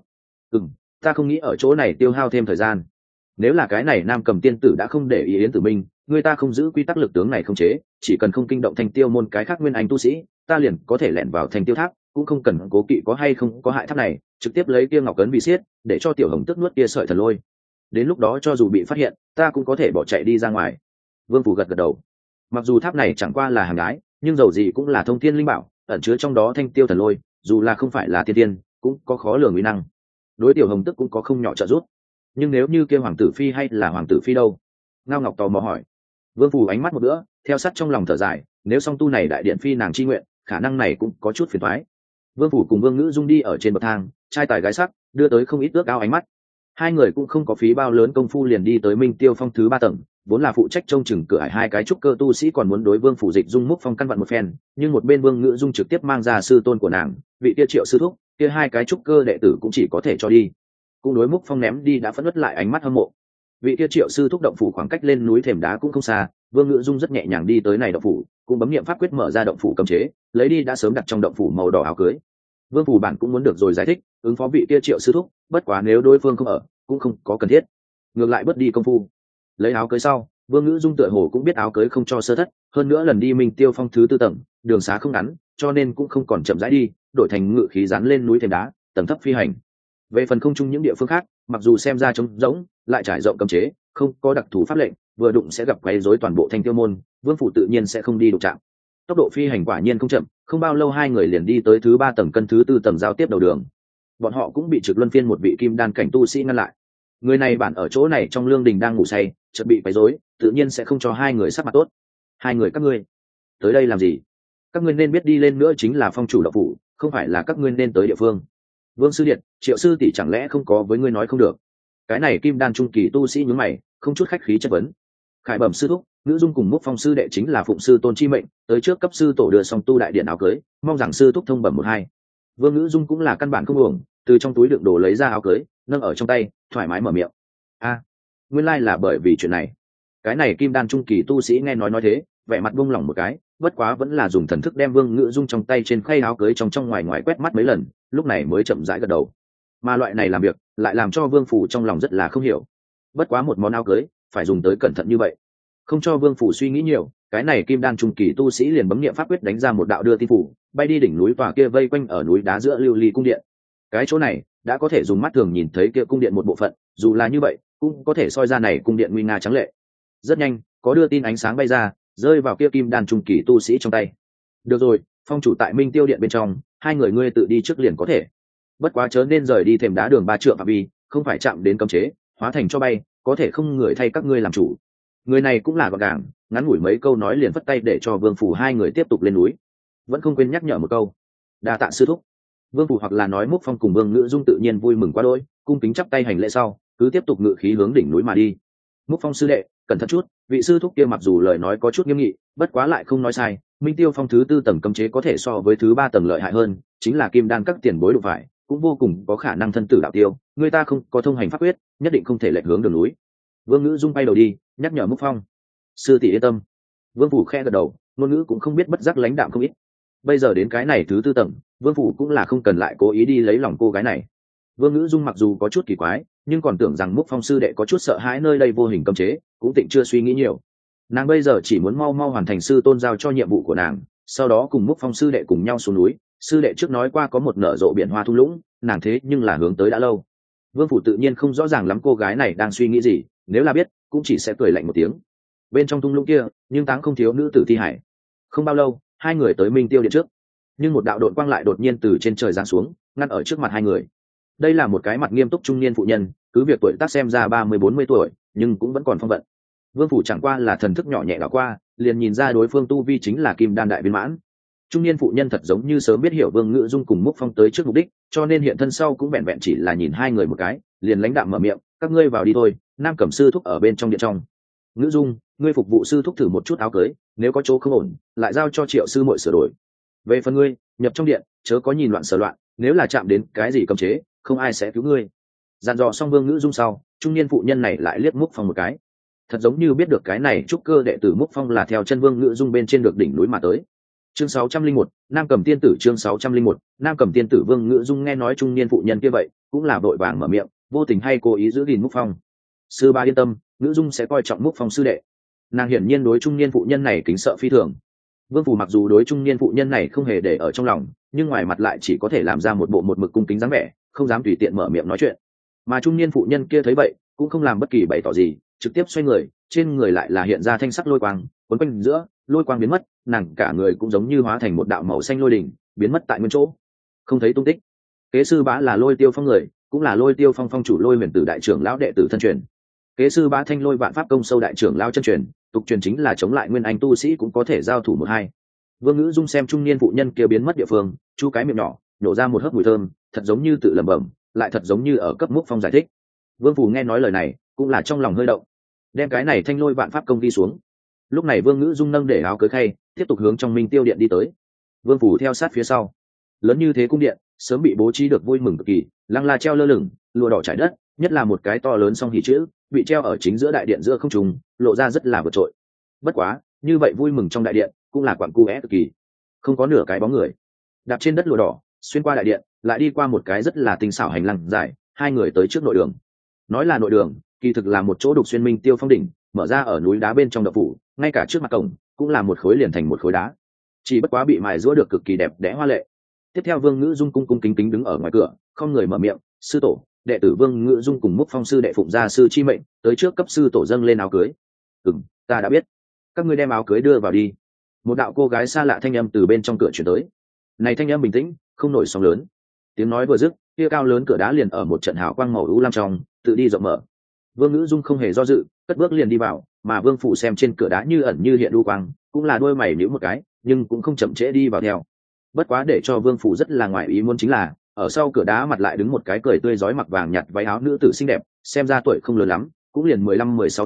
Ta không nghĩ ở chỗ này tiêu hao thêm thời gian. Nếu là cái này nam cầm tiên tử đã không để ý Yến Tử Minh, người ta không giữ quy tắc lực tướng này không chế, chỉ cần không kinh động Thanh Tiêu môn cái khác nguyên anh tu sĩ, ta liền có thể lẻn vào Thanh Tiêu tháp, cũng không cần cố kỵ có hay không có hại tháp này, trực tiếp lấy kia ngọc cấn bị xiết, để cho tiểu hồng tức nuốt kia sợi thần lôi. Đến lúc đó cho dù bị phát hiện, ta cũng có thể bỏ chạy đi ra ngoài. Vương phủ gật đầu. Mặc dù tháp này chẳng qua là hàng ái, nhưng dầu gì cũng là thông thiên linh bảo, ẩn chứa trong đó Thanh Tiêu thần lôi, dù là không phải là thiên tiên, cũng có khó lường uy năng. Đối tiểu hồng tức cũng có không nhỏ trợ giúp. Nhưng nếu như kia hoàng tử phi hay là hoàng tử phi đâu? Ngao Ngọc tò mò hỏi. Vương phủ ánh mắt một bữa, theo sát trong lòng thở dài, nếu song tu này đại điện phi nàng chi nguyện, khả năng này cũng có chút phiền toái. Vương phủ cùng Vương Ngữ Dung đi ở trên bậc thang, trai tài gái sắc, đưa tới không ít ước ao ánh mắt. Hai người cũng không có phí bao lớn công phu liền đi tới Minh Tiêu Phong thứ 3 tầng, vốn là phụ trách trông chừng cửa ải 2 cái trúc cơ tu sĩ còn muốn đối Vương phủ Dịch Dung Múc Phong căn vận một phen, nhưng một bên Vương Ngữ Dung trực tiếp mang ra sư tôn của nàng, vị kia Triệu sư thúc, kia 2 cái trúc cơ đệ tử cũng chỉ có thể cho đi. Cũng đối Múc Phong ném đi đã phẫn nứt lại ánh mắt hâm mộ. Vị kia Triệu sư thúc động phủ khoảng cách lên núi thềm đá cũng không xa, Vương Ngữ Dung rất nhẹ nhàng đi tới này động phủ, cũng bấm niệm pháp quyết mở ra động phủ cấm chế, lấy đi đã sớm đặt trong động phủ màu đỏ áo cưới. Vương phủ bản cũng muốn được rồi giải thích, ứng phó vị kia Triệu sư thúc, bất quá nếu đối phương không ở, cũng không có cần thiết. Ngược lại bớt đi công phu. Lấy áo cưới sau, Vương Ngữ Dung tựa hồ cũng biết áo cưới không cho sơ thất, hơn nữa lần đi Minh Tiêu Phong thứ 4 tầng, đường xá không ngắn, cho nên cũng không còn chậm rãi đi, đổi thành ngự khí dán lên núi thềm đá, tầng thấp phi hành. Về phần không chung những địa phương khác, mặc dù xem ra trống rỗng, lại trải rộng cấm chế, không có đặc thù pháp lệnh, vừa đụng sẽ gặp quấy rối toàn bộ Thanh Tiêu môn, Vương phủ tự nhiên sẽ không đi đụng chạm. Tốc độ phi hành quả nhiên không chậm, không bao lâu hai người liền đi tới thứ 3 tầng cân thứ 4 tầng giao tiếp đầu đường. Bọn họ cũng bị trực luân phiên một vị kim đan cảnh tu sĩ ngăn lại. Người này bản ở chỗ này trong lương đình đang ngủ say, chợt bị quấy rối, tự nhiên sẽ không cho hai người sắc mặt tốt. Hai người các ngươi tới đây làm gì? Các ngươi nên biết đi lên nữa chính là phong chủ đạo phủ, không phải là các ngươi nên tới địa phương. Vương sư điện, Triệu sư tỷ chẳng lẽ không có với ngươi nói không được? Cái này kim đan trung kỳ tu sĩ nhướng mày, không chút khách khí chất vấn. Khải bẩm sư thúc, Ngữ Dung cùng Múc Phong sư đệ chính là phụng sư tôn chi mệnh tới trước cấp sư tổ đưa xong tu đại điện áo cưới, mong rằng sư thúc thông bẩm một hai. Vương Ngữ Dung cũng là căn bản không uổng, từ trong túi đựng đồ lấy ra áo cưới, nâng ở trong tay, thoải mái mở miệng. Nguyên lai là bởi vì chuyện này. Cái này kim đan trung kỳ tu sĩ nghe nói thế, vẻ mặt buông lỏng một cái, bất quá vẫn là dùng thần thức đem Vương Ngữ Dung trong tay trên khay áo cưới trong ngoài ngoài quét mắt mấy lần, lúc này mới chậm rãi gật đầu. Mà loại này làm việc lại làm cho Vương phủ trong lòng rất là không hiểu. Bất quá một món áo cưới phải dùng tới cẩn thận như vậy. Không cho Vương phủ suy nghĩ nhiều, cái này kim đan trung kỳ tu sĩ liền bấm niệm pháp quyết đánh ra một đạo đưa tin phủ, bay đi đỉnh núi tòa kia vây quanh ở núi đá giữa lưu ly cung điện. Cái chỗ này đã có thể dùng mắt thường nhìn thấy kia cung điện một bộ phận, dù là như vậy cũng có thể soi ra này cung điện nguy nga trắng lệ. Rất nhanh có đưa tin ánh sáng bay ra, rơi vào kia kim đan trung kỳ tu sĩ trong tay. Được rồi, phong chủ tại Minh Tiêu điện bên trong, hai người ngươi tự đi trước liền có thể. Bất quá chớ nên rời đi thềm đá đường 3 trượng phạm vi, không phải chạm đến cấm chế, hóa thành cho bay, có thể không người thay các ngươi làm chủ. Người này cũng là gọn gàng, ngắn ngủi mấy câu nói liền vất tay để cho Vương phủ hai người tiếp tục lên núi. Vẫn không quên nhắc nhở một câu, đa tạ sư thúc. Vương phủ hoặc là nói Múc Phong cùng Vương Ngữ Dung tự nhiên vui mừng quá đôi, cung kính chắp tay hành lễ sau, cứ tiếp tục ngự khí hướng đỉnh núi mà đi. Múc Phong sư đệ, cẩn thận chút, vị sư thúc kia mặc dù lời nói có chút nghiêm nghị, bất quá lại không nói sai, Minh Tiêu Phong thứ 4 tầng cấm chế có thể so với thứ 3 tầng lợi hại hơn, chính là kim đan các tiền bối đụng phải, cũng vô cùng có khả năng thân tử đạo tiêu, người ta không có thông hành pháp quyết, nhất định không thể lệch hướng đường núi. Vương Ngữ Dung bay đầu đi, nhắc nhở Múc Phong. Sư tỷ yên tâm. Vương phủ khe gật đầu, ngôn ngữ cũng không biết bất giác lãnh đạm không ít. Bây giờ đến cái này thứ 4 tầng, Vương phủ cũng là không cần lại cố ý đi lấy lòng cô gái này. Vương Ngữ Dung mặc dù có chút kỳ quái, nhưng còn tưởng rằng Múc Phong sư đệ có chút sợ hãi nơi đây vô hình cấm chế, cũng tịnh chưa suy nghĩ nhiều. Nàng bây giờ chỉ muốn mau mau hoàn thành sư tôn giao cho nhiệm vụ của nàng, sau đó cùng Múc Phong sư đệ cùng nhau xuống núi. Sư đệ trước nói qua có một nở rộ biển hoa thung lũng, nàng thế nhưng là hướng tới đã lâu. Vương phủ tự nhiên không rõ ràng lắm cô gái này đang suy nghĩ gì, nếu là biết cũng chỉ sẽ cười lạnh một tiếng. Bên trong thung lũng kia nhưng táng không thiếu nữ tử thi hải. Không bao lâu hai người tới Minh Tiêu điện trước, nhưng một đạo độn quang lại đột nhiên từ trên trời giáng xuống, ngăn ở trước mặt hai người. Đây là một cái mặt nghiêm túc trung niên phụ nhân, cứ việc tuổi tác xem ra 30-40 tuổi, nhưng cũng vẫn còn phong vận. Vương phủ chẳng qua là thần thức nhỏ nhẹ đảo qua, liền nhìn ra đối phương tu vi chính là kim đan đại viên mãn. Trung niên phụ nhân thật giống như sớm biết hiểu Vương Ngữ Dung cùng Múc Phong tới trước mục đích, cho nên hiện thân sau cũng vẹn vẹn chỉ là nhìn hai người một cái, liền lãnh đạm mở miệng, các ngươi vào đi thôi, Nam Cẩm sư thúc ở bên trong điện trong. Ngữ Dung, ngươi phục vụ sư thúc thử một chút áo cưới, nếu có chỗ không ổn, lại giao cho Triệu sư muội sửa đổi. Về phần ngươi, nhập trong điện, chớ có nhìn loạn sờ loạn, nếu là chạm đến cái gì cấm chế, không ai sẽ cứu ngươi. Dặn dò xong Vương Ngữ Dung sau, trung niên phụ nhân này lại liếc Múc Phong một cái, thật giống như biết được cái này trúc cơ đệ tử Múc Phong là theo chân Vương Ngữ Dung bên trên được đỉnh núi mà tới. Chương 601, Nam Cẩm tiên tử. Chương 601, Nam Cẩm tiên tử. Vương Ngữ Dung nghe nói trung niên phụ nhân kia vậy, cũng là vội vàng mở miệng, vô tình hay cố ý giữ gìn Múc Phong. Sư ba yên tâm, Ngữ Dung sẽ coi trọng Múc Phong sư đệ. Nàng hiển nhiên đối trung niên phụ nhân này kính sợ phi thường. Vương phủ mặc dù đối trung niên phụ nhân này không hề để ở trong lòng, nhưng ngoài mặt lại chỉ có thể làm ra một bộ một mực cung kính dáng vẻ, không dám tùy tiện mở miệng nói chuyện. Mà trung niên phụ nhân kia thấy vậy, cũng không làm bất kỳ bày tỏ gì, trực tiếp xoay người, trên người lại là hiện ra thanh sắc lôi quang, quấn quanh giữa, lôi quang biến mất, nàng cả người cũng giống như hóa thành một đạo màu xanh lôi đỉnh, biến mất tại nguyên chỗ, không thấy tung tích. Kế sư bá là Lôi Tiêu Phong người, cũng là Lôi Tiêu Phong phong chủ Lôi Huyền Tử đại trưởng lão đệ tử thân truyền. Kế sư bá Thanh Lôi Vạn Pháp công sâu đại trưởng lão chân truyền, tục truyền chính là chống lại nguyên anh tu sĩ cũng có thể giao thủ một hai. Vương Ngữ Dung xem trung niên phụ nhân kia biến mất địa phương, chu cái miệng nhỏ, nhổ ra một hớp mùi thơm, thật giống như tự lẩm bẩm, lại thật giống như ở cấp Múc Phong giải thích. Vương phủ nghe nói lời này, cũng là trong lòng hơi động, đem cái này Thanh Lôi Vạn Pháp công đi xuống. Lúc này Vương Ngữ Dung nâng để áo cưới khay, tiếp tục hướng trong Minh Tiêu điện đi tới. Vương phủ theo sát phía sau. Lớn như thế cung điện, sớm bị bố trí được vui mừng cực kỳ, lăng la treo lơ lửng, lụa đỏ trải đất, nhất là một cái to lớn song hỷ chữ, bị treo ở chính giữa đại điện giữa không trung, lộ ra rất là vượt trội. Bất quá, như vậy vui mừng trong đại điện, cũng là quặng cu é cực kỳ, không có nửa cái bóng người. Đạp trên đất lụa đỏ, xuyên qua đại điện, lại đi qua một cái rất là tinh xảo hành lang dài, hai người tới trước nội đường. Nói là nội đường, kỳ thực là một chỗ đục xuyên Minh Tiêu Phong đỉnh, mở ra ở núi đá bên trong động phủ, ngay cả trước mặt cổng cũng là một khối liền thành một khối đá, chỉ bất quá bị mài giũa được cực kỳ đẹp đẽ hoa lệ. Tiếp theo Vương Ngữ Dung cung cung kính kính đứng ở ngoài cửa, không người mở miệng, sư tổ, đệ tử Vương Ngữ Dung cùng Múc Phong sư đệ phụng gia sư chi mệnh tới trước cấp sư tổ dâng lên áo cưới. Ta đã biết, các ngươi đem áo cưới đưa vào đi. Một đạo cô gái xa lạ thanh âm từ bên trong cửa chuyển tới. Này thanh âm bình tĩnh, không nổi sóng lớn. Tiếng nói vừa dứt, kia cao lớn cửa đá liền ở một trận hào quang màu u lam trong tự đi rộng mở. Vương Ngữ Dung không hề do dự, cất bước liền đi vào, mà Vương phủ xem trên cửa đá như ẩn như hiện u quang, cũng là đôi mày nhíu một cái, nhưng cũng không chậm trễ đi vào theo. Bất quá để cho Vương phủ rất là ngoài ý muốn chính là, ở sau cửa đá mặt lại đứng một cái cười tươi rói mặc vàng nhạt váy áo nữ tử xinh đẹp, xem ra tuổi không lớn lắm, cũng liền 15-16 tuổi,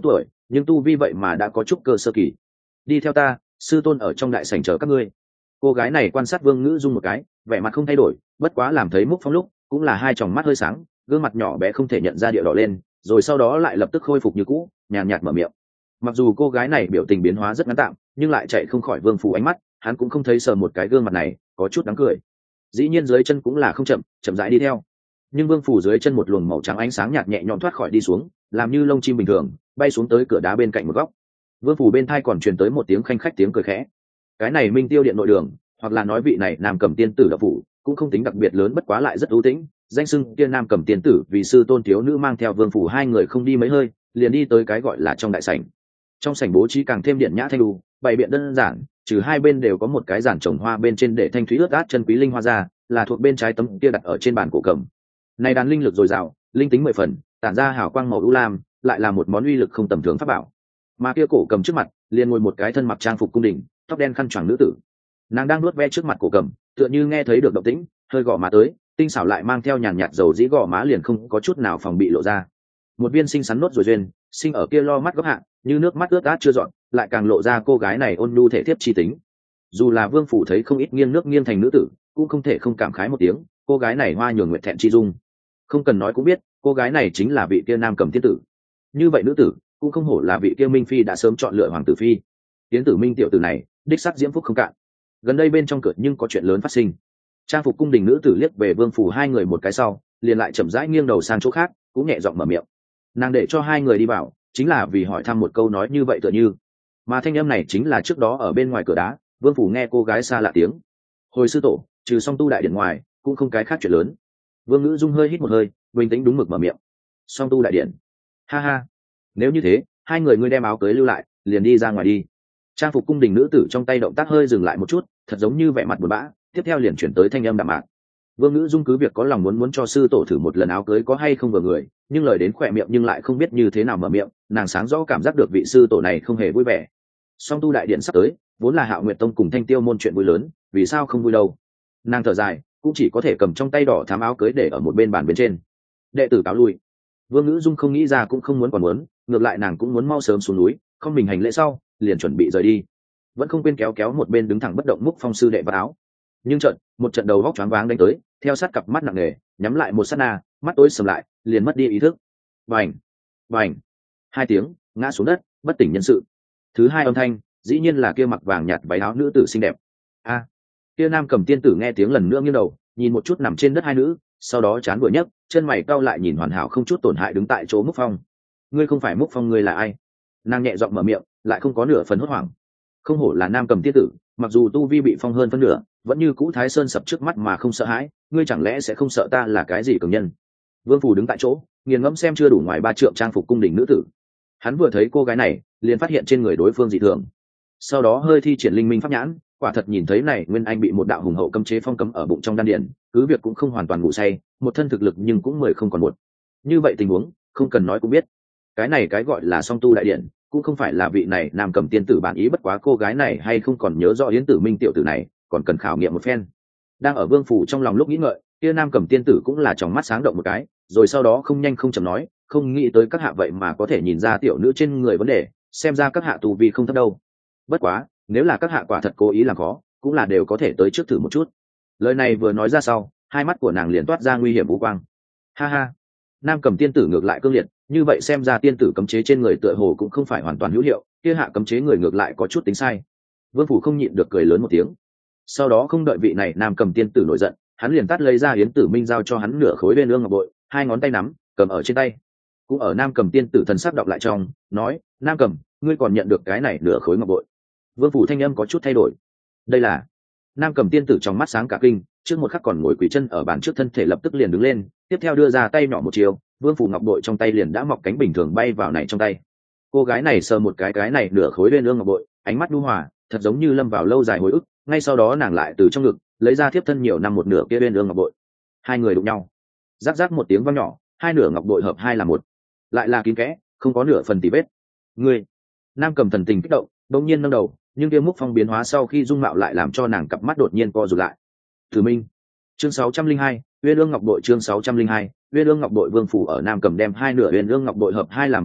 nhưng tu vi vậy mà đã có chút cơ sơ kỳ. Đi theo ta, sư tôn ở trong đại sảnh chờ các ngươi. Cô gái này quan sát Vương Ngữ Dung một cái, vẻ mặt không thay đổi, bất quá làm thấy Múc Phong lúc cũng là hai tròng mắt hơi sáng, gương mặt nhỏ bé không thể nhận ra địa đỏ lên, rồi sau đó lại lập tức khôi phục như cũ, nhàn nhạt mở miệng. Mặc dù cô gái này biểu tình biến hóa rất ngắn tạm, nhưng lại chạy không khỏi Vương Phủ ánh mắt, hắn cũng không thấy sờ một cái gương mặt này có chút đáng cười. Dĩ nhiên dưới chân cũng là không chậm, chậm rãi đi theo. Nhưng Vương Phủ dưới chân một luồng màu trắng ánh sáng nhạt nhẹ nhõm thoát khỏi đi xuống, làm như lông chim bình thường, bay xuống tới cửa đá bên cạnh một góc. Vương Phủ bên thai còn truyền tới một tiếng khanh khách tiếng cười khẽ. Cái này Minh Tiêu điện nội đường, hoặc là nói vị này Nam Cầm tiên tử đạo phủ, cũng không tính đặc biệt lớn, bất quá lại rất ưu tĩnh. Danh xưng kia Nam Cầm tiên tử vì sư tôn thiếu nữ mang theo Vương Phủ hai người không đi mấy hơi, liền đi tới cái gọi là trong đại sảnh. Trong sảnh bố trí càng thêm điện nhã thanh lưu, bày biện đơn giản, trừ hai bên đều có một cái giàn trồng hoa, bên trên để thanh thúy ướt át chân quý linh hoa ra, là thuộc bên trái tấm kia đặt ở trên bàn cổ cầm. Này đàn linh lực dồi dào, linh tính 10 phần, tản ra hào quang màu u lam, lại là một món uy lực không tầm thường pháp bảo. Mà kia cổ cầm trước mặt, liền ngồi một cái thân mặc trang phục cung đình, tóc đen khăn choàng nữ tử. Nàng đang nuốt ve trước mặt cổ cầm, tựa như nghe thấy được động tĩnh, hơi gò má tới, tinh xảo lại mang theo nhàn nhạt dầu dĩ gò má liền không có chút nào phòng bị lộ ra. Một viên xinh xắn nốt rồi duyên, sinh ở kia lo mắt góc hạ, như nước mắt ướt át chưa dọn, lại càng lộ ra cô gái này ôn nhu thể thiếp chi tính. Dù là Vương Phủ thấy không ít nghiêng nước nghiêng thành nữ tử, cũng không thể không cảm khái một tiếng, cô gái này hoa nhường nguyệt thẹn chi dung. Không cần nói cũng biết, cô gái này chính là vị kia Nam Cầm tiên tử. Như vậy nữ tử, cũng không hổ là vị kia Minh Phi đã sớm chọn lựa hoàng tử phi. Tiến tử Minh tiểu tử này, đích sắc diễm phúc không cạn. Gần đây bên trong cửa nhưng có chuyện lớn phát sinh. Trang phục cung đình nữ tử liếc về Vương Phủ hai người một cái sau, liền lại chậm rãi nghiêng đầu sang chỗ khác, cũng nhẹ giọng mở miệng. Nàng để cho hai người đi vào, chính là vì hỏi thăm một câu nói như vậy tựa như. Mà thanh âm này chính là trước đó ở bên ngoài cửa đá, Vương Phủ nghe cô gái xa lạ tiếng. Hồi sư tổ, trừ song tu đại điện ngoài, cũng không cái khác chuyện lớn. Vương Ngữ Dung hơi hít một hơi, bình tĩnh đúng mực mở miệng. Song tu đại điện. Ha ha. Nếu như thế, hai người ngươi đem áo cưới lưu lại, liền đi ra ngoài đi. Trang phục cung đình nữ tử trong tay động tác hơi dừng lại một chút, thật giống như vẻ mặt buồn bã, tiếp theo liền chuyển tới thanh âm đạm mạc. Vương Ngữ Dung cứ việc có lòng muốn cho sư tổ thử một lần áo cưới có hay không vừa người, nhưng lời đến khỏe miệng nhưng lại không biết như thế nào mở miệng, nàng sáng rõ cảm giác được vị sư tổ này không hề vui vẻ. Song tu đại điện sắp tới, vốn là Hạo Nguyệt Tông cùng Thanh Tiêu môn chuyện vui lớn, vì sao không vui đâu? Nàng thở dài, cũng chỉ có thể cầm trong tay đỏ thắm áo cưới để ở một bên bàn bên trên. Đệ tử cáo lui. Vương Ngữ Dung không nghĩ ra cũng không muốn còn muốn, ngược lại nàng cũng muốn mau sớm xuống núi, không mình hành lễ sau, liền chuẩn bị rời đi. Vẫn không quên kéo một bên đứng thẳng bất động Múc Phong sư đệ vào áo. Nhưng một trận đầu vóc choáng váng đánh tới, theo sát cặp mắt nặng nề, nhắm lại một sát na, mắt tối sầm lại, liền mất đi ý thức. Bành, bành, hai tiếng, ngã xuống đất, bất tỉnh nhân sự. Thứ hai âm thanh, dĩ nhiên là kia mặc vàng nhạt váy áo nữ tử xinh đẹp. A, kia Nam Cầm tiên tử nghe tiếng lần nữa nghiêng đầu, nhìn một chút nằm trên đất hai nữ, sau đó chán vừa nhấc, chân mày cau lại nhìn hoàn hảo không chút tổn hại đứng tại chỗ Múc Phong. Ngươi không phải Múc Phong, ngươi là ai? Nàng nhẹ giọng mở miệng, lại không có nửa phần hốt hoảng. Không hổ là Nam Cầm tiên tử, mặc dù tu vi bị phong hơn phân nửa, vẫn như cũ Thái Sơn sập trước mắt mà không sợ hãi. Ngươi chẳng lẽ sẽ không sợ ta là cái gì cường nhân? Vương Phủ đứng tại chỗ, nghiền ngẫm xem chưa đủ ngoài 3 trượng trang phục cung đình nữ tử. Hắn vừa thấy cô gái này, liền phát hiện trên người đối phương dị thường. Sau đó hơi thi triển linh minh pháp nhãn, quả thật nhìn thấy này Nguyên Anh bị một đạo hùng hậu cấm chế phong cấm ở bụng trong đan điền, cứ việc cũng không hoàn toàn ngủ say, một thân thực lực nhưng cũng 10 không còn một. Như vậy tình huống, không cần nói cũng biết. Cái này cái gọi là song tu đại điện, cũng không phải là vị này Nam Cầm tiên tử bản ý, bất quá cô gái này hay không còn nhớ rõ Yến Tử Minh tiểu tử này, còn cần khảo nghiệm một phen. Đang ở Vương Phủ trong lòng lúc nghĩ ngợi, kia Nam Cầm tiên tử cũng là tròng mắt sáng động một cái, rồi sau đó không nhanh không chậm nói, không nghĩ tới các hạ vậy mà có thể nhìn ra tiểu nữ trên người vấn đề, xem ra các hạ tu vi không thấp đâu. Bất quá, nếu là các hạ quả thật cố ý làm khó, cũng là đều có thể tới trước thử một chút. Lời này vừa nói ra sau, hai mắt của nàng liền toát ra nguy hiểm vũ quang. Ha ha. Nam Cầm tiên tử ngược lại cương liệt, như vậy xem ra tiên tử cấm chế trên người tựa hồ cũng không phải hoàn toàn hữu hiệu, kia hạ cấm chế người ngược lại có chút tính sai. Vương Phủ không nhịn được cười lớn một tiếng. Sau đó không đợi vị này Nam Cầm tiên tử nổi giận, hắn liền tát lấy ra Yến Tử Minh giao cho hắn nửa khối bên ương ngọc bội, hai ngón tay nắm, cầm ở trên tay. Cũng ở Nam Cầm tiên tử thần sắc đọc lại trong, nói: Nam Cầm, ngươi còn nhận được cái này nửa khối ngọc bội. Vương Phủ thanh âm có chút thay đổi. Đây là... Nam Cầm tiên tử trong mắt sáng cả kinh, trước một khắc còn ngồi quỳ chân ở bàn trước, thân thể lập tức liền đứng lên, tiếp theo đưa ra tay nhỏ một chiều, Vương Phủ ngọc bội trong tay liền đã mọc cánh bình thường bay vào này trong tay. Cô gái này sờ một cái này nửa khối bên ương ngọc bội, ánh mắt nhu hòa, thật giống như lâm vào lâu dài hồi ức. Ngay sau đó nàng lại từ trong ngực lấy ra thiếp thân nhiều năm một nửa kia bên ương ngọc bội. Hai người đụng nhau, rắc rắc một tiếng vang nhỏ, hai nửa ngọc bội hợp hai là một, lại là kín kẽ, không có nửa phần tì vết. Ngươi... Nam Cầm thần tình kích động, đột nhiên nâng đầu, nhưng kia Múc Phong biến hóa sau khi dung mạo lại làm cho nàng cặp mắt đột nhiên co rụt lại. Tử Minh, chương 602, Uyên Ương Ngọc Bội, chương 602, Uyên Ương Ngọc Bội. Vương Phủ ở Nam Cầm đem hai nửa Uyên Ương Ngọc Bội hợp hai là một lúc,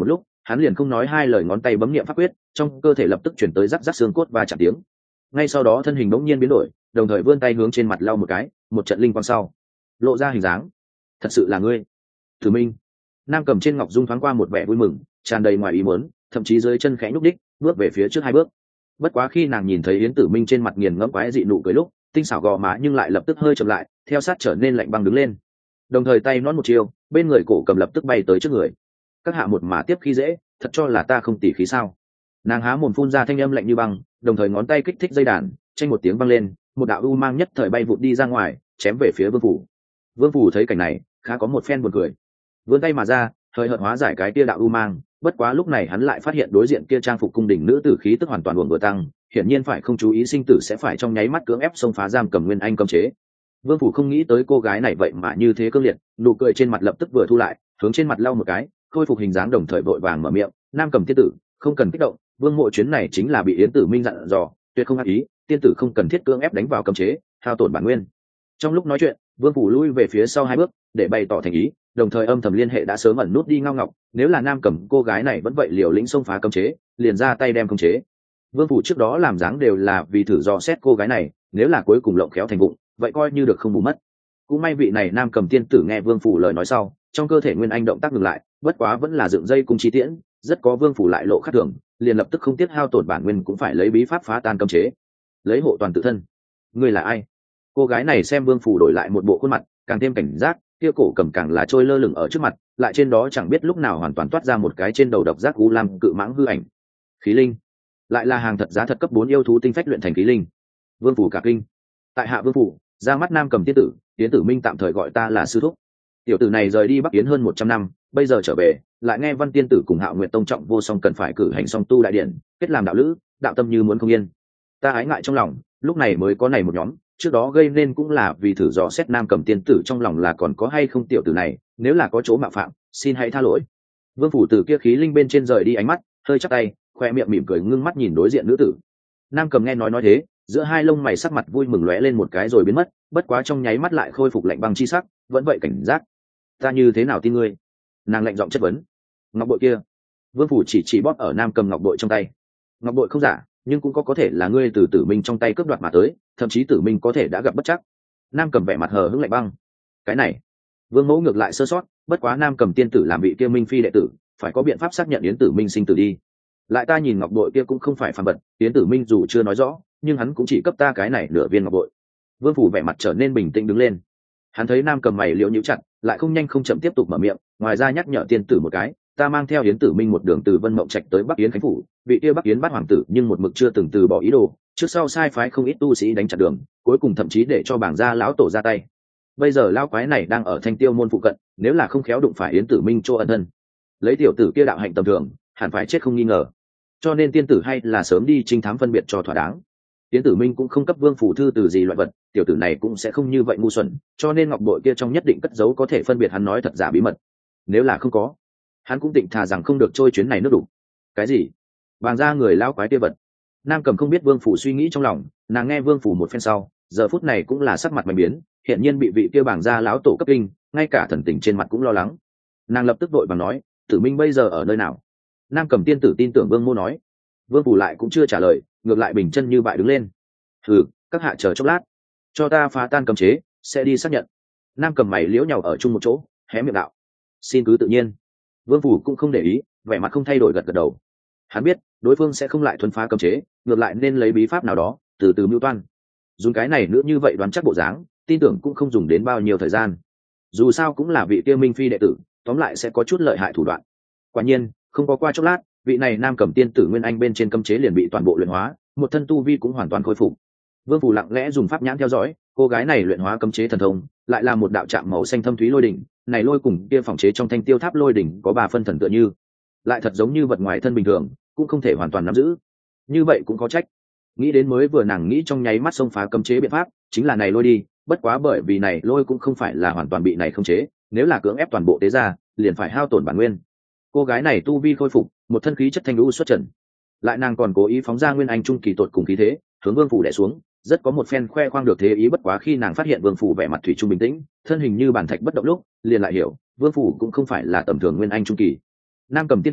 hắn liền không nói hai lời, ngón tay bấm niệm pháp quyết, trong cơ thể lập tức chuyển tới rắc rắc xương cốt và chạm tiếng. Ngay sau đó thân hình bỗng nhiên biến đổi, đồng thời vươn tay hướng trên mặt lau một cái, một trận linh quang sau lộ ra hình dáng. Thật sự là ngươi, Tử Minh. Nam Cầm trên ngọc dung thoáng qua một vẻ vui mừng, tràn đầy ngoài ý muốn, thậm chí dưới chân khẽ nhúc đích, bước về phía trước 2 bước. Bất quá khi nàng nhìn thấy Yến Tử Minh trên mặt nghiền ngẫm quái dị nụ cười lúc, tinh xảo gò má nhưng lại lập tức hơi chậm lại, theo sát trở nên lạnh băng đứng lên. Đồng thời tay nón một chiều, bên người cổ cầm lập tức bay tới trước người. Các hạ một mà tiếp khi dễ, thật cho là ta không tỉ khí sao? Nàng há mồm phun ra thanh âm lạnh như băng, đồng thời ngón tay kích thích dây đàn, tranh một tiếng vang lên, một đạo u mang nhất thời bay vụt đi ra ngoài, chém về phía Vương Phủ. Vương Phủ thấy cảnh này, khá có một phen buồn cười, vươn tay mà ra, hơi hợt hóa giải cái kia đạo u mang. Bất quá lúc này hắn lại phát hiện đối diện kia trang phục cung đình nữ tử khí tức hoàn toàn uổng vừa tăng, hiển nhiên phải không chú ý sinh tử sẽ phải trong nháy mắt cưỡng ép xông phá giam cầm Nguyên Anh cấm chế. Vương Phủ không nghĩ tới cô gái này vậy mà như thế cương liệt, nụ cười trên mặt lập tức vừa thu lại, hướng trên mặt lau một cái, khôi phục hình dáng, đồng thời vội vàng mở miệng, Nam Cầm tiên tử, không cần kích động, Vương mộ chuyến này chính là bị Yến Tử Minh dặn dò, tuyệt không ác ý, tiên tử không cần thiết cưỡng ép đánh vào cấm chế, hao tổn bản nguyên. Trong lúc nói chuyện, Vương Phủ lui về phía sau 2 bước, để bày tỏ thành ý, đồng thời âm thầm liên hệ đã sớm ẩn nút đi Ngao Ngọc, nếu là Nam Cầm cô gái này vẫn vậy liều lĩnh xông phá cấm chế, liền ra tay đem cấm chế. Vương Phủ trước đó làm dáng đều là vì thử dò xét cô gái này, nếu là cuối cùng lộng khéo thành vụng, vậy coi như được không bù mất. Cũng may vị này Nam Cầm tiên tử nghe Vương Phủ lời nói sau, trong cơ thể Nguyên Anh động tác ngừng lại, bất quá vẫn là dựng dây cung chi tiễn, rất có Vương Phủ lại lộ khác thường, liền lập tức không tiếc hao tổn bản nguyên cũng phải lấy bí pháp phá tan cấm chế, lấy hộ toàn tự thân. Ngươi là ai? Cô gái này xem Vương Phủ đổi lại một bộ khuôn mặt, càng thêm cảnh giác, kia cổ cầm càng là trôi lơ lửng ở trước mặt, lại trên đó chẳng biết lúc nào hoàn toàn toát ra một cái trên đầu độc giác u lam cự mãng hư ảnh. Khí linh, lại là hàng thật giá thật cấp 4 yêu thú tinh phách luyện thành khí linh. Vương Phủ cả kinh. Tại hạ Vương Phủ, ra mắt Nam Cầm tiên tử, Yến Tử Minh tạm thời gọi ta là sư thúc. Tiểu tử này rời đi Bắc Yến hơn 100 năm, bây giờ trở về, lại nghe Văn tiên tử cùng Hạo Nguyệt tông trọng vô song cần phải cử hành song tu đại điện, kết làm đạo lữ, đạo tâm như muốn không yên. Ta ái ngại trong lòng, lúc này mới có này một nhóm, trước đó gây nên cũng là vì thử dò xét Nam Cầm tiên tử trong lòng là còn có hay không tiểu tử này, nếu là có chỗ mạo phạm, xin hãy tha lỗi. Vương Phủ từ kia khí linh bên trên rời đi ánh mắt, hơi chắp tay, khoe miệng mỉm cười ngưng mắt nhìn đối diện nữ tử. Nam Cầm nghe nói thế, giữa hai lông mày sắc mặt vui mừng lóe lên một cái rồi biến mất, bất quá trong nháy mắt lại khôi phục lạnh băng chi sắc, vẫn vậy cảnh giác. Ta như thế nào tin ngươi? Nàng lạnh giọng chất vấn. Ngọc bội kia. Vương Phủ chỉ bóp ở Nam Cầm ngọc bội trong tay. Ngọc bội không giả, nhưng cũng có thể là ngươi từ Tử Minh trong tay cướp đoạt mà tới, thậm chí Tử Minh có thể đã gặp bất chắc. Nam Cầm vẻ mặt hờ hững lạnh băng. Cái này, Vương Mẫu ngược lại sơ sót, bất quá Nam Cầm tiên tử làm vị kia Minh phi đệ tử, phải có biện pháp xác nhận Yến Tử Minh sinh tử đi. Lại ta nhìn ngọc bội kia cũng không phải phàm vật, Yến Tử Minh dù chưa nói rõ, nhưng hắn cũng chỉ cấp ta cái này nửa viên ngọc bội. Vương Phủ vẻ mặt trở nên bình tĩnh đứng lên. Hắn thấy Nam Cầm mày liễu nhíu chặt, lại không nhanh không chậm tiếp tục mở miệng, ngoài ra nhắc nhở tiên tử một cái, ta mang theo Yến Tử Minh một đường từ Vân Mộng Trạch tới Bắc Yến Khánh phủ, vị kia Bắc Yến Bát hoàng tử nhưng một mực chưa từng từ bỏ ý đồ, trước sau sai phái không ít tu sĩ đánh chặn đường, cuối cùng thậm chí để cho bảng gia lão tổ ra tay. Bây giờ lão quái này đang ở Thanh Tiêu môn phụ cận, nếu là không khéo đụng phải Yến Tử Minh chỗ ẩn thân, lấy tiểu tử kia đạo hạnh tầm thường, hẳn phải chết không nghi ngờ. Cho nên tiên tử hay là sớm đi trinh thám phân biệt cho thỏa đáng. Yến Tử Minh cũng không cấp Vương Phủ thư từ gì loại vật, tiểu tử này cũng sẽ không như vậy ngu xuẩn, cho nên ngọc bội kia trong nhất định cất giấu có thể phân biệt hắn nói thật giả bí mật. Nếu là không có, hắn cũng định thà rằng không được trôi chuyến này nước đủ. Cái gì? Vàng ra người lao quái kia vật. Nam Cầm không biết Vương Phủ suy nghĩ trong lòng, nàng nghe Vương Phủ một phen sau, giờ phút này cũng là sắc mặt mạnh biến, hiện nhiên bị vị kia bảng gia lão tổ cấp kinh, ngay cả thần tình trên mặt cũng lo lắng. Nàng lập tức vội vàng nói, Tử Minh bây giờ ở nơi nào? Nam Cầm tiên tử tin tưởng Vương Mô nói. Vương Phủ lại cũng chưa trả lời, ngược lại bình chân như bại đứng lên. Thử, các hạ chờ chốc lát, cho ta phá tan cấm chế, sẽ đi xác nhận. Nam Cầm mày liễu nhàu ở chung một chỗ, hé miệng đạo, xin cứ tự nhiên. Vương Phủ cũng không để ý, vẻ mặt không thay đổi gật gật đầu. Hắn biết đối phương sẽ không lại thuần phá cấm chế, ngược lại nên lấy bí pháp nào đó từ từ mưu toan. Dùng cái này nữa như vậy đoán chắc bộ dáng, tin tưởng cũng không dùng đến bao nhiêu thời gian. Dù sao cũng là vị kia Minh phi đệ tử, tóm lại sẽ có chút lợi hại thủ đoạn. Quả nhiên, không có qua chốc lát, vị này Nam Cầm tiên tử Nguyên Anh bên trên cấm chế liền bị toàn bộ luyện hóa, một thân tu vi cũng hoàn toàn khôi phục. Vương Phủ lặng lẽ dùng pháp nhãn theo dõi, cô gái này luyện hóa cấm chế thần thông, lại là một đạo trạm màu xanh thâm thúy lôi đỉnh, này lôi cùng kia phòng chế trong Thanh Tiêu tháp lôi đỉnh có 3 phân thần tựa như, lại thật giống như vật ngoài thân bình thường, cũng không thể hoàn toàn nắm giữ. Như vậy cũng có trách. Nghĩ đến mới vừa nàng nghĩ trong nháy mắt xông phá cấm chế biện pháp, chính là này lôi đi, bất quá bởi vì này lôi cũng không phải là hoàn toàn bị này khống chế, nếu là cưỡng ép toàn bộ tế ra, liền phải hao tổn bản nguyên. Cô gái này tu vi khôi phục, một thân khí chất thanh lũ xuất trần, lại nàng còn cố ý phóng ra Nguyên Anh trung kỳ tột cùng khí thế, hướng Vương Phủ đè xuống, rất có một phen khoe khoang được thế ý. Bất quá khi nàng phát hiện Vương Phủ vẻ mặt thủy chung bình tĩnh, thân hình như bàn thạch bất động lúc, liền lại hiểu, Vương Phủ cũng không phải là tầm thường Nguyên Anh trung kỳ. Nam Cầm tiên tử,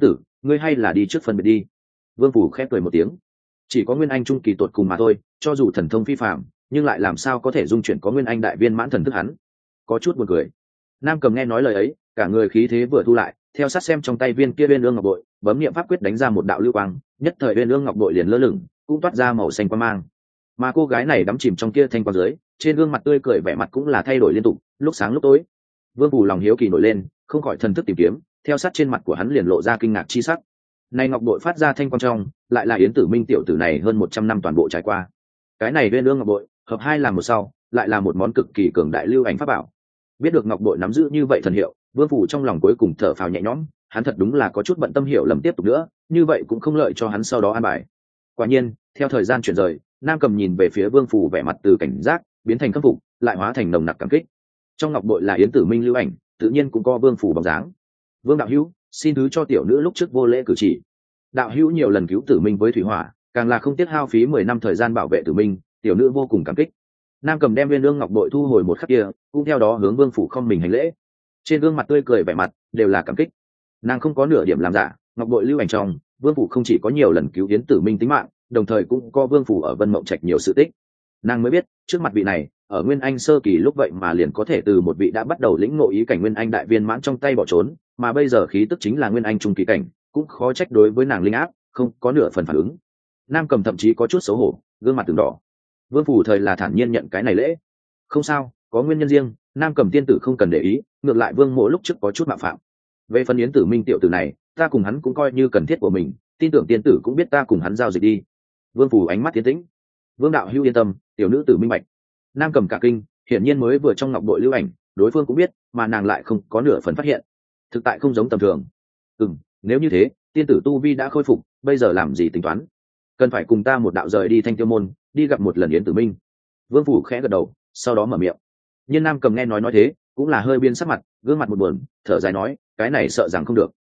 ngươi hay là đi trước phân biệt đi. Vương phủ khép cười một tiếng. Chỉ có nguyên anh trung kỳ tột cùng mà thôi, cho dù thần thông phi phạm, nhưng lại làm sao có thể dung chuyển có nguyên anh đại viên mãn thần thức hắn. Có chút buồn cười. Nam Cầm nghe nói lời ấy, cả người khí thế vừa thu lại, theo sát xem trong tay viên kia uyên ương ngọc bội, bấm niệm pháp quyết đánh ra một đạo lưu quang, nhất thời uyên ương ngọc bội liền lơ lửng, cũng toát ra màu xanh quang mang. Mà cô gái này đắm chìm trong kia thanh quang dưới, trên gương mặt tươi cười vẻ mặt cũng là thay đổi liên tục, lúc sáng lúc tối. Vương phủ lòng hiếu kỳ nổi lên, không khỏi thần thức tìm kiếm, theo sát trên mặt của hắn liền lộ ra kinh ngạc chi sắc. Này ngọc bội phát ra thanh quang trong, lại là Yến Tử Minh tiểu tử này hơn 100 năm toàn bộ trải qua. Cái này uyên ương ngọc bội, hợp hai làm một sau, lại là một món cực kỳ cường đại lưu ảnh pháp bảo. Biết được ngọc bội nắm giữ như vậy thần hiệu, Vương phủ trong lòng cuối cùng thở phào nhẹ nhõm, hắn thật đúng là có chút bận tâm hiểu lầm tiếp tục nữa, như vậy cũng không lợi cho hắn sau đó an bài. Quả nhiên, theo thời gian chuyển rời, Nam Cầm nhìn về phía Vương phủ vẻ mặt từ cảnh giác biến thành khâm phục, lại hóa thành nồng nặc cảm kích. Trong ngọc bội là Yến Tử Minh lưu ảnh, tự nhiên cũng có Vương phủ bóng dáng. Vương đạo hữu, xin thứ cho tiểu nữ lúc trước vô lễ cử chỉ. Đạo hữu nhiều lần cứu Tử Minh với thủy hỏa, càng là không tiếc hao phí 10 năm thời gian bảo vệ Tử Minh, tiểu nữ vô cùng cảm kích. Nam Cầm đem viên ương ngọc bội thu hồi một khắc kia, cũng theo đó hướng Vương phủ không mình hành lễ. Trên gương mặt tươi cười vẻ mặt đều là cảm kích. Nàng không có nửa điểm làm giả, ngọc bội lưu ảnh trong, Vương phủ không chỉ có nhiều lần cứu Yến Tử Minh tính mạng, đồng thời cũng có Vương phủ ở Vân Mộng Trạch nhiều sự tích. Nàng mới biết, trước mặt vị này, ở Nguyên Anh sơ kỳ lúc vậy mà liền có thể từ một vị đã bắt đầu lĩnh ngộ ý cảnh Nguyên Anh đại viên mãn trong tay bỏ trốn, mà bây giờ khí tức chính là Nguyên Anh trung kỳ cảnh, cũng khó trách đối với nàng linh áp không có nửa phần phản ứng. Nam Cầm thậm chí có chút xấu hổ, gương mặt từng đỏ. Vương phủ thời là thản nhiên nhận cái này lễ. Không sao, có nguyên nhân riêng, Nam Cầm tiên tử không cần để ý, ngược lại Vương mộ lúc trước có chút mạo phạm. Về phần Yến Tử Minh tiểu tử này, ta cùng hắn cũng coi như cần thiết của mình, tin tưởng tiên tử cũng biết ta cùng hắn giao dịch đi. Vương phủ ánh mắt tiến tĩnh. Vương đạo hữu yên tâm, tiểu nữ tử minh bạch. Nam Cầm cả kinh, hiển nhiên mới vừa trong ngọc bội lưu ảnh, đối phương cũng biết, mà nàng lại không có nửa phần phát hiện. Thực tại không giống tầm thường. Nếu như thế, tiên tử tu vi đã khôi phục, bây giờ làm gì tính toán? Cần phải cùng ta một đạo rời đi Thanh Tiêu môn, đi gặp một lần Yến Tử Minh. Vương phủ khẽ gật đầu, sau đó mở miệng. Nhưng Nam Cầm nghe nói thế, cũng là hơi biến sắc mặt, gương mặt một buồn, thở dài nói, cái này sợ rằng không được.